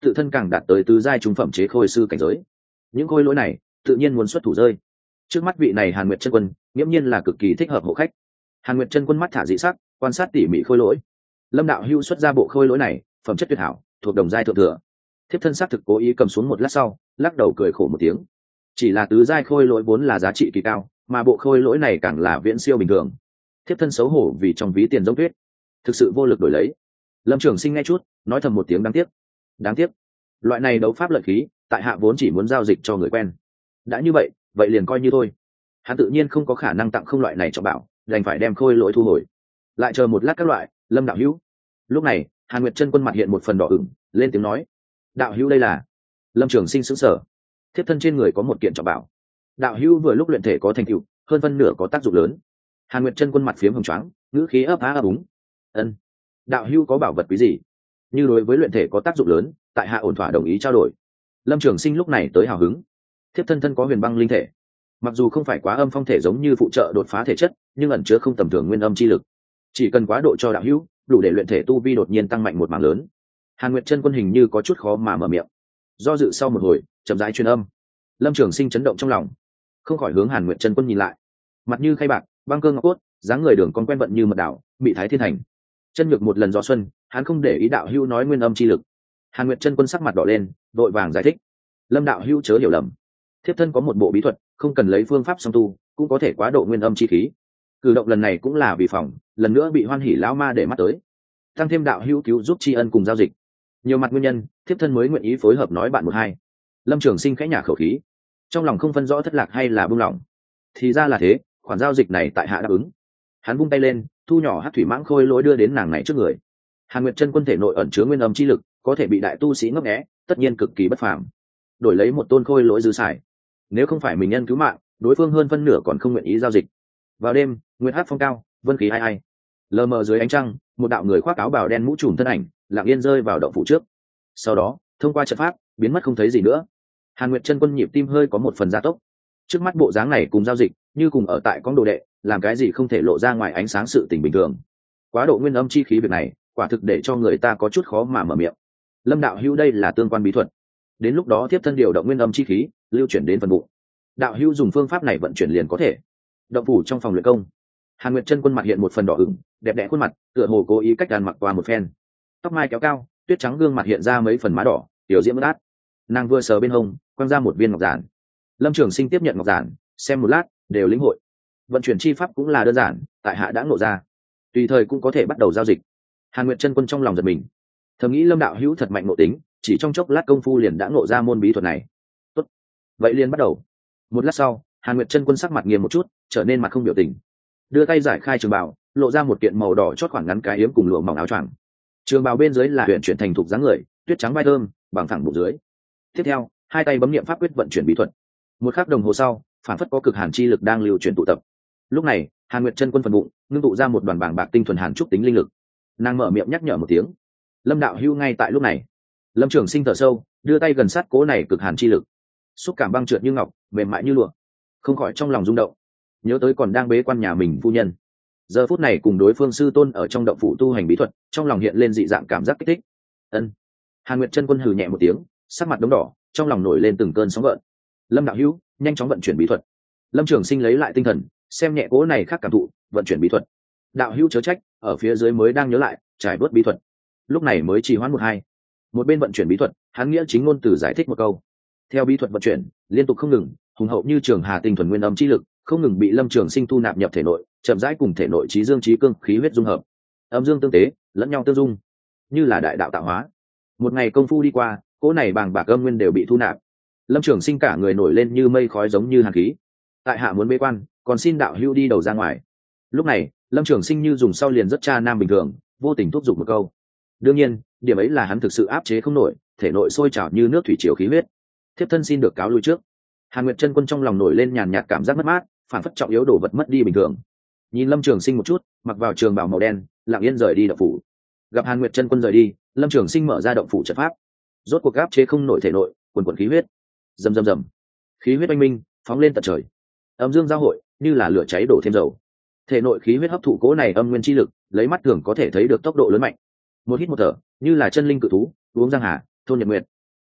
A: tự thân càng đạt tới tứ giai trung phẩm chế khôi sư cảnh giới. Những khôi lỗi này tự nhiên muốn xuất thủ rơi. Trước mắt vị này Hàn Nguyệt chân quân nghiễm nhiên là cực kỳ thích hợp hộ khách. Hàn Nguyệt chân quân mắt thả dị sắc, quan sát tỉ mỉ khôi lỗi. Lâm đạo hưu xuất ra bộ khôi lỗi này, phẩm chất tuyệt hảo, thuộc đồng giai thượng thừa. Thiếp thân xác thực cố ý cầm xuống một lát sau, lắc đầu cười khổ một tiếng. Chỉ là tứ giai khôi lỗi vốn là giá trị kỳ cao, mà bộ khôi lỗi này càng là viễn siêu bình thường. Thiếp thân xấu hổ vì trong ví tiền giống tuyết, thực sự vô lực đổi lấy. Lâm Trường Sinh nghe chút, nói thầm một tiếng đáng tiếc. Đáng tiếc. Loại này đấu pháp lợi khí, tại hạ vốn chỉ muốn giao dịch cho người quen. Đã như vậy, vậy liền coi như thôi. Hắn tự nhiên không có khả năng tặng không loại này cho bảo, đành phải đem khôi lỗi thu hồi. Lại chờ một lát các loại, Lâm đạo hữu. Lúc này, Hàn Nguyệt chân quân mặt hiện một phần đỏ ửng, lên tiếng nói: "Đạo hữu đây là?" Lâm Trường Sinh sững sờ. Thiếp thân trên người có một kiện trọng bảo. Đạo hữu vừa lúc luyện thể có thành tựu, hơn phân nửa có tác dụng lớn. Hàn Nguyệt chân quân mặt phiếm hồng choáng, ngữ khí ấp á ấp úng. "Ân, đạo hữu có bảo vật quý gì? Như đối với luyện thể có tác dụng lớn, tại hạ ổn thỏa đồng ý trao đổi." Lâm Trường Sinh lúc này tới hào hứng. Thiếp thân thân có huyền băng linh thể, mặc dù không phải quá âm phong thể giống như phụ trợ đột phá thể chất, nhưng ẩn chứa không tầm thường nguyên âm chi lực, chỉ cần quá độ cho đạo hữu, đủ để luyện thể tu vi đột nhiên tăng mạnh một mảng lớn. Hàn Nguyệt chân quân hình như có chút khó mà mở miệng, do dự sau một hồi, chậm rãi truyền âm. Lâm Trường Sinh chấn động trong lòng, không khỏi hướng Hàn Nguyệt chân quân nhìn lại. Mặt như khay bạc, băng cơ ngọc cốt, dáng người đường con quen vận như mật đảo, mị thái thiên thành. Chân nhược một lần gió xuân, hắn không để ý đạo hữu nói nguyên âm chi lực. Hàn Nguyệt chân quân sắc mặt đỏ lên, vội vàng giải thích: "Lâm đạo hữu chớ hiểu lầm, thiếp thân có một bộ bí thuật, không cần lấy phương pháp song tu, cũng có thể quá độ nguyên âm chi khí. Cử động lần này cũng là vì phòng lần nữa bị Hoan Hỉ lão ma để mắt tới, tăng thêm đạo hữu cứu giúp tri ân cùng giao dịch, nhiều mặt nguyên nhân, thiếp thân mới nguyện ý phối hợp nói bạn một hai." Lâm Trường Sinh khẽ nhả khẩu khí, trong lòng không phân rõ thất lạc hay là buông lỏng. Thì ra là thế, khoản giao dịch này tại hạ đáp ứng. Hắn vung tay lên, thu nhỏ hắc thủy mãng khôi lỗi đưa đến nàng này trước người. Hàn Nguyệt chân quân thể nội ẩn chứa nguyên âm chi lực, có thể bị đại tu sĩ ngấp nghé, tất nhiên cực kỳ bất phàm. Đổi lấy một tôn khôi lỗi dư xài, nếu không phải mình nhân cứu mạng, đối phương hơn phân nửa còn không nguyện ý giao dịch. Vào đêm, nguyệt hát phong cao, vân khí ai ai, lờ mờ dưới ánh trăng, một đạo người khoác áo bào đen mũ trùm thân ảnh lặng yên rơi vào động phủ trước, sau đó thông qua trận pháp biến mất không thấy gì nữa. Hàn Nguyệt chân quân nhịp tim hơi có một phần gia tốc. Trước mắt bộ dáng này cùng giao dịch, như cùng ở tại con đồ đệ, làm cái gì không thể lộ ra ngoài ánh sáng sự tình bình thường. Quá độ nguyên âm chi khí việc này, quả thực để cho người ta có chút khó mà mở miệng. Lâm đạo hữu đây là tương quan bí thuật, đến lúc đó tiếp thân điều động nguyên âm chi khí, lưu chuyển đến phần bụng. Đạo hữu dùng phương pháp này vận chuyển liền có thể. Động phủ trong phòng luyện công, Hàn Nguyệt chân quân mặt hiện một phần đỏ ửng, đẹp đẽ khuôn mặt, tựa hồ cố ý cách đàn mặc qua một phen. Tóc mai kéo cao, tuyết trắng gương mặt hiện ra mấy phần má đỏ, tiểu diễm ướt át. Nàng vừa sờ bên hông, quăng ra một viên ngọc giản. Lâm Trường Sinh tiếp nhận ngọc giản, xem một lát, đều lĩnh hội. Vận chuyển chi pháp cũng là đơn giản, tại hạ đã ngộ ra, tùy thời cũng có thể bắt đầu giao dịch. Hàn Nguyệt chân quân trong lòng giật mình, thầm nghĩ Lâm đạo hữu thật mạnh ngộ tính, chỉ trong chốc lát công phu liền đã ngộ ra môn bí thuật này. Tốt, vậy liền bắt đầu. Một lát sau, Hàn Nguyệt chân quân sắc mặt nghiêm một chút, trở nên mặt không biểu tình, đưa tay giải khai trường bào, lộ ra một kiện màu đỏ chót khoảng ngắn cái yếm cùng lụa mỏng áo choàng. Trường bào bên dưới là huyền chuyển thành thục dáng người, tuyết trắng vai thơm, bằng thẳng bụng dưới. Tiếp theo, hai tay bấm niệm pháp quyết vận chuyển bí thuật. Một khắc đồng hồ sau, phản phất có cực hàn chi lực đang lưu chuyển tụ tập. Lúc này, Hàn Nguyệt chân quân phần bụng ngưng tụ ra một đoàn bảng bạc tinh thuần hàn trúc tính linh lực. Nàng mở miệng nhắc nhở một tiếng. Lâm đạo hưu ngay tại lúc này. Lâm Trường Sinh thở sâu, đưa tay gần sát cố này cực hàn chi lực, xúc cảm băng trượt như ngọc, mềm mại như lụa, không khỏi trong lòng rung động, nhớ tới còn đang bế quan nhà mình phu nhân, giờ phút này cùng đối phương sư tôn ở trong động phủ tu hành bí thuật, trong lòng hiện lên dị dạng cảm giác kích thích. Ân. Hàn Nguyệt chân quân hừ nhẹ một tiếng, sắc mặt đống đỏ, trong lòng nổi lên từng cơn sóng gợn. Lâm đạo hữu, nhanh chóng vận chuyển bí thuật. Lâm Trường Sinh lấy lại tinh thần, xem nhẹ cố này khác cảm thụ, vận chuyển bí thuật. Đạo hữu chớ trách, ở phía dưới mới đang nhớ lại, trải bớt bí thuật, lúc này mới trì hoãn một hai. Một bên vận chuyển bí thuật, hắn nghĩa chính ngôn từ giải thích một câu. Theo bí thuật vận chuyển liên tục không ngừng, hùng hậu như trường hà tinh thuần nguyên âm chi lực không ngừng bị Lâm Trường Sinh thu nạp nhập thể nội, chậm rãi cùng thể nội trí dương trí cương khí huyết dung hợp, âm dương tương tế, lẫn nhau tương dung, như là đại đạo tạo hóa. Một ngày công phu đi qua, cỗ này bàng bạc âm nguyên đều bị thu nạp. Lâm Trường Sinh cả người nổi lên như mây khói giống như hàn khí. Tại hạ muốn bế quan, còn xin đạo hữu đi đầu ra ngoài. Lúc này, Lâm Trường Sinh như dùng sau liền rất cha nam bình thường, vô tình thúc giục một câu. Đương nhiên, điểm ấy là hắn thực sự áp chế không nổi, thể nội sôi trào như nước thủy triều khí huyết. Thiếp thân xin được cáo lui trước. Hàn Nguyệt chân quân trong lòng nổi lên nhàn nhạt cảm giác mất mát, phản phất trọng yếu đồ vật mất đi bình thường. Nhìn Lâm Trường Sinh một chút, mặc vào trường bào màu đen, lặng yên rời đi động phủ. Gặp Hàn Nguyệt chân quân rời đi, Lâm Trường Sinh mở ra động phủ trận pháp, rốt cuộc áp chế không nổi thể nội quần quần khí huyết. Rầm rầm rầm, khí huyết oanh minh, phóng lên tận trời. Âm dương giao hội, như là lửa cháy đổ thêm dầu. Thể nội khí huyết hấp thụ cố này âm nguyên chi lực, lấy mắt thường có thể thấy được tốc độ lớn mạnh. Một hít một thở, như là chân linh cự thú, uống giang hà, thôn nhật nguyệt,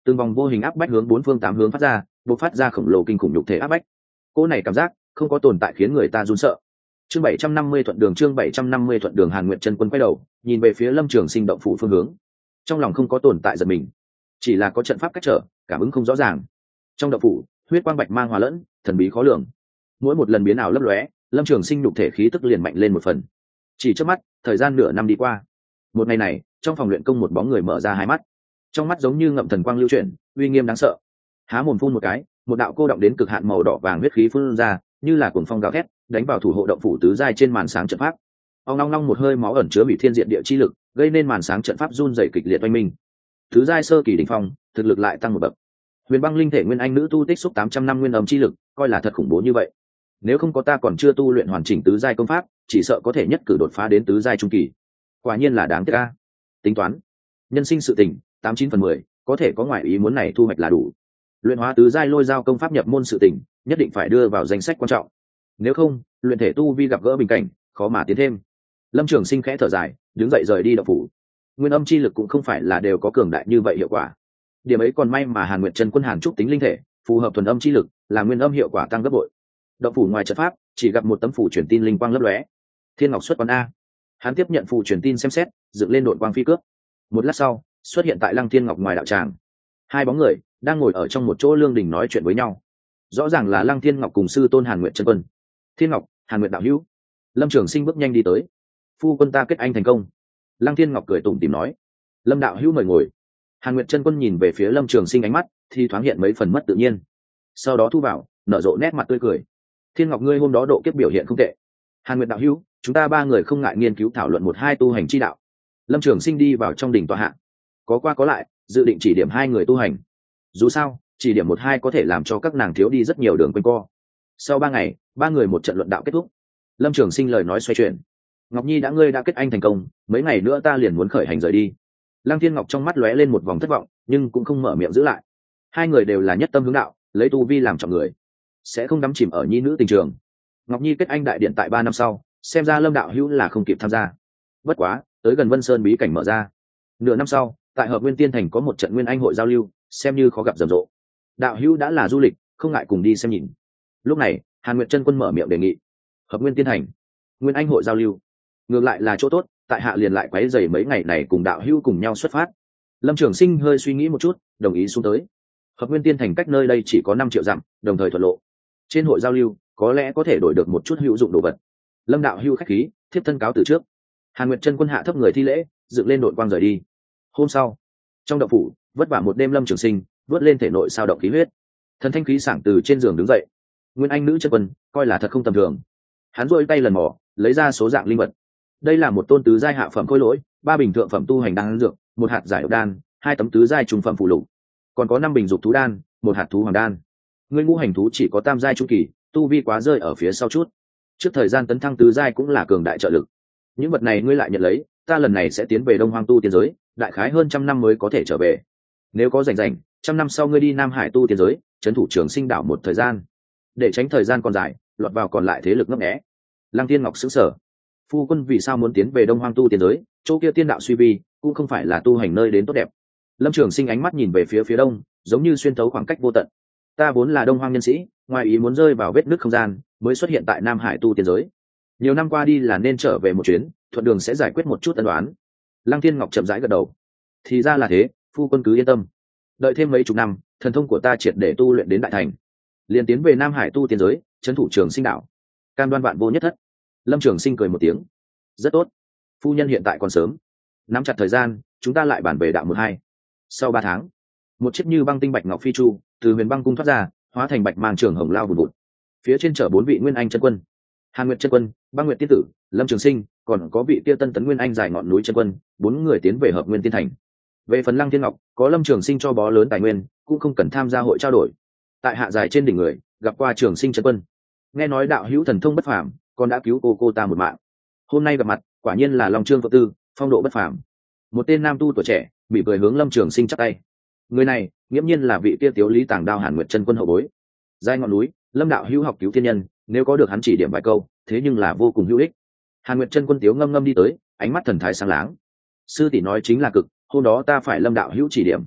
A: từng vòng vô hình áp bách hướng bốn phương tám hướng phát ra, bộc phát ra khổng lồ kinh khủng nhục thể áp bách. Cô này cảm giác không có tồn tại khiến người ta run sợ. Chương 750 thuận đường, chương 750 thuận đường. Hàn Nguyệt chân quân quay đầu nhìn về phía Lâm Trường Sinh động phủ phương hướng, trong lòng không có tồn tại giật mình, chỉ là có trận pháp cách trở, cảm ứng không rõ ràng. Trong động phủ huyết quang bạch mang hòa lẫn, thần bí khó lường, mỗi một lần biến ảo lấp lóe, Lâm Trường Sinh nhục thể khí tức liền mạnh lên một phần. Chỉ trước mắt, thời gian nửa năm đi qua. Một ngày này, trong phòng luyện công một bóng người mở ra hai mắt, trong mắt giống như ngậm thần quang lưu chuyển, uy nghiêm đáng sợ. Há mồm phun một cái, một đạo cô động đến cực hạn màu đỏ vàng huyết khí phun ra, như là cuồng phong gào thét, đánh vào thủ hộ động phủ tứ giai trên màn sáng trận pháp. Ông long long một hơi máu ẩn chứa bị thiên diện địa chi lực, gây nên màn sáng trận pháp run rẩy kịch liệt oanh minh. Tứ giai sơ kỳ đỉnh phong, thực lực lại tăng một bậc. Huyền băng linh thể nguyên anh nữ tu tích xúc 800 năm nguyên âm chi lực, coi là thật khủng bố như vậy. Nếu không có ta còn chưa tu luyện hoàn chỉnh tứ giai công pháp, chỉ sợ có thể nhất cử đột phá đến tứ giai trung kỳ. Quả nhiên là đáng tiếc a. Tính toán, nhân sinh sự tình, 89/10, có thể có ngoại ý muốn này thu hoạch là đủ. Luyện hóa tứ giai lôi giao công pháp nhập môn sự tình, nhất định phải đưa vào danh sách quan trọng. Nếu không, luyện thể tu vi gặp gỡ bình cảnh, khó mà tiến thêm. Lâm Trường Sinh khẽ thở dài, đứng dậy rời đi động phủ. Nguyên âm chi lực cũng không phải là đều có cường đại như vậy hiệu quả. Điểm ấy còn may mà Hàn Nguyệt chân quân Hàn trúc tính linh thể, phù hợp thuần âm chi lực, là nguyên âm hiệu quả tăng gấp bội. Động phủ ngoài trận pháp, chỉ gặp một tấm phủ truyền tin linh quang lấp lóe. Thiên Ngọc xuất quán a. Hắn tiếp nhận phủ truyền tin xem xét, dựng lên đội quang phi cướp. Một lát sau, xuất hiện tại Lăng Thiên Ngọc ngoài đạo tràng. Hai bóng người đang ngồi ở trong một chỗ lương đình nói chuyện với nhau. Rõ ràng là Lăng Thiên Ngọc cùng sư tôn Hàn Nguyệt chân quân. Thiên Ngọc, Hàn Nguyệt đạo hữu. Lâm Trường Sinh bước nhanh đi tới. Phu quân ta kết anh thành công. Lăng Thiên Ngọc cười tủm tỉm nói. Lâm đạo hữu mời ngồi. Hàn Nguyệt chân quân nhìn về phía Lâm Trường Sinh ánh mắt thì thoáng hiện mấy phần mất tự nhiên, sau đó thu vào, nở rộ nét mặt tươi cười. Thiên Ngọc ngươi hôm đó độ kiếp biểu hiện không tệ. Hàn Nguyệt đạo hữu, chúng ta ba người không ngại nghiên cứu thảo luận một hai tu hành chi đạo. Lâm Trường Sinh đi vào trong đỉnh tọa hạ, có qua có lại, dự định chỉ điểm hai người tu hành. Dù sao, chỉ điểm một hai có thể làm cho các nàng thiếu đi rất nhiều đường quanh co. Sau 3 ngày, ba người một trận luận đạo kết thúc. Lâm Trường Sinh lời nói xoay chuyển. Ngọc Nhi ngươi đã kết anh thành công, mấy ngày nữa ta liền muốn khởi hành rời đi. Lăng Thiên Ngọc trong mắt lóe lên một vòng thất vọng, nhưng cũng không mở miệng giữ lại. Hai người đều là nhất tâm hướng đạo, lấy tu vi làm trọng người, sẽ không đắm chìm ở nhi nữ tình trường. Ngọc Nhi kết anh đại điện tại 3 năm sau, xem ra Lâm đạo hữu là không kịp tham gia. Bất quá, tới gần Vân Sơn bí cảnh mở ra. Nửa năm sau, tại Hợp Nguyên Tiên Thành có một trận Nguyên Anh hội giao lưu, xem như khó gặp rầm rộ. Đạo hữu đã là du lịch, không ngại cùng đi xem nhìn. Lúc này, Hàn Nguyệt chân quân mở miệng đề nghị. Hợp Nguyên Tiên Thành, Nguyên Anh hội giao lưu, ngược lại là chỗ tốt, tại hạ liền lại quấy rầy mấy ngày này cùng đạo hữu cùng nhau xuất phát. Lâm Trường Sinh hơi suy nghĩ một chút, đồng ý xuống tới. Hợp Nguyên Tiên Thành cách nơi đây chỉ có 5 triệu dặm, đồng thời thuận lộ. Trên hội giao lưu, có lẽ có thể đổi được một chút hữu dụng đồ vật. Lâm đạo hữu khách khí, thiếp thân cáo từ trước. Hàn Nguyệt chân quân hạ thấp người thi lễ, dựng lên đội quang rời đi. Hôm sau, trong động phủ, vất vả một đêm Lâm Trường Sinh vớt lên thể nội sao động khí huyết, thần thanh khí sảng từ trên giường đứng dậy. Nguyên Anh nữ chân quân coi là thật không tầm thường. Hắn duỗi tay lần mò, lấy ra số dạng linh vật. Đây là một tôn tứ giai hạ phẩm khôi lỗi, 3 bình thượng phẩm tu hành đan dược, 1 hạt giải độc đan, 2 tấm tứ giai trung phẩm phụ lục, còn có 5 bình dục thú đan, 1 hạt thú hoàng đan. Ngươi ngũ hành thú chỉ có tam giai trung kỳ, tu vi quá rơi ở phía sau chút. Trước thời gian tấn thăng tứ giai cũng là cường đại trợ lực. Những vật này ngươi lại nhận lấy, ta lần này sẽ tiến về Đông Hoang tu tiên giới, đại khái hơn 100 năm mới có thể trở về. Nếu có rảnh 100 năm sau ngươi đi Nam Hải tu tiên giới, trấn thủ Trường Sinh đảo một thời gian, để tránh thời gian còn dài, lọt vào còn lại thế lực ngấp nghé. Lăng Thiên Ngọc sững sờ. Phu quân vì sao muốn tiến về Đông Hoang tu tiên giới, chỗ kia tiên đạo suy vi, cũng không phải là tu hành nơi đến tốt đẹp. Lâm Trường Sinh ánh mắt nhìn về phía đông, giống như xuyên thấu khoảng cách vô tận. Ta vốn là Đông Hoang nhân sĩ, ngoài ý muốn rơi vào vết nứt không gian, mới xuất hiện tại Nam Hải tu tiên giới. Nhiều năm qua đi là nên trở về một chuyến, thuận đường sẽ giải quyết một chút ân đoán. Lăng Thiên Ngọc chậm rãi gật đầu. Thì ra là thế, phu quân cứ yên tâm. Đợi thêm mấy chục năm, thần thông của ta triệt để tu luyện đến đại thành, liền tiến về Nam Hải tu tiên giới, trấn thủ Trường Sinh đảo, cam đoan vạn vô nhất thất. Lâm Trường Sinh cười một tiếng. Rất tốt, phu nhân hiện tại còn sớm, nắm chặt thời gian, chúng ta lại bàn về đạo 1-2. Sau 3 tháng, một chiếc như băng tinh bạch ngọc phi chu từ Huyền Băng cung thoát ra, hóa thành bạch mang trường hồng lao vùn vụt. Phía trên chở 4 vị Nguyên Anh chân quân: Hàn Nguyệt chân quân, Băng Nguyệt tiên tử, Lâm Trường Sinh, còn có vị tiêu Tân Tấn Nguyên Anh dài ngọn núi chân quân, 4 người tiến về Hợp Nguyên Tiên Thành. Về phần Lăng Thiên Ngọc, có Lâm Trường Sinh cho bó lớn tài nguyên, cũng không cần tham gia hội trao đổi. Tại hạ dài trên đỉnh người, gặp qua Trường Sinh chân quân, nghe nói đạo hữu thần thông bất phàm, còn đã cứu cô ta một mạng. Hôm nay gặp mặt, quả nhiên là Long Trương Phượng Tư, phong độ bất phàm. Một tên nam tu tuổi trẻ bị cười hướng Lâm Trường Sinh chắp tay. Người này nghiễm nhiên là vị kia Tiếu Lý Tàng Đao Hàn Nguyệt chân quân hậu bối. Giai ngọn núi, Lâm đạo hữu học cứu thiên nhân, nếu có được hắn chỉ điểm vài câu, thế nhưng là vô cùng hữu ích. Hàn Nguyệt chân quân Tiếu ngâm ngâm đi tới, ánh mắt thần thái sáng láng. Sư tỷ nói chính là cực, hôm đó ta phải Lâm đạo hữu chỉ điểm.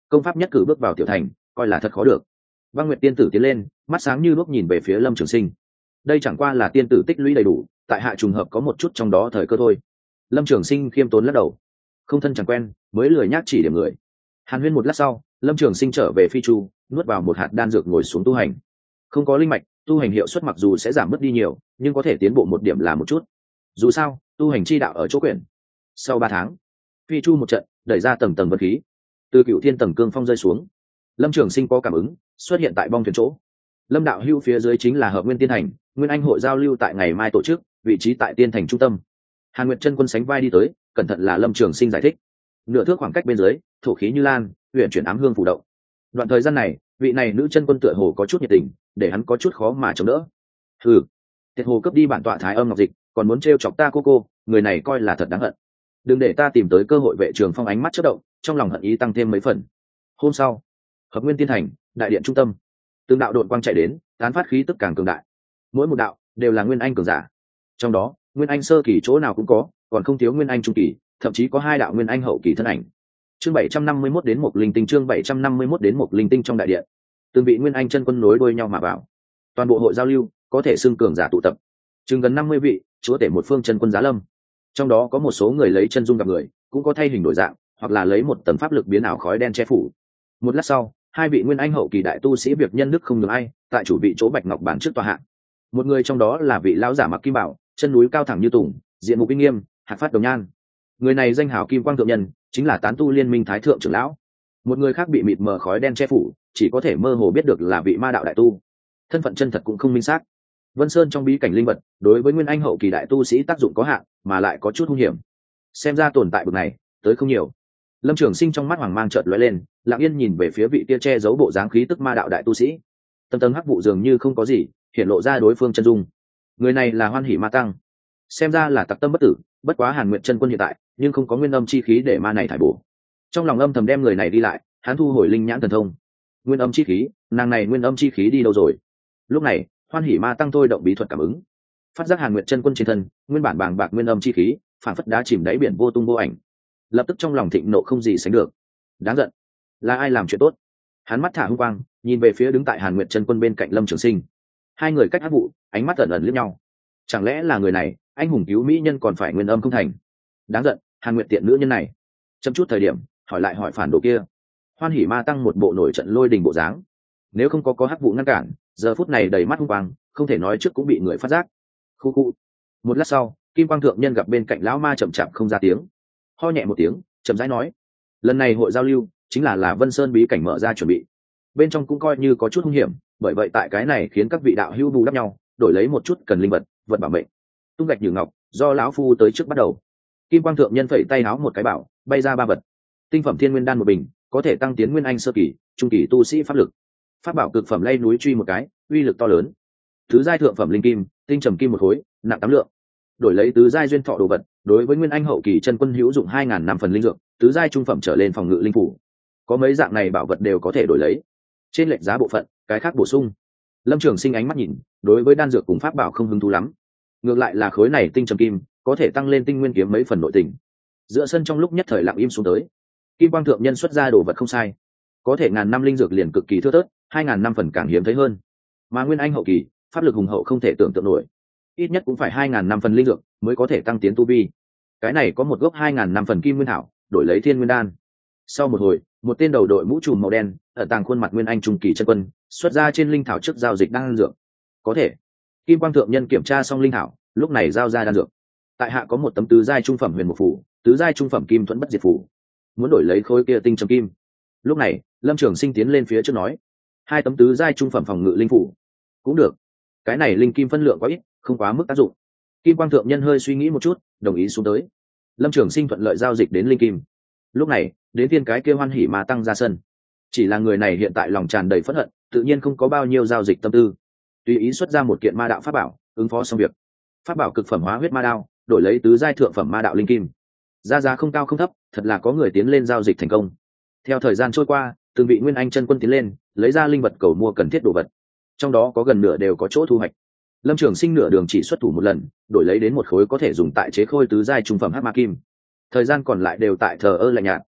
A: công pháp nhất cử bước vào tiểu thành, coi là thật khó được. Băng Nguyệt tiên tử tiến lên, mắt sáng như đuốc nhìn về phía Lâm Trường Sinh. Đây chẳng qua là tiên tử tích lũy đầy đủ, tại hạ trùng hợp có một chút trong đó thời cơ thôi. Lâm Trường Sinh khiêm tốn lắc đầu, không thân chẳng quen, mới lười nhác chỉ điểm người. Hàn huyên một lát sau, Lâm Trường Sinh trở về phi chu, nuốt vào một hạt đan dược ngồi xuống tu hành. Không có linh mạch, tu hành hiệu suất mặc dù sẽ giảm mất đi nhiều, nhưng có thể tiến bộ một điểm là một chút. Dù sao, tu hành chi đạo ở chỗ quyển. Sau 3 tháng, phi chu một trận, đẩy ra tầng tầng vật khí. Từ Cựu Thiên tầng cương phong rơi xuống, Lâm Trường Sinh có cảm ứng, xuất hiện tại bong thuyền chỗ. Lâm đạo hưu phía dưới chính là Hợp Nguyên Tiên Thành, Nguyên Anh hội giao lưu tại ngày mai tổ chức, vị trí tại Tiên Thành trung tâm. Hàn Nguyệt chân quân sánh vai đi tới, cẩn thận là Lâm Trường Sinh giải thích. Nửa thước khoảng cách bên dưới, thổ khí như lan, huyền chuyển ám hương phủ động. Đoạn thời gian này, vị này nữ chân quân tựa hồ có chút nhiệt tình, để hắn có chút khó mà chống đỡ. Hừ, Tiệt hồ cướp đi bản tọa Thái Âm Ngọc Dịch, còn muốn trêu chọc ta cô, người này coi là thật đáng hận. Đừng để ta tìm tới cơ hội. Vệ Trường Phong ánh mắt chớp động, trong lòng hận ý tăng thêm mấy phần. Hôm sau, Hợp Nguyên Tiên Thành, đại điện trung tâm, từng đạo độn quang chạy đến, tán phát khí tức càng cường đại. Mỗi một đạo đều là Nguyên Anh cường giả. Trong đó, Nguyên Anh sơ kỳ chỗ nào cũng có, còn không thiếu Nguyên Anh trung kỳ, thậm chí có 2 đạo Nguyên Anh hậu kỳ thân ảnh. Chương 751 đến một linh tinh, chương 751 đến một linh tinh trong đại điện. Từng vị Nguyên Anh chân quân nối đuôi nhau mà vào. Toàn bộ hội giao lưu có thể xưng cường giả tụ tập, chừng gần 50 vị, chúa tể một phương chân quân giá lâm. Trong đó có một số người lấy chân dung gặp người, cũng có thay hình đổi dạng, hoặc là lấy một tầng pháp lực biến ảo khói đen che phủ. Một lát sau, 2 vị Nguyên Anh hậu kỳ đại tu sĩ việc nhân đức không nhường ai, tại chủ vị chỗ Bạch Ngọc bản trước tòa hạ. Một người trong đó là vị lão giả mặc kim bảo, chân núi cao thẳng như tùng, diện mục uy nghiêm, hạt phát đồng nhan. Người này danh hào Kim Quang thượng nhân, chính là Tán Tu Liên Minh thái thượng trưởng lão. Một người khác bị mịt mờ khói đen che phủ, chỉ có thể mơ hồ biết được là vị ma đạo đại tu, thân phận chân thật cũng không minh xác. Vân Sơn trong bí cảnh linh vật, đối với Nguyên Anh hậu kỳ đại tu sĩ tác dụng có hạn, mà lại có chút hung hiểm. Xem ra tồn tại bực này, tới không nhiều. Lâm Trường Sinh trong mắt hoàng mang chợt lóe lên, lặng yên nhìn về phía vị kia che giấu bộ dáng khí tức ma đạo đại tu sĩ. Tầng tầng hắc vụ dường như không có gì, hiện lộ ra đối phương chân dung. Người này là Hoan Hỉ Ma Tăng, xem ra là tặc tâm bất tử. Bất quá Hàn Nguyệt chân quân hiện tại, nhưng không có nguyên âm chi khí để ma này thải bổ. Trong lòng âm thầm đem người này đi lại, hắn thu hồi linh nhãn thần thông. Nguyên âm chi khí, nàng này nguyên âm chi khí đi đâu rồi? Lúc này, Hoan Hỉ Ma Tăng thôi động bí thuật cảm ứng, phát giác Hàn Nguyệt chân quân trên thân, nguyên bản bàng bạc nguyên âm chi khí, phản phất đá chìm đáy biển vô tung vô ảnh. Lập tức trong lòng thịnh nộ không gì sánh được. Đáng giận, là ai làm chuyện tốt? Hắn mắt thả hung quang, nhìn về phía đứng tại Hàn Nguyệt chân quân bên cạnh Lâm Trường Sinh. Hai người cách hắc vụ, ánh mắt ẩn ẩn liếc nhau. Chẳng lẽ là người này, anh hùng cứu mỹ nhân còn phải nguyên âm không thành? Đáng giận, Hàn Nguyệt tiện nữ nhân này. Chậm chút thời điểm, hỏi lại hỏi phản đồ kia. Hoan Hỉ Ma Tăng một bộ nổi trận lôi đình bộ dáng. Nếu không có hắc vụ ngăn cản, giờ phút này đầy mắt hung quang, không thể nói trước cũng bị người phát giác. Khu khu. Một lát sau, Kim Quang thượng nhân gặp bên cạnh lão ma chậm chạp không ra tiếng, ho nhẹ một tiếng, chậm rãi nói: lần này hội giao lưu chính là Vân Sơn bí cảnh mở ra chuẩn bị, bên trong cũng coi như có chút hung hiểm, bởi vậy tại cái này khiến các vị đạo hữu bù đắp nhau, đổi lấy một chút cần linh vật, vật bảo mệnh. Tung gạch như ngọc, do lão phu tới trước bắt đầu. Kim Quang thượng nhân phẩy tay háo một cái bảo, bay ra 3 vật. Tinh phẩm Thiên Nguyên đan một bình, có thể tăng tiến Nguyên Anh sơ kỳ, trung kỳ tu sĩ pháp lực. Pháp bảo cực phẩm lay núi truy một cái, uy lực to lớn. Thứ giai thượng phẩm linh kim, tinh trầm kim một khối, nặng 8 lượng. Đổi lấy tứ giai duyên thọ đồ vật, đối với Nguyên Anh hậu kỳ chân quân hữu dụng 2000 năm phần linh dược, tứ giai trung phẩm trở lên phòng ngự linh phủ. Có mấy dạng này bảo vật đều có thể đổi lấy. Trên lệnh giá bộ phận, cái khác bổ sung. Lâm Trường Sinh ánh mắt nhìn, đối với đan dược cùng pháp bảo không hứng thú lắm. Ngược lại là khối này tinh trầm kim, có thể tăng lên tinh nguyên kiếm mấy phần nội tình. Giữa sân trong lúc nhất thời lặng im xuống tới. Kim Quang thượng nhân xuất ra đồ vật không sai, có thể 1000 năm linh dược liền cực kỳ thưa thớt, 2000 năm phần càng hiếm thấy hơn. Mà Nguyên Anh hậu kỳ, pháp lực hùng hậu không thể tưởng tượng nổi, ít nhất cũng phải 2000 năm phần linh dược mới có thể tăng tiến tu vi. Cái này có một gốc 2000 năm phần kim nguyên thảo, đổi lấy Thiên Nguyên đan. Sau một hồi, một tên đầu đội mũ trùm màu đen, ở tàng khuôn mặt Nguyên Anh trung kỳ chân quân, xuất ra trên linh thảo trước giao dịch đan dược. Có thể. Kim Quang thượng nhân kiểm tra xong linh thảo, lúc này giao ra đan dược. Tại hạ có một tấm tứ giai trung phẩm huyền mục phủ, tứ giai trung phẩm kim thuẫn bất diệt phủ, muốn đổi lấy khối kia tinh trầm kim. Lúc này, Lâm Trường Sinh tiến lên phía trước nói: 2 tấm tứ giai trung phẩm phòng ngự linh phủ. Cũng được. Cái này linh kim phân lượng quá ít, không quá mức tác dụng. Kim Quang thượng nhân hơi suy nghĩ một chút, đồng ý xuống tới. Lâm Trường Sinh thuận lợi giao dịch đến linh kim. Lúc này, đến thiên cái kia Hoan Hỉ Ma Tăng ra sân. Chỉ là người này hiện tại lòng tràn đầy phẫn hận, tự nhiên không có bao nhiêu giao dịch tâm tư, tùy ý xuất ra một kiện ma đạo pháp bảo, ứng phó xong việc. Pháp bảo cực phẩm Hóa Huyết Ma Đao, đổi lấy tứ giai thượng phẩm ma đạo linh kim. Giá không cao không thấp, thật là có người tiến lên giao dịch thành công. Theo thời gian trôi qua, từng vị Nguyên Anh chân quân tiến lên, lấy ra linh vật cầu mua cần thiết đồ vật. Trong đó có gần nửa đều có chỗ thu hoạch. Lâm Trường Sinh nửa đường chỉ xuất thủ một lần, đổi lấy đến một khối có thể dùng tại chế khôi tứ giai trung phẩm hắc ma kim. Thời gian còn lại đều tại thờ ơ lạnh nhạt.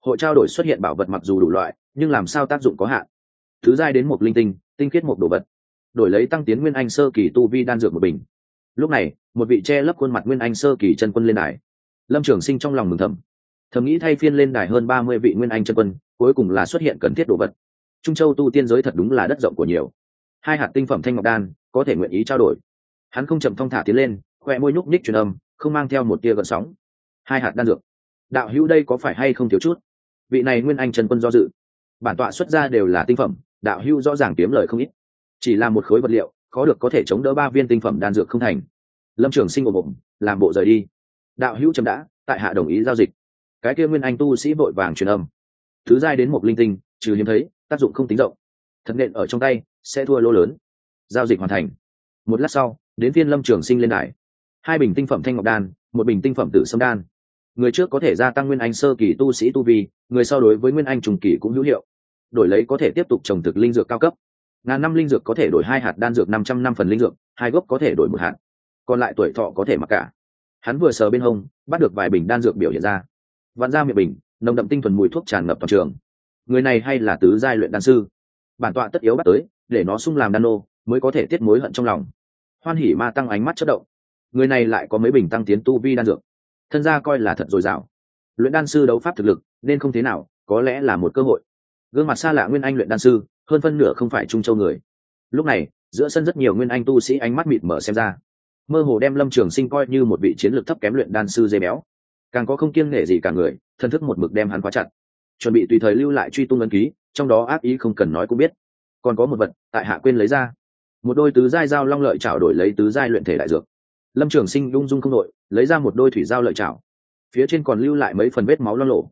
A: hội trao đổi xuất hiện bảo vật mặc dù đủ loại nhưng làm sao tác dụng có hạn. Thứ giai đến một linh tinh tinh khiết một đồ vật, đổi lấy tăng tiến nguyên anh sơ kỳ tu vi đan dược một bình. Lúc này một vị che lấp khuôn mặt nguyên anh sơ kỳ chân quân lên đài. Lâm Trường Sinh trong lòng mừng thầm nghĩ thay phiên lên đài hơn 30 vị nguyên anh chân quân, cuối cùng là xuất hiện cần thiết đồ vật. Trung Châu tu tiên giới thật đúng là đất rộng của nhiều. 2 hạt tinh phẩm thanh ngọc đan có thể nguyện ý trao đổi. Hắn không chậm thong thả tiến lên, khoe môi nhúc nhích truyền âm, không mang theo một tia gợn sóng. 2 hạt đan dược, đạo hữu đây có phải hay không thiếu chút? Vị này nguyên anh chân quân do dự. Bản tọa xuất ra đều là tinh phẩm, đạo hữu rõ ràng kiếm lời không ít. Chỉ là một khối vật liệu, khó được có thể chống đỡ 3 viên tinh phẩm đan dược không thành. Lâm Trường Sinh ồm làm bộ rời đi. Đạo hữu chấm đã, tại hạ đồng ý giao dịch. Cái kia nguyên anh tu sĩ vội vàng truyền âm. Thứ giai đến một linh tinh, trừ hiếm thấy, tác dụng không tính rộng. Thật nện ở trong tay, sẽ thua lỗ lớn. Giao dịch hoàn thành. Một lát sau, đến phiên Lâm Trường Sinh lên đài. 2 bình tinh phẩm thanh ngọc đan, 1 bình tinh phẩm tử sâm đan. Người trước có thể gia tăng nguyên anh sơ kỳ tu sĩ tu vi, người sau đối với nguyên anh trung kỳ cũng hữu hiệu. Đổi lấy có thể tiếp tục trồng thực linh dược cao cấp. Ngàn năm linh dược có thể đổi 2 hạt đan dược 500 năm phần linh dược, 2 gốc có thể đổi 1 hạt. Còn lại tuổi thọ có thể mặc cả. Hắn vừa sờ bên hông, bắt được vài bình đan dược biểu hiện ra. Vặn ra miệng bình, nồng đậm tinh thuần mùi thuốc tràn ngập toàn trường. Người này hay là tứ giai luyện đan sư. Bản tọa tất yếu bắt tới, để nó sung làm đan nô, mới có thể tiết mối hận trong lòng. Hoan hỉ ma tăng ánh mắt chớp động. Người này lại có mấy bình tăng tiến tu vi đan dược, thân gia coi là thật dồi dào. Luyện đan sư đấu pháp thực lực nên không thế nào, có lẽ là một cơ hội. Gương mặt xa lạ nguyên anh luyện đan sư, hơn phân nửa không phải Trung Châu người. Lúc này giữa sân rất nhiều nguyên anh tu sĩ ánh mắt mịt mở xem ra, mơ hồ đem Lâm Trường Sinh coi như một vị chiến lược thấp kém luyện đan sư dê béo. Càng có không kiêng nể gì cả người, thân thức một mực đem hắn khóa chặt, chuẩn bị tùy thời lưu lại truy tung ấn ký, trong đó ác ý không cần nói cũng biết. Còn có một vật tại hạ quên lấy ra, một đôi tứ giai dao long lợi chảo đổi lấy tứ giai luyện thể đại dược. Lâm Trường Sinh lung dung không đội, lấy ra một đôi thủy dao lợi chảo, phía trên còn lưu lại mấy phần vết máu loang lổ.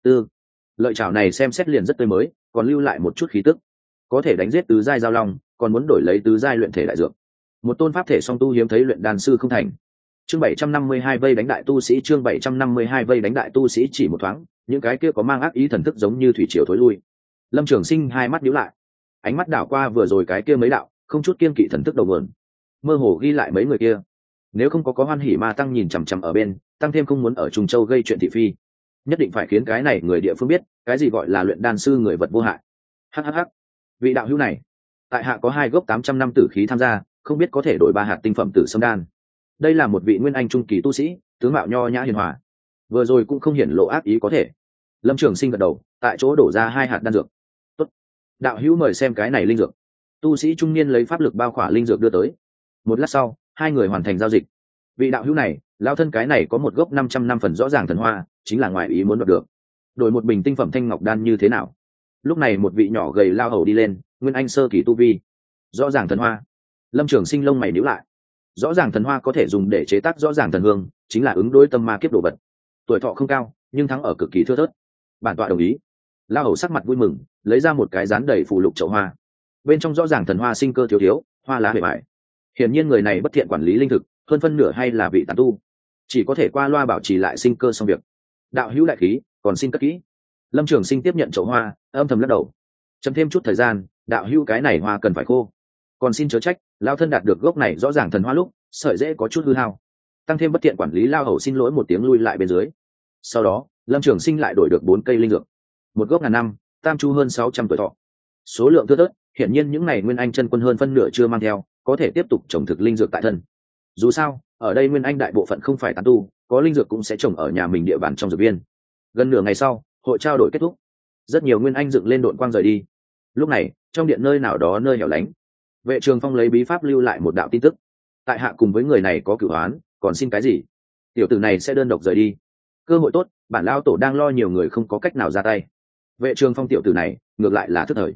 A: Lợi chảo này xem xét liền rất tươi mới, còn lưu lại một chút khí tức, có thể đánh giết tứ giai dao long, còn muốn đổi lấy tứ giai luyện thể đại dược. Một tôn pháp thể song tu hiếm thấy luyện đan sư không thành. Chương 752 vây đánh đại tu sĩ, chương 752 vây đánh đại tu sĩ. Chỉ một thoáng, những cái kia có mang ác ý thần thức giống như thủy triều thối lui. Lâm Trường Sinh hai mắt nhíu lại, ánh mắt đảo qua vừa rồi cái kia mấy đạo, không chút kiêng kỵ thần thức đầu nguồn, mơ hồ ghi lại mấy người kia. Nếu không có Hoan Hỉ Ma tăng nhìn chằm chằm ở bên, tăng thêm không muốn ở Trung Châu gây chuyện thị phi, nhất định phải khiến cái này người địa phương biết cái gì gọi là luyện đan sư người vật vô hại. Hhh, vị đạo hữu này, tại hạ có 2 gốc 800 năm tử khí tham gia, không biết có thể đổi 3 hạt tinh phẩm tử sâm đan. Đây là một vị nguyên anh trung kỳ tu sĩ, tướng mạo nho nhã hiền hòa, vừa rồi cũng không hiển lộ ác ý có thể. Lâm Trường Sinh gật đầu, tại chỗ đổ ra 2 hạt đan dược. Tốt, đạo hữu mời xem cái này linh dược. Tu sĩ trung niên lấy pháp lực bao khỏa linh dược đưa tới. Một lát sau, 2 người hoàn thành giao dịch. Vị đạo hữu này, lao thân cái này có một gốc 500 năm phần rõ ràng thần hoa, chính là ngoài ý muốn đoạt được. Đổi một bình tinh phẩm thanh ngọc đan như thế nào? Lúc này một vị nhỏ gầy lao hầu đi lên, nguyên anh sơ kỳ tu vi. Rõ ràng thần hoa. Lâm Trường Sinh lông mày nhíu lại. Rõ ràng thần hoa có thể dùng để chế tác rõ ràng thần hương, chính là ứng đối tâm ma kiếp đồ vật. Tuổi thọ không cao, nhưng thắng ở cực kỳ thưa thớt. Bản tọa đồng ý. Lao hầu sắc mặt vui mừng, lấy ra một cái dán đầy phù lục chậu hoa. Bên trong rõ ràng thần hoa sinh cơ thiếu thiếu, hoa lá bề bại. Hiển nhiên người này bất thiện quản lý linh thực, hơn phân nửa hay là vị tán tu, chỉ có thể qua loa bảo trì lại sinh cơ xong việc. Đạo hữu đại khí, còn xin cất kỹ. Lâm Trường Sinh tiếp nhận chậu hoa, âm thầm lắc đầu. Chấm thêm chút thời gian, đạo hữu cái này hoa cần phải khô. Còn xin chớ trách, lao thân đạt được gốc này rõ ràng thần hoa lúc sợi dễ có chút hư hao, tăng thêm bất tiện quản lý, lao hầu xin lỗi một tiếng lui lại bên dưới. Sau đó Lâm Trường Sinh lại đổi được 4 cây linh dược, một gốc ngàn năm, tam chu hơn 600 tuổi thọ, số lượng thưa thớt. Hiển nhiên những này nguyên anh chân quân hơn phân nửa chưa mang theo, có thể tiếp tục trồng thực linh dược tại thân. Dù sao ở đây nguyên anh đại bộ phận không phải tán tu, có linh dược cũng sẽ trồng ở nhà mình địa bàn trong dược viên. Gần nửa ngày sau, hội trao đổi kết thúc, rất nhiều nguyên anh dựng lên đội quang rời đi. Lúc này trong điện nơi nào đó nơi hẻo lánh, Vệ Trường Phong lấy bí pháp lưu lại một đạo tin tức. Tại hạ cùng với người này có cửu oán, còn xin cái gì? Tiểu tử này sẽ đơn độc rời đi. Cơ hội tốt, bản lao tổ đang lo nhiều người không có cách nào ra tay. Vệ Trường Phong tiểu tử này ngược lại là thức thời.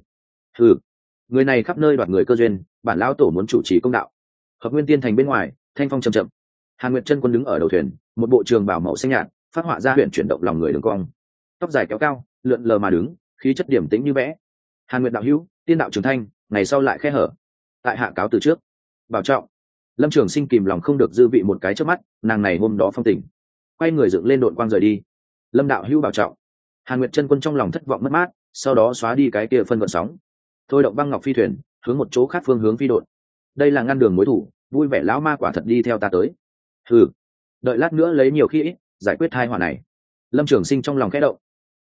A: Người này khắp nơi đoạt người cơ duyên, bản lao tổ muốn chủ trì công đạo. Hợp Nguyên Tiên Thành bên ngoài, thanh phong chậm chậm. Hàn Nguyệt chân quân đứng ở đầu thuyền, một bộ trường bào màu xanh nhạt, phát họa ra huyền chuyển động lòng người đường cong. Tóc dài kéo cao, lượn lờ mà đứng, khí chất điểm tĩnh như vẽ. Hàn Nguyệt đạo hữu, tiên đạo trường thanh, ngày sau lại khe hở. Tại hạ cáo từ trước. Bảo trọng. Lâm Trường Sinh kìm lòng không được dư vị một cái trước mắt, nàng này hôm đó phong tỉnh, quay người dựng lên đội quang rời đi. Lâm đạo hữu bảo trọng. Hàn Nguyệt chân quân trong lòng thất vọng mất mát, sau đó xóa đi cái kia phân vận sóng, thôi động băng ngọc phi thuyền hướng một chỗ khác phương hướng phi đột. Đây là ngăn đường mối thủ, vui vẻ lão ma quả thật đi theo ta tới. Đợi lát nữa lấy nhiều khi ít, giải quyết tai họa này. Lâm Trường Sinh trong lòng khẽ động.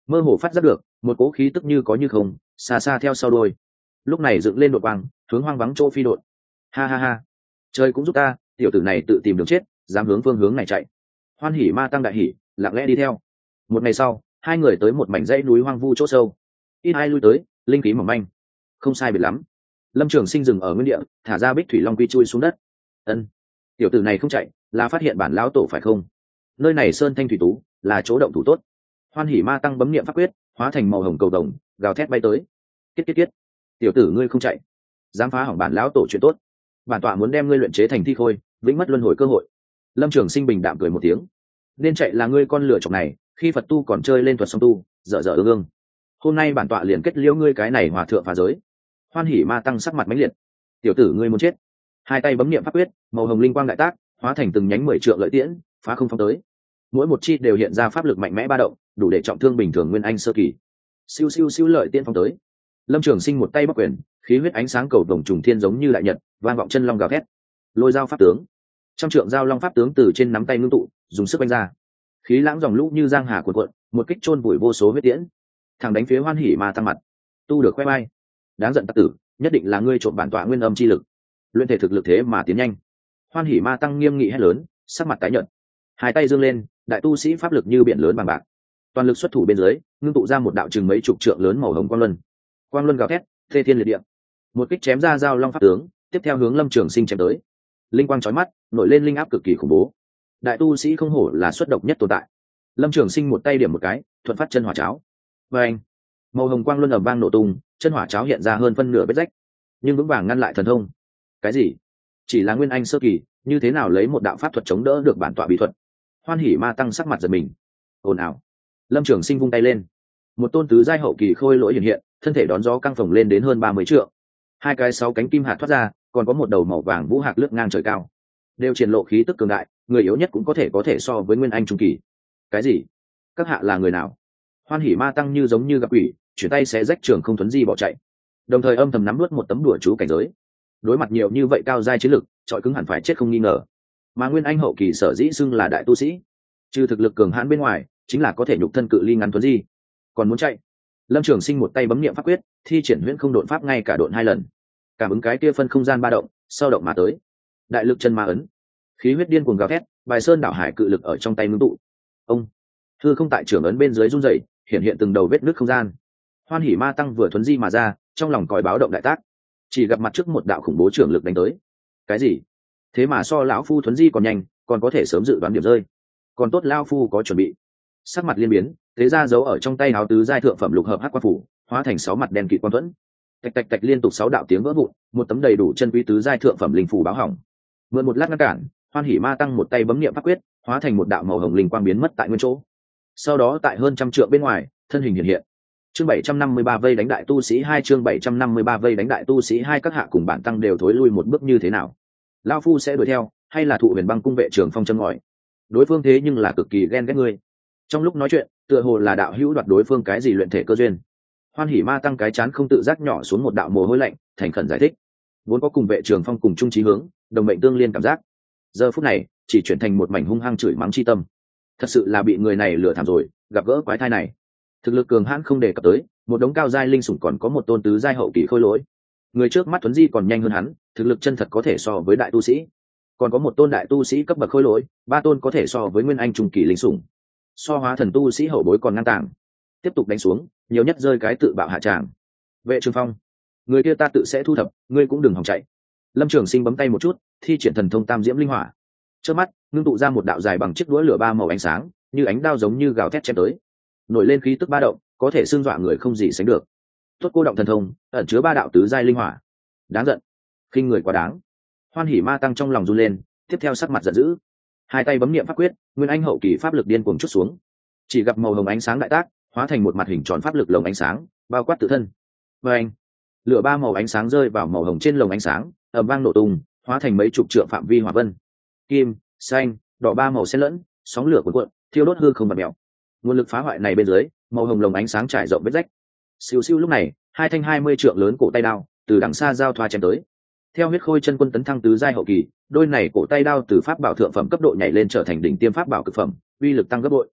A: mơ hồ phát giác được một cỗ khí tức như có như không xa xa theo sau đôi, lúc này dựng lên đột quang hướng hoang vắng chỗ phi đột. Ha ha ha, trời cũng giúp ta, tiểu tử này tự tìm đường chết, dám hướng phương hướng này chạy. Hoan Hỉ Ma Tăng đại hỉ, lặng lẽ đi theo. Một ngày sau, hai người tới một mảnh dãy núi hoang vu chỗ sâu, ít ai lui tới, linh khí mỏng manh, không sai biệt lắm. Lâm Trường Sinh dừng ở nguyên địa, thả ra Bích Thủy Long Quy chui xuống đất. Ân, tiểu tử này không chạy, là phát hiện bản lão tổ phải không? Nơi này sơn thanh thủy tú, là chỗ động thủ tốt. Hoan Hỉ Ma Tăng bấm niệm pháp quyết, hóa thành màu hồng cầu đồng, gào thét bay tới. Tiết tiết tiết, tiểu tử ngươi không chạy, dám phá hỏng bản lão tổ chuyện tốt, bản tọa muốn đem ngươi luyện chế thành thi khôi, vĩnh mất luân hồi cơ hội. Lâm Trường Sinh bình đạm cười một tiếng. Nên chạy là ngươi con lửa chọc này, khi Phật tu còn chơi lên thuật song tu, dở dở ương ương. Hôm nay bản tọa liền kết liễu ngươi cái này hòa thượng phá giới. Hoan Hỉ Ma Tăng sắc mặt mãnh liệt. Tiểu tử ngươi muốn chết. Hai tay bấm niệm pháp quyết, màu hồng linh quang đại tác, hóa thành từng nhánh 10 trượng lợi tiễn, phá không phóng tới. Mỗi một chi đều hiện ra pháp lực mạnh mẽ ba động, đủ để trọng thương bình thường nguyên anh sơ kỳ. Siêu siêu siêu lợi tiễn phóng tới. Lâm Trường Sinh một tay bắc quyền, khí huyết ánh sáng cầu vồng trùng thiên giống như đại nhật, vang vọng chân long gào thét. Lôi dao pháp tướng, trăm trượng dao long pháp tướng từ trên nắm tay ngưng tụ, dùng sức đánh ra. Khí lãng dòng lũ như giang hà cuộn cuộn, một kích chôn vùi vô số huyết tiễn, thẳng đánh phía Hoan Hỉ Ma Tăng mặt. Tu được khoe bay, đáng giận tặc tử, nhất định là ngươi trộm bản tọa nguyên âm chi lực, luyện thể thực lực thế mà tiến nhanh. Hoan Hỉ Ma Tăng nghiêm nghị hét lớn, sắc mặt tái nhợt, hai tay dương lên, đại tu sĩ pháp lực như biển lớn bằng bạc, toàn lực xuất thủ bên dưới, ngưng tụ ra một đạo chừng mấy chục trượng lớn màu hồng quang luân gào thét, thê thiên liệt địa. Một kích chém ra dao long pháp tướng, tiếp theo hướng Lâm Trường Sinh chém tới. Linh quang chói mắt, nổi lên linh áp cực kỳ khủng bố. Đại tu sĩ không hổ là xuất độc nhất tồn tại. Lâm Trường Sinh một tay điểm một cái, thuận phát chân hỏa cháo. Và anh, màu hồng quang luân ầm vang nổ tung, chân hỏa cháo hiện ra hơn phân nửa vết rách, nhưng vững vàng ngăn lại thần thông. Cái gì? Chỉ là nguyên anh sơ kỳ, như thế nào lấy một đạo pháp thuật chống đỡ được bản tọa bí thuật? Hoan Hỉ Ma Tăng sắc mặt giật mình. Ồn ào. Lâm Trường Sinh vung tay lên, một tôn tứ giai hậu kỳ khôi lỗi hiện hiện, thân thể đón gió căng phồng lên đến hơn 30 trượng. Hai cái 6 cánh kim hạt thoát ra, còn có một đầu màu vàng vũ hạc lướt ngang trời cao, đều triển lộ khí tức cường đại, người yếu nhất cũng có thể so với nguyên anh trung kỳ. Cái gì? Các hạ là người nào? Hoan Hỉ Ma Tăng như giống như gặp quỷ, chuyển tay xé rách trường không thuấn di bỏ chạy, đồng thời âm thầm nắm nuốt một tấm đùa chú cảnh giới. Đối mặt nhiều như vậy cao giai chiến lực, trọi cứng hẳn phải chết không nghi ngờ. Mà nguyên anh hậu kỳ sở dĩ xưng là đại tu sĩ, trừ thực lực cường hãn bên ngoài, chính là có thể nhục thân cự ly ngắn thuấn di. Còn muốn chạy? Lâm Trường Sinh một tay bấm niệm pháp quyết, thi triển huyễn không độn pháp ngay cả độn 2 lần, cảm ứng cái kia phân không gian ba động, sau động mà tới. Đại lực chân ma ấn, khí huyết điên cuồng gào thét, bài sơn đảo hải cự lực ở trong tay ngưng tụ. Ông, hư không tại trưởng ấn bên dưới run rẩy, hiện từng đầu vết nứt không gian. Hoan Hỉ Ma Tăng vừa thuấn di mà ra, trong lòng còi báo động đại tác, chỉ gặp mặt trước một đạo khủng bố trưởng lực đánh tới. Cái gì? Thế mà so lão phu thuấn di còn nhanh, còn có thể sớm dự đoán điểm rơi. Còn tốt lão phu có chuẩn bị. Sắc mặt liên biến, thế ra giấu ở trong tay áo tứ giai thượng phẩm lục hợp hắc quan phủ, hóa thành 6 mặt đen kịt quan thuẫn. Tạch tạch tạch liên tục 6 đạo tiếng vỡ vụn, một tấm đầy đủ chân quý tứ giai thượng phẩm linh phù báo hỏng. Mượn một lát ngăn cản, Hoan Hỉ Ma Tăng một tay bấm niệm pháp quyết, hóa thành một đạo màu hồng linh quang biến mất tại nguyên chỗ. Sau đó tại hơn trăm trượng bên ngoài, thân hình hiện hiện. Chương 753 vây đánh đại tu sĩ 2, chương 753 vây đánh đại tu sĩ 2, các hạ cùng bản tăng đều thối lui một bước như thế nào? Lão phu sẽ đuổi theo, hay là thụ Huyền Băng cung vệ trưởng phong châm ngòi? Đối phương thế nhưng là cực kỳ ghen ghét ngươi. Trong lúc nói chuyện, tựa hồ là đạo hữu đoạt đối phương cái gì luyện thể cơ duyên. Hoan Hỉ Ma Tăng cái chán không tự giác nhỏ xuống một đạo mồ hôi lạnh, thành khẩn giải thích. Vốn có cùng vệ trường phong cùng chung chí hướng, đồng mệnh tương liên cảm giác, giờ phút này chỉ chuyển thành một mảnh hung hăng chửi mắng chi tâm. Thật sự là bị người này lừa thảm rồi, gặp gỡ quái thai này. Thực lực cường hãn không đề cập tới, một đống cao giai linh sủng còn có một tôn tứ giai hậu kỳ khôi lỗi. Người trước mắt thuấn di còn nhanh hơn hắn, thực lực chân thật có thể so với đại tu sĩ. Còn có một tôn đại tu sĩ cấp bậc khôi lỗi, 3 tôn có thể so với nguyên anh trung kỳ linh sủng. So hóa thần tu sĩ hậu bối còn ngang tàng. Tiếp tục đánh xuống, nhiều nhất rơi cái tự bạo hạ tràng. Vệ Trường Phong, người kia ta tự sẽ thu thập, ngươi cũng đừng hòng chạy. Lâm Trường Sinh bấm tay một chút, thi triển thần thông tam diễm linh hỏa, trước mắt ngưng tụ ra một đạo dài bằng chiếc đũa lửa 3 màu ánh sáng, như ánh đao giống như gào thét chém tới, nổi lên khí tức ba động, có thể xương dọa người không gì sánh được. Tốt cô động thần thông, ẩn chứa 3 đạo tứ giai linh hỏa, đáng giận, khinh người quá đáng. Hoan Hỉ Ma Tăng trong lòng run lên, tiếp theo sắc mặt giận dữ, hai tay bấm niệm pháp quyết, nguyên anh hậu kỳ pháp lực điên cuồng chút xuống, chỉ gặp màu hồng ánh sáng đại tác, hóa thành một mặt hình tròn pháp lực lồng ánh sáng, bao quát tự thân. Và anh, lửa 3 màu ánh sáng rơi vào màu hồng trên lồng ánh sáng, ầm vang nổ tung, hóa thành mấy chục trượng phạm vi hỏa vân. Kim, xanh, đỏ 3 màu xen lẫn, sóng lửa cuộn cuộn, thiêu đốt hư không bạt mèo. Nguồn lực phá hoại này bên dưới, màu hồng lồng ánh sáng trải rộng vết rách. Siêu siêu lúc này, hai thanh 20 trượng lớn cổ tay đao từ đằng xa giao thoa chém tới. Theo huyết khôi chân quân tấn thăng tứ giai hậu kỳ, đôi này cổ tay đao từ pháp bảo thượng phẩm cấp độ nhảy lên trở thành đỉnh tiêm pháp bảo cực phẩm, uy lực tăng gấp bội.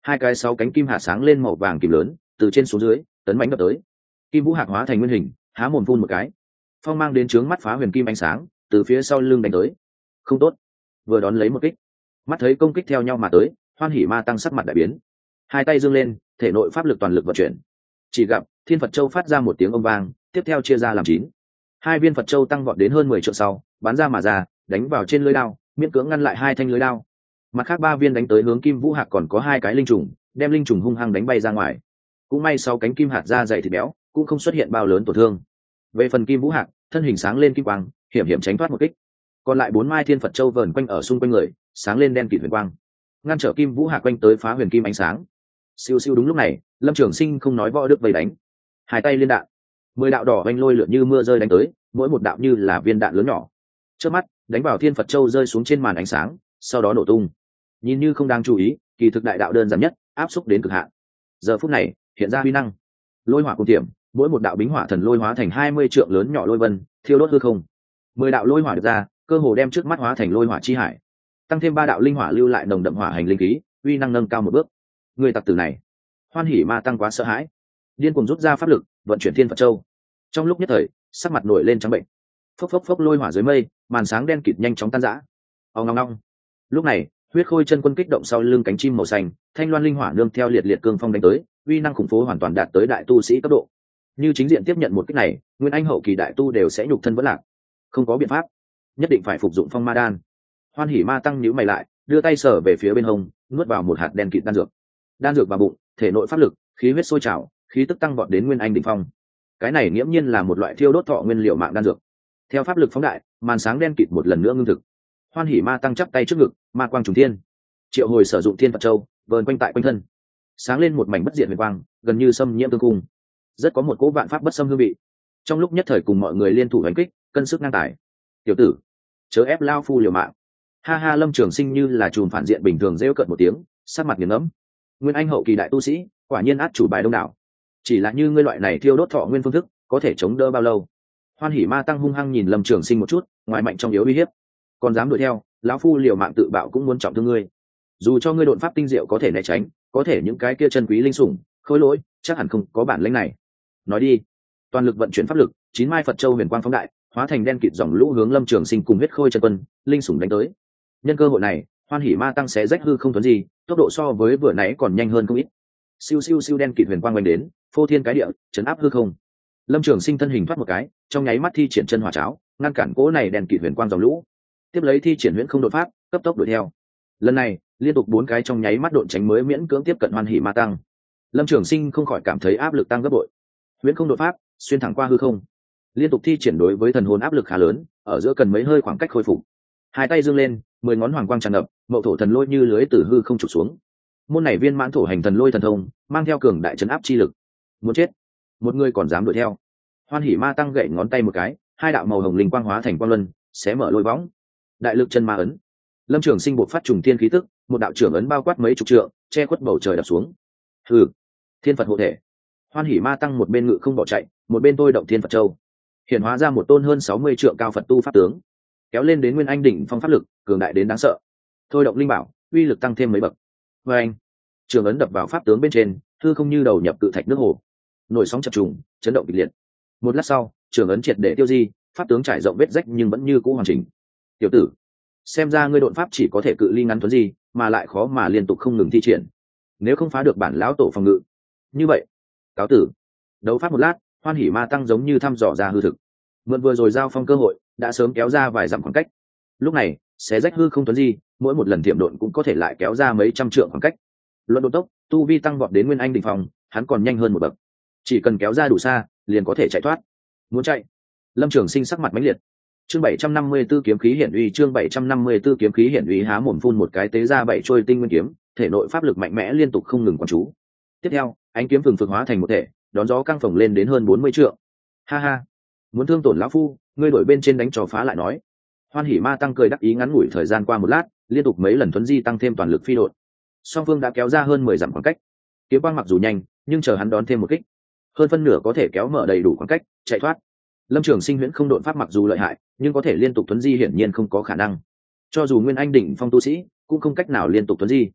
A: Hai cái 6 cánh kim hạt sáng lên màu vàng kìm lớn từ trên xuống dưới tấn bánh đập tới. Kim Vũ Hạc hóa thành nguyên hình, há mồm phun một cái, phong mang đến trướng mắt phá huyền kim ánh sáng từ phía sau lưng đánh tới. Không tốt, vừa đón lấy một kích, mắt thấy công kích theo nhau mà tới, Hoan Hỉ Ma Tăng sắc mặt đại biến, hai tay giương lên, thể nội pháp lực toàn lực vận chuyển. Chỉ gặp Thiên Phật Châu phát ra một tiếng ông vang, tiếp theo chia ra làm 9. Hai viên Phật Châu tăng vọt đến hơn 10 trượng sau, bắn ra mà ra, đánh vào trên lưỡi đao, miễn cưỡng ngăn lại hai thanh lưỡi đao. Mặt khác 3 viên đánh tới hướng Kim Vũ Hạc còn có 2 cái linh trùng, đem linh trùng hung hăng đánh bay ra ngoài. Cũng may 6 cánh kim hạt da dày thịt béo, cũng không xuất hiện bao lớn tổn thương. Về phần Kim Vũ Hạc, thân hình sáng lên kim quang, hiểm hiểm tránh thoát một kích. Còn lại 4 mai Thiên Phật Châu vờn quanh ở xung quanh người, sáng lên đen kịt huyền quang, ngăn trở Kim Vũ Hạc quanh tới phá huyền kim ánh sáng. Siêu siêu, đúng lúc này, Lâm Trường Sinh không nói võ đức vây đánh, hai tay liên đạn, 10 đạo đỏ vành lôi lượn như mưa rơi đánh tới, mỗi một đạo như là viên đạn lớn nhỏ. Trước mắt, đánh vào Thiên Phật Châu rơi xuống trên màn ánh sáng, sau đó nổ tung. Nhìn như không đáng chú ý, kỳ thực đại đạo đơn giản nhất, áp xúc đến cực hạn. Giờ phút này, hiện ra huy năng, lôi hỏa cùng tiệm, mỗi một đạo bính hỏa thần lôi hóa thành 20 trượng lớn nhỏ lôi vân, thiêu đốt hư không. 10 đạo lôi hỏa được ra, cơ hồ đem trước mắt hóa thành lôi hỏa chi hải. Tăng thêm 3 đạo linh hỏa lưu lại nồng đậm hỏa hành linh khí, uy năng nâng cao một bước. Người tặc tử này, Hoan Hỉ Ma Tăng quá sợ hãi, điên cuồng rút ra pháp lực, vận chuyển Thiên Phật Châu. Trong lúc nhất thời, sắc mặt nổi lên trắng bệnh. Phốc phốc phốc, lôi hỏa dưới mây, màn sáng đen kịt nhanh chóng tan rã. Ong ong ong. Lúc này, Huyết Khôi chân quân kích động sau lưng cánh chim màu xanh, thanh loan linh hỏa nương theo liệt liệt cương phong đánh tới, uy năng khủng bố hoàn toàn đạt tới đại tu sĩ cấp độ. Như chính diện tiếp nhận một kích này, nguyên anh hậu kỳ đại tu đều sẽ nhục thân vỡ lạc. Không có biện pháp, nhất định phải phục dụng Phong Ma Đan. Hoan Hỉ Ma Tăng nhíu mày lại, đưa tay sờ về phía bên hông, nuốt vào một hạt đen kịt đan dược. Đan dược vào bụng, thể nội pháp lực, khí huyết sôi trào, khí tức tăng vọt đến nguyên anh đỉnh phong. Cái này nghiễm nhiên là một loại thiêu đốt thọ nguyên liệu mạng đan dược. Theo pháp lực phóng đại, màn sáng đen kịt một lần nữa ngưng thực. Hoan Hỉ Ma Tăng chắp tay trước ngực, ma quang trùng thiên, triệu hồi sử dụng Thiên Phật Châu, vờn quanh tại quanh thân, sáng lên một mảnh bất diệt huyền quang, gần như xâm nhiễm tương cung, rất có một cỗ vạn pháp bất xâm hương vị. Trong lúc nhất thời cùng mọi người liên thủ đánh kích, cân sức ngang tài. Tiểu tử, chớ ép lao phu liều mạng. Ha ha, Lâm Trường Sinh như là chùm phản diện bình thường rêu cợt một tiếng, sắc mặt nghiền ngẫm. Nguyên anh hậu kỳ đại tu sĩ, quả nhiên át chủ bài đông đảo. Chỉ là như ngươi loại này thiêu đốt thọ nguyên phương thức, có thể chống đỡ bao lâu? Hoan Hỉ Ma Tăng hung hăng nhìn Lâm Trường Sinh một chút, ngoài mạnh trong yếu uy hiếp. Còn dám đuổi theo, lão phu liều mạng tự bạo cũng muốn trọng thương ngươi. Dù cho ngươi độn pháp tinh diệu có thể né tránh, có thể những cái kia chân quý linh sủng, khôi lỗi, chắc hẳn không có bản lĩnh này. Nói đi. Toàn lực vận chuyển pháp lực, 9 mai Phật Châu huyền quang phóng đại, hóa thành đen kịt dòng lũ hướng Lâm Trường Sinh cùng Huyết Khôi chân quân, linh sủng đánh tới. Nhân cơ hội này, Hoan Hỉ Ma Tăng xé rách hư không thuần gì, tốc độ so với vừa nãy còn nhanh hơn không ít. Siêu siêu siêu, đen kịt huyền quang quanh đến, phô thiên cái địa, chấn áp hư không. Lâm Trường Sinh thân hình thoát một cái, trong nháy mắt thi triển chân hỏa cháo, ngăn cản cỗ này đen kịt huyền quang dòng lũ. Tiếp lấy thi triển huyễn không đột pháp, cấp tốc đuổi theo. Lần này, liên tục 4 cái trong nháy mắt độn tránh mới miễn cưỡng tiếp cận Hoan Hỉ Ma Tăng. Lâm Trường Sinh không khỏi cảm thấy áp lực tăng gấp bội. Huyễn không đột pháp, xuyên thẳng qua hư không, liên tục thi triển đối với thần hồn áp lực khá lớn, ở giữa cần mấy hơi khoảng cách khôi phục. Hai tay giương lên, 10 ngón hoàng quang tràn ngập, mậu thổ thần lôi như lưới từ hư không trục xuống. Môn này viên mãn thổ hành thần lôi thần thông, mang theo cường đại trấn áp chi lực. Muốn chết, một người còn dám đuổi theo. Hoan Hỉ Ma Tăng gậy ngón tay một cái, 2 đạo màu hồng linh quang hóa thành quang luân, xé mở lôi võng. Đại lực chân ma ấn. Lâm Trường Sinh buộc phát trùng thiên khí tức, một đạo trưởng ấn bao quát mấy chục trượng, che khuất bầu trời đập xuống. Hừ, Thiên Phật hộ thể. Hoan Hỉ Ma Tăng một bên ngự không bỏ chạy, một bên tôi động Thiên Phật Châu, hiện hóa ra một tôn hơn 60 trượng cao Phật tu pháp tướng, kéo lên đến nguyên anh đỉnh phong pháp lực, cường đại đến đáng sợ. Thôi động linh bảo, uy lực tăng thêm mấy bậc. Và anh, trường ấn đập vào pháp tướng bên trên, hư không như đầu nhập cự thạch nước hồ, nổi sóng chập trùng, chấn động kịch liệt. Một lát sau, trường ấn triệt để tiêu di, pháp tướng trải rộng vết rách nhưng vẫn như cũ hoàn chỉnh. Tiểu tử, xem ra ngươi độn pháp chỉ có thể cự ly ngắn thuấn di, mà lại khó mà liên tục không ngừng thi triển. Nếu không phá được bản lão tổ phòng ngự, như vậy, cáo tử. Đấu pháp một lát, Hoan Hỉ Ma Tăng giống như thăm dò ra hư thực, mượn vừa rồi giao phong cơ hội, đã sớm kéo ra vài dặm khoảng cách. Lúc này, xé rách hư không thuấn di, mỗi một lần tiệm độn cũng có thể lại kéo ra mấy trăm trượng khoảng cách. Luận độ tốc, tu vi tăng vọt đến nguyên anh đỉnh phong, hắn còn nhanh hơn một bậc. Chỉ cần kéo ra đủ xa, liền có thể chạy thoát. Muốn chạy, Lâm Trường Sinh sắc mặt mãnh liệt. Chương 754 kiếm khí hiển uy, chương 754 kiếm khí hiển uy, há mồm phun một cái tế ra 7 trôi tinh nguyên kiếm, thể nội pháp lực mạnh mẽ liên tục không ngừng quán chú. Tiếp theo, ánh kiếm phừng phừng hóa thành một thể, đón gió căng phồng lên đến hơn 40 trượng. Ha ha, muốn thương tổn lão phu, ngươi đổi bên trên đánh trò phá lại nói. Hoan Hỉ Ma Tăng cười đắc ý, ngắn ngủi thời gian qua một lát, liên tục mấy lần thuấn di tăng thêm toàn lực phi đột. Song phương đã kéo ra hơn 10 dặm khoảng cách. Kiếm quang mặc dù nhanh, nhưng chờ hắn đón thêm một kích, hơn phân nửa có thể kéo mở đầy đủ khoảng cách, chạy thoát. Lâm Trường Sinh huyễn không độn pháp mặc dù lợi hại, nhưng có thể liên tục thuấn di hiển nhiên không có khả năng. Cho dù nguyên anh đỉnh phong tu sĩ, cũng không cách nào liên tục thuấn di.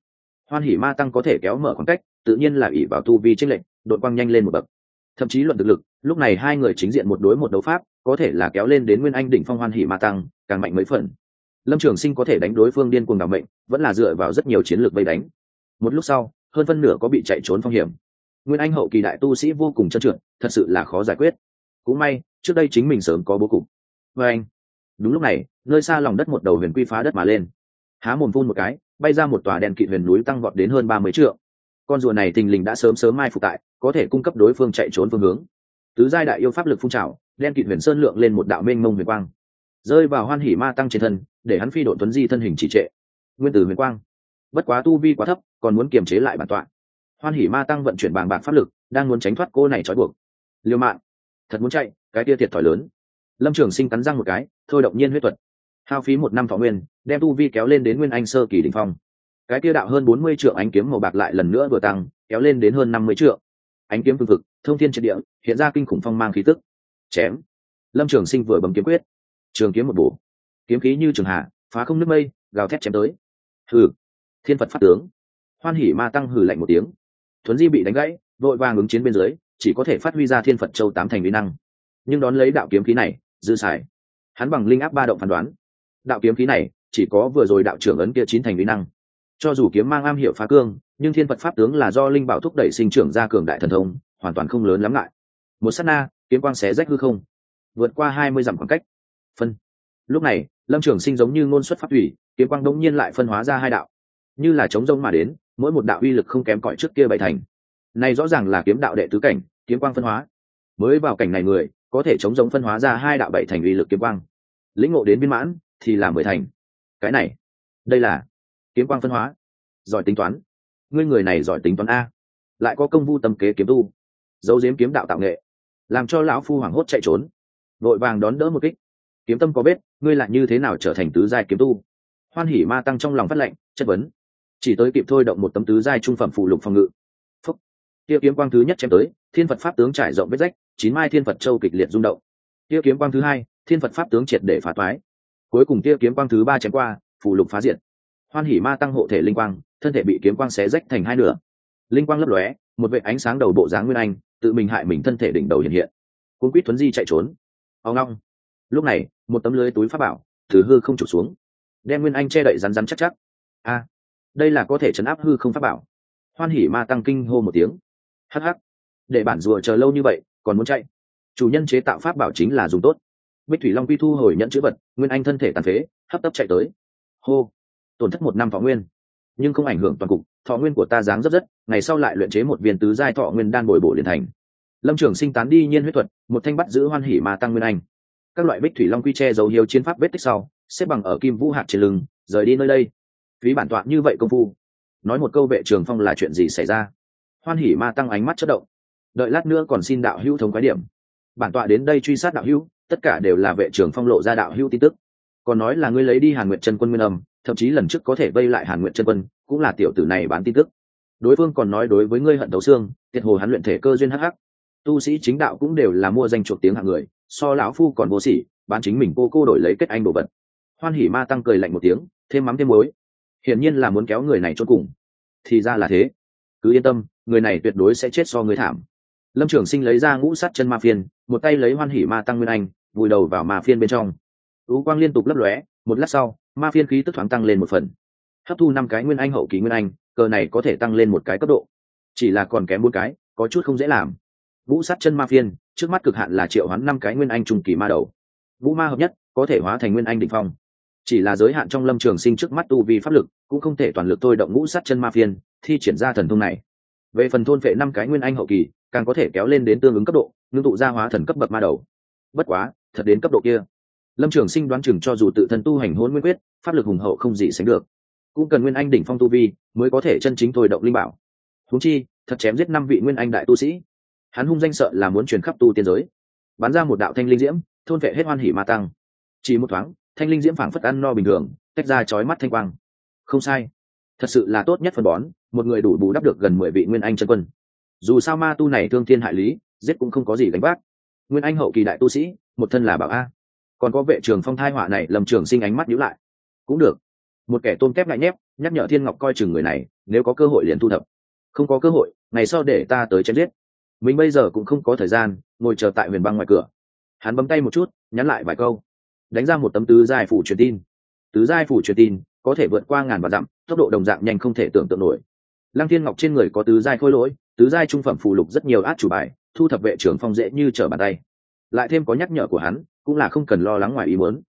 A: Hoan Hỉ Ma Tăng có thể kéo mở khoảng cách, tự nhiên là ỷ vào tu vi chênh lệch, đột quang nhanh lên một bậc. Thậm chí luận thực lực, lúc này hai người chính diện một đối một đấu pháp, có thể là kéo lên đến nguyên anh đỉnh phong Hoan Hỉ Ma Tăng, càng mạnh mấy phần. Lâm Trường Sinh có thể đánh đối phương điên cuồng đảm mệnh, vẫn là dựa vào rất nhiều chiến lược vây đánh. Một lúc sau, hơn phân nửa có bị chạy trốn phong hiểm. Nguyên anh hậu kỳ đại tu sĩ vô cùng trơn trượt, thật sự là khó giải quyết. Cũng may, trước đây chính mình sớm có bố cục. Và anh, đúng lúc này, nơi xa lòng đất một đầu huyền quy phá đất mà lên, há mồm phun một cái, bay ra một tòa đen kịt huyền núi tăng vọt đến hơn 30 trượng. Con rùa này thình lình đã sớm mai phục tại, có thể cung cấp đối phương chạy trốn phương hướng. Tứ giai đại yêu pháp lực phun trào, đen kịt huyền sơn lượng lên một đạo mênh mông huyền quang, rơi vào Hoan Hỉ Ma Tăng trên thân, để hắn phi độn tuấn di thân hình chỉ trệ. Nguyên tử huyền quang, bất quá tu vi quá thấp, còn muốn kiềm chế lại bản tọa. Hoan Hỉ Ma Tăng vận chuyển bàng bạc pháp lực, đang muốn tránh thoát cô này trói buộc. Liêu mạng, thật muốn chạy, cái kia thiệt thòi lớn. Lâm Trường Sinh cắn răng một cái, thôi động nhiên huyết thuật, hao phí 1 năm thọ nguyên, đem tu vi kéo lên đến nguyên anh sơ kỳ đỉnh phong. Cái kia đạo hơn 40 trượng ánh kiếm màu bạc lại lần nữa vừa tăng, kéo lên đến hơn 50 trượng. Ánh kiếm phương vực, thông thiên triệt địa, hiện ra kinh khủng phong mang khí tức. Chém. Lâm Trường Sinh vừa bấm kiếm quyết, trường kiếm một bổ, kiếm khí như trường hạ, phá không nước mây, gào thét chém tới. Hừ, Thiên Phật pháp tướng. Hoan Hỉ Ma Tăng hừ lạnh một tiếng, thuấn di bị đánh gãy, vội vàng ứng chiến bên dưới, chỉ có thể phát huy ra Thiên Phật Châu 8 thành uy năng. Nhưng đón lấy đạo kiếm khí này, dư xài. Hắn bằng linh áp ba động phán đoán, đạo kiếm khí này chỉ có vừa rồi đạo trưởng ấn kia 9 thành uy năng. Cho dù kiếm mang am hiểu phá cương, nhưng Thiên Phật pháp tướng là do linh bảo thúc đẩy sinh trưởng ra cường đại thần thông, hoàn toàn không lớn lắm ngại. Một sát na, kiếm quang xé rách hư không, vượt qua 20 dặm khoảng cách. Phân. Lúc này, Lâm Trường Sinh giống như ngôn xuất pháp thủy, kiếm quang đống nhiên lại phân hóa ra hai đạo, như là chống rông mà đến, mỗi một đạo uy lực không kém cỏi trước kia bảy thành. Này rõ ràng là kiếm đạo đệ tứ cảnh, kiếm quang phân hóa. Mới vào cảnh này người, có thể chống rông phân hóa ra hai đạo bảy thành uy lực kiếm quang. Lĩnh ngộ đến viên mãn thì là 10 thành. Cái này, đây là kiếm quang phân hóa. Giỏi tính toán. Ngươi người này giỏi tính toán a. Lại có công vu tâm kế kiếm tu, giấu giếm kiếm đạo tạo nghệ, làm cho lão phu hoảng hốt chạy trốn. Vội vàng đón đỡ một kích. Kiếm tâm có biết, ngươi lại như thế nào trở thành tứ giai kiếm tu? Hoan Hỉ Ma Tăng trong lòng phát lệnh, chất vấn. Chỉ tới kịp thôi động một tấm tứ giai trung phẩm phụ lục phòng ngự. Phúc. Kia kiếm quang thứ nhất chém tới, Thiên Phật pháp tướng trải rộng vết rách, 9 mai Thiên Phật châu kịch liệt rung động. Kia kiếm quang thứ hai, Thiên Phật pháp tướng triệt để phá toái. Cuối cùng kia kiếm quang thứ ba chém qua, phụ lục phá diệt. Hoan Hỉ Ma Tăng hộ thể linh quang, thân thể bị kiếm quang xé rách thành hai nửa. Linh quang lấp lóe, một vệt ánh sáng đầu bộ dáng nguyên anh, tự mình hại mình thân thể đỉnh đầu hiện hiện. Cuốn quýt thuấn di chạy trốn. Ông long. Lúc này, một tấm lưới túi pháp bảo từ hư không trục xuống, đem nguyên anh che đậy rắn rắn chắc chắc. A, đây là có thể chấn áp hư không pháp bảo. Hoan Hỉ Ma Tăng kinh hô một tiếng. Hắc hắc, để bản rùa chờ lâu như vậy, còn muốn chạy? Chủ nhân chế tạo pháp bảo chính là dùng tốt. Bích Thủy Long Quy thu hồi nhận chữ vật, nguyên anh thân thể tàn phế, hấp tấp chạy tới. Hô, tổn thất 1 năm thọ nguyên, nhưng không ảnh hưởng toàn cục. Thọ nguyên của ta dáng rất, ngày sau lại luyện chế một viên tứ giai thọ nguyên đan bồi bổ liền thành. Lâm Trường Sinh tán đi nhiên huyết thuật, một thanh bắt giữ Hoan Hỉ Ma Tăng nguyên anh. Các loại Bích Thủy Long Quy che dấu hiếu chiến pháp vết tích sau, xếp bằng ở Kim Vũ hạt trên lưng, rời đi nơi đây. Phí bản tọa như vậy công phu, nói một câu Vệ Trường Phong là chuyện gì xảy ra? Hoan Hỉ Ma Tăng ánh mắt chớp động, đợi lát nữa còn xin đạo hữu thống quái điểm. Bản tọa đến đây truy sát đạo hữu, tất cả đều là Vệ Trường Phong lộ ra đạo hữu tin tức. Còn nói là ngươi lấy đi Hàn Nguyệt Chân Quân nguyên âm, thậm chí lần trước có thể vây lại Hàn Nguyệt Chân Quân, cũng là tiểu tử này bán tin tức. Đối phương còn nói đối với ngươi hận thấu xương, tiệt hồ hắn luyện thể cơ duyên hắc hắc. Tu sĩ chính đạo cũng đều là mua danh chuộc tiếng hạng người, so lão phu còn vô sỉ, bán chính mình cô đổi lấy kết anh đồ vật. Hoan Hỉ Ma Tăng cười lạnh một tiếng, thêm mắm thêm muối, hiển nhiên là muốn kéo người này chôn cùng. Thì ra là thế, cứ yên tâm, người này tuyệt đối sẽ chết so người thảm. Lâm Trường Sinh lấy ra ngũ sát chân ma phiên, một tay lấy Hoan Hỉ Ma Tăng nguyên anh, vùi đầu vào ma phiên bên trong. U quang liên tục lấp lóe, một lát sau, ma phiên khí tức thoáng tăng lên một phần. Hấp thu 5 cái nguyên anh hậu kỳ nguyên anh, cờ này có thể tăng lên một cái cấp độ. Chỉ là còn kém 4 cái, có chút không dễ làm. Vũ sát chân ma phiên, trước mắt cực hạn là triệu hoán 5 cái nguyên anh trung kỳ ma đầu. Vũ ma hợp nhất, có thể hóa thành nguyên anh đỉnh phong. Chỉ là giới hạn trong Lâm Trường Sinh trước mắt tu vi pháp lực, cũng không thể toàn lực thôi động ngũ sát chân ma phiên, thi triển ra thần thông này. Về phần thôn phệ 5 cái nguyên anh hậu kỳ, càng có thể kéo lên đến tương ứng cấp độ, ngưng tụ ra hóa thần cấp bậc ma đầu. Bất quá, thật đến cấp độ kia, Lâm Trường Sinh đoán chừng cho dù tự thân tu hành Hỗn Nguyên Quyết, pháp lực hùng hậu không gì sánh được, cũng cần nguyên anh đỉnh phong tu vi mới có thể chân chính thôi động linh bảo. Huống chi, thật chém giết 5 vị nguyên anh đại tu sĩ, hắn hung danh sợ là muốn truyền khắp tu tiên giới. Bắn ra một đạo thanh linh diễm, thôn vệ hết Hoan Hỉ Ma Tăng. Chỉ một thoáng, thanh linh diễm phảng phất ăn no bình thường, tách ra chói mắt thanh quang. Không sai, thật sự là tốt nhất phân bón, một người đủ bù đắp được gần 10 vị nguyên anh chân quân. Dù sao ma tu này thương thiên hại lý, giết cũng không có gì gánh vác. Nguyên anh hậu kỳ đại tu sĩ, một thân là bảo a. Còn có Vệ Trường Phong thai họa này, Lâm Trường Sinh ánh mắt nhíu lại. Cũng được, một kẻ tôm tép ngại nhép nhắc nhở Thiên Ngọc coi chừng người này, nếu có cơ hội liền thu thập, không có cơ hội ngày sau để ta tới chém giết. Mình bây giờ cũng không có thời gian ngồi chờ tại Huyền Băng ngoài cửa. Hắn bấm tay một chút, nhắn lại vài câu, đánh ra một tấm tứ giai phủ truyền tin. Tứ giai phủ truyền tin có thể vượt qua ngàn vạn dặm, tốc độ đồng dạng nhanh không thể tưởng tượng nổi. Lăng Thiên Ngọc trên người có tứ giai khôi lỗi, tứ giai trung phẩm phù lục rất nhiều át chủ bài, thu thập vệ trưởng phong dễ như trở bàn tay. Lại thêm có nhắc nhở của hắn, cũng là không cần lo lắng ngoài ý muốn.